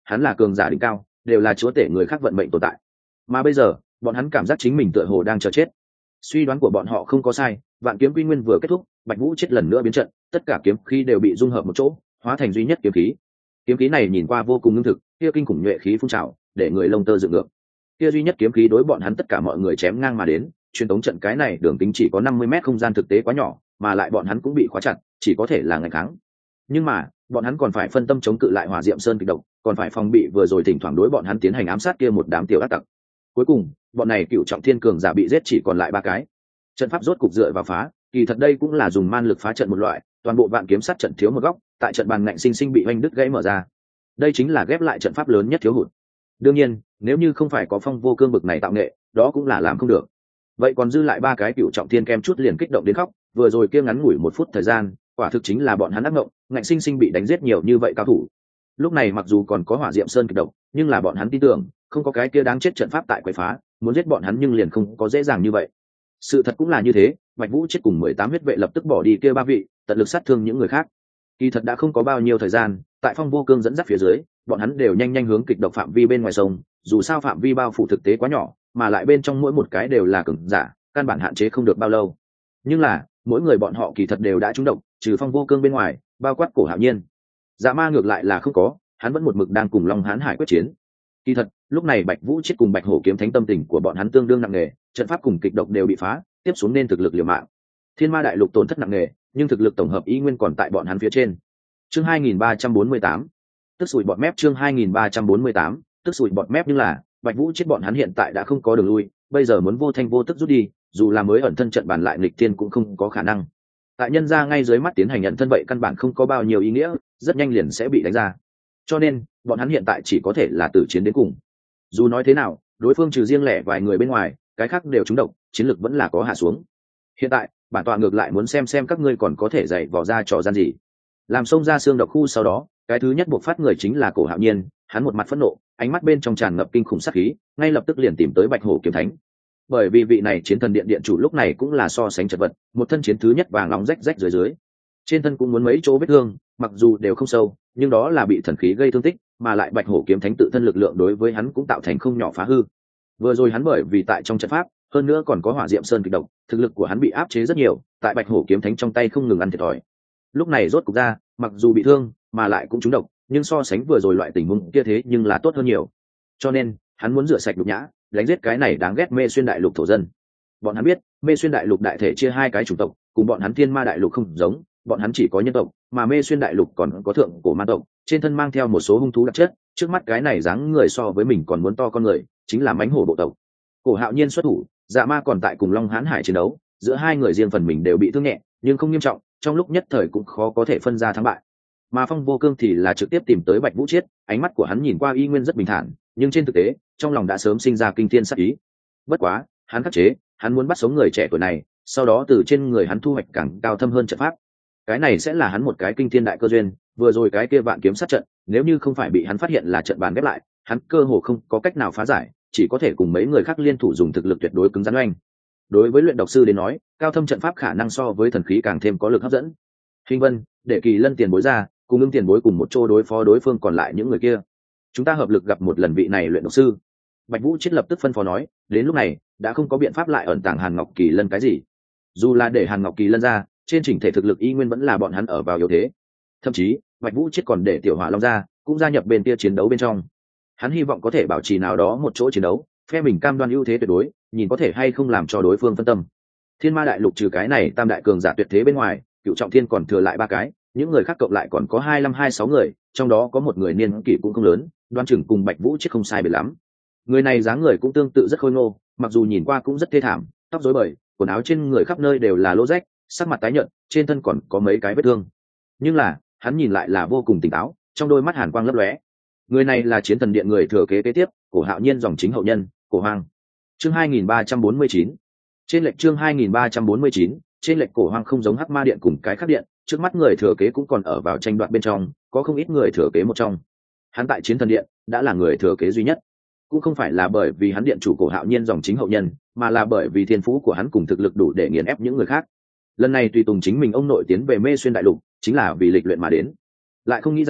hắn là cường giả đỉnh cao, đều là chúa tể người khác vận mệnh tồn tại. Mà bây giờ bọn hắn cảm giác chính mình tựa hồ đang chờ chết. Suy đoán của bọn họ không có sai, vạn kiếm quy nguyên vừa kết thúc, Bạch Vũ chết lần nữa biến trận, tất cả kiếm khí đều bị dung hợp một chỗ, hóa thành duy nhất kiếm khí. Kiếm khí này nhìn qua vô cùng ngưng thực, kia kinh khủng nhuệ khí phun trào, để người lông tơ dựng ngược. Kia duy nhất kiếm khí đối bọn hắn tất cả mọi người chém ngang mà đến, truyền tống trận cái này đường kính chỉ có năm mươi mét không gian thực tế quá nhỏ, mà lại bọn hắn cũng bị khóa chặt, chỉ có thể là ngăn kháng. Nhưng mà, bọn hắn còn phải phân tâm chống cự lại Hỏa Diệm Sơn kịch độc, còn phải phòng bị vừa rồi thỉnh thoảng đối bọn hắn tiến hành ám sát kia một đám tiểu ác tặc. Cuối cùng, bọn này cựu trọng thiên cường giả bị giết chỉ còn lại ba cái. Trận pháp rốt cục dựa vào phá, kỳ thật đây cũng là dùng man lực phá trận một loại, toàn bộ vạn kiếm sát trận thiếu một góc, tại trận bàn ngạnh sinh sinh bị oanh đứt gãy mở ra. Đây chính là ghép lại trận pháp lớn nhất thiếu hụt. Đương nhiên, nếu như không phải có Phong Vô Cương bực này tạo nghệ, đó cũng là làm không được. Vậy còn dư lại ba cái cựu trọng thiên kem chút liền kích động đến khóc, vừa rồi kia ngắn ngủi một phút thời gian, quả thực chính là bọn hắn ác ngộng, ngạnh sinh sinh bị đánh giết nhiều như vậy cao thủ. Lúc này mặc dù còn có Hỏa Diệm Sơn kịch độc, nhưng là bọn hắn tin tưởng, không có cái kia đáng chết trận pháp tại quấy phá, muốn giết bọn hắn nhưng liền không có dễ dàng như vậy. Sự thật cũng là như thế, Bạch Vũ chết cùng mười tám huyết vệ lập tức bỏ đi kia ba vị, tận lực sát thương những người khác. Kỳ thật đã không có bao nhiêu thời gian, tại Phong Vô Cương dẫn dắt phía dưới, bọn hắn đều nhanh nhanh hướng kịch độc phạm vi bên ngoài sông, dù sao phạm vi bao phủ thực tế quá nhỏ, mà lại bên trong mỗi một cái đều là cường giả, căn bản hạn chế không được bao lâu. Nhưng là, mỗi người bọn họ kỳ thật đều đã trúng độc, trừ Phong Vô Cương bên ngoài, bao quát Cổ Hạo Nhiên. Dạ Ma ngược lại là không có, hắn vẫn một mực đang cùng Long Hán Hải quyết chiến. Kỳ thật, lúc này Bạch Vũ chết cùng Bạch Hổ kiếm thánh tâm tình của bọn hắn tương đương nặng nề, trận pháp cùng kịch độc đều bị phá, tiếp xuống nên thực lực liều mạng. Thiên Ma đại lục tổn thất nặng nề, nhưng thực lực tổng hợp ý nguyên còn tại bọn hắn phía trên. Chương hai nghìn ba trăm bốn mươi tám, tức sủi bọt mép. Chương hai nghìn ba trăm bốn mươi tám, tức sủi bọt mép. Nhưng là Bạch Vũ chết bọn hắn hiện tại đã không có đường lui, bây giờ muốn vô thanh vô tức rút đi, dù là mới ẩn thân trận bản lại nghịch thiên cũng không có khả năng. Tại nhân ra ngay dưới mắt tiến hành nhận thân vậy căn bản không có bao nhiêu ý nghĩa, rất nhanh liền sẽ bị đánh ra. Cho nên bọn hắn hiện tại chỉ có thể là tử chiến đến cùng. Dù nói thế nào, đối phương trừ riêng lẻ vài người bên ngoài, cái khác đều trúng độc, chiến lực vẫn là có hạ xuống. Hiện tại bản tọa ngược lại muốn xem xem các ngươi còn có thể dạy vò ra trò gian gì. Làm xông ra xương độc khu sau đó, cái thứ nhất buộc phát người chính là Cổ Hạo Nhiên, hắn một mặt phẫn nộ, ánh mắt bên trong tràn ngập kinh khủng sát khí, ngay lập tức liền tìm tới Bạch Hổ kiếm thánh. Bởi vì vị này chiến thần điện điện chủ lúc này cũng là so sánh chật vật, một thân chiến thứ nhất vàng nóng rách rách dưới dưới, trên thân cũng muốn mấy chỗ vết thương, mặc dù đều không sâu, nhưng đó là bị thần khí gây thương tích, mà lại Bạch Hổ kiếm thánh tự thân lực lượng đối với hắn cũng tạo thành không nhỏ phá hư. Vừa rồi hắn bởi vì tại trong trận pháp, hơn nữa còn có Hỏa Diệm Sơn kịch độc, thực lực của hắn bị áp chế rất nhiều, tại Bạch Hổ kiếm thánh trong tay không ngừng ăn thiệt thòi. Lúc này rốt cục ra, mặc dù bị thương, mà lại cũng trúng độc, nhưng so sánh vừa rồi loại tình huống kia thế nhưng là tốt hơn nhiều. Cho nên, hắn muốn rửa sạch nhục nhã, đánh giết cái này đáng ghét Mê Xuyên đại lục thổ dân. Bọn hắn biết, Mê Xuyên đại lục đại thể chia hai cái chủng tộc, cùng bọn hắn Thiên Ma đại lục không giống, bọn hắn chỉ có nhân tộc, mà Mê Xuyên đại lục còn có thượng cổ ma tộc, trên thân mang theo một số hung thú đặc chất, trước mắt cái này dáng người so với mình còn muốn to con người, chính là mãnh hổ bộ tộc. Cổ Hạo Nhiên xuất thủ, Dạ Ma còn tại cùng Long Hán Hải chiến đấu, giữa hai người riêng phần mình đều bị thương nhẹ, nhưng không nghiêm trọng, trong lúc nhất thời cũng khó có thể phân ra thắng bại. Mà Phong Vô Cương thì là trực tiếp tìm tới Bạch Vũ Chiết, ánh mắt của hắn nhìn qua y nguyên rất bình thản, nhưng trên thực tế, trong lòng đã sớm sinh ra kinh thiên sát ý. Bất quá, hắn khắc chế, hắn muốn bắt sống người trẻ tuổi này, sau đó từ trên người hắn thu hoạch càng cao thâm hơn trận pháp. Cái này sẽ là hắn một cái kinh thiên đại cơ duyên, vừa rồi cái kia vạn kiếm sát trận, nếu như không phải bị hắn phát hiện là trận bàn ghép lại, hắn cơ hồ không có cách nào phá giải, chỉ có thể cùng mấy người khác liên thủ dùng thực lực tuyệt đối cứng rắn oanh. Đối với luyện độc sư đến nói, cao thâm trận pháp khả năng so với thần khí càng thêm có lực hấp dẫn. Hình Vân, để Kỳ Lân tiền bối ra, cùng Ưng tiền bối cùng một chỗ đối phó đối phương còn lại những người kia. Chúng ta hợp lực gặp một lần vị này luyện độc sư. Bạch Vũ Chiết lập tức phân phó nói, đến lúc này đã không có biện pháp lại ẩn tàng Hàn Ngọc Kỳ Lân cái gì. Dù là để Hàn Ngọc Kỳ Lân ra, trên chỉnh thể thực lực y nguyên vẫn là bọn hắn ở vào yếu thế. Thậm chí, Bạch Vũ Chiết còn để Tiểu Hỏa Long ra, cũng gia nhập bên kia chiến đấu bên trong. Hắn hy vọng có thể bảo trì nào đó một chỗ chiến đấu, phe mình cam đoan ưu thế tuyệt đối, nhìn có thể hay không làm cho đối phương phân tâm. Thiên Ma đại lục trừ cái này tam đại cường giả tuyệt thế bên ngoài, Cựu Trọng Thiên còn thừa lại ba cái, những người khác cộng lại còn có hai mươi lăm hai mươi sáu người, trong đó có một người niên kỷ cũng không lớn, đoan chừng cùng Bạch Vũ Chiết không sai biệt lắm. Người này dáng người cũng tương tự rất khôi ngô, mặc dù nhìn qua cũng rất thê thảm, tóc rối bời, quần áo trên người khắp nơi đều là lỗ rách, sắc mặt tái nhợt, trên thân còn có mấy cái vết thương. Nhưng là, hắn nhìn lại là vô cùng tỉnh táo, trong đôi mắt hàn quang lấp lóe. Người này là Chiến Thần Điện người thừa kế kế tiếp, Cổ Hạo Nhiên dòng chính hậu nhân, Cổ Hoang. Chương hai nghìn ba trăm bốn mươi chín. Trên lệch chương hai nghìn ba trăm bốn mươi chín, trên lệch Cổ Hoang không giống Hắc Ma Điện cùng cái khác điện, trước mắt người thừa kế cũng còn ở vào tranh đoạt bên trong, có không ít người thừa kế một trong. Hắn tại Chiến Thần Điện đã là người thừa kế duy nhất, cũng không phải là bởi vì hắn điện chủ Cổ Hạo Nhiên dòng chính hậu nhân, mà là bởi vì thiên phú của hắn cùng thực lực đủ để nghiền ép những người khác. Lần này tùy tùng chính mình ông nội tiến về Mê Xuyên đại lục, chính là vì lịch luyện mà đến. Lại không nghĩ rằng,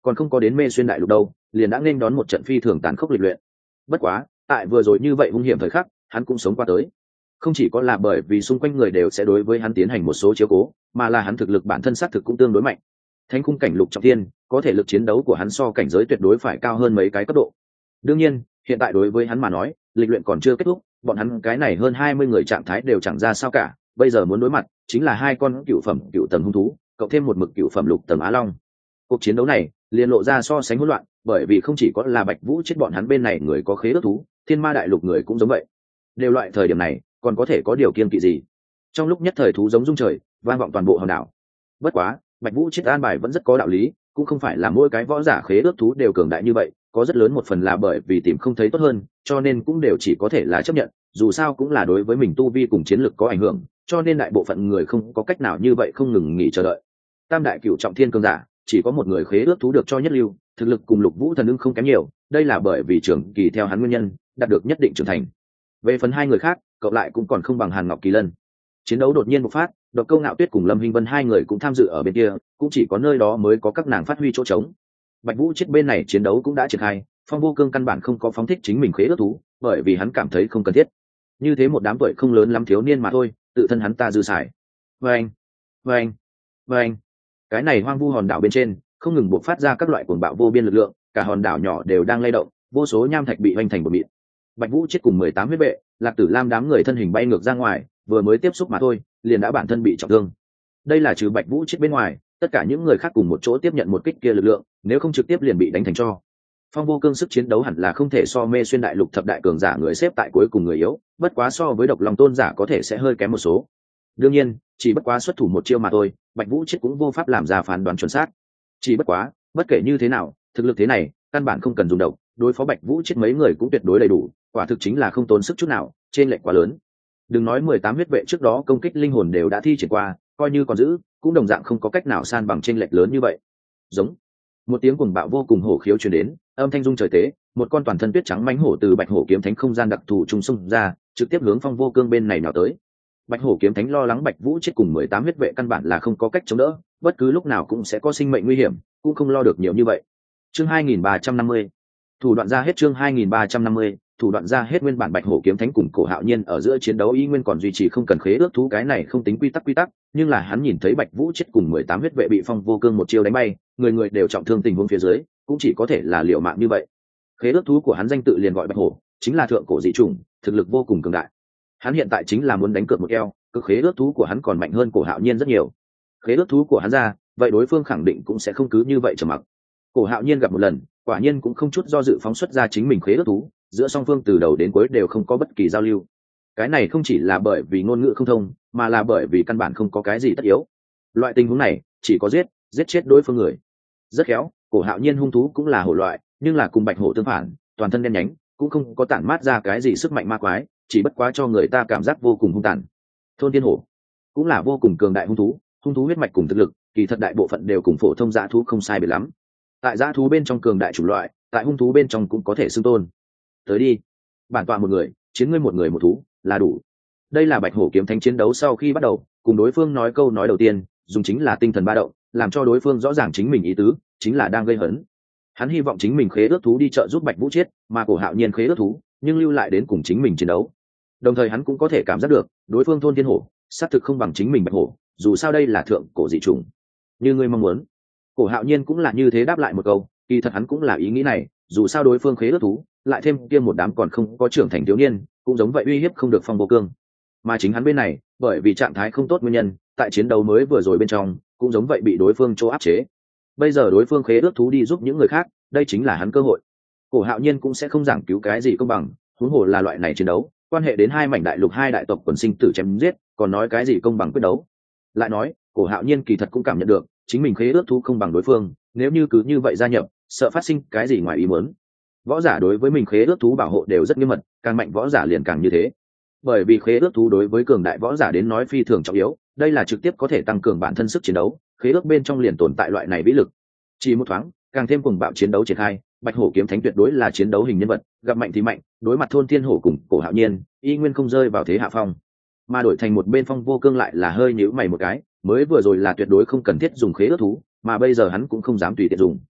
còn không có đến mê xuyên đại lục đâu liền đã nên đón một trận phi thường tàn khốc lịch luyện. Bất quá tại vừa rồi như vậy hung hiểm thời khắc hắn cũng sống qua tới, không chỉ có là bởi vì xung quanh người đều sẽ đối với hắn tiến hành một số chiếu cố, mà là hắn thực lực bản thân xác thực cũng tương đối mạnh. Thánh khung cảnh lục trọng thiên, có thể lực chiến đấu của hắn so cảnh giới tuyệt đối phải cao hơn mấy cái cấp độ. Đương nhiên hiện tại đối với hắn mà nói lịch luyện còn chưa kết thúc, bọn hắn cái này hơn hai mươi người trạng thái đều chẳng ra sao cả, bây giờ muốn đối mặt chính là hai con cựu phẩm cựu tầng hung thú cộng thêm một mực cựu phẩm lục tầng á long. Cuộc chiến đấu này liền lộ ra so sánh hỗn loạn, bởi vì không chỉ có là Bạch Vũ chết bọn hắn bên này người có khế ước thú, Thiên Ma đại lục người cũng giống vậy. Đều loại thời điểm này còn có thể có điều kiên kỵ gì? Trong lúc nhất thời thú giống rung trời, vang vọng toàn bộ hòn đảo. Bất quá Bạch Vũ chết an bài vẫn rất có đạo lý, cũng không phải là mỗi cái võ giả khế ước thú đều cường đại như vậy, có rất lớn một phần là bởi vì tìm không thấy tốt hơn, cho nên cũng đều chỉ có thể là chấp nhận, dù sao cũng là đối với mình tu vi cùng chiến lực có ảnh hưởng, cho nên đại bộ phận người không có cách nào như vậy không ngừng nghỉ chờ đợi. Tam đại cửu trọng thiên cường giả chỉ có một người khế ước thú được cho nhất lưu, thực lực cùng Lục Vũ Thần Ưng không kém nhiều, đây là bởi vì trưởng kỳ theo hắn nguyên nhân đạt được nhất định trưởng thành. Về phần hai người khác cộng lại cũng còn không bằng Hàn Ngọc Kỳ Lân. Chiến đấu đột nhiên bộc phát, Độc Câu Ngạo Tuyết cùng Lâm Hinh Vân hai người cũng tham dự ở bên kia, cũng chỉ có nơi đó mới có các nàng phát huy chỗ trống. Bạch Vũ chết bên này chiến đấu cũng đã triển khai, Phong Vô Cương căn bản không có phóng thích chính mình khế ước thú, bởi vì hắn cảm thấy không cần thiết. Như thế một đám tuổi không lớn lắm thiếu niên mà thôi, tự thân hắn ta dư xài. Vâng, vâng, vâng. Cái này hoang vu hòn đảo bên trên không ngừng bộc phát ra các loại cuồng bạo vô biên lực lượng, cả hòn đảo nhỏ đều đang lay động, vô số nham thạch bị hoành thành bột mịn. Bạch Vũ chết cùng mười tám huyết vệ, Lạc Tử Lam đám người thân hình bay ngược ra ngoài, vừa mới tiếp xúc mà thôi, liền đã bản thân bị trọng thương. Đây là trừ Bạch Vũ chết bên ngoài, tất cả những người khác cùng một chỗ tiếp nhận một kích kia lực lượng, nếu không trực tiếp liền bị đánh thành tro. Phong Vô Cương sức chiến đấu hẳn là không thể so mê xuyên đại lục thập đại cường giả người xếp tại cuối cùng người yếu, bất quá so với Độc Long Tôn giả có thể sẽ hơi kém một số. Đương nhiên, chỉ bất quá xuất thủ một chiêu mà thôi, Bạch Vũ chết cũng vô pháp làm ra phán đoán chuẩn xác. Chỉ bất quá, bất kể như thế nào, thực lực thế này, căn bản không cần dùng độc, đối phó Bạch Vũ chết mấy người cũng tuyệt đối đầy đủ, quả thực chính là không tốn sức chút nào, trên lệch quá lớn. Đừng nói mười tám huyết vệ trước đó công kích linh hồn đều đã thi triển qua, coi như còn giữ, cũng đồng dạng không có cách nào san bằng trên lệch lớn như vậy. Giống một tiếng cuồng bạo vô cùng hổ khiếu truyền đến, âm thanh rung trời tế, một con toàn thân tuyết trắng mãnh hổ từ Bạch Hổ kiếm thánh không gian đặc thù trùng xung ra, trực tiếp hướng Phong Vô Cương bên này nào tới. Bạch Hổ kiếm thánh lo lắng Bạch Vũ chết cùng mười tám huyết vệ căn bản là không có cách chống đỡ, bất cứ lúc nào cũng sẽ có sinh mệnh nguy hiểm, cũng không lo được nhiều như vậy. Chương hai nghìn ba trăm năm mươi, thủ đoạn ra hết. Chương hai nghìn ba trăm năm mươi, thủ đoạn ra hết. Nguyên bản Bạch Hổ kiếm thánh cùng Cổ Hạo Nhiên ở giữa chiến đấu y nguyên còn duy trì không cần khế ước thú, cái này không tính quy tắc quy tắc, nhưng là hắn nhìn thấy Bạch Vũ chết cùng mười tám huyết vệ bị Phong Vô Cương một chiêu đánh bay, người người đều trọng thương tình huống phía dưới, cũng chỉ có thể là liều mạng như vậy. Khế ước thú của hắn danh tự liền gọi Bạch Hổ, chính là thượng cổ dị chủng, thực lực vô cùng cường đại. Hắn hiện tại chính là muốn đánh cược một eo, cực khế ước thú của hắn còn mạnh hơn Cổ Hạo Nhiên rất nhiều. Khế ước thú của hắn ra, vậy đối phương khẳng định cũng sẽ không cứ như vậy trầm mặc. Cổ Hạo Nhiên gặp một lần, quả nhiên cũng không chút do dự phóng xuất ra chính mình khế ước thú, giữa song phương từ đầu đến cuối đều không có bất kỳ giao lưu. Cái này không chỉ là bởi vì ngôn ngữ không thông, mà là bởi vì căn bản không có cái gì tất yếu. Loại tình huống này chỉ có giết, giết chết đối phương người. Rất khéo, Cổ Hạo Nhiên hung thú cũng là hổ loại, nhưng là cùng Bạch Hổ tương phản, toàn thân đen nhánh, cũng không có tản mát ra cái gì sức mạnh ma quái, chỉ bất quá cho người ta cảm giác vô cùng hung tàn. Thôn Thiên Hổ cũng là vô cùng cường đại hung thú, hung thú huyết mạch cùng thực lực, kỳ thật đại bộ phận đều cùng phổ thông dã thú không sai biệt lắm. Tại dã thú bên trong cường đại chủng loại, tại hung thú bên trong cũng có thể xưng tôn. Tới đi, bản tọa một người, chiến ngươi một người một thú, là đủ. Đây là Bạch Hổ kiếm thánh chiến đấu sau khi bắt đầu, cùng đối phương nói câu nói đầu tiên, dùng chính là tinh thần ba động, làm cho đối phương rõ ràng chính mình ý tứ, chính là đang gây hấn. Hắn hy vọng chính mình khế ước thú đi trợ giúp Bạch Vũ chết, mà Cổ Hạo Nhiên khế ước thú, nhưng lưu lại đến cùng chính mình chiến đấu. Đồng thời hắn cũng có thể cảm giác được, đối phương Thôn Thiên Hổ, xác thực không bằng chính mình Bạch Hổ, dù sao đây là thượng cổ dị chủng. Như ngươi mong muốn. Cổ Hạo Nhiên cũng là như thế đáp lại một câu, kỳ thật hắn cũng là ý nghĩ này, dù sao đối phương khế ước thú, lại thêm kia một đám còn không có trưởng thành thiếu niên, cũng giống vậy uy hiếp không được Phong Vô Cương. Mà chính hắn bên này, bởi vì trạng thái không tốt nguyên nhân, tại chiến đấu mới vừa rồi bên trong, cũng giống vậy bị đối phương chỗ áp chế. Bây giờ đối phương khế ước thú đi giúp những người khác, đây chính là hắn cơ hội. Cổ Hạo Nhiên cũng sẽ không giảng cứu cái gì công bằng, huống hồ là loại này chiến đấu, quan hệ đến hai mảnh đại lục hai đại tộc quần sinh tử chém giết, còn nói cái gì công bằng quyết đấu. Lại nói, Cổ Hạo Nhiên kỳ thật cũng cảm nhận được, chính mình khế ước thú không bằng đối phương, nếu như cứ như vậy gia nhập, sợ phát sinh cái gì ngoài ý muốn. Võ giả đối với mình khế ước thú bảo hộ đều rất nghiêm mật, càng mạnh võ giả liền càng như thế. Bởi vì khế ước thú đối với cường đại võ giả đến nói phi thường trọng yếu, đây là trực tiếp có thể tăng cường bản thân sức chiến đấu, khế ước bên trong liền tồn tại loại này vĩ lực. Chỉ một thoáng, càng thêm cuồng bạo chiến đấu triển khai, Bạch Hổ kiếm thánh tuyệt đối là chiến đấu hình nhân vật, gặp mạnh thì mạnh, đối mặt Thôn Thiên Hổ cùng Cổ Hạo Nhiên, y nguyên không rơi vào thế hạ phong. Mà đổi thành một bên Phong Vô Cương lại là hơi nhíu mày một cái, mới vừa rồi là tuyệt đối không cần thiết dùng khế ước thú, mà bây giờ hắn cũng không dám tùy tiện dùng.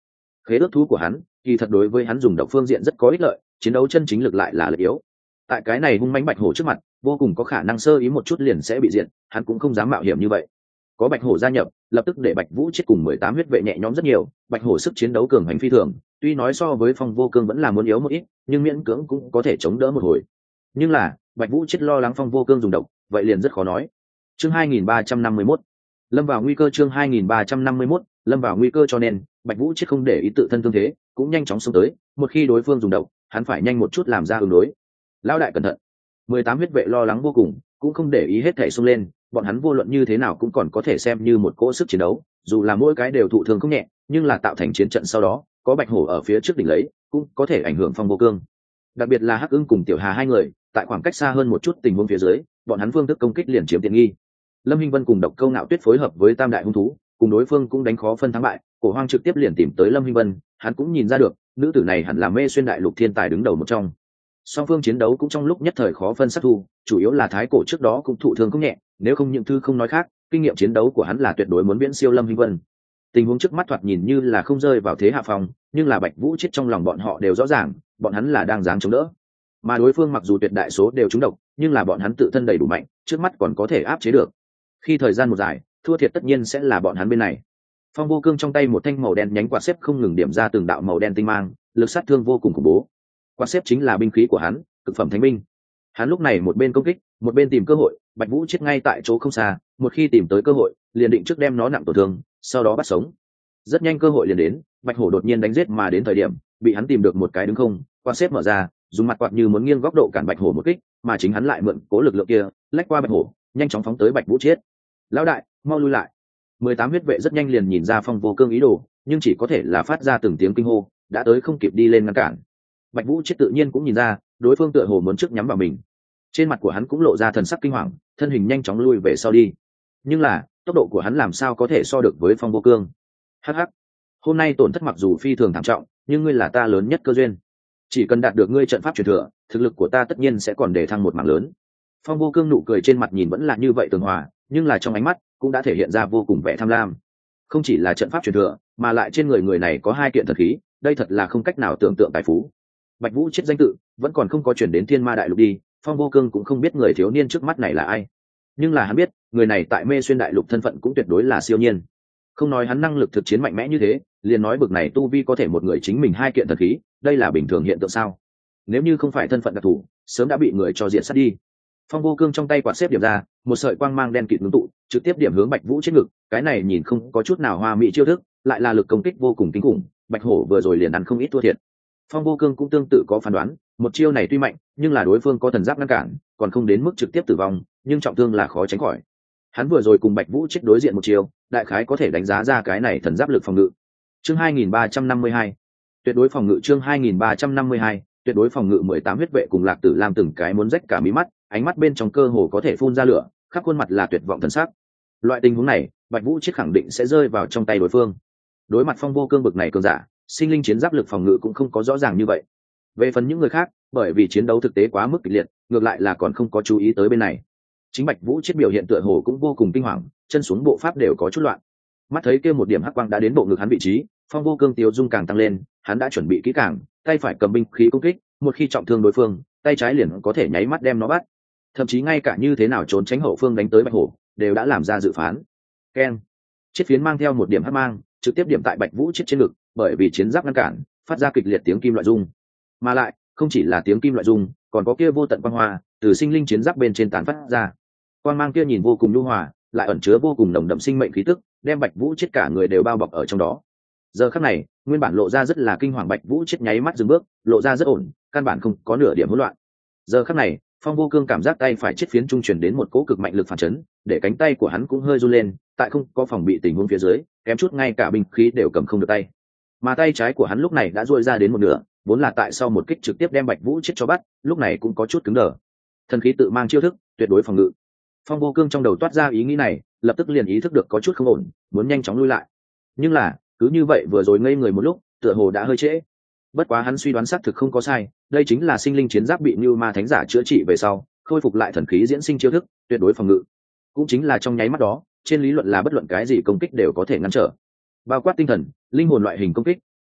khế ước thú của hắn kỳ thật đối với hắn dùng độc phương diện rất có ích lợi, chiến đấu chân chính lực lại là lực yếu. Tại cái này hung mãnh bạch hổ trước mặt vô cùng có khả năng sơ ý một chút liền sẽ bị diện, hắn cũng không dám mạo hiểm như vậy. Có bạch hổ gia nhập lập tức để bạch vũ chết cùng mười tám huyết vệ nhẹ nhõm rất nhiều. Bạch hổ sức chiến đấu cường hành phi thường, tuy nói so với Phong Vô Cương vẫn là muốn yếu một ít, nhưng miễn cưỡng cũng có thể chống đỡ một hồi. Nhưng là bạch vũ chết lo lắng Phong Vô Cương dùng độc, vậy liền rất khó nói. Chương hai nghìn ba trăm năm mươi mốt lâm vào nguy cơ. Chương hai nghìn ba trăm năm mươi mốt lâm vào nguy cơ, cho nên bạch vũ chết không để ý tự thân thương thế, cũng nhanh chóng xông tới. Một khi đối phương dùng độc, hắn phải nhanh một chút làm ra ứng đối. Lão đại cẩn thận! mười tám huyết vệ lo lắng vô cùng, cũng không để ý hết thảy xông lên. Bọn hắn vô luận như thế nào cũng còn có thể xem như một cỗ sức chiến đấu, dù là mỗi cái đều thụ thương không nhẹ, nhưng là tạo thành chiến trận sau đó có bạch hổ ở phía trước đỉnh lấy, cũng có thể ảnh hưởng Phong Vô Cương. Đặc biệt là Hắc Ưng cùng Tiểu Hà hai người, tại khoảng cách xa hơn một chút tình huống phía dưới, bọn hắn phương thức công kích liền chiếm tiện nghi. Lâm Hinh Vân cùng Độc Câu Nạo Tuyết phối hợp với tam đại hung thú, cùng đối phương cũng đánh khó phân thắng bại. Cổ Hoang trực tiếp liền tìm tới Lâm Hinh Vân, hắn cũng nhìn ra được nữ tử này hẳn là Mê Xuyên đại lục thiên tài đứng đầu một trong. Song phương chiến đấu cũng trong lúc nhất thời khó phân sắc thu, chủ yếu là Thái Cổ trước đó cũng thụ thương không nhẹ, nếu không những thứ không nói khác, kinh nghiệm chiến đấu của hắn là tuyệt đối muốn viễn siêu Lâm Hinh Vân. Tình huống trước mắt thoạt nhìn như là không rơi vào thế hạ phòng, nhưng là Bạch Vũ chết trong lòng bọn họ đều rõ ràng, bọn hắn là đang dáng chống đỡ. Mà đối phương mặc dù tuyệt đại số đều trúng độc, nhưng là bọn hắn tự thân đầy đủ mạnh, trước mắt còn có thể áp chế được. Khi thời gian một dài, thua thiệt tất nhiên sẽ là bọn hắn bên này. Phong Vô Cương trong tay một thanh màu đen nhánh quạt xếp không ngừng điểm ra từng đạo màu đen tinh mang, lực sát thương vô cùng khủng bố. Quạt xếp chính là binh khí của hắn, cực phẩm thánh binh. Hắn lúc này một bên công kích, một bên tìm cơ hội. Bạch Vũ chết ngay tại chỗ không xa, một khi tìm tới cơ hội, liền định trước đem nó nặng tổn thương, sau đó bắt sống. Rất nhanh cơ hội liền đến, Bạch Hổ đột nhiên đánh giết mà đến thời điểm, bị hắn tìm được một cái đứng không, quạt xếp mở ra, dùng mặt quạt như muốn nghiêng góc độ cản Bạch Hổ một kích, mà chính hắn lại mượn cố lực lượng kia, lách qua Bạch Hổ, nhanh chóng phóng tới Bạch Vũ chết. Lão đại, mau lui lại! mười tám huyết vệ rất nhanh liền nhìn ra Phong Vô Cương ý đồ, nhưng chỉ có thể là phát ra từng tiếng kinh hô, đã tới không kịp đi lên ngăn cản. Bạch Vũ chết tự nhiên cũng nhìn ra, đối phương tựa hồ muốn trước nhắm vào mình. Trên mặt của hắn cũng lộ ra thần sắc kinh hoàng, thân hình nhanh chóng lui về sau đi. Nhưng là, tốc độ của hắn làm sao có thể so được với Phong Vô Cương? Hắc hắc, hôm nay tổn thất mặc dù phi thường thảm trọng, nhưng ngươi là ta lớn nhất cơ duyên. Chỉ cần đạt được ngươi trận pháp truyền thừa, thực lực của ta tất nhiên sẽ còn đề thăng một mảng lớn. Phong Vô Cương nụ cười trên mặt nhìn vẫn là như vậy tường hòa, nhưng là trong ánh mắt cũng đã thể hiện ra vô cùng vẻ tham lam. Không chỉ là trận pháp truyền thừa, mà lại trên người người này có hai kiện thần khí, đây thật là không cách nào tưởng tượng tài phú. Bạch Vũ chết danh tự vẫn còn không có chuyển đến Thiên Ma đại lục đi, Phong Vô Cương cũng không biết người thiếu niên trước mắt này là ai, nhưng là hắn biết người này tại Mê Xuyên đại lục thân phận cũng tuyệt đối là siêu nhiên. Không nói hắn năng lực thực chiến mạnh mẽ như thế, liền nói bực này tu vi có thể một người chính mình hai kiện thần khí, đây là bình thường hiện tượng sao? Nếu như không phải thân phận đặc thù, sớm đã bị người cho diện sát đi. Phong Vô Cương trong tay quạt xếp điểm ra, một sợi quang mang đen kịt ngưng tụ, trực tiếp điểm hướng Bạch Vũ trên ngực. Cái này nhìn không có chút nào hoa mỹ chiêu thức, lại là lực công kích vô cùng kinh khủng. Bạch Hổ vừa rồi liền ăn không ít thua thiệt. Phong Vô Cương cũng tương tự có phán đoán, một chiêu này tuy mạnh, nhưng là đối phương có thần giáp ngăn cản, còn không đến mức trực tiếp tử vong, nhưng trọng thương là khó tránh khỏi. Hắn vừa rồi cùng Bạch Vũ chết đối diện một chiêu, đại khái có thể đánh giá ra cái này thần giáp lực phòng ngự. Chương hai nghìn ba trăm năm mươi hai, tuyệt đối phòng ngự. Chương hai nghìn ba trăm năm mươi hai, tuyệt đối phòng ngự. mười tám huyết vệ cùng Lạc Tử Lam từng cái muốn rách cả mí mắt, ánh mắt bên trong cơ hồ có thể phun ra lửa, khắp khuôn mặt là tuyệt vọng thần sắc. Loại tình huống này, Bạch Vũ chết khẳng định sẽ rơi vào trong tay đối phương. Đối mặt Phong Vô Cương bực này cường giả, sinh linh chiến giáp lực phòng ngự cũng không có rõ ràng như vậy. Về phần những người khác, bởi vì chiến đấu thực tế quá mức kịch liệt, ngược lại là còn không có chú ý tới bên này. Chính Bạch Vũ chết biểu hiện tựa hồ cũng vô cùng kinh hoàng, chân xuống bộ pháp đều có chút loạn. Mắt thấy kia một điểm hắc quang đã đến bộ ngực hắn vị trí, Phong Vô Cương tiêu dung càng tăng lên, hắn đã chuẩn bị kỹ càng, tay phải cầm binh khí công kích, một khi trọng thương đối phương, tay trái liền có thể nháy mắt đem nó bắt. Thậm chí ngay cả như thế nào trốn tránh hậu phương đánh tới Bạch Hổ, đều đã làm ra dự phán. Keng! Chiếc phiến mang theo một điểm hắc mang, trực tiếp điểm tại Bạch Vũ chết trên ngực, bởi vì chiến giáp ngăn cản, phát ra kịch liệt tiếng kim loại rung. Mà lại, không chỉ là tiếng kim loại rung, còn có kia vô tận quang hoa từ sinh linh chiến giáp bên trên tán phát ra. Quang mang kia nhìn vô cùng nhu hòa, lại ẩn chứa vô cùng nồng đậm sinh mệnh khí tức, đem Bạch Vũ chết cả người đều bao bọc ở trong đó. Giờ khắc này, nguyên bản lộ ra rất là kinh hoàng Bạch Vũ chết nháy mắt dừng bước, lộ ra rất ổn, căn bản không có nửa điểm hỗn loạn. Giờ khắc này, Phong Vô Cương cảm giác tay phải chết phiến trung truyền đến một cỗ cực mạnh lực phản chấn, để cánh tay của hắn cũng hơi run lên, tại không có phòng bị tình huống phía dưới, kém chút ngay cả binh khí đều cầm không được tay. Mà tay trái của hắn lúc này đã duỗi ra đến một nửa, vốn là tại sau một kích trực tiếp đem Bạch Vũ chết cho bắt, lúc này cũng có chút cứng đờ. Thần khí tự mang chiêu thức, tuyệt đối phòng ngự. Phong Vô Cương trong đầu toát ra ý nghĩ này, lập tức liền ý thức được có chút không ổn, muốn nhanh chóng lui lại. Nhưng là, cứ như vậy vừa rồi ngây người một lúc, tựa hồ đã hơi trễ. Bất quá hắn suy đoán xác thực không có sai, đây chính là sinh linh chiến giáp bị Nưu Ma Thánh giả chữa trị về sau, khôi phục lại thần khí diễn sinh chiêu thức, tuyệt đối phòng ngự. Cũng chính là trong nháy mắt đó, trên lý luận là bất luận cái gì công kích đều có thể ngăn trở. Bao quát tinh thần, linh hồn loại hình công kích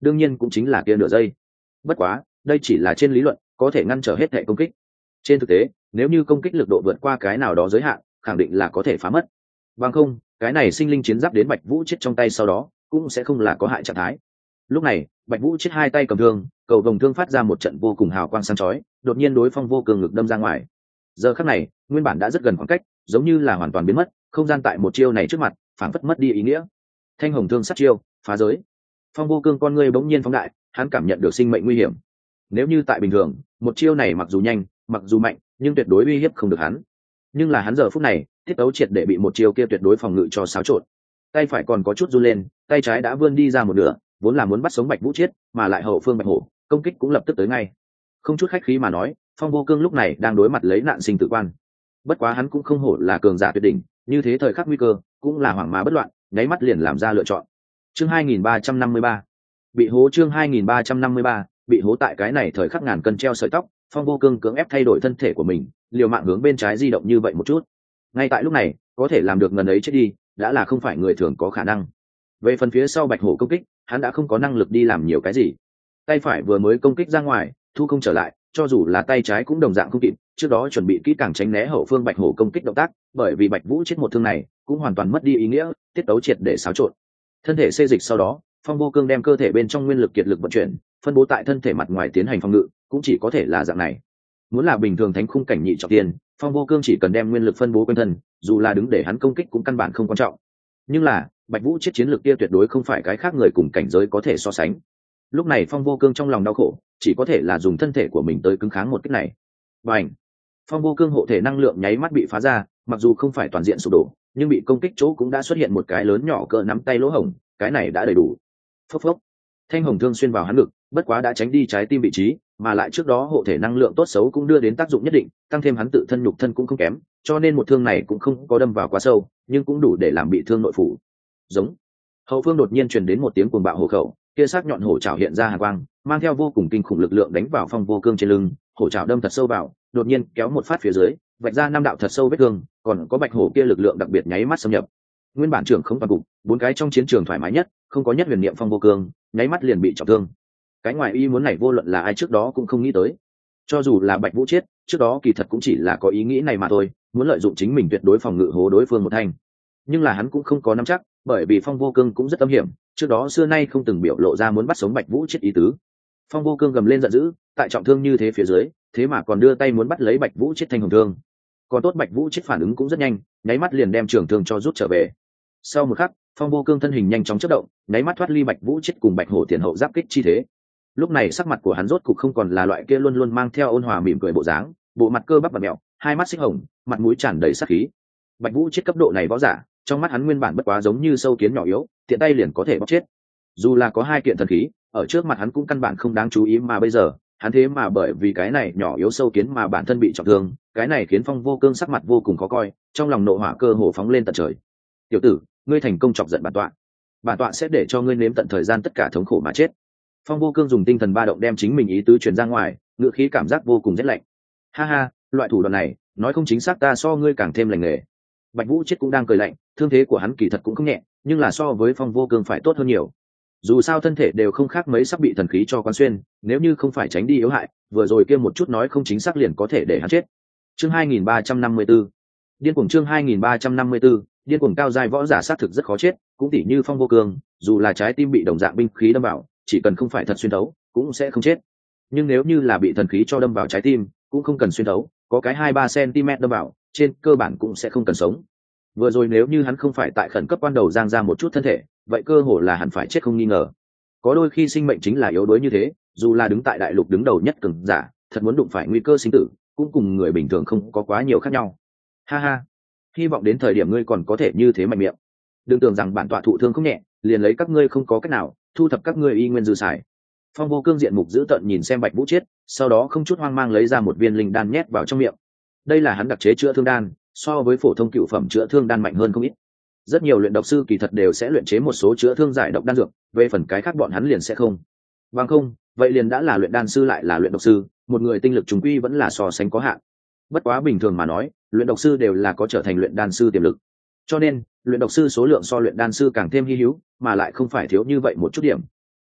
đương nhiên cũng chính là kia nửa giây. Bất quá đây chỉ là trên lý luận có thể ngăn trở hết hệ công kích, trên thực tế nếu như công kích lực độ vượt qua cái nào đó giới hạn khẳng định là có thể phá mất. Bằng không cái này sinh linh chiến giáp đến Bạch Vũ chết trong tay sau đó cũng sẽ không là có hại trạng thái. Lúc này Bạch Vũ chết hai tay cầm thương, cầu vồng thương phát ra một trận vô cùng hào quang sáng chói, đột nhiên đối Phong Vô Cương ngực đâm ra ngoài. Giờ khắc này nguyên bản đã rất gần khoảng cách giống như là hoàn toàn biến mất, không gian tại một chiêu này trước mặt phảng phất mất đi ý nghĩa. Thanh hồng thương sát chiêu phá giới. Phong Vô Cương con ngươi bỗng nhiên phóng đại, hắn cảm nhận được sinh mệnh nguy hiểm. Nếu như tại bình thường một chiêu này mặc dù nhanh mặc dù mạnh nhưng tuyệt đối uy hiếp không được hắn, nhưng là hắn giờ phút này tiết tấu triệt để bị một chiêu kia tuyệt đối phòng ngự cho xáo trộn. Tay phải còn có chút run lên, tay trái đã vươn đi ra một nửa, vốn là muốn bắt sống Bạch Vũ Chiết, mà lại hậu phương Bạch Hổ công kích cũng lập tức tới ngay. Không chút khách khí mà nói, Phong Vô Cương lúc này đang đối mặt lấy nạn sinh tử quan. Bất quá hắn cũng không hổ là cường giả tuyệt đỉnh, như thế thời khắc nguy cơ cũng là hoảng má bất loạn, nháy mắt liền làm ra lựa chọn. Chương hai nghìn ba trăm năm mươi ba bị hố. Chương hai nghìn ba trăm năm mươi ba bị hố. Tại cái này thời khắc ngàn cân treo sợi tóc, Phong Vô Cương cưỡng ép thay đổi thân thể của mình, liều mạng hướng bên trái di động như vậy một chút. Ngay tại lúc này có thể làm được ngần ấy chết đi đã là không phải người thường có khả năng. Về phần phía sau Bạch Hổ công kích, hắn đã không có năng lực đi làm nhiều cái gì. Tay phải vừa mới công kích ra ngoài thu không trở lại, cho dù là tay trái cũng đồng dạng không kịp, trước đó chuẩn bị kỹ càng tránh né hậu phương Bạch Hổ công kích động tác, bởi vì Bạch Vũ chết một thương này cũng hoàn toàn mất đi ý nghĩa, tiết tấu triệt để xáo trộn. Thân thể xê dịch sau đó, Phong Vô Cương đem cơ thể bên trong nguyên lực kiệt lực vận chuyển, phân bố tại thân thể mặt ngoài tiến hành phòng ngự, cũng chỉ có thể là dạng này. Muốn là bình thường thánh khung cảnh nhị trọng tiên, Phong Vô Cương chỉ cần đem nguyên lực phân bố quanh thân, dù là đứng để hắn công kích cũng căn bản không quan trọng. Nhưng là Bạch Vũ chết chiến lược kia tuyệt đối không phải cái khác người cùng cảnh giới có thể so sánh. Lúc này Phong Vô Cương trong lòng đau khổ, chỉ có thể là dùng thân thể của mình tới cứng kháng một kích này. Bành! Phong Vô Cương hộ thể năng lượng nháy mắt bị phá ra, mặc dù không phải toàn diện sụp đổ, nhưng bị công kích chỗ cũng đã xuất hiện một cái lớn nhỏ cỡ nắm tay lỗ hổng, cái này đã đầy đủ. Phốc phốc! Thanh hồng thương xuyên vào hắn ngực, bất quá đã tránh đi trái tim vị trí, mà lại trước đó hộ thể năng lượng tốt xấu cũng đưa đến tác dụng nhất định, tăng thêm hắn tự thân nhục thân cũng không kém, cho nên một thương này cũng không có đâm vào quá sâu, nhưng cũng đủ để làm bị thương nội phủ. Giống. Hậu phương đột nhiên truyền đến một tiếng cuồng bạo hổ khẩu, kia sắc nhọn hổ trảo hiện ra hàn quang, mang theo vô cùng kinh khủng lực lượng đánh vào Phong Vô Cương trên lưng, hổ trảo đâm thật sâu vào, đột nhiên kéo một phát phía dưới, vạch ra năm đạo thật sâu vết thương, còn có Bạch Hổ kia lực lượng đặc biệt nháy mắt xâm nhập. Nguyên bản trưởng không toàn cục, bốn cái trong chiến trường thoải mái nhất, không có nhất huyền niệm Phong Vô Cương, nháy mắt liền bị trọng thương. Cái ngoài ý muốn này vô luận là ai trước đó cũng không nghĩ tới. Cho dù là Bạch Vũ chết, trước đó kỳ thật cũng chỉ là có ý nghĩ này mà thôi, muốn lợi dụng chính mình tuyệt đối phòng ngự hố đối phương một thanh. Nhưng là hắn cũng không có nắm chắc, bởi vì Phong Vô Cương cũng rất âm hiểm, trước đó xưa nay không từng biểu lộ ra muốn bắt sống Bạch Vũ chết ý tứ. Phong Vô Cương gầm lên giận dữ, tại trọng thương như thế phía dưới, thế mà còn đưa tay muốn bắt lấy Bạch Vũ chết thanh hồng thương. Còn tốt Bạch Vũ chết phản ứng cũng rất nhanh, nháy mắt liền đem trường thương cho rút trở về. Sau một khắc, Phong Vô Cương thân hình nhanh chóng chớp động, nháy mắt thoát ly Bạch Vũ chết cùng Bạch Hổ tiền hậu giáp kích chi thế. Lúc này sắc mặt của hắn rốt cục không còn là loại kia luôn luôn mang theo ôn hòa mỉm cười bộ dáng, bộ mặt cơ bắp và mèo, hai mắt xích hồng, mặt mũi tràn đầy sát khí. Bạch Vũ chết cấp độ này võ giả, trong mắt hắn nguyên bản bất quá giống như sâu kiến nhỏ yếu, tiện tay liền có thể bóc chết. Dù là có hai kiện thần khí, ở trước mặt hắn cũng căn bản không đáng chú ý, mà bây giờ, hắn thế mà bởi vì cái này nhỏ yếu sâu kiến mà bản thân bị trọng thương, cái này khiến Phong Vô Cương sắc mặt vô cùng khó coi, trong lòng nộ hỏa cơ hồ phóng lên tận trời. "Tiểu tử, ngươi thành công chọc giận bản tọa. Bản tọa sẽ để cho ngươi nếm tận thời gian tất cả thống khổ mà chết." Phong Vô Cương dùng tinh thần ba động đem chính mình ý tứ truyền ra ngoài, ngựa khí cảm giác vô cùng rét lạnh. "Ha ha, loại thủ đoạn này, nói không chính xác ta so ngươi càng thêm lành nghề." Bạch Vũ chết cũng đang cười lạnh, thương thế của hắn kỳ thật cũng không nhẹ, nhưng là so với Phong Vô Cương phải tốt hơn nhiều. Dù sao thân thể đều không khác mấy sắp bị thần khí cho quán xuyên, nếu như không phải tránh đi yếu hại, vừa rồi kia một chút nói không chính xác liền có thể để hắn chết. Chương hai nghìn ba trăm năm mươi tư Điên cuồng. Chương hai nghìn ba trăm năm mươi tư Điên cuồng. Cao giai võ giả sát thực rất khó chết, cũng tỉ như Phong Vô Cương, dù là trái tim bị đồng dạng binh khí đâm vào, chỉ cần không phải thật xuyên thấu, cũng sẽ không chết. Nhưng nếu như là bị thần khí cho đâm vào trái tim, cũng không cần xuyên thấu, có cái hai ba cm đâm vào, trên cơ bản cũng sẽ không cần sống. Vừa rồi nếu như hắn không phải tại khẩn cấp quan đầu giang ra một chút thân thể, vậy cơ hồ là hẳn phải chết không nghi ngờ. Có đôi khi sinh mệnh chính là yếu đuối như thế, dù là đứng tại đại lục đứng đầu nhất cường giả, thật muốn đụng phải nguy cơ sinh tử, cũng cùng người bình thường không có quá nhiều khác nhau. Ha ha, hy vọng đến thời điểm ngươi còn có thể như thế mạnh miệng. Đừng tưởng rằng bản tọa thụ thương không nhẹ, liền lấy các ngươi không có cách nào, thu thập các ngươi y nguyên dư xài. Phong Vô Cương diện mục dữ tợn nhìn xem Bạch Vũ chết, sau đó không chút hoang mang lấy ra một viên linh đan nhét vào trong miệng. Đây là hắn đặc chế chữa thương đan, so với phổ thông cựu phẩm chữa thương đan mạnh hơn không ít. Rất nhiều luyện độc sư kỳ thật đều sẽ luyện chế một số chữa thương giải độc đan dược, về phần cái khác bọn hắn liền sẽ không. Bằng không, vậy liền đã là luyện đan sư lại là luyện độc sư, một người tinh lực trùng quy vẫn là so sánh có hạn. Bất quá bình thường mà nói, luyện độc sư đều là có trở thành luyện đan sư tiềm lực. Cho nên, luyện độc sư số lượng so luyện đan sư càng thêm hi hữu, mà lại không phải thiếu như vậy một chút điểm.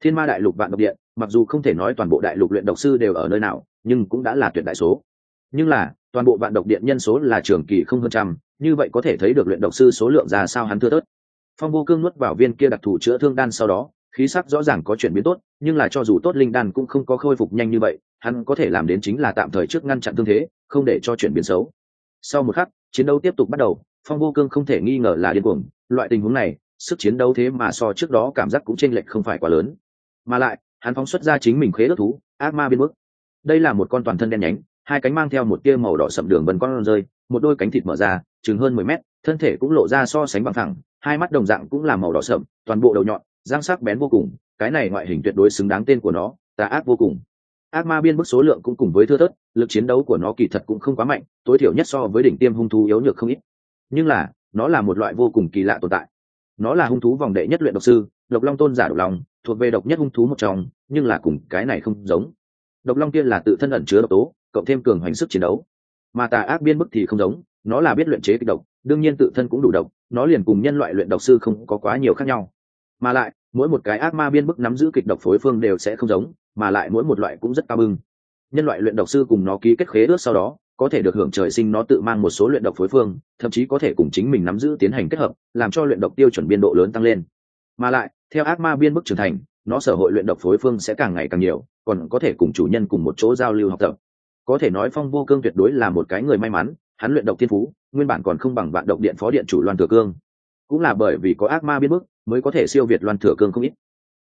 Thiên Ma đại lục vạn độc điện, mặc dù không thể nói toàn bộ đại lục luyện độc sư đều ở nơi nào, nhưng cũng đã là tuyệt đại số. Nhưng là toàn bộ vạn độc điện nhân số là trường kỳ không hơn trăm, như vậy có thể thấy được luyện độc sư số lượng ra sao hắn thưa thớt. Phong Vô Cương nuốt vào viên kia đặc thù chữa thương đan sau đó, khí sắc rõ ràng có chuyển biến tốt, nhưng là cho dù tốt linh đan cũng không có khôi phục nhanh như vậy, hắn có thể làm đến chính là tạm thời trước ngăn chặn thương thế, không để cho chuyển biến xấu. Sau một khắc, chiến đấu tiếp tục bắt đầu, Phong Vô Cương không thể nghi ngờ là điên cuồng, loại tình huống này, sức chiến đấu thế mà so trước đó cảm giác cũng chênh lệch không phải quá lớn. Mà lại, hắn phóng xuất ra chính mình khế ước thú, ác ma biên bức. Đây là một con toàn thân đen nhánh, hai cánh mang theo một tia màu đỏ sậm đường vân con rơi, một đôi cánh thịt mở ra, chừng hơn mười mét, thân thể cũng lộ ra so sánh bằng thẳng, hai mắt đồng dạng cũng là màu đỏ sậm, toàn bộ đầu nhọn, răng sắc bén vô cùng, cái này ngoại hình tuyệt đối xứng đáng tên của nó, tà ác vô cùng. Ác ma biên bức số lượng cũng cùng với thưa thớt, lực chiến đấu của nó kỳ thật cũng không quá mạnh, tối thiểu nhất so với đỉnh tiêm hung thú yếu nhược không ít. Nhưng là, nó là một loại vô cùng kỳ lạ tồn tại. Nó là hung thú vòng đệ nhất luyện độc sư, Độc Long tôn giả Độc Long, thuộc về độc nhất hung thú một trong, nhưng là cùng cái này không giống. Độc Long kia là tự thân ẩn chứa độc tố, cộng thêm cường hoành sức chiến đấu. Mà tà ác biên bức thì không giống, nó là biết luyện chế kịch độc, đương nhiên tự thân cũng đủ độc, nó liền cùng nhân loại luyện độc sư không có quá nhiều khác nhau. Mà lại, mỗi một cái ác ma biên bức nắm giữ kịch độc phối phương đều sẽ không giống, mà lại mỗi một loại cũng rất cao bưng. Nhân loại luyện độc sư cùng nó ký kết khế ước sau đó, có thể được hưởng trời sinh nó tự mang một số luyện độc phối phương, thậm chí có thể cùng chính mình nắm giữ tiến hành kết hợp, làm cho luyện độc tiêu chuẩn biên độ lớn tăng lên. Mà lại, theo ác ma biên bức trưởng thành, nó sở hội luyện độc phối phương sẽ càng ngày càng nhiều, còn có thể cùng chủ nhân cùng một chỗ giao lưu học tập. Có thể nói Phong Vô Cương tuyệt đối là một cái người may mắn, hắn luyện độc thiên phú, nguyên bản còn không bằng vạn độc điện phó điện chủ Loan Thừa Cương. Cũng là bởi vì có ác ma biên bức, mới có thể siêu việt Loan Thừa Cương không ít.